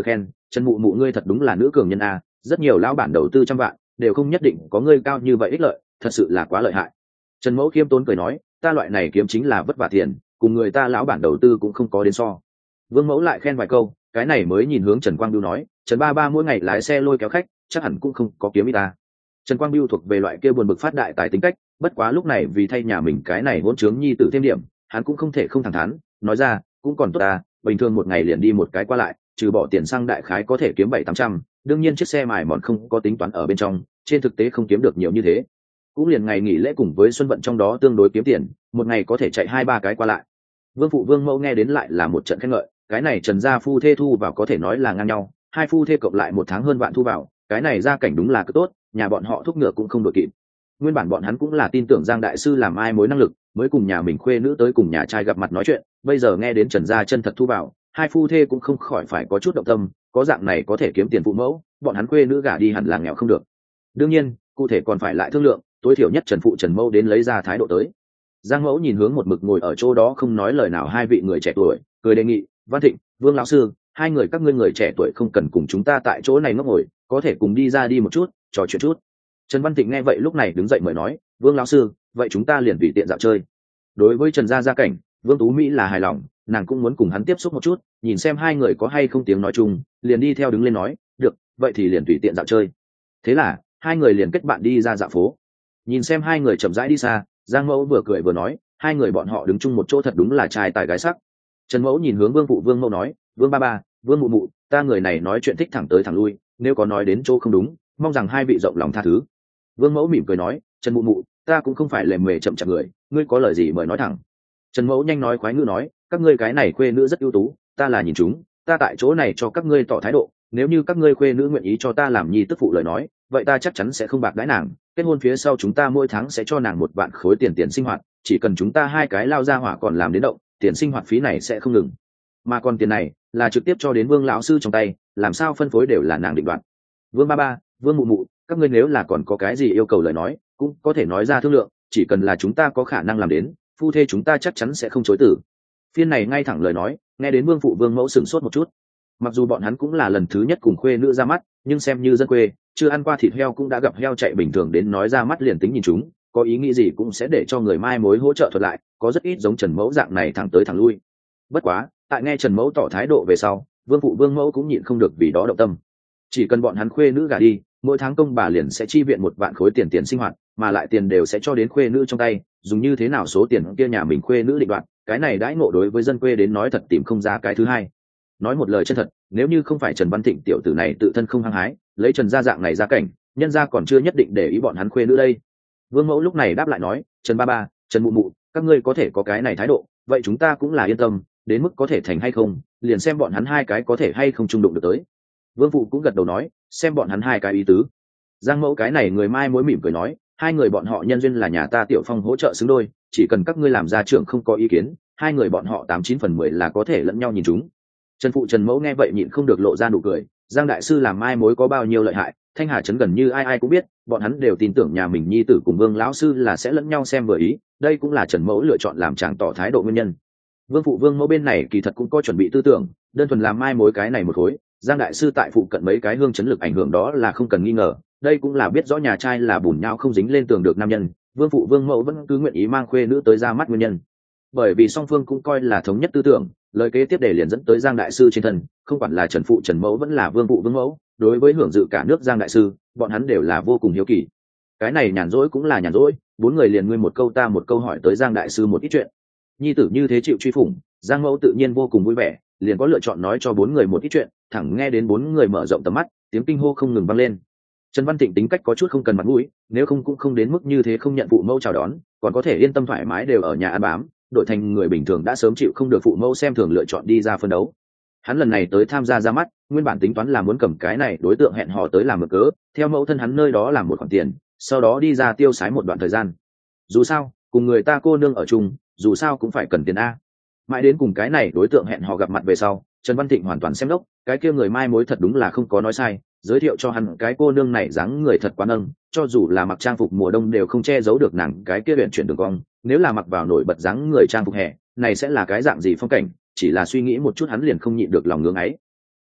Trần mụ mụ ngươi thật đúng là nữ cường nhân a, rất nhiều lão bản đầu tư trăm vạn đều không nhất định có ngươi cao như vậy ích lợi, thật sự là quá lợi hại. Trần mẫu khiêm tốn cười nói, ta loại này kiếm chính là vất vả tiền, cùng người ta lão bản đầu tư cũng không có đến so. Vương mẫu lại khen vài câu, cái này mới nhìn hướng Trần Quang Biêu nói, Trần ba ba mỗi ngày lái xe lôi kéo khách, chắc hẳn cũng không có kiếm ít ta. Trần Quang Biêu thuộc về loại kia buồn bực phát đại tài tính cách, bất quá lúc này vì thay nhà mình cái này hỗn trướng nhi tử thêm điểm, hắn cũng không thể không thẳng thắn, nói ra, cũng còn tốt ta, bình thường một ngày liền đi một cái qua lại, trừ bỏ tiền xăng đại khái có thể kiếm bảy tám trăm, đương nhiên chiếc xe mài mòn không có tính toán ở bên trong, trên thực tế không kiếm được nhiều như thế. Cũng liền ngày nghỉ lễ cùng với xuân vận trong đó tương đối kiếm tiền, một ngày có thể chạy hai ba cái qua lại. Vương phụ Vương mẫu nghe đến lại là một trận khen ngợi, cái này Trần gia phu thê thu vào có thể nói là ngang nhau, hai phu thê cộng lại một tháng hơn vạn thu vào, cái này gia cảnh đúng là cứ tốt, nhà bọn họ thúc ngựa cũng không đội kịp. Nguyên bản bọn hắn cũng là tin tưởng Giang đại sư làm ai mối năng lực, mới cùng nhà mình khuê nữ tới cùng nhà trai gặp mặt nói chuyện, bây giờ nghe đến Trần gia chân thật thu vào, hai phu thê cũng không khỏi phải có chút động tâm, có dạng này có thể kiếm tiền phụ mẫu, bọn hắn khuê nữ gả đi hẳn là nghèo không được. Đương nhiên, cụ thể còn phải lại thương lượng, tối thiểu nhất Trần phụ Trần mẫu đến lấy ra thái độ tới. Giang mẫu nhìn hướng một mực ngồi ở chỗ đó không nói lời nào hai vị người trẻ tuổi, cười đề nghị, Văn Thịnh, Vương lão sư, hai người các ngươi người trẻ tuổi không cần cùng chúng ta tại chỗ này ngốc ngồi, có thể cùng đi ra đi một chút, trò chuyện chút. Trần Văn Thịnh nghe vậy lúc này đứng dậy mời nói, Vương lão sư, vậy chúng ta liền tùy tiện dạo chơi. Đối với Trần gia gia cảnh, Vương Tú Mỹ là hài lòng, nàng cũng muốn cùng hắn tiếp xúc một chút, nhìn xem hai người có hay không tiếng nói chung, liền đi theo đứng lên nói, được, vậy thì liền tùy tiện dạo chơi. Thế là hai người liền kết bạn đi ra dạo phố. Nhìn xem hai người chậm rãi đi xa, Giang mẫu vừa cười vừa nói, hai người bọn họ đứng chung một chỗ thật đúng là trai tài gái sắc. Trần mẫu nhìn hướng Vương phụ Vương mẫu nói, Vương ba ba, Vương mụ mụ, ta người này nói chuyện thích thẳng tới thẳng lui, nếu có nói đến chỗ không đúng, mong rằng hai vị rộng lòng tha thứ. Vương mẫu mỉm cười nói, Trần mụ mụ, ta cũng không phải lề mề chậm chạp người, ngươi có lời gì mời nói thẳng. Trần mẫu nhanh nói khoái ngữ nói, các ngươi cái này khuê nữ rất ưu tú, ta là nhìn chúng, ta tại chỗ này cho các ngươi tỏ thái độ, nếu như các ngươi khuê nữ nguyện ý cho ta làm nhi tức phụ lời nói, vậy ta chắc chắn sẽ không bạc đãi nàng, kết hôn phía sau chúng ta mỗi tháng sẽ cho nàng một vạn khối tiền tiền sinh hoạt, chỉ cần chúng ta hai cái lao ra hỏa còn làm đến động, tiền sinh hoạt phí này sẽ không ngừng, mà còn tiền này là trực tiếp cho đến Vương lão sư trong tay, làm sao phân phối đều là nàng định đoạt. Vương ba ba, Vương mụ mụ, các ngươi nếu là còn có cái gì yêu cầu lời nói, cũng có thể nói ra thương lượng, chỉ cần là chúng ta có khả năng làm đến, phu thê chúng ta chắc chắn sẽ không chối từ. Phiên này ngay thẳng lời nói, nghe đến Vương phụ Vương mẫu sửng sốt một chút. Mặc dù bọn hắn cũng là lần thứ nhất cùng khuê nữ ra mắt, nhưng xem như dân quê, chưa ăn qua thịt heo cũng đã gặp heo chạy bình thường đến nói ra mắt liền tính nhìn chúng, có ý nghĩ gì cũng sẽ để cho người mai mối hỗ trợ thuật lại, có rất ít giống Trần mẫu dạng này thẳng tới thẳng lui. Bất quá, tại nghe Trần mẫu tỏ thái độ về sau, Vương phụ Vương mẫu cũng nhịn không được vì đó động tâm. Chỉ cần bọn hắn khuê nữ gả đi, mỗi tháng công bà liền sẽ chi viện một vạn khối tiền tiền sinh hoạt, mà lại tiền đều sẽ cho đến khuê nữ trong tay, dùng như thế nào số tiền kia nhà mình khuê nữ định đoạt, cái này đãi ngộ đối với dân quê đến nói thật tìm không ra cái thứ hai. Nói một lời chân thật, nếu như không phải Trần Văn Thịnh tiểu tử này tự thân không hăng hái, lấy Trần gia dạng này ra cảnh, nhân gia còn chưa nhất định để ý bọn hắn khuê nữ đây. Vương mẫu lúc này đáp lại nói, Trần ba ba, Trần mụ mụ, các ngươi có thể có cái này thái độ, vậy chúng ta cũng là yên tâm, đến mức có thể thành hay không, liền xem bọn hắn hai cái có thể hay không chung đụng được tới. Vương phụ cũng gật đầu nói, xem bọn hắn hai cái ý tứ. Giang mẫu cái này người mai mối mỉm cười nói, hai người bọn họ nhân duyên là nhà ta Tiểu Phong hỗ trợ xứng đôi, chỉ cần các ngươi làm gia trưởng không có ý kiến, hai người bọn họ tám chín phần mười là có thể lẫn nhau nhìn chúng. Trần phụ Trần mẫu nghe vậy nhịn không được lộ ra nụ cười, Giang đại sư làm mai mối có bao nhiêu lợi hại, Thanh Hà trấn gần như ai ai cũng biết, bọn hắn đều tin tưởng nhà mình nhi tử cùng Vương lão sư là sẽ lẫn nhau xem vừa ý, đây cũng là Trần mẫu lựa chọn làm chàng tỏ thái độ nguyên nhân. Vương phụ Vương mẫu bên này kỳ thật cũng có chuẩn bị tư tưởng, đơn thuần làm mai mối cái này một khối, Giang đại sư tại phụ cận mấy cái hương chấn lực ảnh hưởng đó là không cần nghi ngờ, đây cũng là biết rõ nhà trai là bùn nhão không dính lên tường được nam nhân, Vương phụ Vương mẫu vẫn cứ nguyện ý mang khuê nữ tới ra mắt nguyên nhân. Bởi vì song phương cũng coi là thống nhất tư tưởng, lời kế tiếp để liền dẫn tới Giang đại sư trên thân, không quản là Trần phụ Trần mẫu vẫn là Vương phụ Vương mẫu, đối với hưởng dự cả nước Giang đại sư, bọn hắn đều là vô cùng hiếu kỳ. Cái này nhàn rỗi cũng là nhàn rỗi, bốn người liền nguyên một câu ta một câu hỏi tới Giang đại sư một ít chuyện. Nhi tử như thế chịu truy phủng, Giang mẫu tự nhiên vô cùng vui vẻ, liền có lựa chọn nói cho bốn người một ít chuyện, thẳng nghe đến bốn người mở rộng tầm mắt, tiếng kinh hô không ngừng vang lên. Trần Văn Thịnh tính cách có chút không cần mặt mũi, nếu không cũng không đến mức như thế không nhận phụ mẫu chào đón, còn có thể yên tâm thoải mái đều ở nhà ăn bám, đội thành người bình thường đã sớm chịu không được phụ mẫu xem thường lựa chọn đi ra phân đấu. Hắn lần này tới tham gia ra mắt, nguyên bản tính toán là muốn cầm cái này đối tượng hẹn hò tới làm mực cớ, theo mẫu thân hắn nơi đó làm một khoản tiền, sau đó đi ra tiêu xái một đoạn thời gian. Dù sao, cùng người ta cô nương ở chung, dù sao cũng phải cần tiền a. Mãi đến cùng cái này đối tượng hẹn hò gặp mặt về sau, Trần Văn Thịnh hoàn toàn xem đốc, cái kia người mai mối thật đúng là không có nói sai, giới thiệu cho hắn cái cô nương này dáng người thật quá nâng, cho dù là mặc trang phục mùa đông đều không che giấu được nàng cái kia luyện chuyển đường cong, nếu là mặc vào nổi bật dáng người trang phục hè, này sẽ là cái dạng gì phong cảnh, chỉ là suy nghĩ một chút hắn liền không nhịn được lòng ngưỡng ấy.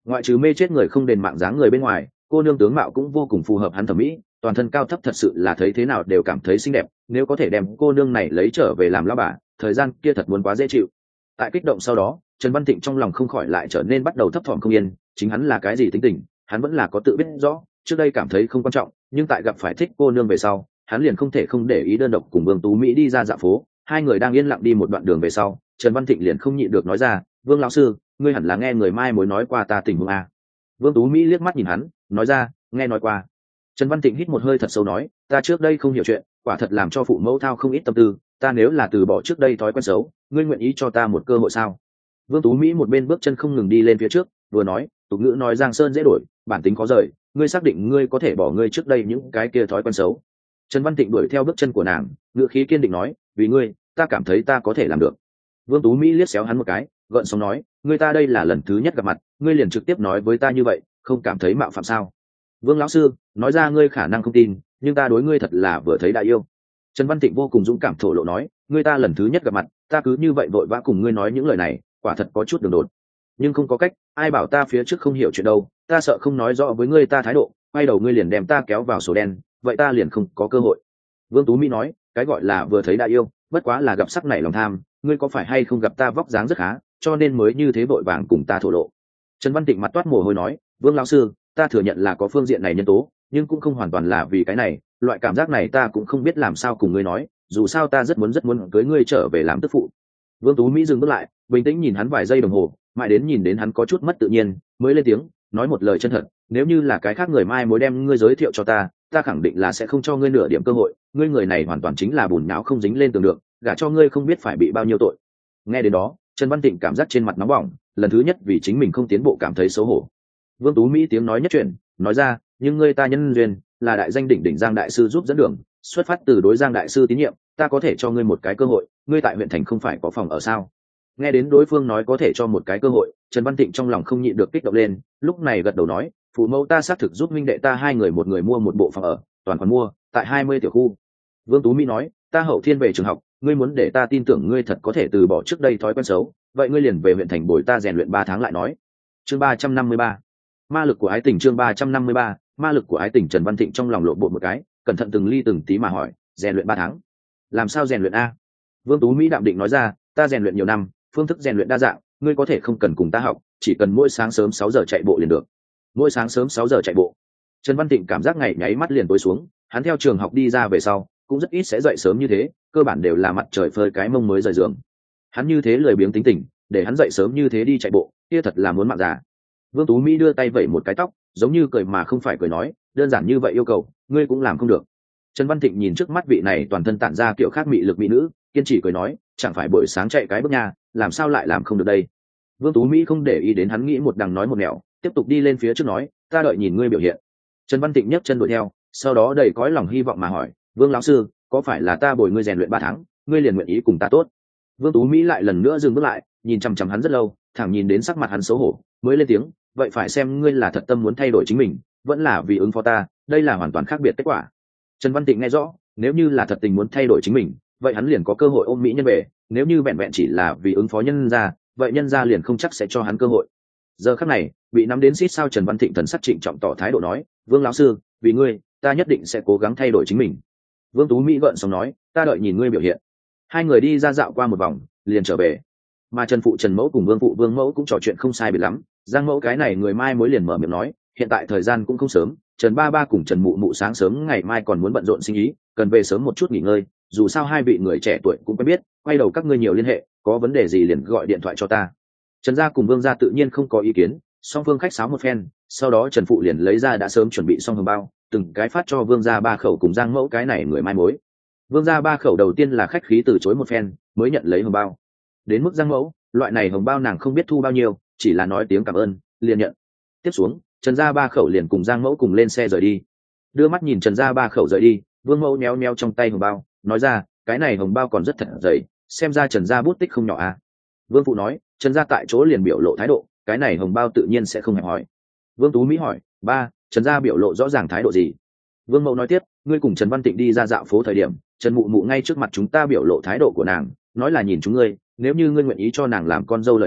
ngoại trừ mê chết người không đền mạng dáng người bên ngoài, cô nương tướng mạo cũng vô cùng phù hợp hắn thẩm mỹ, toàn thân cao thấp thật sự là thấy thế nào đều cảm thấy xinh đẹp. Nếu có thể đem cô nương này lấy trở về làm lão bà, thời gian kia thật muốn quá dễ chịu. Tại kích động sau đó, Trần Văn Thịnh trong lòng không khỏi lại trở nên bắt đầu thấp thỏm không yên. Chính hắn là cái gì tính tình, hắn vẫn là có tự biết rõ. Trước đây cảm thấy không quan trọng, nhưng tại gặp phải thích cô nương về sau, hắn liền không thể không để ý đơn độc cùng Vương Tú Mỹ đi ra dạo phố. Hai người đang yên lặng đi một đoạn đường về sau, Trần Văn Thịnh liền không nhịn được nói ra: Vương lão sư, ngươi hẳn là nghe người mai mối nói qua ta tình huống a. Vương Tú Mỹ liếc mắt nhìn hắn, nói ra: nghe nói qua. Trần Văn Thịnh hít một hơi thật sâu nói: ta trước đây không hiểu chuyện, quả thật làm cho phụ mẫu thao không ít tâm tư. Ta nếu là từ bỏ trước đây thói quen xấu, ngươi nguyện ý cho ta một cơ hội sao? Vương Tú Mỹ một bên bước chân không ngừng đi lên phía trước, vừa nói: tục ngữ nói giang sơn dễ đổi, bản tính có rời, ngươi xác định ngươi có thể bỏ ngươi trước đây những cái kia thói quen xấu? Trần Văn Thịnh đuổi theo bước chân của nàng, ngữ khí kiên định nói: vì ngươi, ta cảm thấy ta có thể làm được. Vương Tú Mỹ liếc xéo hắn một cái, gợn sóng nói: ngươi ta đây là lần thứ nhất gặp mặt, ngươi liền trực tiếp nói với ta như vậy, không cảm thấy mạo phạm sao? Vương lão sư, nói ra ngươi khả năng không tin, nhưng ta đối ngươi thật là vừa thấy đã yêu. Trần Văn Thịnh vô cùng dũng cảm thổ lộ nói: ngươi ta lần thứ nhất gặp mặt, ta cứ như vậy vội vã cùng ngươi nói những lời này, quả thật có chút đường đột. Nhưng không có cách, ai bảo ta phía trước không hiểu chuyện đâu, ta sợ không nói rõ với ngươi ta thái độ, quay đầu ngươi liền đem ta kéo vào sổ đen, vậy ta liền không có cơ hội. Vương Tú Mỹ nói: cái gọi là vừa thấy đã yêu, bất quá là gặp sắc nảy lòng tham, ngươi có phải hay không gặp ta vóc dáng rất khá, cho nên mới như thế vội vàng cùng ta thổ lộ. Trần Văn Tịnh mặt toát mồ hôi nói: Vương lão sư, ta thừa nhận là có phương diện này nhân tố, nhưng cũng không hoàn toàn là vì cái này, loại cảm giác này ta cũng không biết làm sao cùng ngươi nói, dù sao ta rất muốn rất muốn cưới ngươi trở về làm tức phụ. Vương Tú Mỹ dừng bước lại, bình tĩnh nhìn hắn vài giây đồng hồ, mãi đến nhìn đến hắn có chút mất tự nhiên, mới lên tiếng, nói một lời chân thật: nếu như là cái khác người mai mối đem ngươi giới thiệu cho ta, ta khẳng định là sẽ không cho ngươi nửa điểm cơ hội, ngươi người này hoàn toàn chính là bùn nhão không dính lên tường được, gả cho ngươi không biết phải bị bao nhiêu tội. Nghe đến đó, Trần Văn Tịnh cảm giác trên mặt nóng bỏng, lần thứ nhất vì chính mình không tiến bộ cảm thấy xấu hổ. Vương Tú Mỹ tiếng nói nhất chuyện, nói ra: nhưng ngươi ta nhân duyên, là đại danh đỉnh đỉnh Giang đại sư giúp dẫn đường, xuất phát từ đối Giang đại sư tín nhiệm, ta có thể cho ngươi một cái cơ hội, ngươi tại huyện thành không phải có phòng ở sao? Nghe đến đối phương nói có thể cho một cái cơ hội, Trần Văn Tịnh trong lòng không nhịn được kích động lên, lúc này gật đầu nói: phụ mẫu ta xác thực giúp minh đệ ta hai người một người mua một bộ phòng ở, toàn khoản mua, tại hai mươi tiểu khu. Vương Tú Mỹ nói: ta hậu thiên về trường học, ngươi muốn để ta tin tưởng ngươi thật có thể từ bỏ trước đây thói quen xấu, vậy ngươi liền về huyện thành bồi ta rèn luyện ba tháng lại nói. Chương ba trăm năm mươi ba, ma lực của ái tình. Chương ba trăm năm mươi ba, ma lực của ái tình. Trần Văn Thịnh trong lòng lộn bộ một cái, cẩn thận từng ly từng tí mà hỏi: rèn luyện ba tháng? Làm sao rèn luyện a? Vương Tú Mỹ đạm định nói ra: ta rèn luyện nhiều năm, phương thức rèn luyện đa dạng, ngươi có thể không cần cùng ta học, chỉ cần mỗi sáng sớm sáu giờ chạy bộ liền được. Mỗi sáng sớm sáu giờ chạy bộ? Trần Văn Thịnh cảm giác ngày nháy mắt liền tối xuống, hắn theo trường học đi ra về sau, cũng rất ít sẽ dậy sớm như thế, cơ bản đều là mặt trời phơi cái mông mới rời giường. Hắn như thế lười biếng tính tình, để hắn dậy sớm như thế đi chạy bộ, kia thật là muốn mạng già. Vương Tú Mỹ đưa tay vẩy một cái tóc, giống như cười mà không phải cười nói: đơn giản như vậy yêu cầu, ngươi cũng làm không được. Trần Văn Thịnh nhìn trước mắt vị này toàn thân tản ra kiểu khác mị lực mỹ nữ, kiên trì cười nói: chẳng phải buổi sáng chạy cái bước nha, làm sao lại làm không được đây? Vương Tú Mỹ không để ý đến hắn nghĩ một đằng nói một nẻo, tiếp tục đi lên phía trước nói: ta đợi nhìn ngươi biểu hiện. Trần Văn Thịnh nhấc chân đuổi theo, sau đó đầy cõi lòng hy vọng mà hỏi: Vương lão sư, có phải là ta bồi ngươi rèn luyện ba tháng, ngươi liền nguyện ý cùng ta tốt? Vương Tú Mỹ lại lần nữa dừng bước lại, nhìn chằm chằm hắn rất lâu, thẳng nhìn đến sắc mặt hắn xấu hổ, mới lên tiếng: vậy phải xem ngươi là thật tâm muốn thay đổi chính mình, vẫn là vì ứng phó ta, đây là hoàn toàn khác biệt kết quả. Trần Văn Tịnh nghe rõ, nếu như là thật tình muốn thay đổi chính mình, vậy hắn liền có cơ hội ôm mỹ nhân về, nếu như vẹn vẹn chỉ là vì ứng phó nhân gia, vậy nhân gia liền không chắc sẽ cho hắn cơ hội. Giờ khắc này, bị nắm đến xít sao Trần Văn Thịnh thần sắc trịnh trọng tỏ thái độ nói: Vương lão sư, vì ngươi, ta nhất định sẽ cố gắng thay đổi chính mình. Vương Tú Mỹ gợn xong nói: ta đợi nhìn ngươi biểu hiện. Hai người đi ra dạo qua một vòng, liền trở về. Mà Trần phụ Trần mẫu cùng Vương phụ Vương mẫu cũng trò chuyện không sai biệt lắm. Giang mẫu cái này người mai mối liền mở miệng nói: hiện tại thời gian cũng không sớm, Trần ba ba cùng Trần mụ mụ sáng sớm ngày mai còn muốn bận rộn sinh ý, cần về sớm một chút nghỉ ngơi, dù sao hai vị người trẻ tuổi cũng quen biết, quay đầu các ngươi nhiều liên hệ, có vấn đề gì liền gọi điện thoại cho ta. Trần gia cùng Vương gia tự nhiên không có ý kiến, song phương khách sáo một phen, sau đó Trần phụ liền lấy ra đã sớm chuẩn bị xong hồng bao, từng cái phát cho Vương gia ba khẩu cùng Giang mẫu cái này người mai mối. Vương gia ba khẩu đầu tiên là khách khí từ chối một phen, mới nhận lấy hồng bao. Đến mức Giang mẫu, loại này hồng bao nàng không biết thu bao nhiêu, chỉ là nói tiếng cảm ơn, liền nhận. Tiếp xuống, Trần gia ba khẩu liền cùng Giang mẫu cùng lên xe rời đi. Đưa mắt nhìn Trần gia ba khẩu rời đi, Vương mẫu méo méo trong tay hồng bao, nói ra: cái này hồng bao còn rất thật dày, xem ra Trần gia bút tích không nhỏ à. Vương phụ nói: Trần gia tại chỗ liền biểu lộ thái độ, cái này hồng bao tự nhiên sẽ không hẹp hỏi. Vương Tú Mỹ hỏi: ba, Trần gia biểu lộ rõ ràng thái độ gì? Vương mẫu nói tiếp: ngươi cùng Trần Văn Tịnh đi ra dạo phố thời điểm, Trần mụ mụ ngay trước mặt chúng ta biểu lộ thái độ của nàng, nói là nhìn chúng ngươi, nếu như ngươi nguyện ý cho nàng làm con dâu lời nói,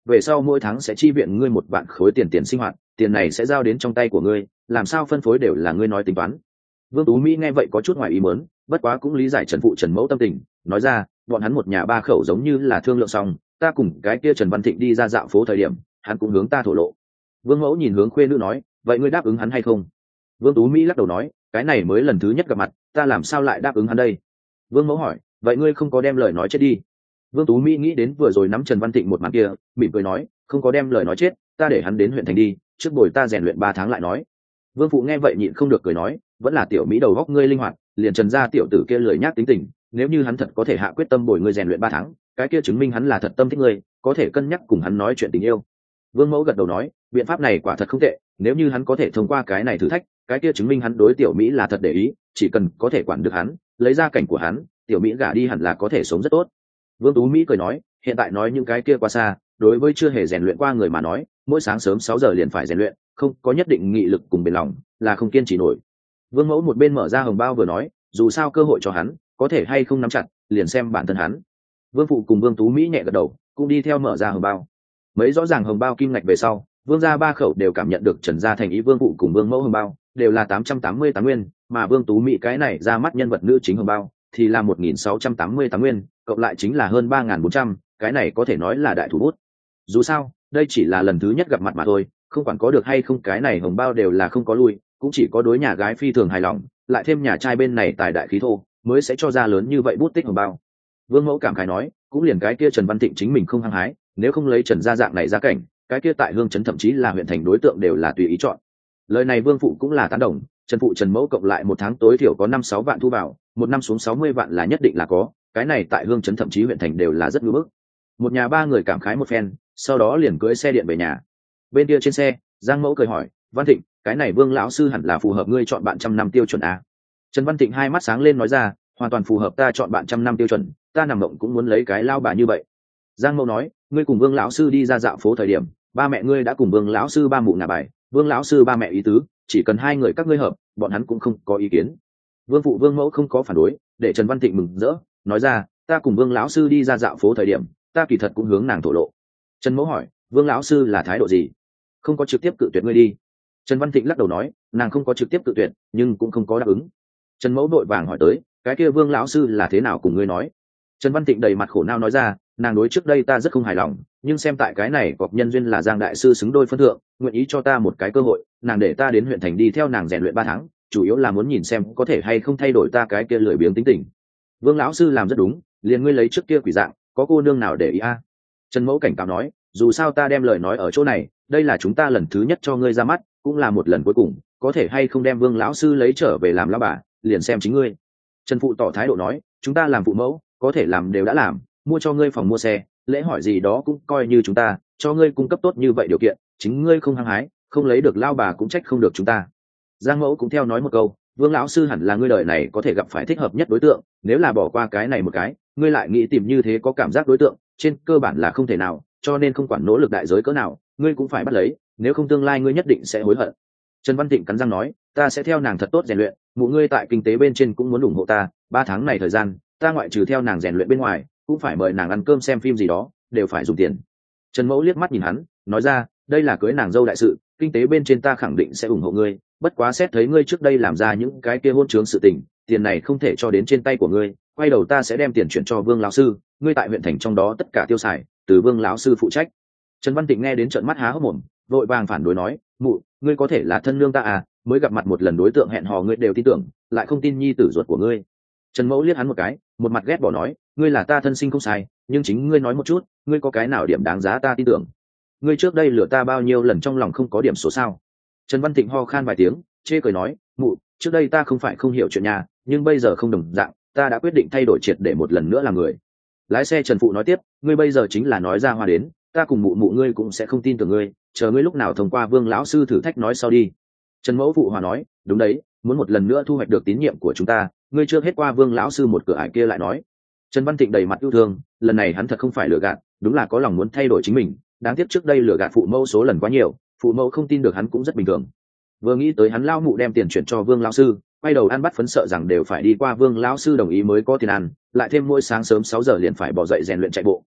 về sau mỗi tháng sẽ chi viện ngươi một vạn khối tiền tiền sinh hoạt, tiền này sẽ giao đến trong tay của ngươi, làm sao phân phối đều là ngươi nói tính toán. Vương Tú Mỹ nghe vậy có chút ngoài ý muốn, bất quá cũng lý giải Trần phụ Trần mẫu tâm tình, nói ra bọn hắn một nhà ba khẩu giống như là thương lượng xong, ta cùng cái kia Trần Văn Thịnh đi ra dạo phố thời điểm hắn cũng hướng ta thổ lộ. Vương mẫu nhìn hướng khuê nữ nói, vậy ngươi đáp ứng hắn hay không? Vương Tú Mỹ lắc đầu nói, cái này mới lần thứ nhất gặp mặt, ta làm sao lại đáp ứng hắn đây? Vương mẫu hỏi, vậy ngươi không có đem lời nói chết đi? Vương Tú Mỹ nghĩ đến vừa rồi nắm Trần Văn Thịnh một màn kia, mỉm cười nói, không có đem lời nói chết, ta để hắn đến huyện thành đi, trước bồi ta rèn luyện ba tháng lại nói. Vương phụ nghe vậy nhịn không được cười nói, vẫn là tiểu Mỹ đầu góc ngươi linh hoạt, liền Trần gia tiểu tử kia lười nhác tính tình, nếu như hắn thật có thể hạ quyết tâm bồi ngươi rèn luyện ba tháng, cái kia chứng minh hắn là thật tâm thích ngươi, có thể cân nhắc cùng hắn nói chuyện tình yêu. Vương mẫu gật đầu nói, biện pháp này quả thật không tệ, nếu như hắn có thể thông qua cái này thử thách, cái kia chứng minh hắn đối tiểu Mỹ là thật để ý, chỉ cần có thể quản được hắn, lấy ra cảnh của hắn, tiểu Mỹ gả đi hẳn là có thể sống rất tốt. Vương Tú Mỹ cười nói, hiện tại nói những cái kia quá xa, đối với chưa hề rèn luyện qua người mà nói, mỗi sáng sớm sáu giờ liền phải rèn luyện, không có nhất định nghị lực cùng bền lòng, là không kiên trì nổi. Vương mẫu một bên mở ra hồng bao vừa nói, dù sao cơ hội cho hắn, có thể hay không nắm chặt, liền xem bản thân hắn. Vương phụ cùng Vương Tú Mỹ nhẹ gật đầu, cũng đi theo mở ra hồng bao. Mấy rõ ràng hồng bao kim ngạch về sau, Vương gia ba khẩu đều cảm nhận được Trần gia thành ý. Vương phụ cùng Vương mẫu hồng bao đều là tám trăm tám mươi tám nguyên, mà Vương Tú Mỹ cái này ra mắt nhân vật nữ chính hồng bao thì là một nghìn sáu trăm tám mươi tám nguyên, cộng lại chính là hơn ba nghìn bốn trăm, cái này có thể nói là đại thủ bút. Dù sao, đây chỉ là lần thứ nhất gặp mặt mà thôi, không quản có được hay không cái này hồng bao đều là không có lui, cũng chỉ có đối nhà gái phi thường hài lòng, lại thêm nhà trai bên này tài đại khí thô, mới sẽ cho ra lớn như vậy bút tích hồng bao. Vương mẫu cảm khái nói, cũng liền cái kia Trần Văn Thịnh chính mình không hăng hái, nếu không lấy Trần gia dạng này ra cảnh, cái kia tại hương trấn thậm chí là huyện thành đối tượng đều là tùy ý chọn. Lời này Vương phụ cũng là tán đồng, Trần phụ Trần mẫu cộng lại một tháng tối thiểu có năm sáu vạn thu vào, một năm xuống sáu mươi vạn là nhất định là có, cái này tại hương trấn thậm chí huyện thành đều là rất ngưỡng bức. Một nhà ba người cảm khái một phen, sau đó liền cưỡi xe điện về nhà. Bên kia trên xe, Giang mẫu cười hỏi, Văn Thịnh, cái này Vương lão sư hẳn là phù hợp ngươi chọn bạn trăm năm tiêu chuẩn a? Trần Văn Thịnh hai mắt sáng lên nói ra, hoàn toàn phù hợp ta chọn bạn trăm năm tiêu chuẩn, ta nằm mộng cũng muốn lấy cái lao bà như vậy. Giang mẫu nói, ngươi cùng Vương lão sư đi ra dạo phố thời điểm, ba mẹ ngươi đã cùng Vương lão sư ba mụ ngả bài, Vương lão sư ba mẹ ý tứ, chỉ cần hai người các ngươi hợp, bọn hắn cũng không có ý kiến. Vương phụ Vương mẫu không có phản đối, để Trần Văn Thịnh mừng rỡ, nói ra, ta cùng Vương lão sư đi ra dạo phố thời điểm, ta kỳ thật cũng hướng nàng thổ lộ. Trần mẫu hỏi, Vương lão sư là thái độ gì? Không có trực tiếp cự tuyệt ngươi đi. Trần Văn Thịnh lắc đầu nói, nàng không có trực tiếp cự tuyệt, nhưng cũng không có đáp ứng. Trần mẫu đội vàng hỏi tới, cái kia Vương lão sư là thế nào cùng ngươi nói? Trần Văn Thịnh đầy mặt khổ não nói ra, nàng đối trước đây ta rất không hài lòng, nhưng xem tại cái này cọp nhân duyên là Giang đại sư xứng đôi phân thượng, nguyện ý cho ta một cái cơ hội, nàng để ta đến huyện thành đi theo nàng rèn luyện ba tháng, chủ yếu là muốn nhìn xem có thể hay không thay đổi ta cái kia lười biếng tính tình. Vương lão sư làm rất đúng, liền ngươi lấy trước kia quỷ dạng, có cô nương nào để ý a? À? Trần mẫu cảnh cáo nói, dù sao ta đem lời nói ở chỗ này, đây là chúng ta lần thứ nhất cho ngươi ra mắt, cũng là một lần cuối cùng, có thể hay không đem Vương lão sư lấy trở về làm lão bà, liền xem chính ngươi. Trần phụ tỏ thái độ nói, chúng ta làm phụ mẫu, có thể làm đều đã làm, mua cho ngươi phòng mua xe, lễ hỏi gì đó cũng coi như chúng ta cho ngươi cung cấp tốt như vậy điều kiện, chính ngươi không hăng hái, không lấy được lao bà cũng trách không được chúng ta. Giang mẫu cũng theo nói một câu, Vương lão sư hẳn là ngươi đời này có thể gặp phải thích hợp nhất đối tượng, nếu là bỏ qua cái này một cái, ngươi lại nghĩ tìm như thế có cảm giác đối tượng, trên cơ bản là không thể nào, cho nên không quản nỗ lực đại giới cỡ nào, ngươi cũng phải bắt lấy, nếu không tương lai ngươi nhất định sẽ hối hận. Trần Văn Thịnh cắn răng nói, ta sẽ theo nàng thật tốt rèn luyện, mụ ngươi tại kinh tế bên trên cũng muốn ủng hộ ta, ba tháng này thời gian, ta ngoại trừ theo nàng rèn luyện bên ngoài, cũng phải mời nàng ăn cơm xem phim gì đó, đều phải dùng tiền. Trần mẫu liếc mắt nhìn hắn, nói ra, đây là cưới nàng dâu đại sự, kinh tế bên trên ta khẳng định sẽ ủng hộ ngươi, bất quá xét thấy ngươi trước đây làm ra những cái kia hôn trướng sự tình, tiền này không thể cho đến trên tay của ngươi, quay đầu ta sẽ đem tiền chuyển cho Vương lão sư, ngươi tại huyện thành trong đó tất cả tiêu xài từ Vương lão sư phụ trách. Trần Văn Tịnh nghe đến trợn mắt há hốc mồm, vội vàng phản đối nói, mụ, ngươi có thể là thân nương ta à, mới gặp mặt một lần đối tượng hẹn hò ngươi đều tin tưởng, lại không tin nhi tử ruột của ngươi. Trần mẫu liếc hắn một cái, một mặt ghét bỏ nói, ngươi là ta thân sinh không sai, nhưng chính ngươi nói một chút, ngươi có cái nào điểm đáng giá ta tin tưởng? Ngươi trước đây lừa ta bao nhiêu lần trong lòng không có điểm số sao? Trần Văn Tịnh ho khan vài tiếng, chê cười nói, mụ, trước đây ta không phải không hiểu chuyện nhà, nhưng bây giờ không đồng dạng, ta đã quyết định thay đổi triệt để một lần nữa làm người. Lái xe Trần phụ nói tiếp, ngươi bây giờ chính là nói ra hoa đến, ta cùng mụ mụ ngươi cũng sẽ không tin tưởng ngươi, chờ ngươi lúc nào thông qua Vương lão sư thử thách nói sau đi. Trần mẫu phụ hòa nói, đúng đấy, muốn một lần nữa thu hoạch được tín nhiệm của chúng ta, ngươi chưa hết qua Vương lão sư một cửa ải kia lại nói. Trần Văn Tịnh đầy mặt yêu thương, lần này hắn thật không phải lừa gạt, đúng là có lòng muốn thay đổi chính mình, đáng tiếc trước đây lừa gạt phụ mẫu số lần quá nhiều, phụ mẫu không tin được hắn cũng rất bình thường. Vừa nghĩ tới hắn lao mụ đem tiền chuyển cho Vương lão sư, quay đầu ăn bắt phấn sợ rằng đều phải đi qua Vương lão sư đồng ý mới có tiền ăn, lại thêm mỗi sáng sớm sáu giờ liền phải bỏ dậy rèn luyện chạy bộ,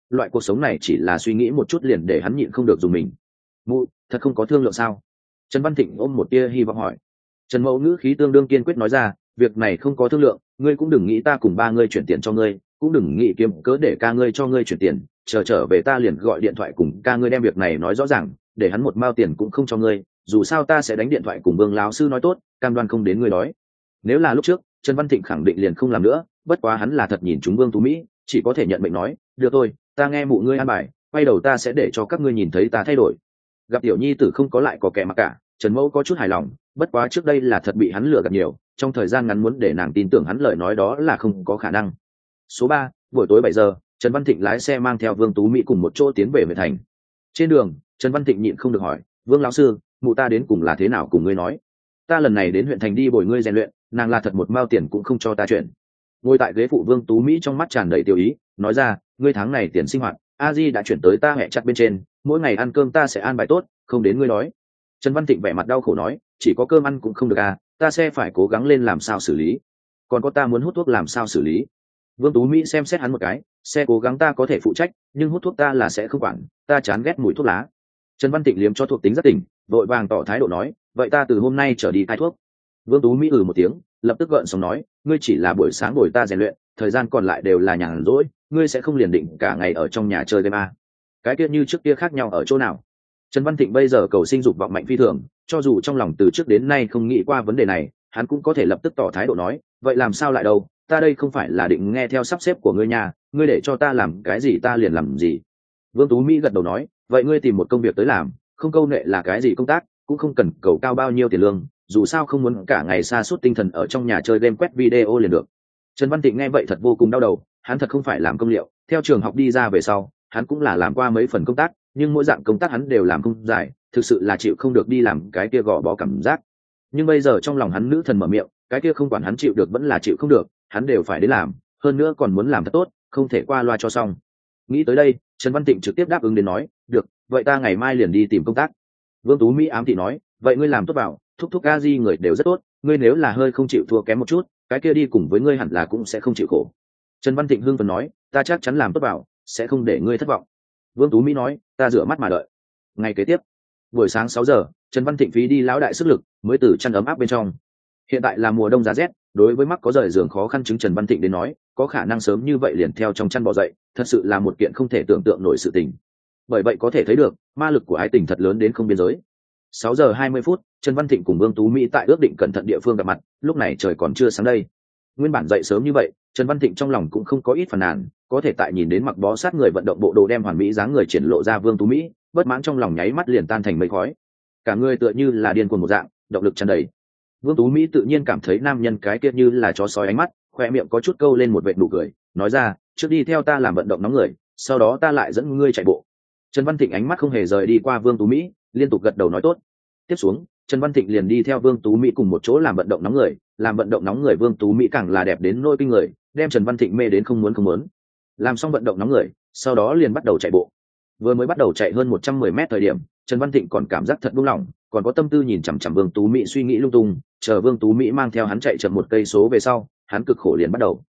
loại cuộc sống này chỉ là suy nghĩ một chút liền để hắn nhịn không được dùng mình. Mụ, thật không có thương lượng sao? Trần Văn Thịnh ôm một tia hy vọng hỏi. Trần Mẫu ngữ khí tương đương kiên quyết nói ra, việc này không có thương lượng, ngươi cũng đừng nghĩ ta cùng ba ngươi chuyển tiền cho ngươi, cũng đừng nghĩ kiếm cớ để ca ngươi cho ngươi chuyển tiền, chờ trở về ta liền gọi điện thoại cùng ca ngươi đem việc này nói rõ ràng, để hắn một mao tiền cũng không cho ngươi, dù sao ta sẽ đánh điện thoại cùng Vương lão sư nói tốt, cam đoan không đến ngươi đói. Nếu là lúc trước, Trần Văn Thịnh khẳng định liền không làm nữa, bất quá hắn là thật nhìn chúng Vương Tú Mỹ, chỉ có thể nhận mệnh nói, được thôi, ta nghe mụ ngươi an bài, quay đầu ta sẽ để cho các ngươi nhìn thấy ta thay đổi. Gặp tiểu nhi tử không có lại có kẻ mặc cả, Trần Mẫu có chút hài lòng, bất quá trước đây là thật bị hắn lừa gạt nhiều, trong thời gian ngắn muốn để nàng tin tưởng hắn lời nói đó là không có khả năng. Số ba, buổi tối bảy giờ, Trần Văn Thịnh lái xe mang theo Vương Tú Mỹ cùng một chỗ tiến về huyện thành. Trên đường, Trần Văn Thịnh nhịn không được hỏi, Vương lão sư, mụ ta đến cùng là thế nào cùng ngươi nói? Ta lần này đến huyện thành đi bồi ngươi rèn luyện, nàng là thật một mao tiền cũng không cho ta chuyển. Ngồi tại ghế phụ Vương Tú Mỹ trong mắt tràn đầy tiêu ý, nói ra, ngươi tháng này tiền sinh hoạt, a di đã chuyển tới ta hẹ chặt bên trên, mỗi ngày ăn cơm ta sẽ an bài tốt, không đến ngươi nói. Trần Văn Thịnh vẻ mặt đau khổ nói, chỉ có cơm ăn cũng không được à, ta sẽ phải cố gắng lên làm sao xử lý. Còn có ta muốn hút thuốc làm sao xử lý. Vương Tú Mỹ xem xét hắn một cái, sẽ cố gắng ta có thể phụ trách, nhưng hút thuốc ta là sẽ không quản, ta chán ghét mùi thuốc lá. Trần Văn Thịnh liếm cho thuộc tính rất tỉnh, vội vàng tỏ thái độ nói, vậy ta từ hôm nay trở đi cai thuốc. Vương Tú Mỹ ừ một tiếng, lập tức gợn sóng nói, ngươi chỉ là buổi sáng buổi ta rèn luyện, thời gian còn lại đều là nhàn rỗi, ngươi sẽ không liền định cả ngày ở trong nhà chơi game à. Cái kia như trước kia khác nhau ở chỗ nào? Trần Văn Thịnh bây giờ cầu sinh dục vọng mạnh phi thường, cho dù trong lòng từ trước đến nay không nghĩ qua vấn đề này, hắn cũng có thể lập tức tỏ thái độ nói, vậy làm sao lại đâu, ta đây không phải là định nghe theo sắp xếp của ngươi nhà, ngươi để cho ta làm cái gì ta liền làm gì. Vương Tú Mỹ gật đầu nói, vậy ngươi tìm một công việc tới làm, không câu nệ là cái gì công tác, cũng không cần cầu cao bao nhiêu tiền lương, dù sao không muốn cả ngày sa sút tinh thần ở trong nhà chơi game quét video liền được. Trần Văn Thịnh nghe vậy thật vô cùng đau đầu, hắn thật không phải làm công liệu, theo trường học đi ra về sau, hắn cũng là làm qua mấy phần công tác, nhưng mỗi dạng công tác hắn đều làm không dài, thực sự là chịu không được đi làm cái kia gò bó cảm giác. Nhưng bây giờ trong lòng hắn nữ thần mở miệng, cái kia không quản hắn chịu được vẫn là chịu không được, hắn đều phải đến làm, hơn nữa còn muốn làm thật tốt, không thể qua loa cho xong. Nghĩ tới đây, Trần Văn Tịnh trực tiếp đáp ứng đến nói, được, vậy ta ngày mai liền đi tìm công tác. Vương Tú Mỹ ám thị nói, vậy ngươi làm tốt vào, thúc thúc a di người đều rất tốt, ngươi nếu là hơi không chịu thua kém một chút, cái kia đi cùng với ngươi hẳn là cũng sẽ không chịu khổ. Trần Văn Tịnh hưng phấn nói, ta chắc chắn làm tốt vào, sẽ không để ngươi thất vọng. Vương Tú Mỹ nói, ta rửa mắt mà đợi. Ngày kế tiếp, buổi sáng sáu giờ, Trần Văn Thịnh phí đi lão đại sức lực mới từ chăn ấm áp bên trong. Hiện tại là mùa đông giá rét, đối với mắc có rời giường khó khăn chứng Trần Văn Thịnh đến nói, có khả năng sớm như vậy liền theo trong chăn bò dậy, thật sự là một kiện không thể tưởng tượng nổi sự tình. Bởi vậy có thể thấy được, ma lực của ái tình thật lớn đến không biên giới. Sáu giờ hai mươi phút, Trần Văn Thịnh cùng Vương Tú Mỹ tại ước định cẩn thận địa phương gặp mặt, lúc này trời còn chưa sáng đây. Nguyên bản dậy sớm như vậy, Trần Văn Thịnh trong lòng cũng không có ít phàn nàn, có thể tại nhìn đến mặc bó sát người vận động bộ đồ đem hoàn mỹ dáng người triển lộ ra Vương Tú Mỹ, bất mãn trong lòng nháy mắt liền tan thành mây khói. Cả người tựa như là điên cuồng một dạng, động lực tràn đầy. Vương Tú Mỹ tự nhiên cảm thấy nam nhân cái kia như là chó sói ánh mắt, khoe miệng có chút câu lên một vệt nụ cười, nói ra, trước đi theo ta làm vận động nóng người, sau đó ta lại dẫn ngươi chạy bộ. Trần Văn Thịnh ánh mắt không hề rời đi qua Vương Tú Mỹ, liên tục gật đầu nói tốt. Tiếp xuống, Trần Văn Thịnh liền đi theo Vương Tú Mỹ cùng một chỗ làm vận động nóng người, làm vận động nóng người Vương Tú Mỹ càng là đẹp đến nỗi kinh người, đem Trần Văn Thịnh mê đến không muốn không muốn. Làm xong vận động nóng người, sau đó liền bắt đầu chạy bộ. Vừa mới bắt đầu chạy hơn một trăm mười mét thời điểm, Trần Văn Thịnh còn cảm giác thật buông lỏng, còn có tâm tư nhìn chằm chằm Vương Tú Mỹ suy nghĩ lung tung, chờ Vương Tú Mỹ mang theo hắn chạy chậm một cây số về sau, hắn cực khổ liền bắt đầu.